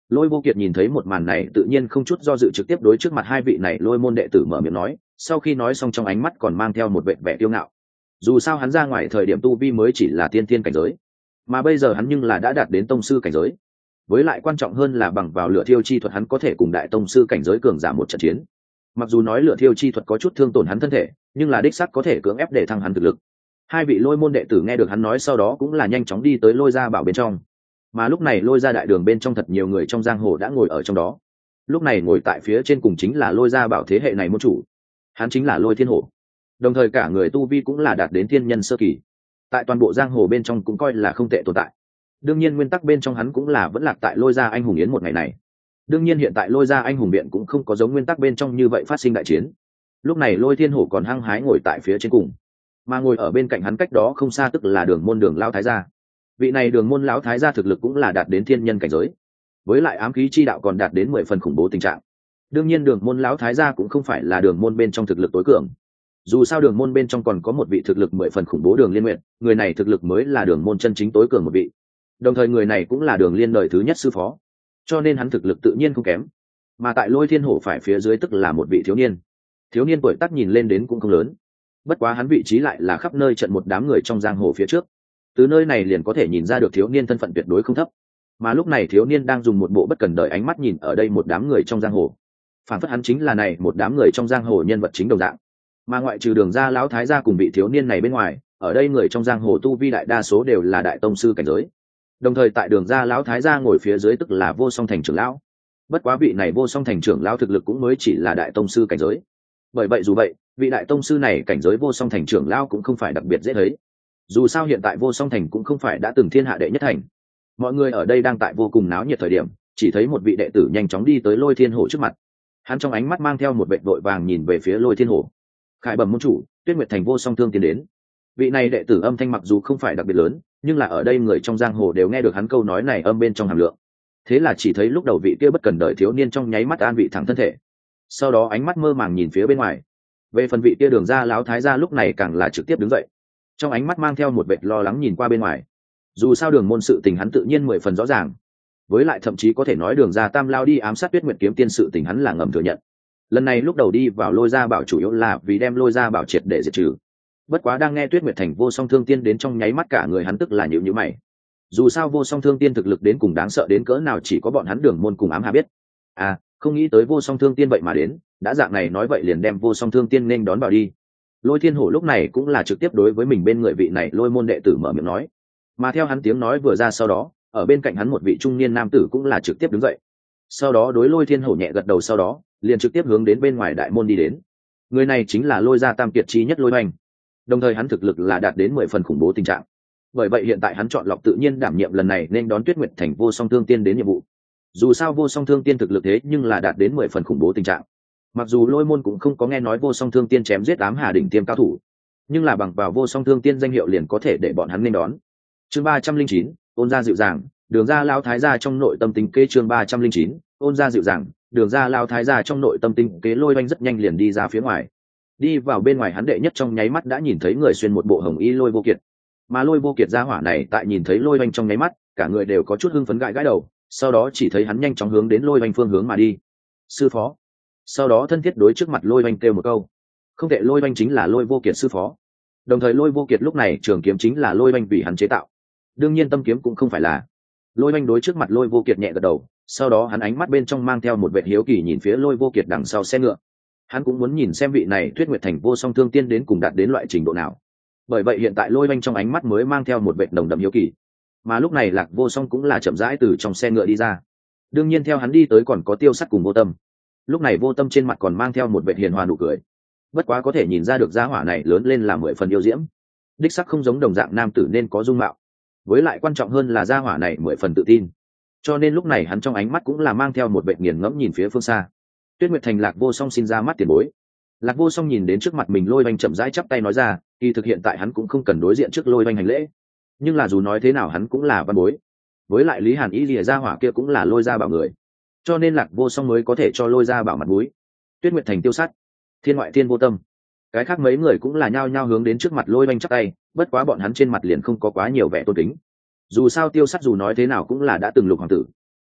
Lôi Vô Kiệt nhìn thấy một màn này tự nhiên không chút do dự trực tiếp đối trước mặt hai vị này lôi môn đệ tử mở miệng nói, sau khi nói xong trong ánh mắt còn mang theo một vẻ vẻ kiêu ngạo. Dù sao hắn ra ngoài thời điểm tu vi mới chỉ là tiên thiên cảnh giới, mà bây giờ hắn nhưng là đã đạt đến tông sư cảnh giới. Với lại quan trọng hơn là bằng vào lửa thiêu chi thuật hắn có thể cùng đại tông sư cảnh giới cường giả một trận chiến. Mặc dù nói lửa thiêu chi thuật có chút thương tổn hắn thân thể, nhưng là đích xác có thể cưỡng ép để thăng hắn thực lực. Hai vị lôi môn đệ tử nghe được hắn nói sau đó cũng là nhanh chóng đi tới lôi gia bảo bên trong. Mà lúc này lôi gia đại đường bên trong thật nhiều người trong giang hồ đã ngồi ở trong đó. Lúc này ngồi tại phía trên cùng chính là lôi gia bảo thế hệ này môn chủ, hắn chính là Lôi Thiên Hổ. Đồng thời cả người tu vi cũng là đạt đến thiên nhân sơ kỳ, tại toàn bộ giang hồ bên trong cũng coi là không tệ tồn tại. Đương nhiên nguyên tắc bên trong hắn cũng là vẫn lạc tại lôi gia anh hùng yến một ngày này. Đương nhiên hiện tại lôi gia anh hùng viện cũng không có giống nguyên tắc bên trong như vậy phát sinh đại chiến. Lúc này Lôi Thiên Hổ còn hăng hái ngồi tại phía trên cùng, mà ngồi ở bên cạnh hắn cách đó không xa tức là đường môn đường lão thái gia. Vị này đường môn lão thái gia thực lực cũng là đạt đến thiên nhân cảnh giới, với lại ám khí chi đạo còn đạt đến 10 phần khủng bố tình trạng. Đương nhiên đường môn lão thái gia cũng không phải là đường môn bên trong thực lực tối cường, dù sao đường môn bên trong còn có một vị thực lực 10 phần khủng bố Đường Liên Nguyện, người này thực lực mới là đường môn chân chính tối cường một vị, đồng thời người này cũng là Đường Liên đời thứ nhất sư phó, cho nên hắn thực lực tự nhiên không kém. Mà tại Lôi Thiên Hổ phải phía dưới tức là một vị thiếu niên tuổi tác nhìn lên đến cũng không lớn, bất quá hắn vị trí lại là khắp nơi trận một đám người trong giang hồ phía trước. Từ nơi này liền có thể nhìn ra được thiếu niên thân phận tuyệt đối không thấp, mà lúc này thiếu niên đang dùng một bộ bất cần đời ánh mắt nhìn ở đây một đám người trong giang hồ, phản phất hắn chính là này một đám người trong giang hồ nhân vật chính đồng dạng. Mà ngoại trừ Đường gia lão thái gia cùng vị thiếu niên này bên ngoài, ở đây người trong giang hồ tu vi đại đa số đều là đại tông sư cảnh giới. Đồng thời tại Đường gia lão thái gia ngồi phía dưới tức là Vô Song Thành trưởng lão. Bất quá vị này Vô Song Thành trưởng lão thực lực cũng mới chỉ là đại tông sư cảnh giới. Bởi vậy dù vậy, vị đại tông sư này cảnh giới Vô Song Thành trưởng lão cũng không phải đặc biệt dễ thấy. Dù sao hiện tại Vô Song Thành cũng không phải đã từng thiên hạ đệ nhất thành. Mọi người ở đây đang tại vô cùng náo nhiệt thời điểm, chỉ thấy một vị đệ tử nhanh chóng đi tới Lôi Thiên Hổ trước mặt. Hắn trong ánh mắt mang theo một vẻ vội vàng nhìn về phía Lôi Thiên Hổ. Khải bẩm môn chủ, Tuyết Nguyệt Thành Vô Song Thương tiến đến. Vị này đệ tử âm thanh mặc dù không phải đặc biệt lớn, nhưng là ở đây người trong giang hồ đều nghe được hắn câu nói này âm bên trong hàm lượng. Thế là chỉ thấy lúc đầu vị kia bất cần đời thiếu niên trong nháy mắt an vị thẳng thân thể, sau đó ánh mắt mơ màng nhìn phía bên ngoài. Về phần vị kia Đường gia lão thái gia lúc này càng là trực tiếp đứng dậy, trong ánh mắt mang theo một vẻ lo lắng nhìn qua bên ngoài. Dù sao Đường môn sự tình hắn tự nhiên 10 phần rõ ràng, với lại thậm chí có thể nói Đường gia tam lao đi ám sát Tuyết Nguyệt kiếm tiên sự tình hắn là ngầm thừa nhận. Lần này lúc đầu đi vào Lôi gia bảo chủ yếu là vì đem Lôi gia bảo triệt để diệt trừ. Bất quá đang nghe Tuyết Nguyệt Thành Vô Song Thương tiên đến trong nháy mắt cả người hắn tức là nhíu mày. Dù sao Vô Song Thương tiên thực lực đến cùng đáng sợ đến cỡ nào chỉ có bọn hắn Đường môn cùng ám hà biết. Không nghĩ tới Vô Song Thương tiên vậy mà đến, đã dạng này nói vậy liền đem Vô Song Thương tiên nên đón vào đi. Lôi Thiên Hổ lúc này cũng là trực tiếp đối với mình bên người vị này Lôi môn đệ tử mở miệng nói. Mà theo hắn tiếng nói vừa ra sau đó, ở bên cạnh hắn một vị trung niên nam tử cũng là trực tiếp đứng dậy. Sau đó đối Lôi Thiên Hổ nhẹ gật đầu sau đó, liền trực tiếp hướng đến bên ngoài đại môn đi đến. Người này chính là Lôi gia tam kiệt chi nhất Lôi Hoành. Đồng thời hắn thực lực là đạt đến 10 phần khủng bố tình trạng. Bởi vậy hiện tại hắn chọn lọc tự nhiên đảm nhiệm lần này nên đón Tuyết Nguyệt Thành Vô Song Thương tiên đến nhiệm vụ. Dù sao Vô Song Thương tiên thực lực thế nhưng là đạt đến 10 phần khủng bố tình trạng. Mặc dù Lôi môn cũng không có nghe nói Vô Song Thương tiên chém giết ám hà đỉnh tiêm cao thủ, nhưng là bằng vào Vô Song Thương tiên danh hiệu liền có thể để bọn hắn nên đón. Chương 309, ôn gia dịu dàng, Đường gia lão thái gia trong nội tâm tính kế. Chương 309, ôn gia dịu dàng, Đường gia lão thái gia trong nội tâm tính kế. Lôi Hoành rất nhanh liền đi ra phía ngoài. Đi vào bên ngoài hắn đệ nhất trong nháy mắt đã nhìn thấy người xuyên một bộ hồng y Lôi Vô Kiệt. Mà Lôi Vô Kiệt gia hỏa này tại nhìn thấy Lôi Hoành trong nháy mắt, cả người đều có chút hưng phấn gãi đầu, sau đó chỉ thấy hắn nhanh chóng hướng đến Lôi Hoành phương hướng mà đi. Sư phó. Sau đó thân thiết đối trước mặt Lôi Hoành kêu một câu. Không tệ, Lôi Hoành chính là Lôi Vô Kiệt sư phó. Đồng thời Lôi Vô Kiệt lúc này trường kiếm chính là Lôi Hoành vì hắn chế tạo. Đương nhiên tâm kiếm cũng không phải là. Lôi Hoành đối trước mặt Lôi Vô Kiệt nhẹ gật đầu, sau đó hắn ánh mắt bên trong mang theo một vẻ hiếu kỳ nhìn phía Lôi Vô Kiệt đằng sau xe ngựa. Hắn cũng muốn nhìn xem vị này Tuyết Nguyệt Thành Vô Song Thương tiên đến cùng đạt đến loại trình độ nào. Bởi vậy hiện tại Lôi Hoành trong ánh mắt mới mang theo một vẻ nồng đậm hiếu kỳ. Mà lúc này Lạc Vô Song cũng là chậm rãi từ trong xe ngựa đi ra. Đương nhiên theo hắn đi tới còn có Tiêu Sắt cùng Vô Tâm. Lúc này Vô Tâm trên mặt còn mang theo một vẻ hiền hòa nụ cười. Bất quá có thể nhìn ra được gia hỏa này lớn lên là 10 phần yêu diễm. Đích sắc không giống đồng dạng nam tử nên có dung mạo. Với lại quan trọng hơn là gia hỏa này 10 phần tự tin. Cho nên lúc này hắn trong ánh mắt cũng là mang theo một vẻ nghiền ngẫm nhìn phía phương xa. Tuyết Nguyệt Thành Lạc Vô Song xin ra mắt tiền bối. Lạc Vô Song nhìn đến trước mặt mình Lôi Hoành chậm rãi chắp tay nói ra, kỳ thực hiện tại hắn cũng không cần đối diện trước Lôi Hoành hành lễ, nhưng là dù nói thế nào hắn cũng là văn bối. Với lại Lý Hàn ý lìa gia hỏa kia cũng là Lôi gia bảo người, cho nên Lạc Vô Song mới có thể cho Lôi gia bảo mặt mũi. Tuyết Nguyệt Thành Tiêu Sắt, Thiên Ngoại Thiên Vô Tâm, cái khác mấy người cũng là nhao nhao hướng đến trước mặt Lôi Hoành chắp tay, bất quá bọn hắn trên mặt liền không có quá nhiều vẻ tôn kính. Dù sao Tiêu Sắt dù nói thế nào cũng là đã từng lục hoàng tử,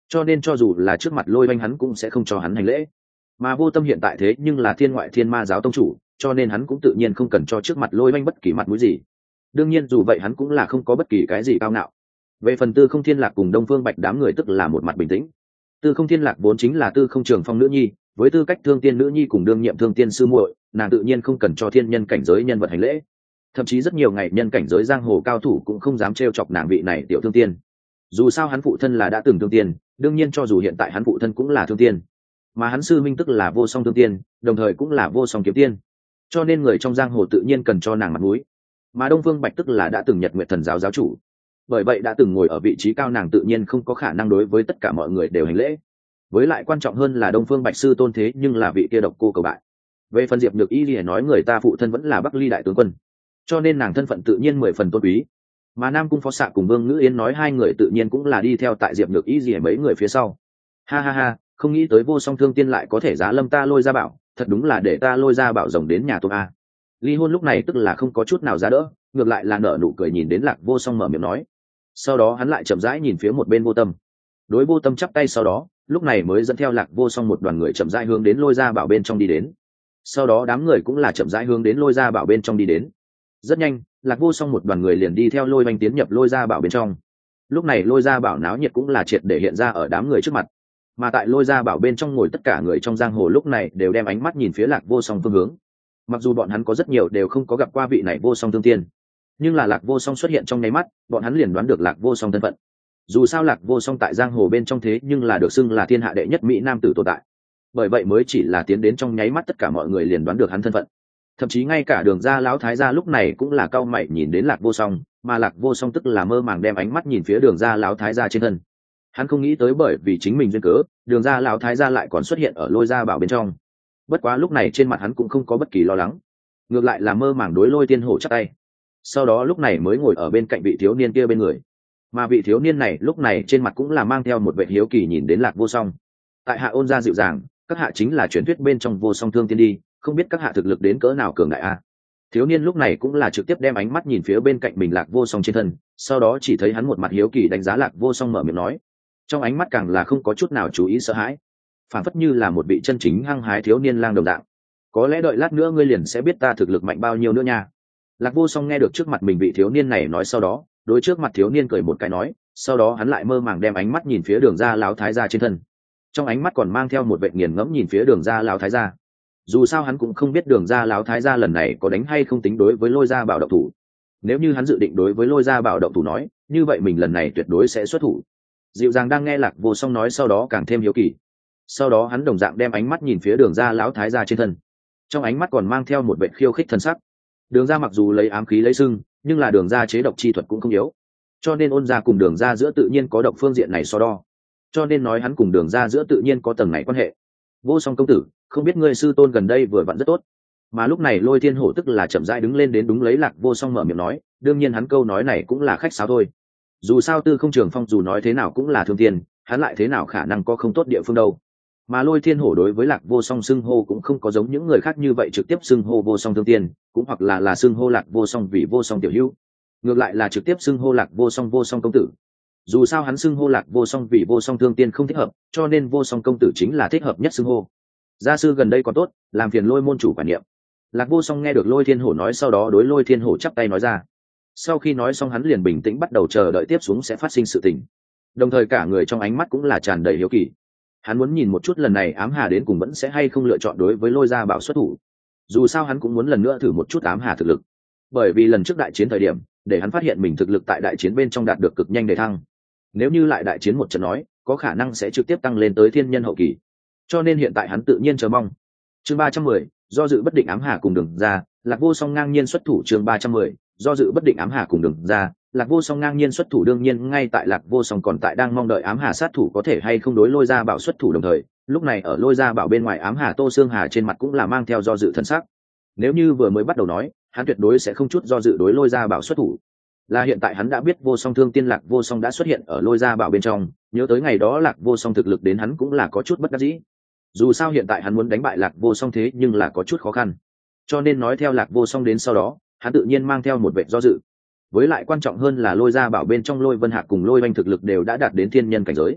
cho nên cho dù là trước mặt Lôi Oanh hắn cũng sẽ không cho hắn hành lễ. Mà Vô Tâm hiện tại thế nhưng là thiên ngoại thiên ma giáo tông chủ, cho nên hắn cũng tự nhiên không cần cho trước mặt Lôi Oanh bất kỳ mặt mũi gì. Đương nhiên dù vậy hắn cũng là không có bất kỳ cái gì cao ngạo. Về phần Tư Không Thiên Lạc cùng Đông Phương Bạch đám người tức là một mặt bình tĩnh. Tư Không Thiên Lạc vốn chính là Tư Không Trường Phong nữ nhi, với tư cách thương tiên nữ nhi cùng đương nhiệm thương tiên sư muội, nàng tự nhiên không cần cho thiên nhân cảnh giới nhân vật hành lễ. Thậm chí rất nhiều ngày nhân cảnh giới giang hồ cao thủ cũng không dám trêu chọc nàng vị này tiểu thương tiên. Dù sao hắn phụ thân là đã từng thương tiên, đương nhiên cho dù hiện tại hắn phụ thân cũng là thương tiên, mà hắn sư minh tức là Vô Song thương tiên, đồng thời cũng là Vô Song kiếm tiên, cho nên người trong giang hồ tự nhiên cần cho nàng mặt mũi. Mà Đông Phương Bạch tức là đã từng Nhật Nguyệt Thần giáo giáo chủ, bởi vậy đã từng ngồi ở vị trí cao, nàng tự nhiên không có khả năng đối với tất cả mọi người đều hành lễ. Với lại quan trọng hơn là Đông Phương Bạch sư tôn thế nhưng là vị kia độc cô cầu bại. Về phần Diệp Nhược Y thì nói người ta phụ thân vẫn là Bắc Ly đại tướng quân, cho nên nàng thân phận tự nhiên 10 phần tôn quý. Mà Nam Cung Phó Xạ cùng Vương Ngữ Yên nói hai người tự nhiên cũng là đi theo tại Diệp Nhược Y gì mấy người phía sau. Ha ha ha, không nghĩ tới Vô Song thương tiên lại có thể giá lâm ta Lôi Gia Bảo, thật đúng là để ta Lôi Gia Bảo rồng đến nhà tôi a. Ly Hôn lúc này tức là không có chút nào giá đỡ, ngược lại là nở nụ cười nhìn đến Lạc Vô Song mở miệng nói. Sau đó hắn lại chậm rãi nhìn phía một bên Vô Tâm. Đối Vô Tâm chắp tay, sau đó lúc này mới dẫn theo Lạc Vô Song một đoàn người chậm rãi hướng đến Lôi Gia Bảo bên trong đi đến. Sau đó đám người cũng là chậm rãi hướng đến Lôi Gia Bảo bên trong đi đến. Rất nhanh, Lạc Vô Song một đoàn người liền đi theo Lôi Oanh tiến nhập Lôi Gia Bảo bên trong. Lúc này Lôi Gia Bảo náo nhiệt cũng là triệt để hiện ra ở đám người trước mặt. Mà tại Lôi Gia Bảo bên trong ngồi tất cả người trong giang hồ lúc này đều đem ánh mắt nhìn phía Lạc Vô Song phương hướng. Mặc dù bọn hắn có rất nhiều đều không có gặp qua vị này Vô Song thương tiên, nhưng là Lạc Vô Song xuất hiện trong nháy mắt, bọn hắn liền đoán được Lạc Vô Song thân phận. Dù sao Lạc Vô Song tại giang hồ bên trong thế nhưng là được xưng là thiên hạ đệ nhất mỹ nam tử tồn tại, bởi vậy mới chỉ là tiến đến trong nháy mắt tất cả mọi người liền đoán được hắn thân phận. Thậm chí ngay cả Đường gia lão thái gia lúc này cũng là cau mày nhìn đến Lạc Vô Song, mà Lạc Vô Song tức là mơ màng đem ánh mắt nhìn phía Đường gia lão thái gia trên thân. Hắn không nghĩ tới bởi vì chính mình duyên cớ, Đường gia lão thái gia lại còn xuất hiện ở Lôi Gia Bảo bên trong. Bất quá lúc này trên mặt hắn cũng không có bất kỳ lo lắng, ngược lại là mơ màng đối Lôi Tiên Hổ chắp tay. Sau đó lúc này mới ngồi ở bên cạnh vị thiếu niên kia bên người. Mà vị thiếu niên này lúc này trên mặt cũng là mang theo một vẻ hiếu kỳ nhìn đến Lạc Vô Song. Tại hạ ôn gia dịu dàng, các hạ chính là truyền thuyết bên trong Vô Song thương tiên đi, không biết các hạ thực lực đến cỡ nào cường đại a. Thiếu niên lúc này cũng là trực tiếp đem ánh mắt nhìn phía bên cạnh mình Lạc Vô Song trên thân, sau đó chỉ thấy hắn một mặt hiếu kỳ đánh giá Lạc Vô Song, mở miệng nói, trong ánh mắt càng là không có chút nào chú ý sợ hãi, phản phất như là một vị chân chính hăng hái thiếu niên lang đồng dạng. Có lẽ đợi lát nữa ngươi liền sẽ biết ta thực lực mạnh bao nhiêu nữa nha. Lạc Vô Song nghe được trước mặt mình vị thiếu niên này nói, sau đó đối trước mặt thiếu niên cười một cái nói, sau đó hắn lại mơ màng đem ánh mắt nhìn phía Đường gia lão thái gia trên thân, trong ánh mắt còn mang theo một vẻ nghiền ngẫm nhìn phía Đường gia lão thái gia. Dù sao hắn cũng không biết Đường gia lão thái gia lần này có đánh hay không tính đối với Lôi Gia Bảo động thủ. Nếu như hắn dự định đối với Lôi Gia Bảo động thủ nói, như vậy mình lần này tuyệt đối sẽ xuất thủ. Dịu dàng đang nghe Lạc Vô Song nói, sau đó càng thêm hiếu kỳ. Sau đó hắn đồng dạng đem ánh mắt nhìn phía Đường gia lão thái gia trên thân, trong ánh mắt còn mang theo một vẻ khiêu khích thân sắc. Đường gia mặc dù lấy ám khí lấy sưng, nhưng là Đường gia chế độc chi thuật cũng không yếu, cho nên ôn gia cùng Đường gia giữa tự nhiên có độc phương diện này so đo, cho nên nói hắn cùng Đường gia giữa tự nhiên có tầng này quan hệ. Vô Song công tử, không biết ngươi sư tôn gần đây vừa vặn rất tốt. Mà lúc này Lôi Thiên Hổ tức là chậm rãi đứng lên đến đúng lấy Lạc Vô Song mở miệng nói, đương nhiên hắn câu nói này cũng là khách sáo thôi. Dù sao Tư Không Trường Phong dù nói thế nào cũng là thương tiên, hắn lại thế nào khả năng có không tốt địa phương đâu. Mà Lôi Thiên Hổ đối với Lạc Vô Song xưng hô cũng không có giống những người khác như vậy trực tiếp xưng hô Vô Song thương tiên, cũng hoặc là xưng hô Lạc Vô Song vì Vô Song tiểu hữu, ngược lại là trực tiếp xưng hô Lạc Vô Song công tử. Dù sao hắn xưng hô Lạc Vô Song vì Vô Song thương tiên không thích hợp, cho nên Vô Song công tử chính là thích hợp nhất xưng hô. Gia sư gần đây còn tốt, làm phiền Lôi môn chủ quản niệm. Lạc Vô Song nghe được Lôi Thiên Hổ nói, sau đó đối Lôi Thiên Hổ chắp tay nói ra. Sau khi nói xong hắn liền bình tĩnh bắt đầu chờ đợi tiếp xuống sẽ phát sinh sự tình, đồng thời cả người trong ánh mắt cũng là tràn đầy hiếu kỳ. Hắn muốn nhìn một chút lần này Ám Hà đến cùng vẫn sẽ hay không lựa chọn đối với Lôi Gia Bảo xuất thủ. Dù sao hắn cũng muốn lần nữa thử một chút Ám Hà thực lực, bởi vì lần trước đại chiến thời điểm để hắn phát hiện mình thực lực tại đại chiến bên trong đạt được cực nhanh đề thăng. Nếu như lại đại chiến một trận nói, có khả năng sẽ trực tiếp tăng lên tới thiên nhân hậu kỳ, cho nên hiện tại hắn tự nhiên chờ mong. Chương 310, do dự bất định Ám Hà cùng Đường ra, Lạc Vô Song ngang nhiên xuất thủ. Chương 310, do dự bất định Ám Hà cùng Đường ra, Lạc Vô Song ngang nhiên xuất thủ. Đương nhiên ngay tại Lạc Vô Song còn tại đang mong đợi Ám Hà sát thủ có thể hay không đối Lôi Gia Bảo xuất thủ đồng thời, lúc này ở Lôi Gia Bảo bên ngoài Ám Hà Tô Xương Hà trên mặt cũng là mang theo do dự thần sắc. Nếu như vừa mới bắt đầu nói, hắn tuyệt đối sẽ không chút do dự đối Lôi Gia Bảo xuất thủ. Là hiện tại hắn đã biết Vô Song thương tiên Lạc Vô Song đã xuất hiện ở Lôi Gia Bảo bên trong, nhớ tới ngày đó Lạc Vô Song thực lực đến hắn cũng là có chút bất đắc dĩ. Dù sao hiện tại hắn muốn đánh bại Lạc Vô Song thế nhưng là có chút khó khăn, cho nên nói theo Lạc Vô Song đến sau đó, hắn tự nhiên mang theo một vẻ do dự. Với lại quan trọng hơn là Lôi Gia Bảo bên trong Lôi Vân Hạc cùng Lôi Oanh thực lực đều đã đạt đến thiên nhân cảnh giới,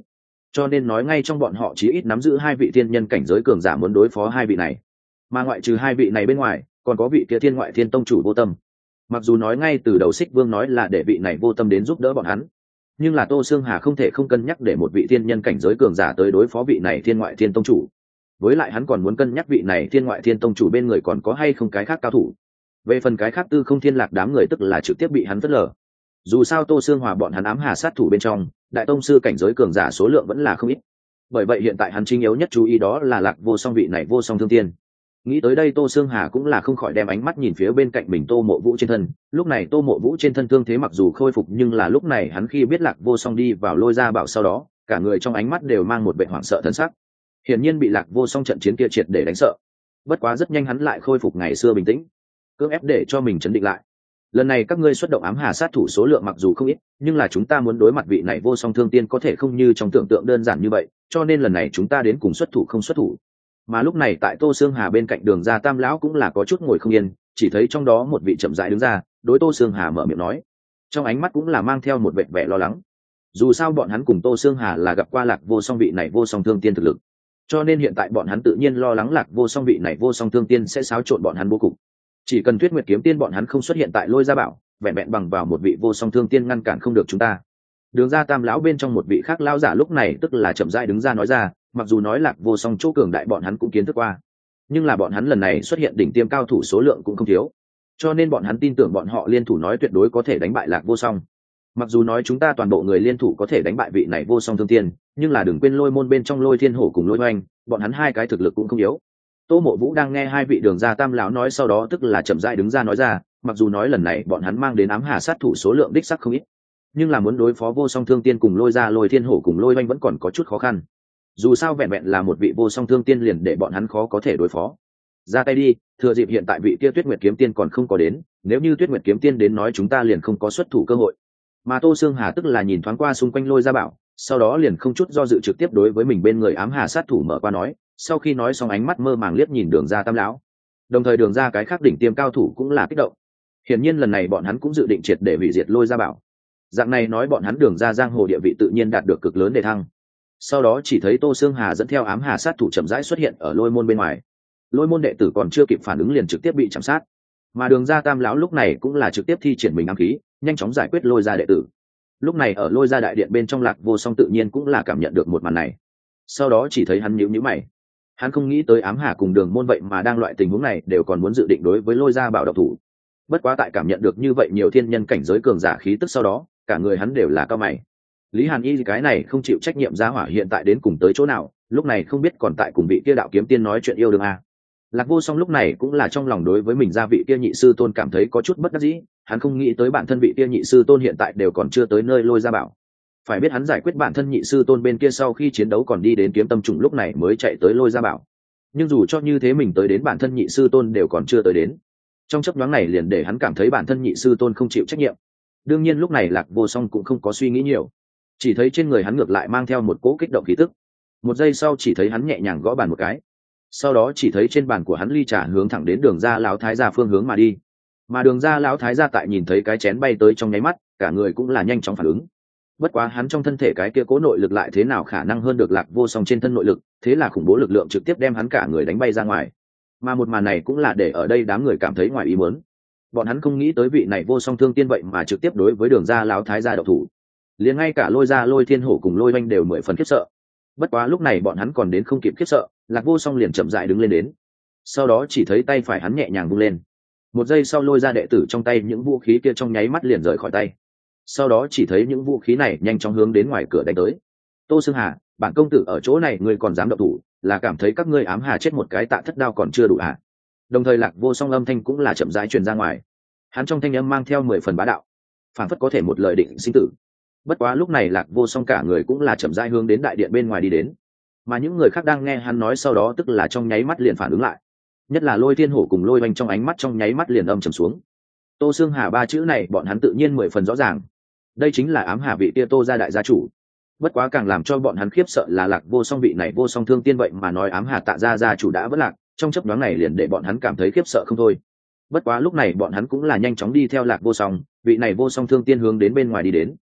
cho nên nói ngay trong bọn họ chí ít nắm giữ hai vị thiên nhân cảnh giới cường giả muốn đối phó hai vị này. Mà ngoại trừ hai vị này bên ngoài còn có vị kia thiên ngoại thiên tông chủ Vô Tâm. Mặc dù nói ngay từ đầu Xích Vương nói là để vị này Vô Tâm đến giúp đỡ bọn hắn, nhưng là Tô Xương Hà không thể không cân nhắc để một vị thiên nhân cảnh giới cường giả tới đối phó vị này thiên ngoại thiên tông chủ. Với lại hắn còn muốn cân nhắc vị này thiên ngoại thiên tông chủ bên người còn có hay không cái khác cao thủ. Về phần cái khác Tư Không Thiên Lạc đám người tức là trực tiếp bị hắn phớt lờ. Dù sao Tô Xương Hòa bọn hắn ám hà sát thủ bên trong, đại tông sư cảnh giới cường giả số lượng vẫn là không ít. Bởi vậy hiện tại hắn chính yếu nhất chú ý đó là Lạc Vô Song vị này Vô Song Thương Tiên. Nghĩ tới đây Tô Xương Hà cũng là không khỏi đem ánh mắt nhìn phía bên cạnh mình Tô Mộ Vũ trên thân. Lúc này Tô Mộ Vũ trên thân thương thế mặc dù khôi phục, nhưng là lúc này hắn khi biết Lạc Vô Song đi vào Lôi Gia Bảo sau đó, cả người trong ánh mắt đều mang một vẻ hoảng sợ thần sắc. Hiển nhiên bị Lạc Vô Song trận chiến kia triệt để đánh sợ. Bất quá rất nhanh hắn lại khôi phục ngày xưa bình tĩnh, cưỡng ép để cho mình chấn định lại. Lần này các ngươi xuất động ám hà sát thủ số lượng mặc dù không ít, nhưng là chúng ta muốn đối mặt vị này Vô Song Thương Tiên có thể không như trong tưởng tượng đơn giản như vậy, cho nên lần này chúng ta đến cùng xuất thủ không xuất thủ. Mà lúc này tại Tô Xương Hà bên cạnh Đường Gia Tam lão cũng là có chút ngồi không yên, chỉ thấy trong đó một vị chậm rãi đứng ra, đối Tô Xương Hà mở miệng nói, trong ánh mắt cũng là mang theo một vẻ lo lắng. Dù sao bọn hắn cùng Tô Xương Hà là gặp qua Lạc Vô Song vị này Vô Song Thương Tiên thực lực, cho nên hiện tại bọn hắn tự nhiên lo lắng Lạc Vô Song vị này Vô Song Thương Tiên sẽ xáo trộn bọn hắn vô cùng. Chỉ cần Tuyết Nguyệt Kiếm Tiên bọn hắn không xuất hiện tại Lôi Gia Bảo, vẹn vẹn bằng vào một vị Vô Song Thương Tiên ngăn cản không được chúng ta. Đường Gia Tam lão bên trong một vị khác lão giả lúc này tức là chậm rãi đứng ra nói ra, mặc dù nói Lạc Vô Song chỗ cường đại bọn hắn cũng kiến thức qua, nhưng là bọn hắn lần này xuất hiện đỉnh tiêm cao thủ số lượng cũng không thiếu, cho nên bọn hắn tin tưởng bọn họ liên thủ nói tuyệt đối có thể đánh bại Lạc Vô Song. Mặc dù nói chúng ta toàn bộ người liên thủ có thể đánh bại vị này Vô Song Thương Tiên, nhưng là đừng quên Lôi môn bên trong Lôi Thiên Hổ cùng Lôi Hoành, bọn hắn hai cái thực lực cũng không yếu. Tô Mộ Vũ đang nghe hai vị Đường Gia Tam lão nói sau đó tức là chậm rãi đứng ra nói ra, mặc dù nói lần này bọn hắn mang đến ám hà sát thủ số lượng đích xác không ít, nhưng là muốn đối phó Vô Song Thương Tiên cùng Lôi Gia Lôi Thiên Hổ cùng Lôi Hoành vẫn còn có chút khó khăn. Dù sao vẹn vẹn là một vị Vô Song Thương Tiên liền để bọn hắn khó có thể đối phó. Ra tay đi, thừa dịp hiện tại vị kia Tuyết Nguyệt Kiếm Tiên còn không có đến, nếu như Tuyết Nguyệt Kiếm Tiên đến nói chúng ta liền không có xuất thủ cơ hội. Mà Tô Xương Hà tức là nhìn thoáng qua xung quanh Lôi Gia Bảo, sau đó liền không chút do dự trực tiếp đối với mình bên người ám hà sát thủ mở qua nói, sau khi nói xong ánh mắt mơ màng liếc nhìn Đường Gia Tam lão. Đồng thời Đường Gia cái khác đỉnh tiêm cao thủ cũng là kích động. Hiển nhiên lần này bọn hắn cũng dự định triệt để hủy diệt Lôi Gia Bảo. Dạng này nói bọn hắn Đường Gia giang hồ địa vị tự nhiên đạt được cực lớn đề thăng. Sau đó chỉ thấy Tô Xương Hà dẫn theo ám hà sát thủ chậm rãi xuất hiện ở Lôi môn bên ngoài. Lôi môn đệ tử còn chưa kịp phản ứng liền trực tiếp bị chạm sát. Mà Đường Gia Tam lão lúc này cũng là trực tiếp thi triển mình ám khí, nhanh chóng giải quyết Lôi Gia đệ tử. Lúc này ở Lôi Gia đại điện bên trong Lạc Vô Song tự nhiên cũng là cảm nhận được một màn này. Sau đó chỉ thấy hắn nhíu nhíu mày. Hắn không nghĩ tới ám hà cùng Đường môn vậy mà đang loại tình huống này đều còn muốn dự định đối với Lôi Gia Bảo độc thủ. Bất quá tại cảm nhận được như vậy nhiều thiên nhân cảnh giới cường giả khí tức sau đó, cả người hắn đều là cao mày. Lý Hàn Y cái này không chịu trách nhiệm gia hỏa hiện tại đến cùng tới chỗ nào, lúc này không biết còn tại cùng vị kia đạo kiếm tiên nói chuyện yêu đương à. Lạc Vô Song lúc này cũng là trong lòng đối với mình gia vị kia nhị sư tôn cảm thấy có chút bất đắc dĩ, hắn không nghĩ tới bản thân vị kia nhị sư tôn hiện tại đều còn chưa tới nơi Lôi Gia Bảo. Phải biết hắn giải quyết bản thân nhị sư tôn bên kia sau khi chiến đấu còn đi đến Kiếm Tâm Trùng lúc này mới chạy tới Lôi Gia Bảo. Nhưng dù cho như thế mình tới đến bản thân nhị sư tôn đều còn chưa tới đến. Trong chốc nhoáng này liền để hắn cảm thấy bản thân nhị sư tôn không chịu trách nhiệm. Đương nhiên lúc này Lạc Vô Song cũng không có suy nghĩ nhiều, chỉ thấy trên người hắn ngược lại mang theo một cỗ kích động khí tức. Một giây sau chỉ thấy hắn nhẹ nhàng gõ bàn một cái, sau đó chỉ thấy trên bàn của hắn ly trà hướng thẳng đến Đường Gia lão thái gia phương hướng mà đi. Mà Đường Gia lão thái gia tại nhìn thấy cái chén bay tới trong nháy mắt, cả người cũng là nhanh chóng phản ứng. Bất quá hắn trong thân thể cái kia cố nội lực lại thế nào khả năng hơn được Lạc Vô Song trên thân nội lực, thế là khủng bố lực lượng trực tiếp đem hắn cả người đánh bay ra ngoài. Mà một màn này cũng là để ở đây đám người cảm thấy ngoài ý muốn. Bọn hắn không nghĩ tới vị này Vô Song Thương Tiên vậy mà trực tiếp đối với Đường Gia lão thái gia độc thủ. Liền ngay cả Lôi Gia Lôi Thiên Hổ cùng Lôi Hoành đều mười phần khiếp sợ. Bất quá lúc này bọn hắn còn đến không kịp khiếp sợ, Lạc Vô Song liền chậm rãi đứng lên đến. Sau đó chỉ thấy tay phải hắn nhẹ nhàng vung lên. Một giây sau Lôi Gia đệ tử trong tay những vũ khí kia trong nháy mắt liền rời khỏi tay. Sau đó chỉ thấy những vũ khí này nhanh chóng hướng đến ngoài cửa đánh tới. Tô Xương Hà, bản công tử ở chỗ này ngươi còn dám động thủ, là cảm thấy các ngươi ám hà chết một cái Tạ Thất đao còn chưa đủ à? Đồng thời Lạc Vô Song âm thanh cũng là chậm rãi truyền ra ngoài. Hắn trong thanh âm mang theo 10 phần bá đạo, phảng phất có thể một lời định sinh tử. Bất quá lúc này Lạc Vô Song cả người cũng là chậm rãi hướng đến đại điện bên ngoài đi đến. Mà những người khác đang nghe hắn nói sau đó tức là trong nháy mắt liền phản ứng lại. Nhất là Lôi Thiên Hổ cùng Lôi Hoành trong ánh mắt trong nháy mắt liền âm trầm xuống. Tô Xương Hà ba chữ này bọn hắn tự nhiên 10 phần rõ ràng. Đây chính là ám hà vị tia Tô gia đại gia chủ. Bất quá càng làm cho bọn hắn khiếp sợ là Lạc Vô Song vị này Vô Song Thương Tiên vậy mà nói ám hà Tạ gia gia chủ đã vỡ lạc, trong chớp nhoáng này liền để bọn hắn cảm thấy khiếp sợ không thôi. Bất quá lúc này bọn hắn cũng là nhanh chóng đi theo Lạc Vô Song, vị này Vô Song Thương Tiên hướng đến bên ngoài đi đến.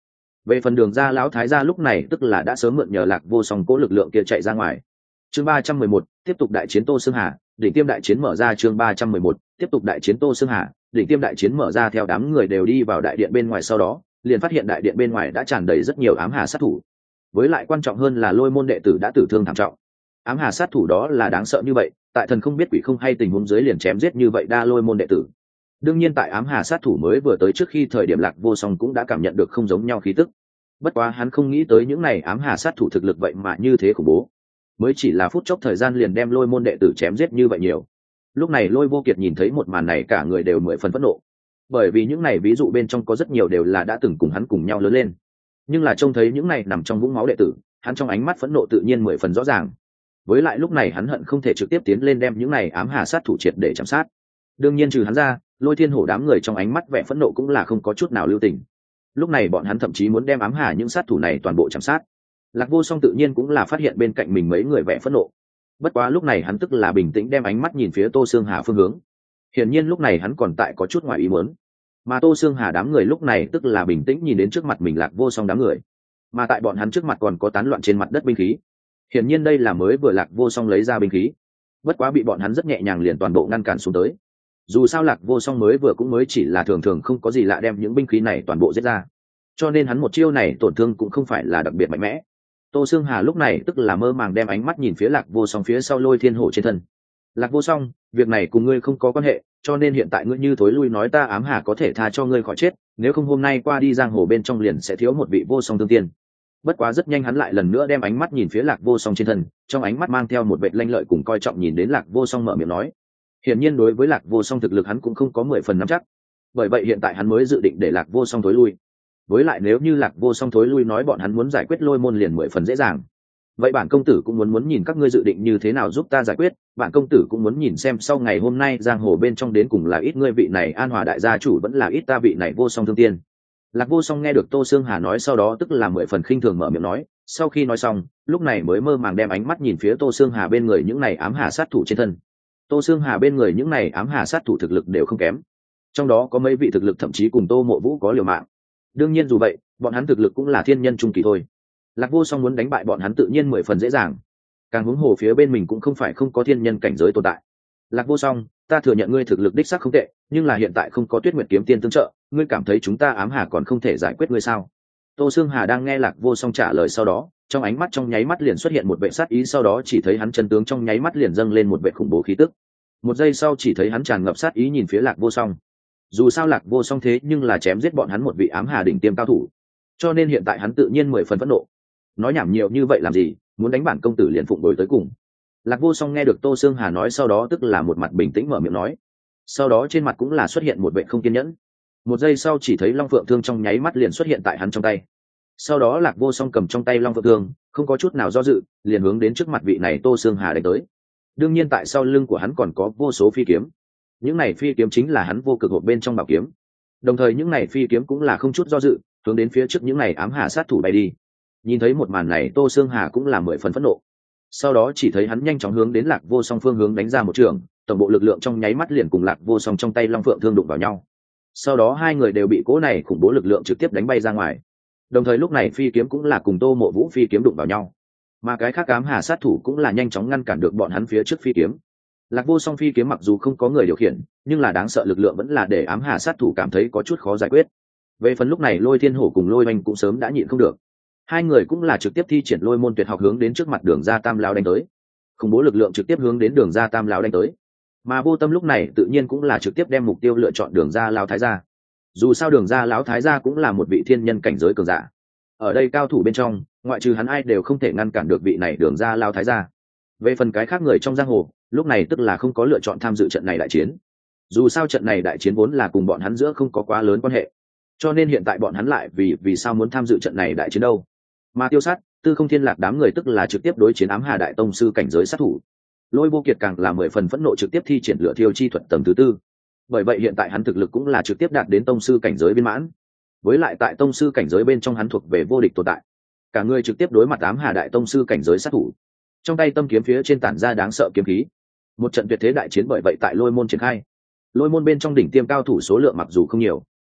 Về phần đường ra lão thái gia lúc này tức là đã sớm mượn nhờ Lạc Vô Song cố lực lượng kia chạy ra ngoài. Chương 311, tiếp tục đại chiến Tô Xương Hà, đỉnh tiêm đại chiến mở ra. Chương 311, tiếp tục đại chiến Tô Xương Hà, đỉnh tiêm đại chiến mở ra. Theo đám người đều đi vào đại điện bên ngoài sau đó, liền phát hiện đại điện bên ngoài đã tràn đầy rất nhiều ám hà sát thủ. Với lại quan trọng hơn là Lôi môn đệ tử đã tử thương thảm trọng. Ám hà sát thủ đó là đáng sợ như vậy, tại thần không biết quỷ không hay tình huống dưới liền chém giết như vậy đa Lôi môn đệ tử. Đương nhiên tại ám hà sát thủ mới vừa tới trước khi thời điểm Lạc Vô Song cũng đã cảm nhận được không giống nhau khí tức. Bất quá hắn không nghĩ tới những này ám hà sát thủ thực lực vậy mà như thế khủng bố, mới chỉ là phút chốc thời gian liền đem Lôi môn đệ tử chém giết như vậy nhiều. Lúc này Lôi Vô Kiệt nhìn thấy một màn này cả người đều mười phần phẫn nộ, bởi vì những này ví dụ bên trong có rất nhiều đều là đã từng cùng hắn cùng nhau lớn lên, nhưng là trông thấy những này nằm trong vũng máu đệ tử, hắn trong ánh mắt phẫn nộ tự nhiên mười phần rõ ràng. Với lại lúc này hắn hận không thể trực tiếp tiến lên đem những này ám hà sát thủ triệt để chạm sát. Đương nhiên trừ hắn ra, Lôi Thiên Hổ đám người trong ánh mắt vẻ phẫn nộ cũng là không có chút nào lưu tình. Lúc này bọn hắn thậm chí muốn đem ám hà những sát thủ này toàn bộ chạm sát. Lạc Vô Song tự nhiên cũng là phát hiện bên cạnh mình mấy người vẻ phẫn nộ. Bất quá lúc này hắn tức là bình tĩnh đem ánh mắt nhìn phía Tô Xương Hà phương hướng. Hiển nhiên lúc này hắn còn tại có chút ngoài ý muốn. Mà Tô Xương Hà đám người lúc này tức là bình tĩnh nhìn đến trước mặt mình Lạc Vô Song đám người. Mà tại bọn hắn trước mặt còn có tán loạn trên mặt đất binh khí. Hiển nhiên đây là mới vừa Lạc Vô Song lấy ra binh khí. Bất quá bị bọn hắn rất nhẹ nhàng liền toàn bộ ngăn cản xuống tới. Dù sao Lạc Vô Song mới vừa cũng mới chỉ là thường thường không có gì lạ đem những binh khí này toàn bộ giết ra, cho nên hắn một chiêu này tổn thương cũng không phải là đặc biệt mạnh mẽ. Tô Xương Hà lúc này tức là mơ màng đem ánh mắt nhìn phía Lạc Vô Song phía sau Lôi Thiên Hổ trên thân. Lạc Vô Song, việc này cùng ngươi không có quan hệ, cho nên hiện tại ngươi như thối lui nói ta ám hà có thể tha cho ngươi khỏi chết, nếu không hôm nay qua đi giang hồ bên trong liền sẽ thiếu một vị vô song tương tiên. Bất quá rất nhanh hắn lại lần nữa đem ánh mắt nhìn phía Lạc Vô Song trên thân, trong ánh mắt mang theo một vẻ lanh lợi cùng coi trọng nhìn đến Lạc Vô Song mở miệng nói. Hiển nhiên đối với Lạc Vô Song thực lực hắn cũng không có 10 phần nắm chắc, bởi vậy hiện tại hắn mới dự định để Lạc Vô Song thối lui. Với lại nếu như Lạc Vô Song thối lui nói bọn hắn muốn giải quyết Lôi môn liền 10 phần dễ dàng. Vậy bản công tử cũng muốn nhìn các ngươi dự định như thế nào giúp ta giải quyết, bản công tử cũng muốn nhìn xem sau ngày hôm nay giang hồ bên trong đến cùng là ít ngươi vị này An Hòa đại gia chủ vẫn là ít ta vị này Vô Song thương tiên. Lạc Vô Song nghe được Tô Xương Hà nói sau đó tức là 10 phần khinh thường mở miệng nói, sau khi nói xong, lúc này mới mơ màng đem ánh mắt nhìn phía Tô Xương Hà bên người những này ám hà sát thủ trên thân. Tô Xương Hà bên người những này ám hà sát thủ thực lực đều không kém, trong đó có mấy vị thực lực thậm chí cùng Tô Mộ Vũ có liều mạng. Đương nhiên dù vậy, bọn hắn thực lực cũng là thiên nhân trung kỳ thôi. Lạc Vô Song muốn đánh bại bọn hắn tự nhiên 10 phần dễ dàng. Càng huống hồ phía bên mình cũng không phải không có thiên nhân cảnh giới tồn tại. Lạc Vô Song, ta thừa nhận ngươi thực lực đích xác không tệ, nhưng là hiện tại không có Tuyết Nguyệt kiếm tiên tương trợ, ngươi cảm thấy chúng ta ám hà còn không thể giải quyết ngươi sao? Tô Xương Hà đang nghe Lạc Vô Song trả lời sau đó, trong ánh mắt trong nháy mắt liền xuất hiện một vẻ sát ý, sau đó chỉ thấy hắn chân tướng trong nháy mắt liền dâng lên một vẻ khủng bố khí tức. Một giây sau chỉ thấy hắn tràn ngập sát ý nhìn phía Lạc Vô Song. Dù sao Lạc Vô Song thế nhưng là chém giết bọn hắn một vị ám hà đỉnh tiêm cao thủ, cho nên hiện tại hắn tự nhiên 10 phần phẫn nộ. Nói nhảm nhiều như vậy làm gì, muốn đánh bản công tử liền phụng đổi tới cùng. Lạc Vô Song nghe được Tô Xương Hà nói sau đó tức là một mặt bình tĩnh mở miệng nói, sau đó trên mặt cũng là xuất hiện một vẻ không kiên nhẫn. Một giây sau chỉ thấy Long Phượng Thương trong nháy mắt liền xuất hiện tại hắn trong tay. Sau đó Lạc Vô Song cầm trong tay Long Phượng Thương, không có chút nào do dự, liền hướng đến trước mặt vị này Tô Xương Hà đánh tới. Đương nhiên tại sau lưng của hắn còn có vô số phi kiếm. Những này phi kiếm chính là hắn vô cực hộp bên trong bảo kiếm. Đồng thời những này phi kiếm cũng là không chút do dự, hướng đến phía trước những này ám hà sát thủ bay đi. Nhìn thấy một màn này Tô Xương Hà cũng là 10 phần phẫn nộ. Sau đó chỉ thấy hắn nhanh chóng hướng đến Lạc Vô Song phương hướng đánh ra một trường, tổng bộ lực lượng trong nháy mắt liền cùng Lạc Vô Song trong tay Long Phượng Thương đụng vào nhau. Sau đó hai người đều bị cỗ này khủng bố lực lượng trực tiếp đánh bay ra ngoài. Đồng thời lúc này phi kiếm cũng là cùng Tô Mộ Vũ phi kiếm đụng vào nhau, mà cái khác ám hà sát thủ cũng là nhanh chóng ngăn cản được bọn hắn phía trước phi kiếm. Lạc Vô Song phi kiếm mặc dù không có người điều khiển, nhưng là đáng sợ lực lượng vẫn là để ám hà sát thủ cảm thấy có chút khó giải quyết. Về phần lúc này Lôi Thiên Hổ cùng Lôi Oanh cũng sớm đã nhịn không được, hai người cũng là trực tiếp thi triển Lôi môn tuyệt học hướng đến trước mặt Đường Gia Tam lão đánh tới. Khủng bố lực lượng trực tiếp hướng đến Đường Gia Tam lão đánh tới, mà Vô Tâm lúc này tự nhiên cũng là trực tiếp đem mục tiêu lựa chọn Đường Gia lão thái gia. Dù sao Đường Gia lão thái gia cũng là một vị thiên nhân cảnh giới cường giả, ở đây cao thủ bên trong ngoại trừ hắn ai đều không thể ngăn cản được vị này Đường Gia lão thái gia. Về phần cái khác người trong giang hồ lúc này tức là không có lựa chọn tham dự trận này đại chiến. Dù sao trận này đại chiến vốn là cùng bọn hắn giữa không có quá lớn quan hệ, cho nên hiện tại bọn hắn lại vì sao muốn tham dự trận này đại chiến đâu. Mà Tiêu Sát, Tư Không Thiên Lạc đám người tức là trực tiếp đối chiến ám hà đại tông sư cảnh giới sát thủ. Lôi Vô Kiệt càng là 10 phần phẫn nộ trực tiếp thi triển lửa thiêu chi thuật tầng thứ 4. Bởi vậy hiện tại hắn thực lực cũng là trực tiếp đạt đến tông sư cảnh giới viên mãn. Với lại tại tông sư cảnh giới bên trong hắn thuộc về vô địch tồn tại. Cả người trực tiếp đối mặt ám hà đại tông sư cảnh giới sát thủ. Trong tay tâm kiếm phía trên tản ra đáng sợ kiếm khí. Một trận tuyệt thế đại chiến bởi vậy tại Lôi môn triển khai. Lôi môn bên trong đỉnh tiêm cao thủ số lượng mặc dù không nhiều,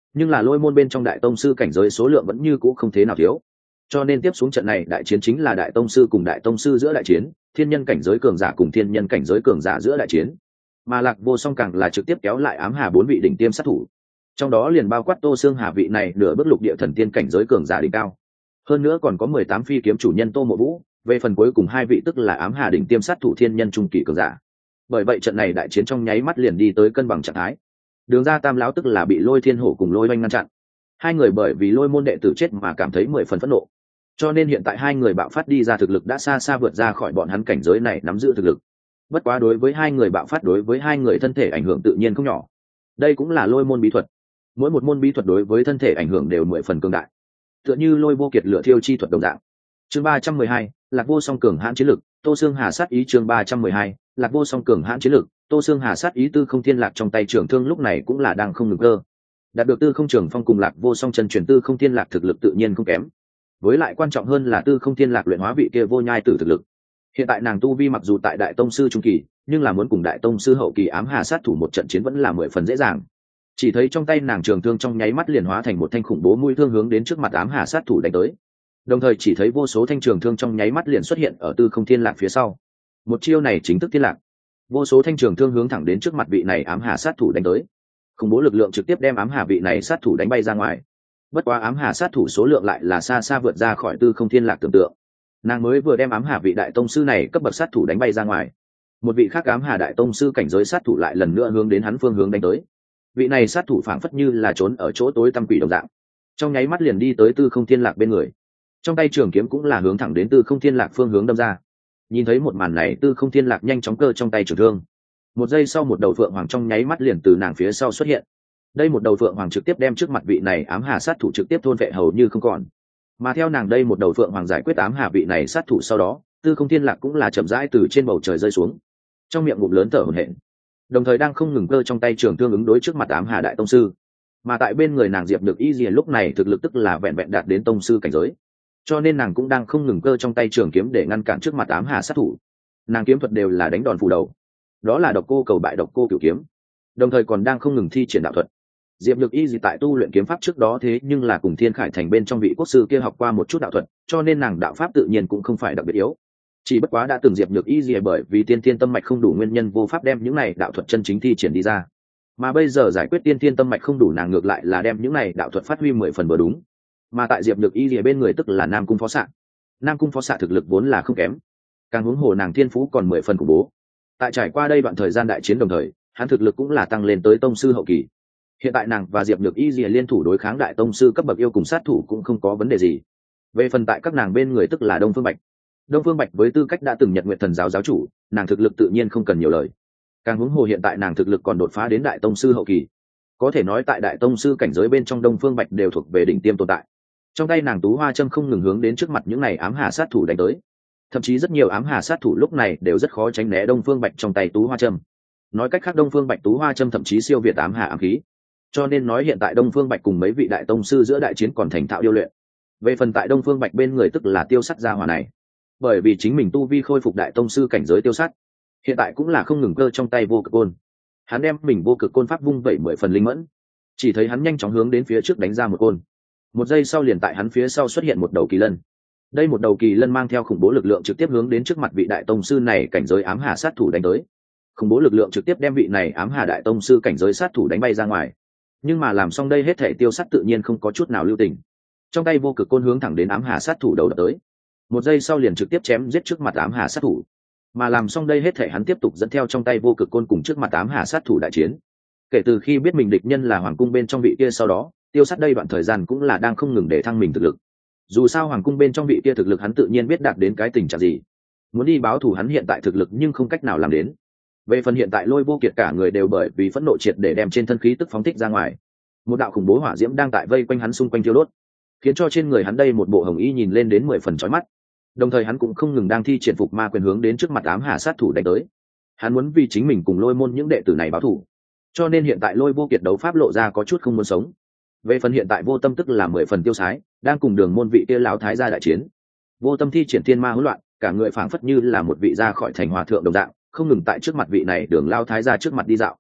nhưng là lôi môn bên trong đại tông sư cảnh giới số lượng vẫn như cũ không thế nào thiếu, cho nên tiếp xuống trận này đại chiến chính là đại tông sư cùng đại tông sư giữa đại chiến, thiên nhân cảnh giới cường giả cùng thiên nhân cảnh giới cường giả giữa đại chiến. Mà Lạc Vô Song càng là trực tiếp kéo lại ám hà 4 vị đỉnh tiêm sát thủ, trong đó liền bao quát Tô Xương Hà vị này nửa bước lục địa thần tiên cảnh giới cường giả đỉnh cao, hơn nữa còn có 18 phi kiếm chủ nhân Tô Mộ Vũ, về phần cuối cùng hai vị tức là ám hà đỉnh tiêm sát thủ thiên nhân trung kỳ cường giả. Bởi vậy trận này đại chiến trong nháy mắt liền đi tới cân bằng trạng thái. Đường ra Tam lão tức là bị Lôi Thiên Hổ cùng Lôi Oanh ngăn chặn, hai người bởi vì Lôi môn đệ tử chết mà cảm thấy 10 phần phẫn nộ, cho nên hiện tại hai người bạo phát đi ra thực lực đã xa xa vượt ra khỏi bọn hắn cảnh giới này nắm giữ thực lực. Bất quá đối với hai người bạo phát đối với hai người thân thể ảnh hưởng tự nhiên không nhỏ, đây cũng là lôi môn bí thuật, mỗi một môn bí thuật đối với thân thể ảnh hưởng đều 10 phần cường đại, tựa như Lôi vô kiệt lửa thiêu chi thuật đồng dạng. Chương 312, Lạc Vô Song cường hãn chiến lực, Tô Xương Hà sát ý. Chương 312, Lạc Vô Song cường hãn chiến lực, Tô Xương Hà sát ý. Tư Không Thiên Lạc trong tay trường thương lúc này cũng là đang không ngừng cơ, đạt được Tư Không Trường Phong cùng Lạc Vô Song chân truyền Tư Không Thiên Lạc thực lực tự nhiên không kém, với lại quan trọng hơn là Tư Không Thiên Lạc luyện hóa vị kia vô nhai tử thực lực. Hiện tại nàng tu vi mặc dù tại đại tông sư trung kỳ, nhưng là muốn cùng đại tông sư hậu kỳ ám hà sát thủ một trận chiến vẫn là 10 phần dễ dàng. Chỉ thấy trong tay nàng trường thương trong nháy mắt liền hóa thành một thanh khủng bố mũi thương hướng đến trước mặt ám hà sát thủ đánh tới, đồng thời chỉ thấy vô số thanh trường thương trong nháy mắt liền xuất hiện ở Tư Không Thiên Lạc phía sau. Một chiêu này chính thức thiên lạc, vô số thanh trường thương hướng thẳng đến trước mặt vị này ám hà sát thủ đánh tới, khủng bố lực lượng trực tiếp đem ám hà vị này sát thủ đánh bay ra ngoài. Bất quá ám hà sát thủ số lượng lại là xa xa vượt ra khỏi Tư Không Thiên Lạc tưởng tượng, nàng mới vừa đem ám hà vị đại tông sư này cấp bậc sát thủ đánh bay ra ngoài, một vị khác ám hà đại tông sư cảnh giới sát thủ lại lần nữa hướng đến hắn phương hướng đánh tới. Vị này sát thủ phảng phất như là trốn ở chỗ tối tăm quỷ đồng dạng, trong nháy mắt liền đi tới Tư Không Thiên Lạc bên người, trong tay trường kiếm cũng là hướng thẳng đến Tư Không Thiên Lạc phương hướng đâm ra. Nhìn thấy một màn này, Tư Không Thiên Lạc nhanh chóng cơ trong tay trường thương, một giây sau một đầu phượng hoàng trong nháy mắt liền từ nàng phía sau xuất hiện. Đây một đầu phượng hoàng trực tiếp đem trước mặt vị này ám hà sát thủ trực tiếp thôn vệ hầu như không còn. Mà theo nàng đây một đầu phượng hoàng giải quyết ám hà vị này sát thủ sau đó, Tư Không Thiên Lạc cũng là chậm rãi từ trên bầu trời rơi xuống, trong miệng ngụm lớn thở hổn hển, đồng thời đang không ngừng cơ trong tay trường thương ứng đối trước mặt ám hà đại tông sư. Mà tại bên người nàng Diệp Nhược Y Diệp lúc này thực lực tức là vẹn vẹn đạt đến tông sư cảnh giới, cho nên nàng cũng đang không ngừng cơ trong tay trường kiếm để ngăn cản trước mặt ám hà sát thủ. Nàng kiếm thuật đều là đánh đòn phủ đầu, đó là độc cô cầu bại độc cô cửu kiếm, đồng thời còn đang không ngừng thi triển đạo thuật. Diệp Nhược Y gì tại tu luyện kiếm pháp trước đó thế nhưng là cùng Thiên Khải Thành bên trong vị quốc sư kia học qua một chút đạo thuật, cho nên nàng đạo pháp tự nhiên cũng không phải đặc biệt yếu. Chỉ bất quá đã từng Diệp Nhược Y gì bởi vì tiên thiên tâm mạch không đủ nguyên nhân vô pháp đem những này đạo thuật chân chính thi triển đi ra, mà bây giờ giải quyết tiên thiên tâm mạch không đủ, nàng ngược lại là đem những này đạo thuật phát huy 10 phần vừa đúng. Mà tại Diệp Nhược Y gì bên người tức là Nam Cung Phó Xạ. Nam Cung Phó Xạ thực lực vốn là không kém, càng huống hồ nàng thiên phú còn 10 phần khủng bố. Tại trải qua đây đoạn thời gian đại chiến đồng thời, hắn thực lực cũng là tăng lên tới tông sư hậu kỳ. Hiện tại nàng và Diệp Nhược Y Diệp liên thủ đối kháng đại tông sư cấp bậc yêu cùng sát thủ cũng không có vấn đề gì. Về phần tại các nàng bên người tức là Đông Phương Bạch. Đông Phương Bạch với tư cách đã từng Nhật Nguyệt Thần giáo giáo chủ, nàng thực lực tự nhiên không cần nhiều lời. Càng huống hồ hiện tại nàng thực lực còn đột phá đến đại tông sư hậu kỳ. Có thể nói tại đại tông sư cảnh giới bên trong Đông Phương Bạch đều thuộc về đỉnh tiêm tồn tại. Trong tay nàng tú hoa châm không ngừng hướng đến trước mặt những này ám hà sát thủ đánh tới. Thậm chí rất nhiều ám hà sát thủ lúc này đều rất khó tránh né Đông Phương Bạch trong tay tú hoa châm. Nói cách khác Đông Phương Bạch tú hoa châm thậm chí siêu việt ám hà ám khí. Cho nên nói hiện tại Đông Phương Bạch cùng mấy vị đại tông sư giữa đại chiến còn thành thạo điêu luyện. Về phần tại Đông Phương Bạch bên người tức là Tiêu Sắt gia hỏa này, bởi vì chính mình tu vi khôi phục đại tông sư cảnh giới Tiêu Sắt, hiện tại cũng là không ngừng cơ trong tay vô cực côn. Hắn đem mình vô cực côn pháp vung vẩy 10 phần linh mẫn, chỉ thấy hắn nhanh chóng hướng đến phía trước đánh ra một côn. Một giây sau liền tại hắn phía sau xuất hiện một đầu kỳ lân. Đây một đầu kỳ lân mang theo khủng bố lực lượng trực tiếp hướng đến trước mặt vị đại tông sư này cảnh giới ám hà sát thủ đánh tới. Khủng bố lực lượng trực tiếp đem vị này ám hà đại tông sư cảnh giới sát thủ đánh bay ra ngoài. Nhưng mà làm xong đây hết thể Tiêu Sắt tự nhiên không có chút nào lưu tình, trong tay vô cực côn hướng thẳng đến ám hà sát thủ đầu đập tới. Một giây sau liền trực tiếp chém giết trước mặt ám hà sát thủ. Mà làm xong đây hết thể hắn tiếp tục dẫn theo trong tay vô cực côn cùng trước mặt ám hà sát thủ đại chiến. Kể từ khi biết mình địch nhân là hoàng cung bên trong vị kia sau đó, Tiêu Sắt đây đoạn thời gian cũng là đang không ngừng để thăng mình thực lực. Dù sao hoàng cung bên trong vị kia thực lực hắn tự nhiên biết đạt đến cái tình trạng gì, muốn đi báo thù hắn hiện tại thực lực nhưng không cách nào làm đến. Về phần hiện tại Lôi Vô Kiệt cả người đều bởi vì phẫn nộ triệt để đem trên thân khí tức phóng thích ra ngoài, một đạo khủng bố hỏa diễm đang tại vây quanh hắn xung quanh thiêu đốt, khiến cho trên người hắn đây một bộ hồng y nhìn lên đến 10 phần chói mắt. Đồng thời hắn cũng không ngừng đang thi triển phục ma quyền hướng đến trước mặt ám hà sát thủ đánh tới. Hắn muốn vì chính mình cùng Lôi môn những đệ tử này báo thù, cho nên hiện tại Lôi Vô Kiệt đấu pháp lộ ra có chút không muốn sống. Về phần hiện tại Vô Tâm tức là 10 phần tiêu sái, đang cùng Đường môn vị kia lão thái gia đại chiến. Vô Tâm thi triển thiên ma hỗn loạn, cả người phảng phất như là một vị ra khỏi thành hòa thượng đồng dạng, không ngừng tại trước mặt vị này Đường lão thái gia trước mặt đi dạo.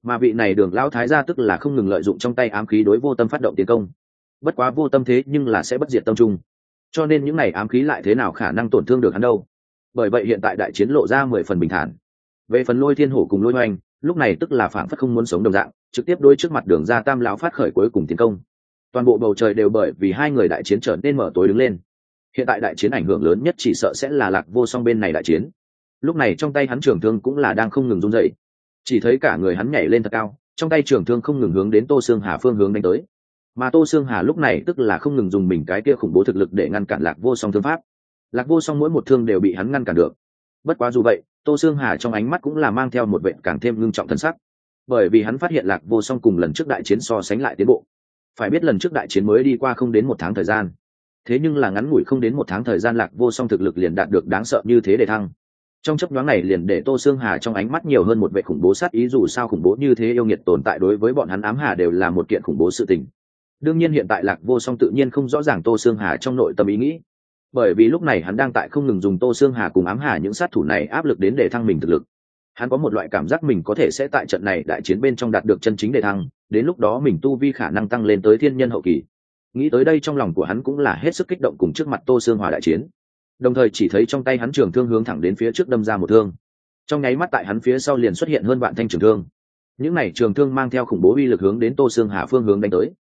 mà vị này Đường lão thái gia tức là không ngừng lợi dụng trong tay ám khí đối Vô Tâm phát động tiến công. Bất quá Vô Tâm thế nhưng là sẽ bất diệt tâm trung, cho nên những này ám khí lại thế nào khả năng tổn thương được hắn đâu. Bởi vậy hiện tại đại chiến lộ ra 10 phần bình thản. Về phần Lôi Thiên Hổ cùng Lôi Hoành, lúc này tức là phảng phất không muốn sống đồng dạng, trực tiếp đối trước mặt Đường gia Tam lão phát khởi cuối cùng tiến công. Toàn bộ bầu trời đều bởi vì hai người đại chiến trở nên mở tối đứng lên. Hiện tại đại chiến ảnh hưởng lớn nhất chỉ sợ sẽ là Lạc Vô Song bên này đại chiến. Lúc này trong tay hắn trường thương cũng là đang không ngừng run rẩy, chỉ thấy cả người hắn nhảy lên thật cao, trong tay trường thương không ngừng hướng đến Tô Xương Hà phương hướng đánh tới. Mà Tô Xương Hà lúc này tức là không ngừng dùng mình cái kia khủng bố thực lực để ngăn cản Lạc Vô Song thương pháp. Lạc Vô Song mỗi một thương đều bị hắn ngăn cản được. Bất quá dù vậy, Tô Xương Hà trong ánh mắt cũng là mang theo một vẻ càng thêm ngưng trọng thân sắc, bởi vì hắn phát hiện Lạc Vô Song cùng lần trước đại chiến so sánh lại tiến bộ. Phải biết lần trước đại chiến mới đi qua không đến 1 tháng thời gian, thế nhưng là ngắn ngủi không đến 1 tháng thời gian Lạc Vô Song thực lực liền đạt được đáng sợ như thế để thăng. Trong chớp nhoáng này liền để Tô Xương Hà trong ánh mắt nhiều hơn một vẻ khủng bố sát ý, dù sao khủng bố như thế yêu nghiệt tồn tại đối với bọn hắn ám hà đều là một kiện khủng bố sự tình. Đương nhiên hiện tại Lạc Vô Song tự nhiên không rõ ràng Tô Xương Hà trong nội tâm ý nghĩ, bởi vì lúc này hắn đang tại không ngừng dùng Tô Xương Hà cùng ám hà những sát thủ này áp lực đến để thăng mình thực lực. Hắn có một loại cảm giác mình có thể sẽ tại trận này đại chiến bên trong đạt được chân chính đề thăng, đến lúc đó mình tu vi khả năng tăng lên tới thiên nhân hậu kỳ. Nghĩ tới đây trong lòng của hắn cũng là hết sức kích động cùng trước mặt Tô Xương Hòa đại chiến. Đồng thời chỉ thấy trong tay hắn trường thương hướng thẳng đến phía trước đâm ra một thương. Trong nháy mắt tại hắn phía sau liền xuất hiện hơn vạn thanh trường thương. Những này trường thương mang theo khủng bố uy lực hướng đến Tô Xương Hà phương hướng đánh tới.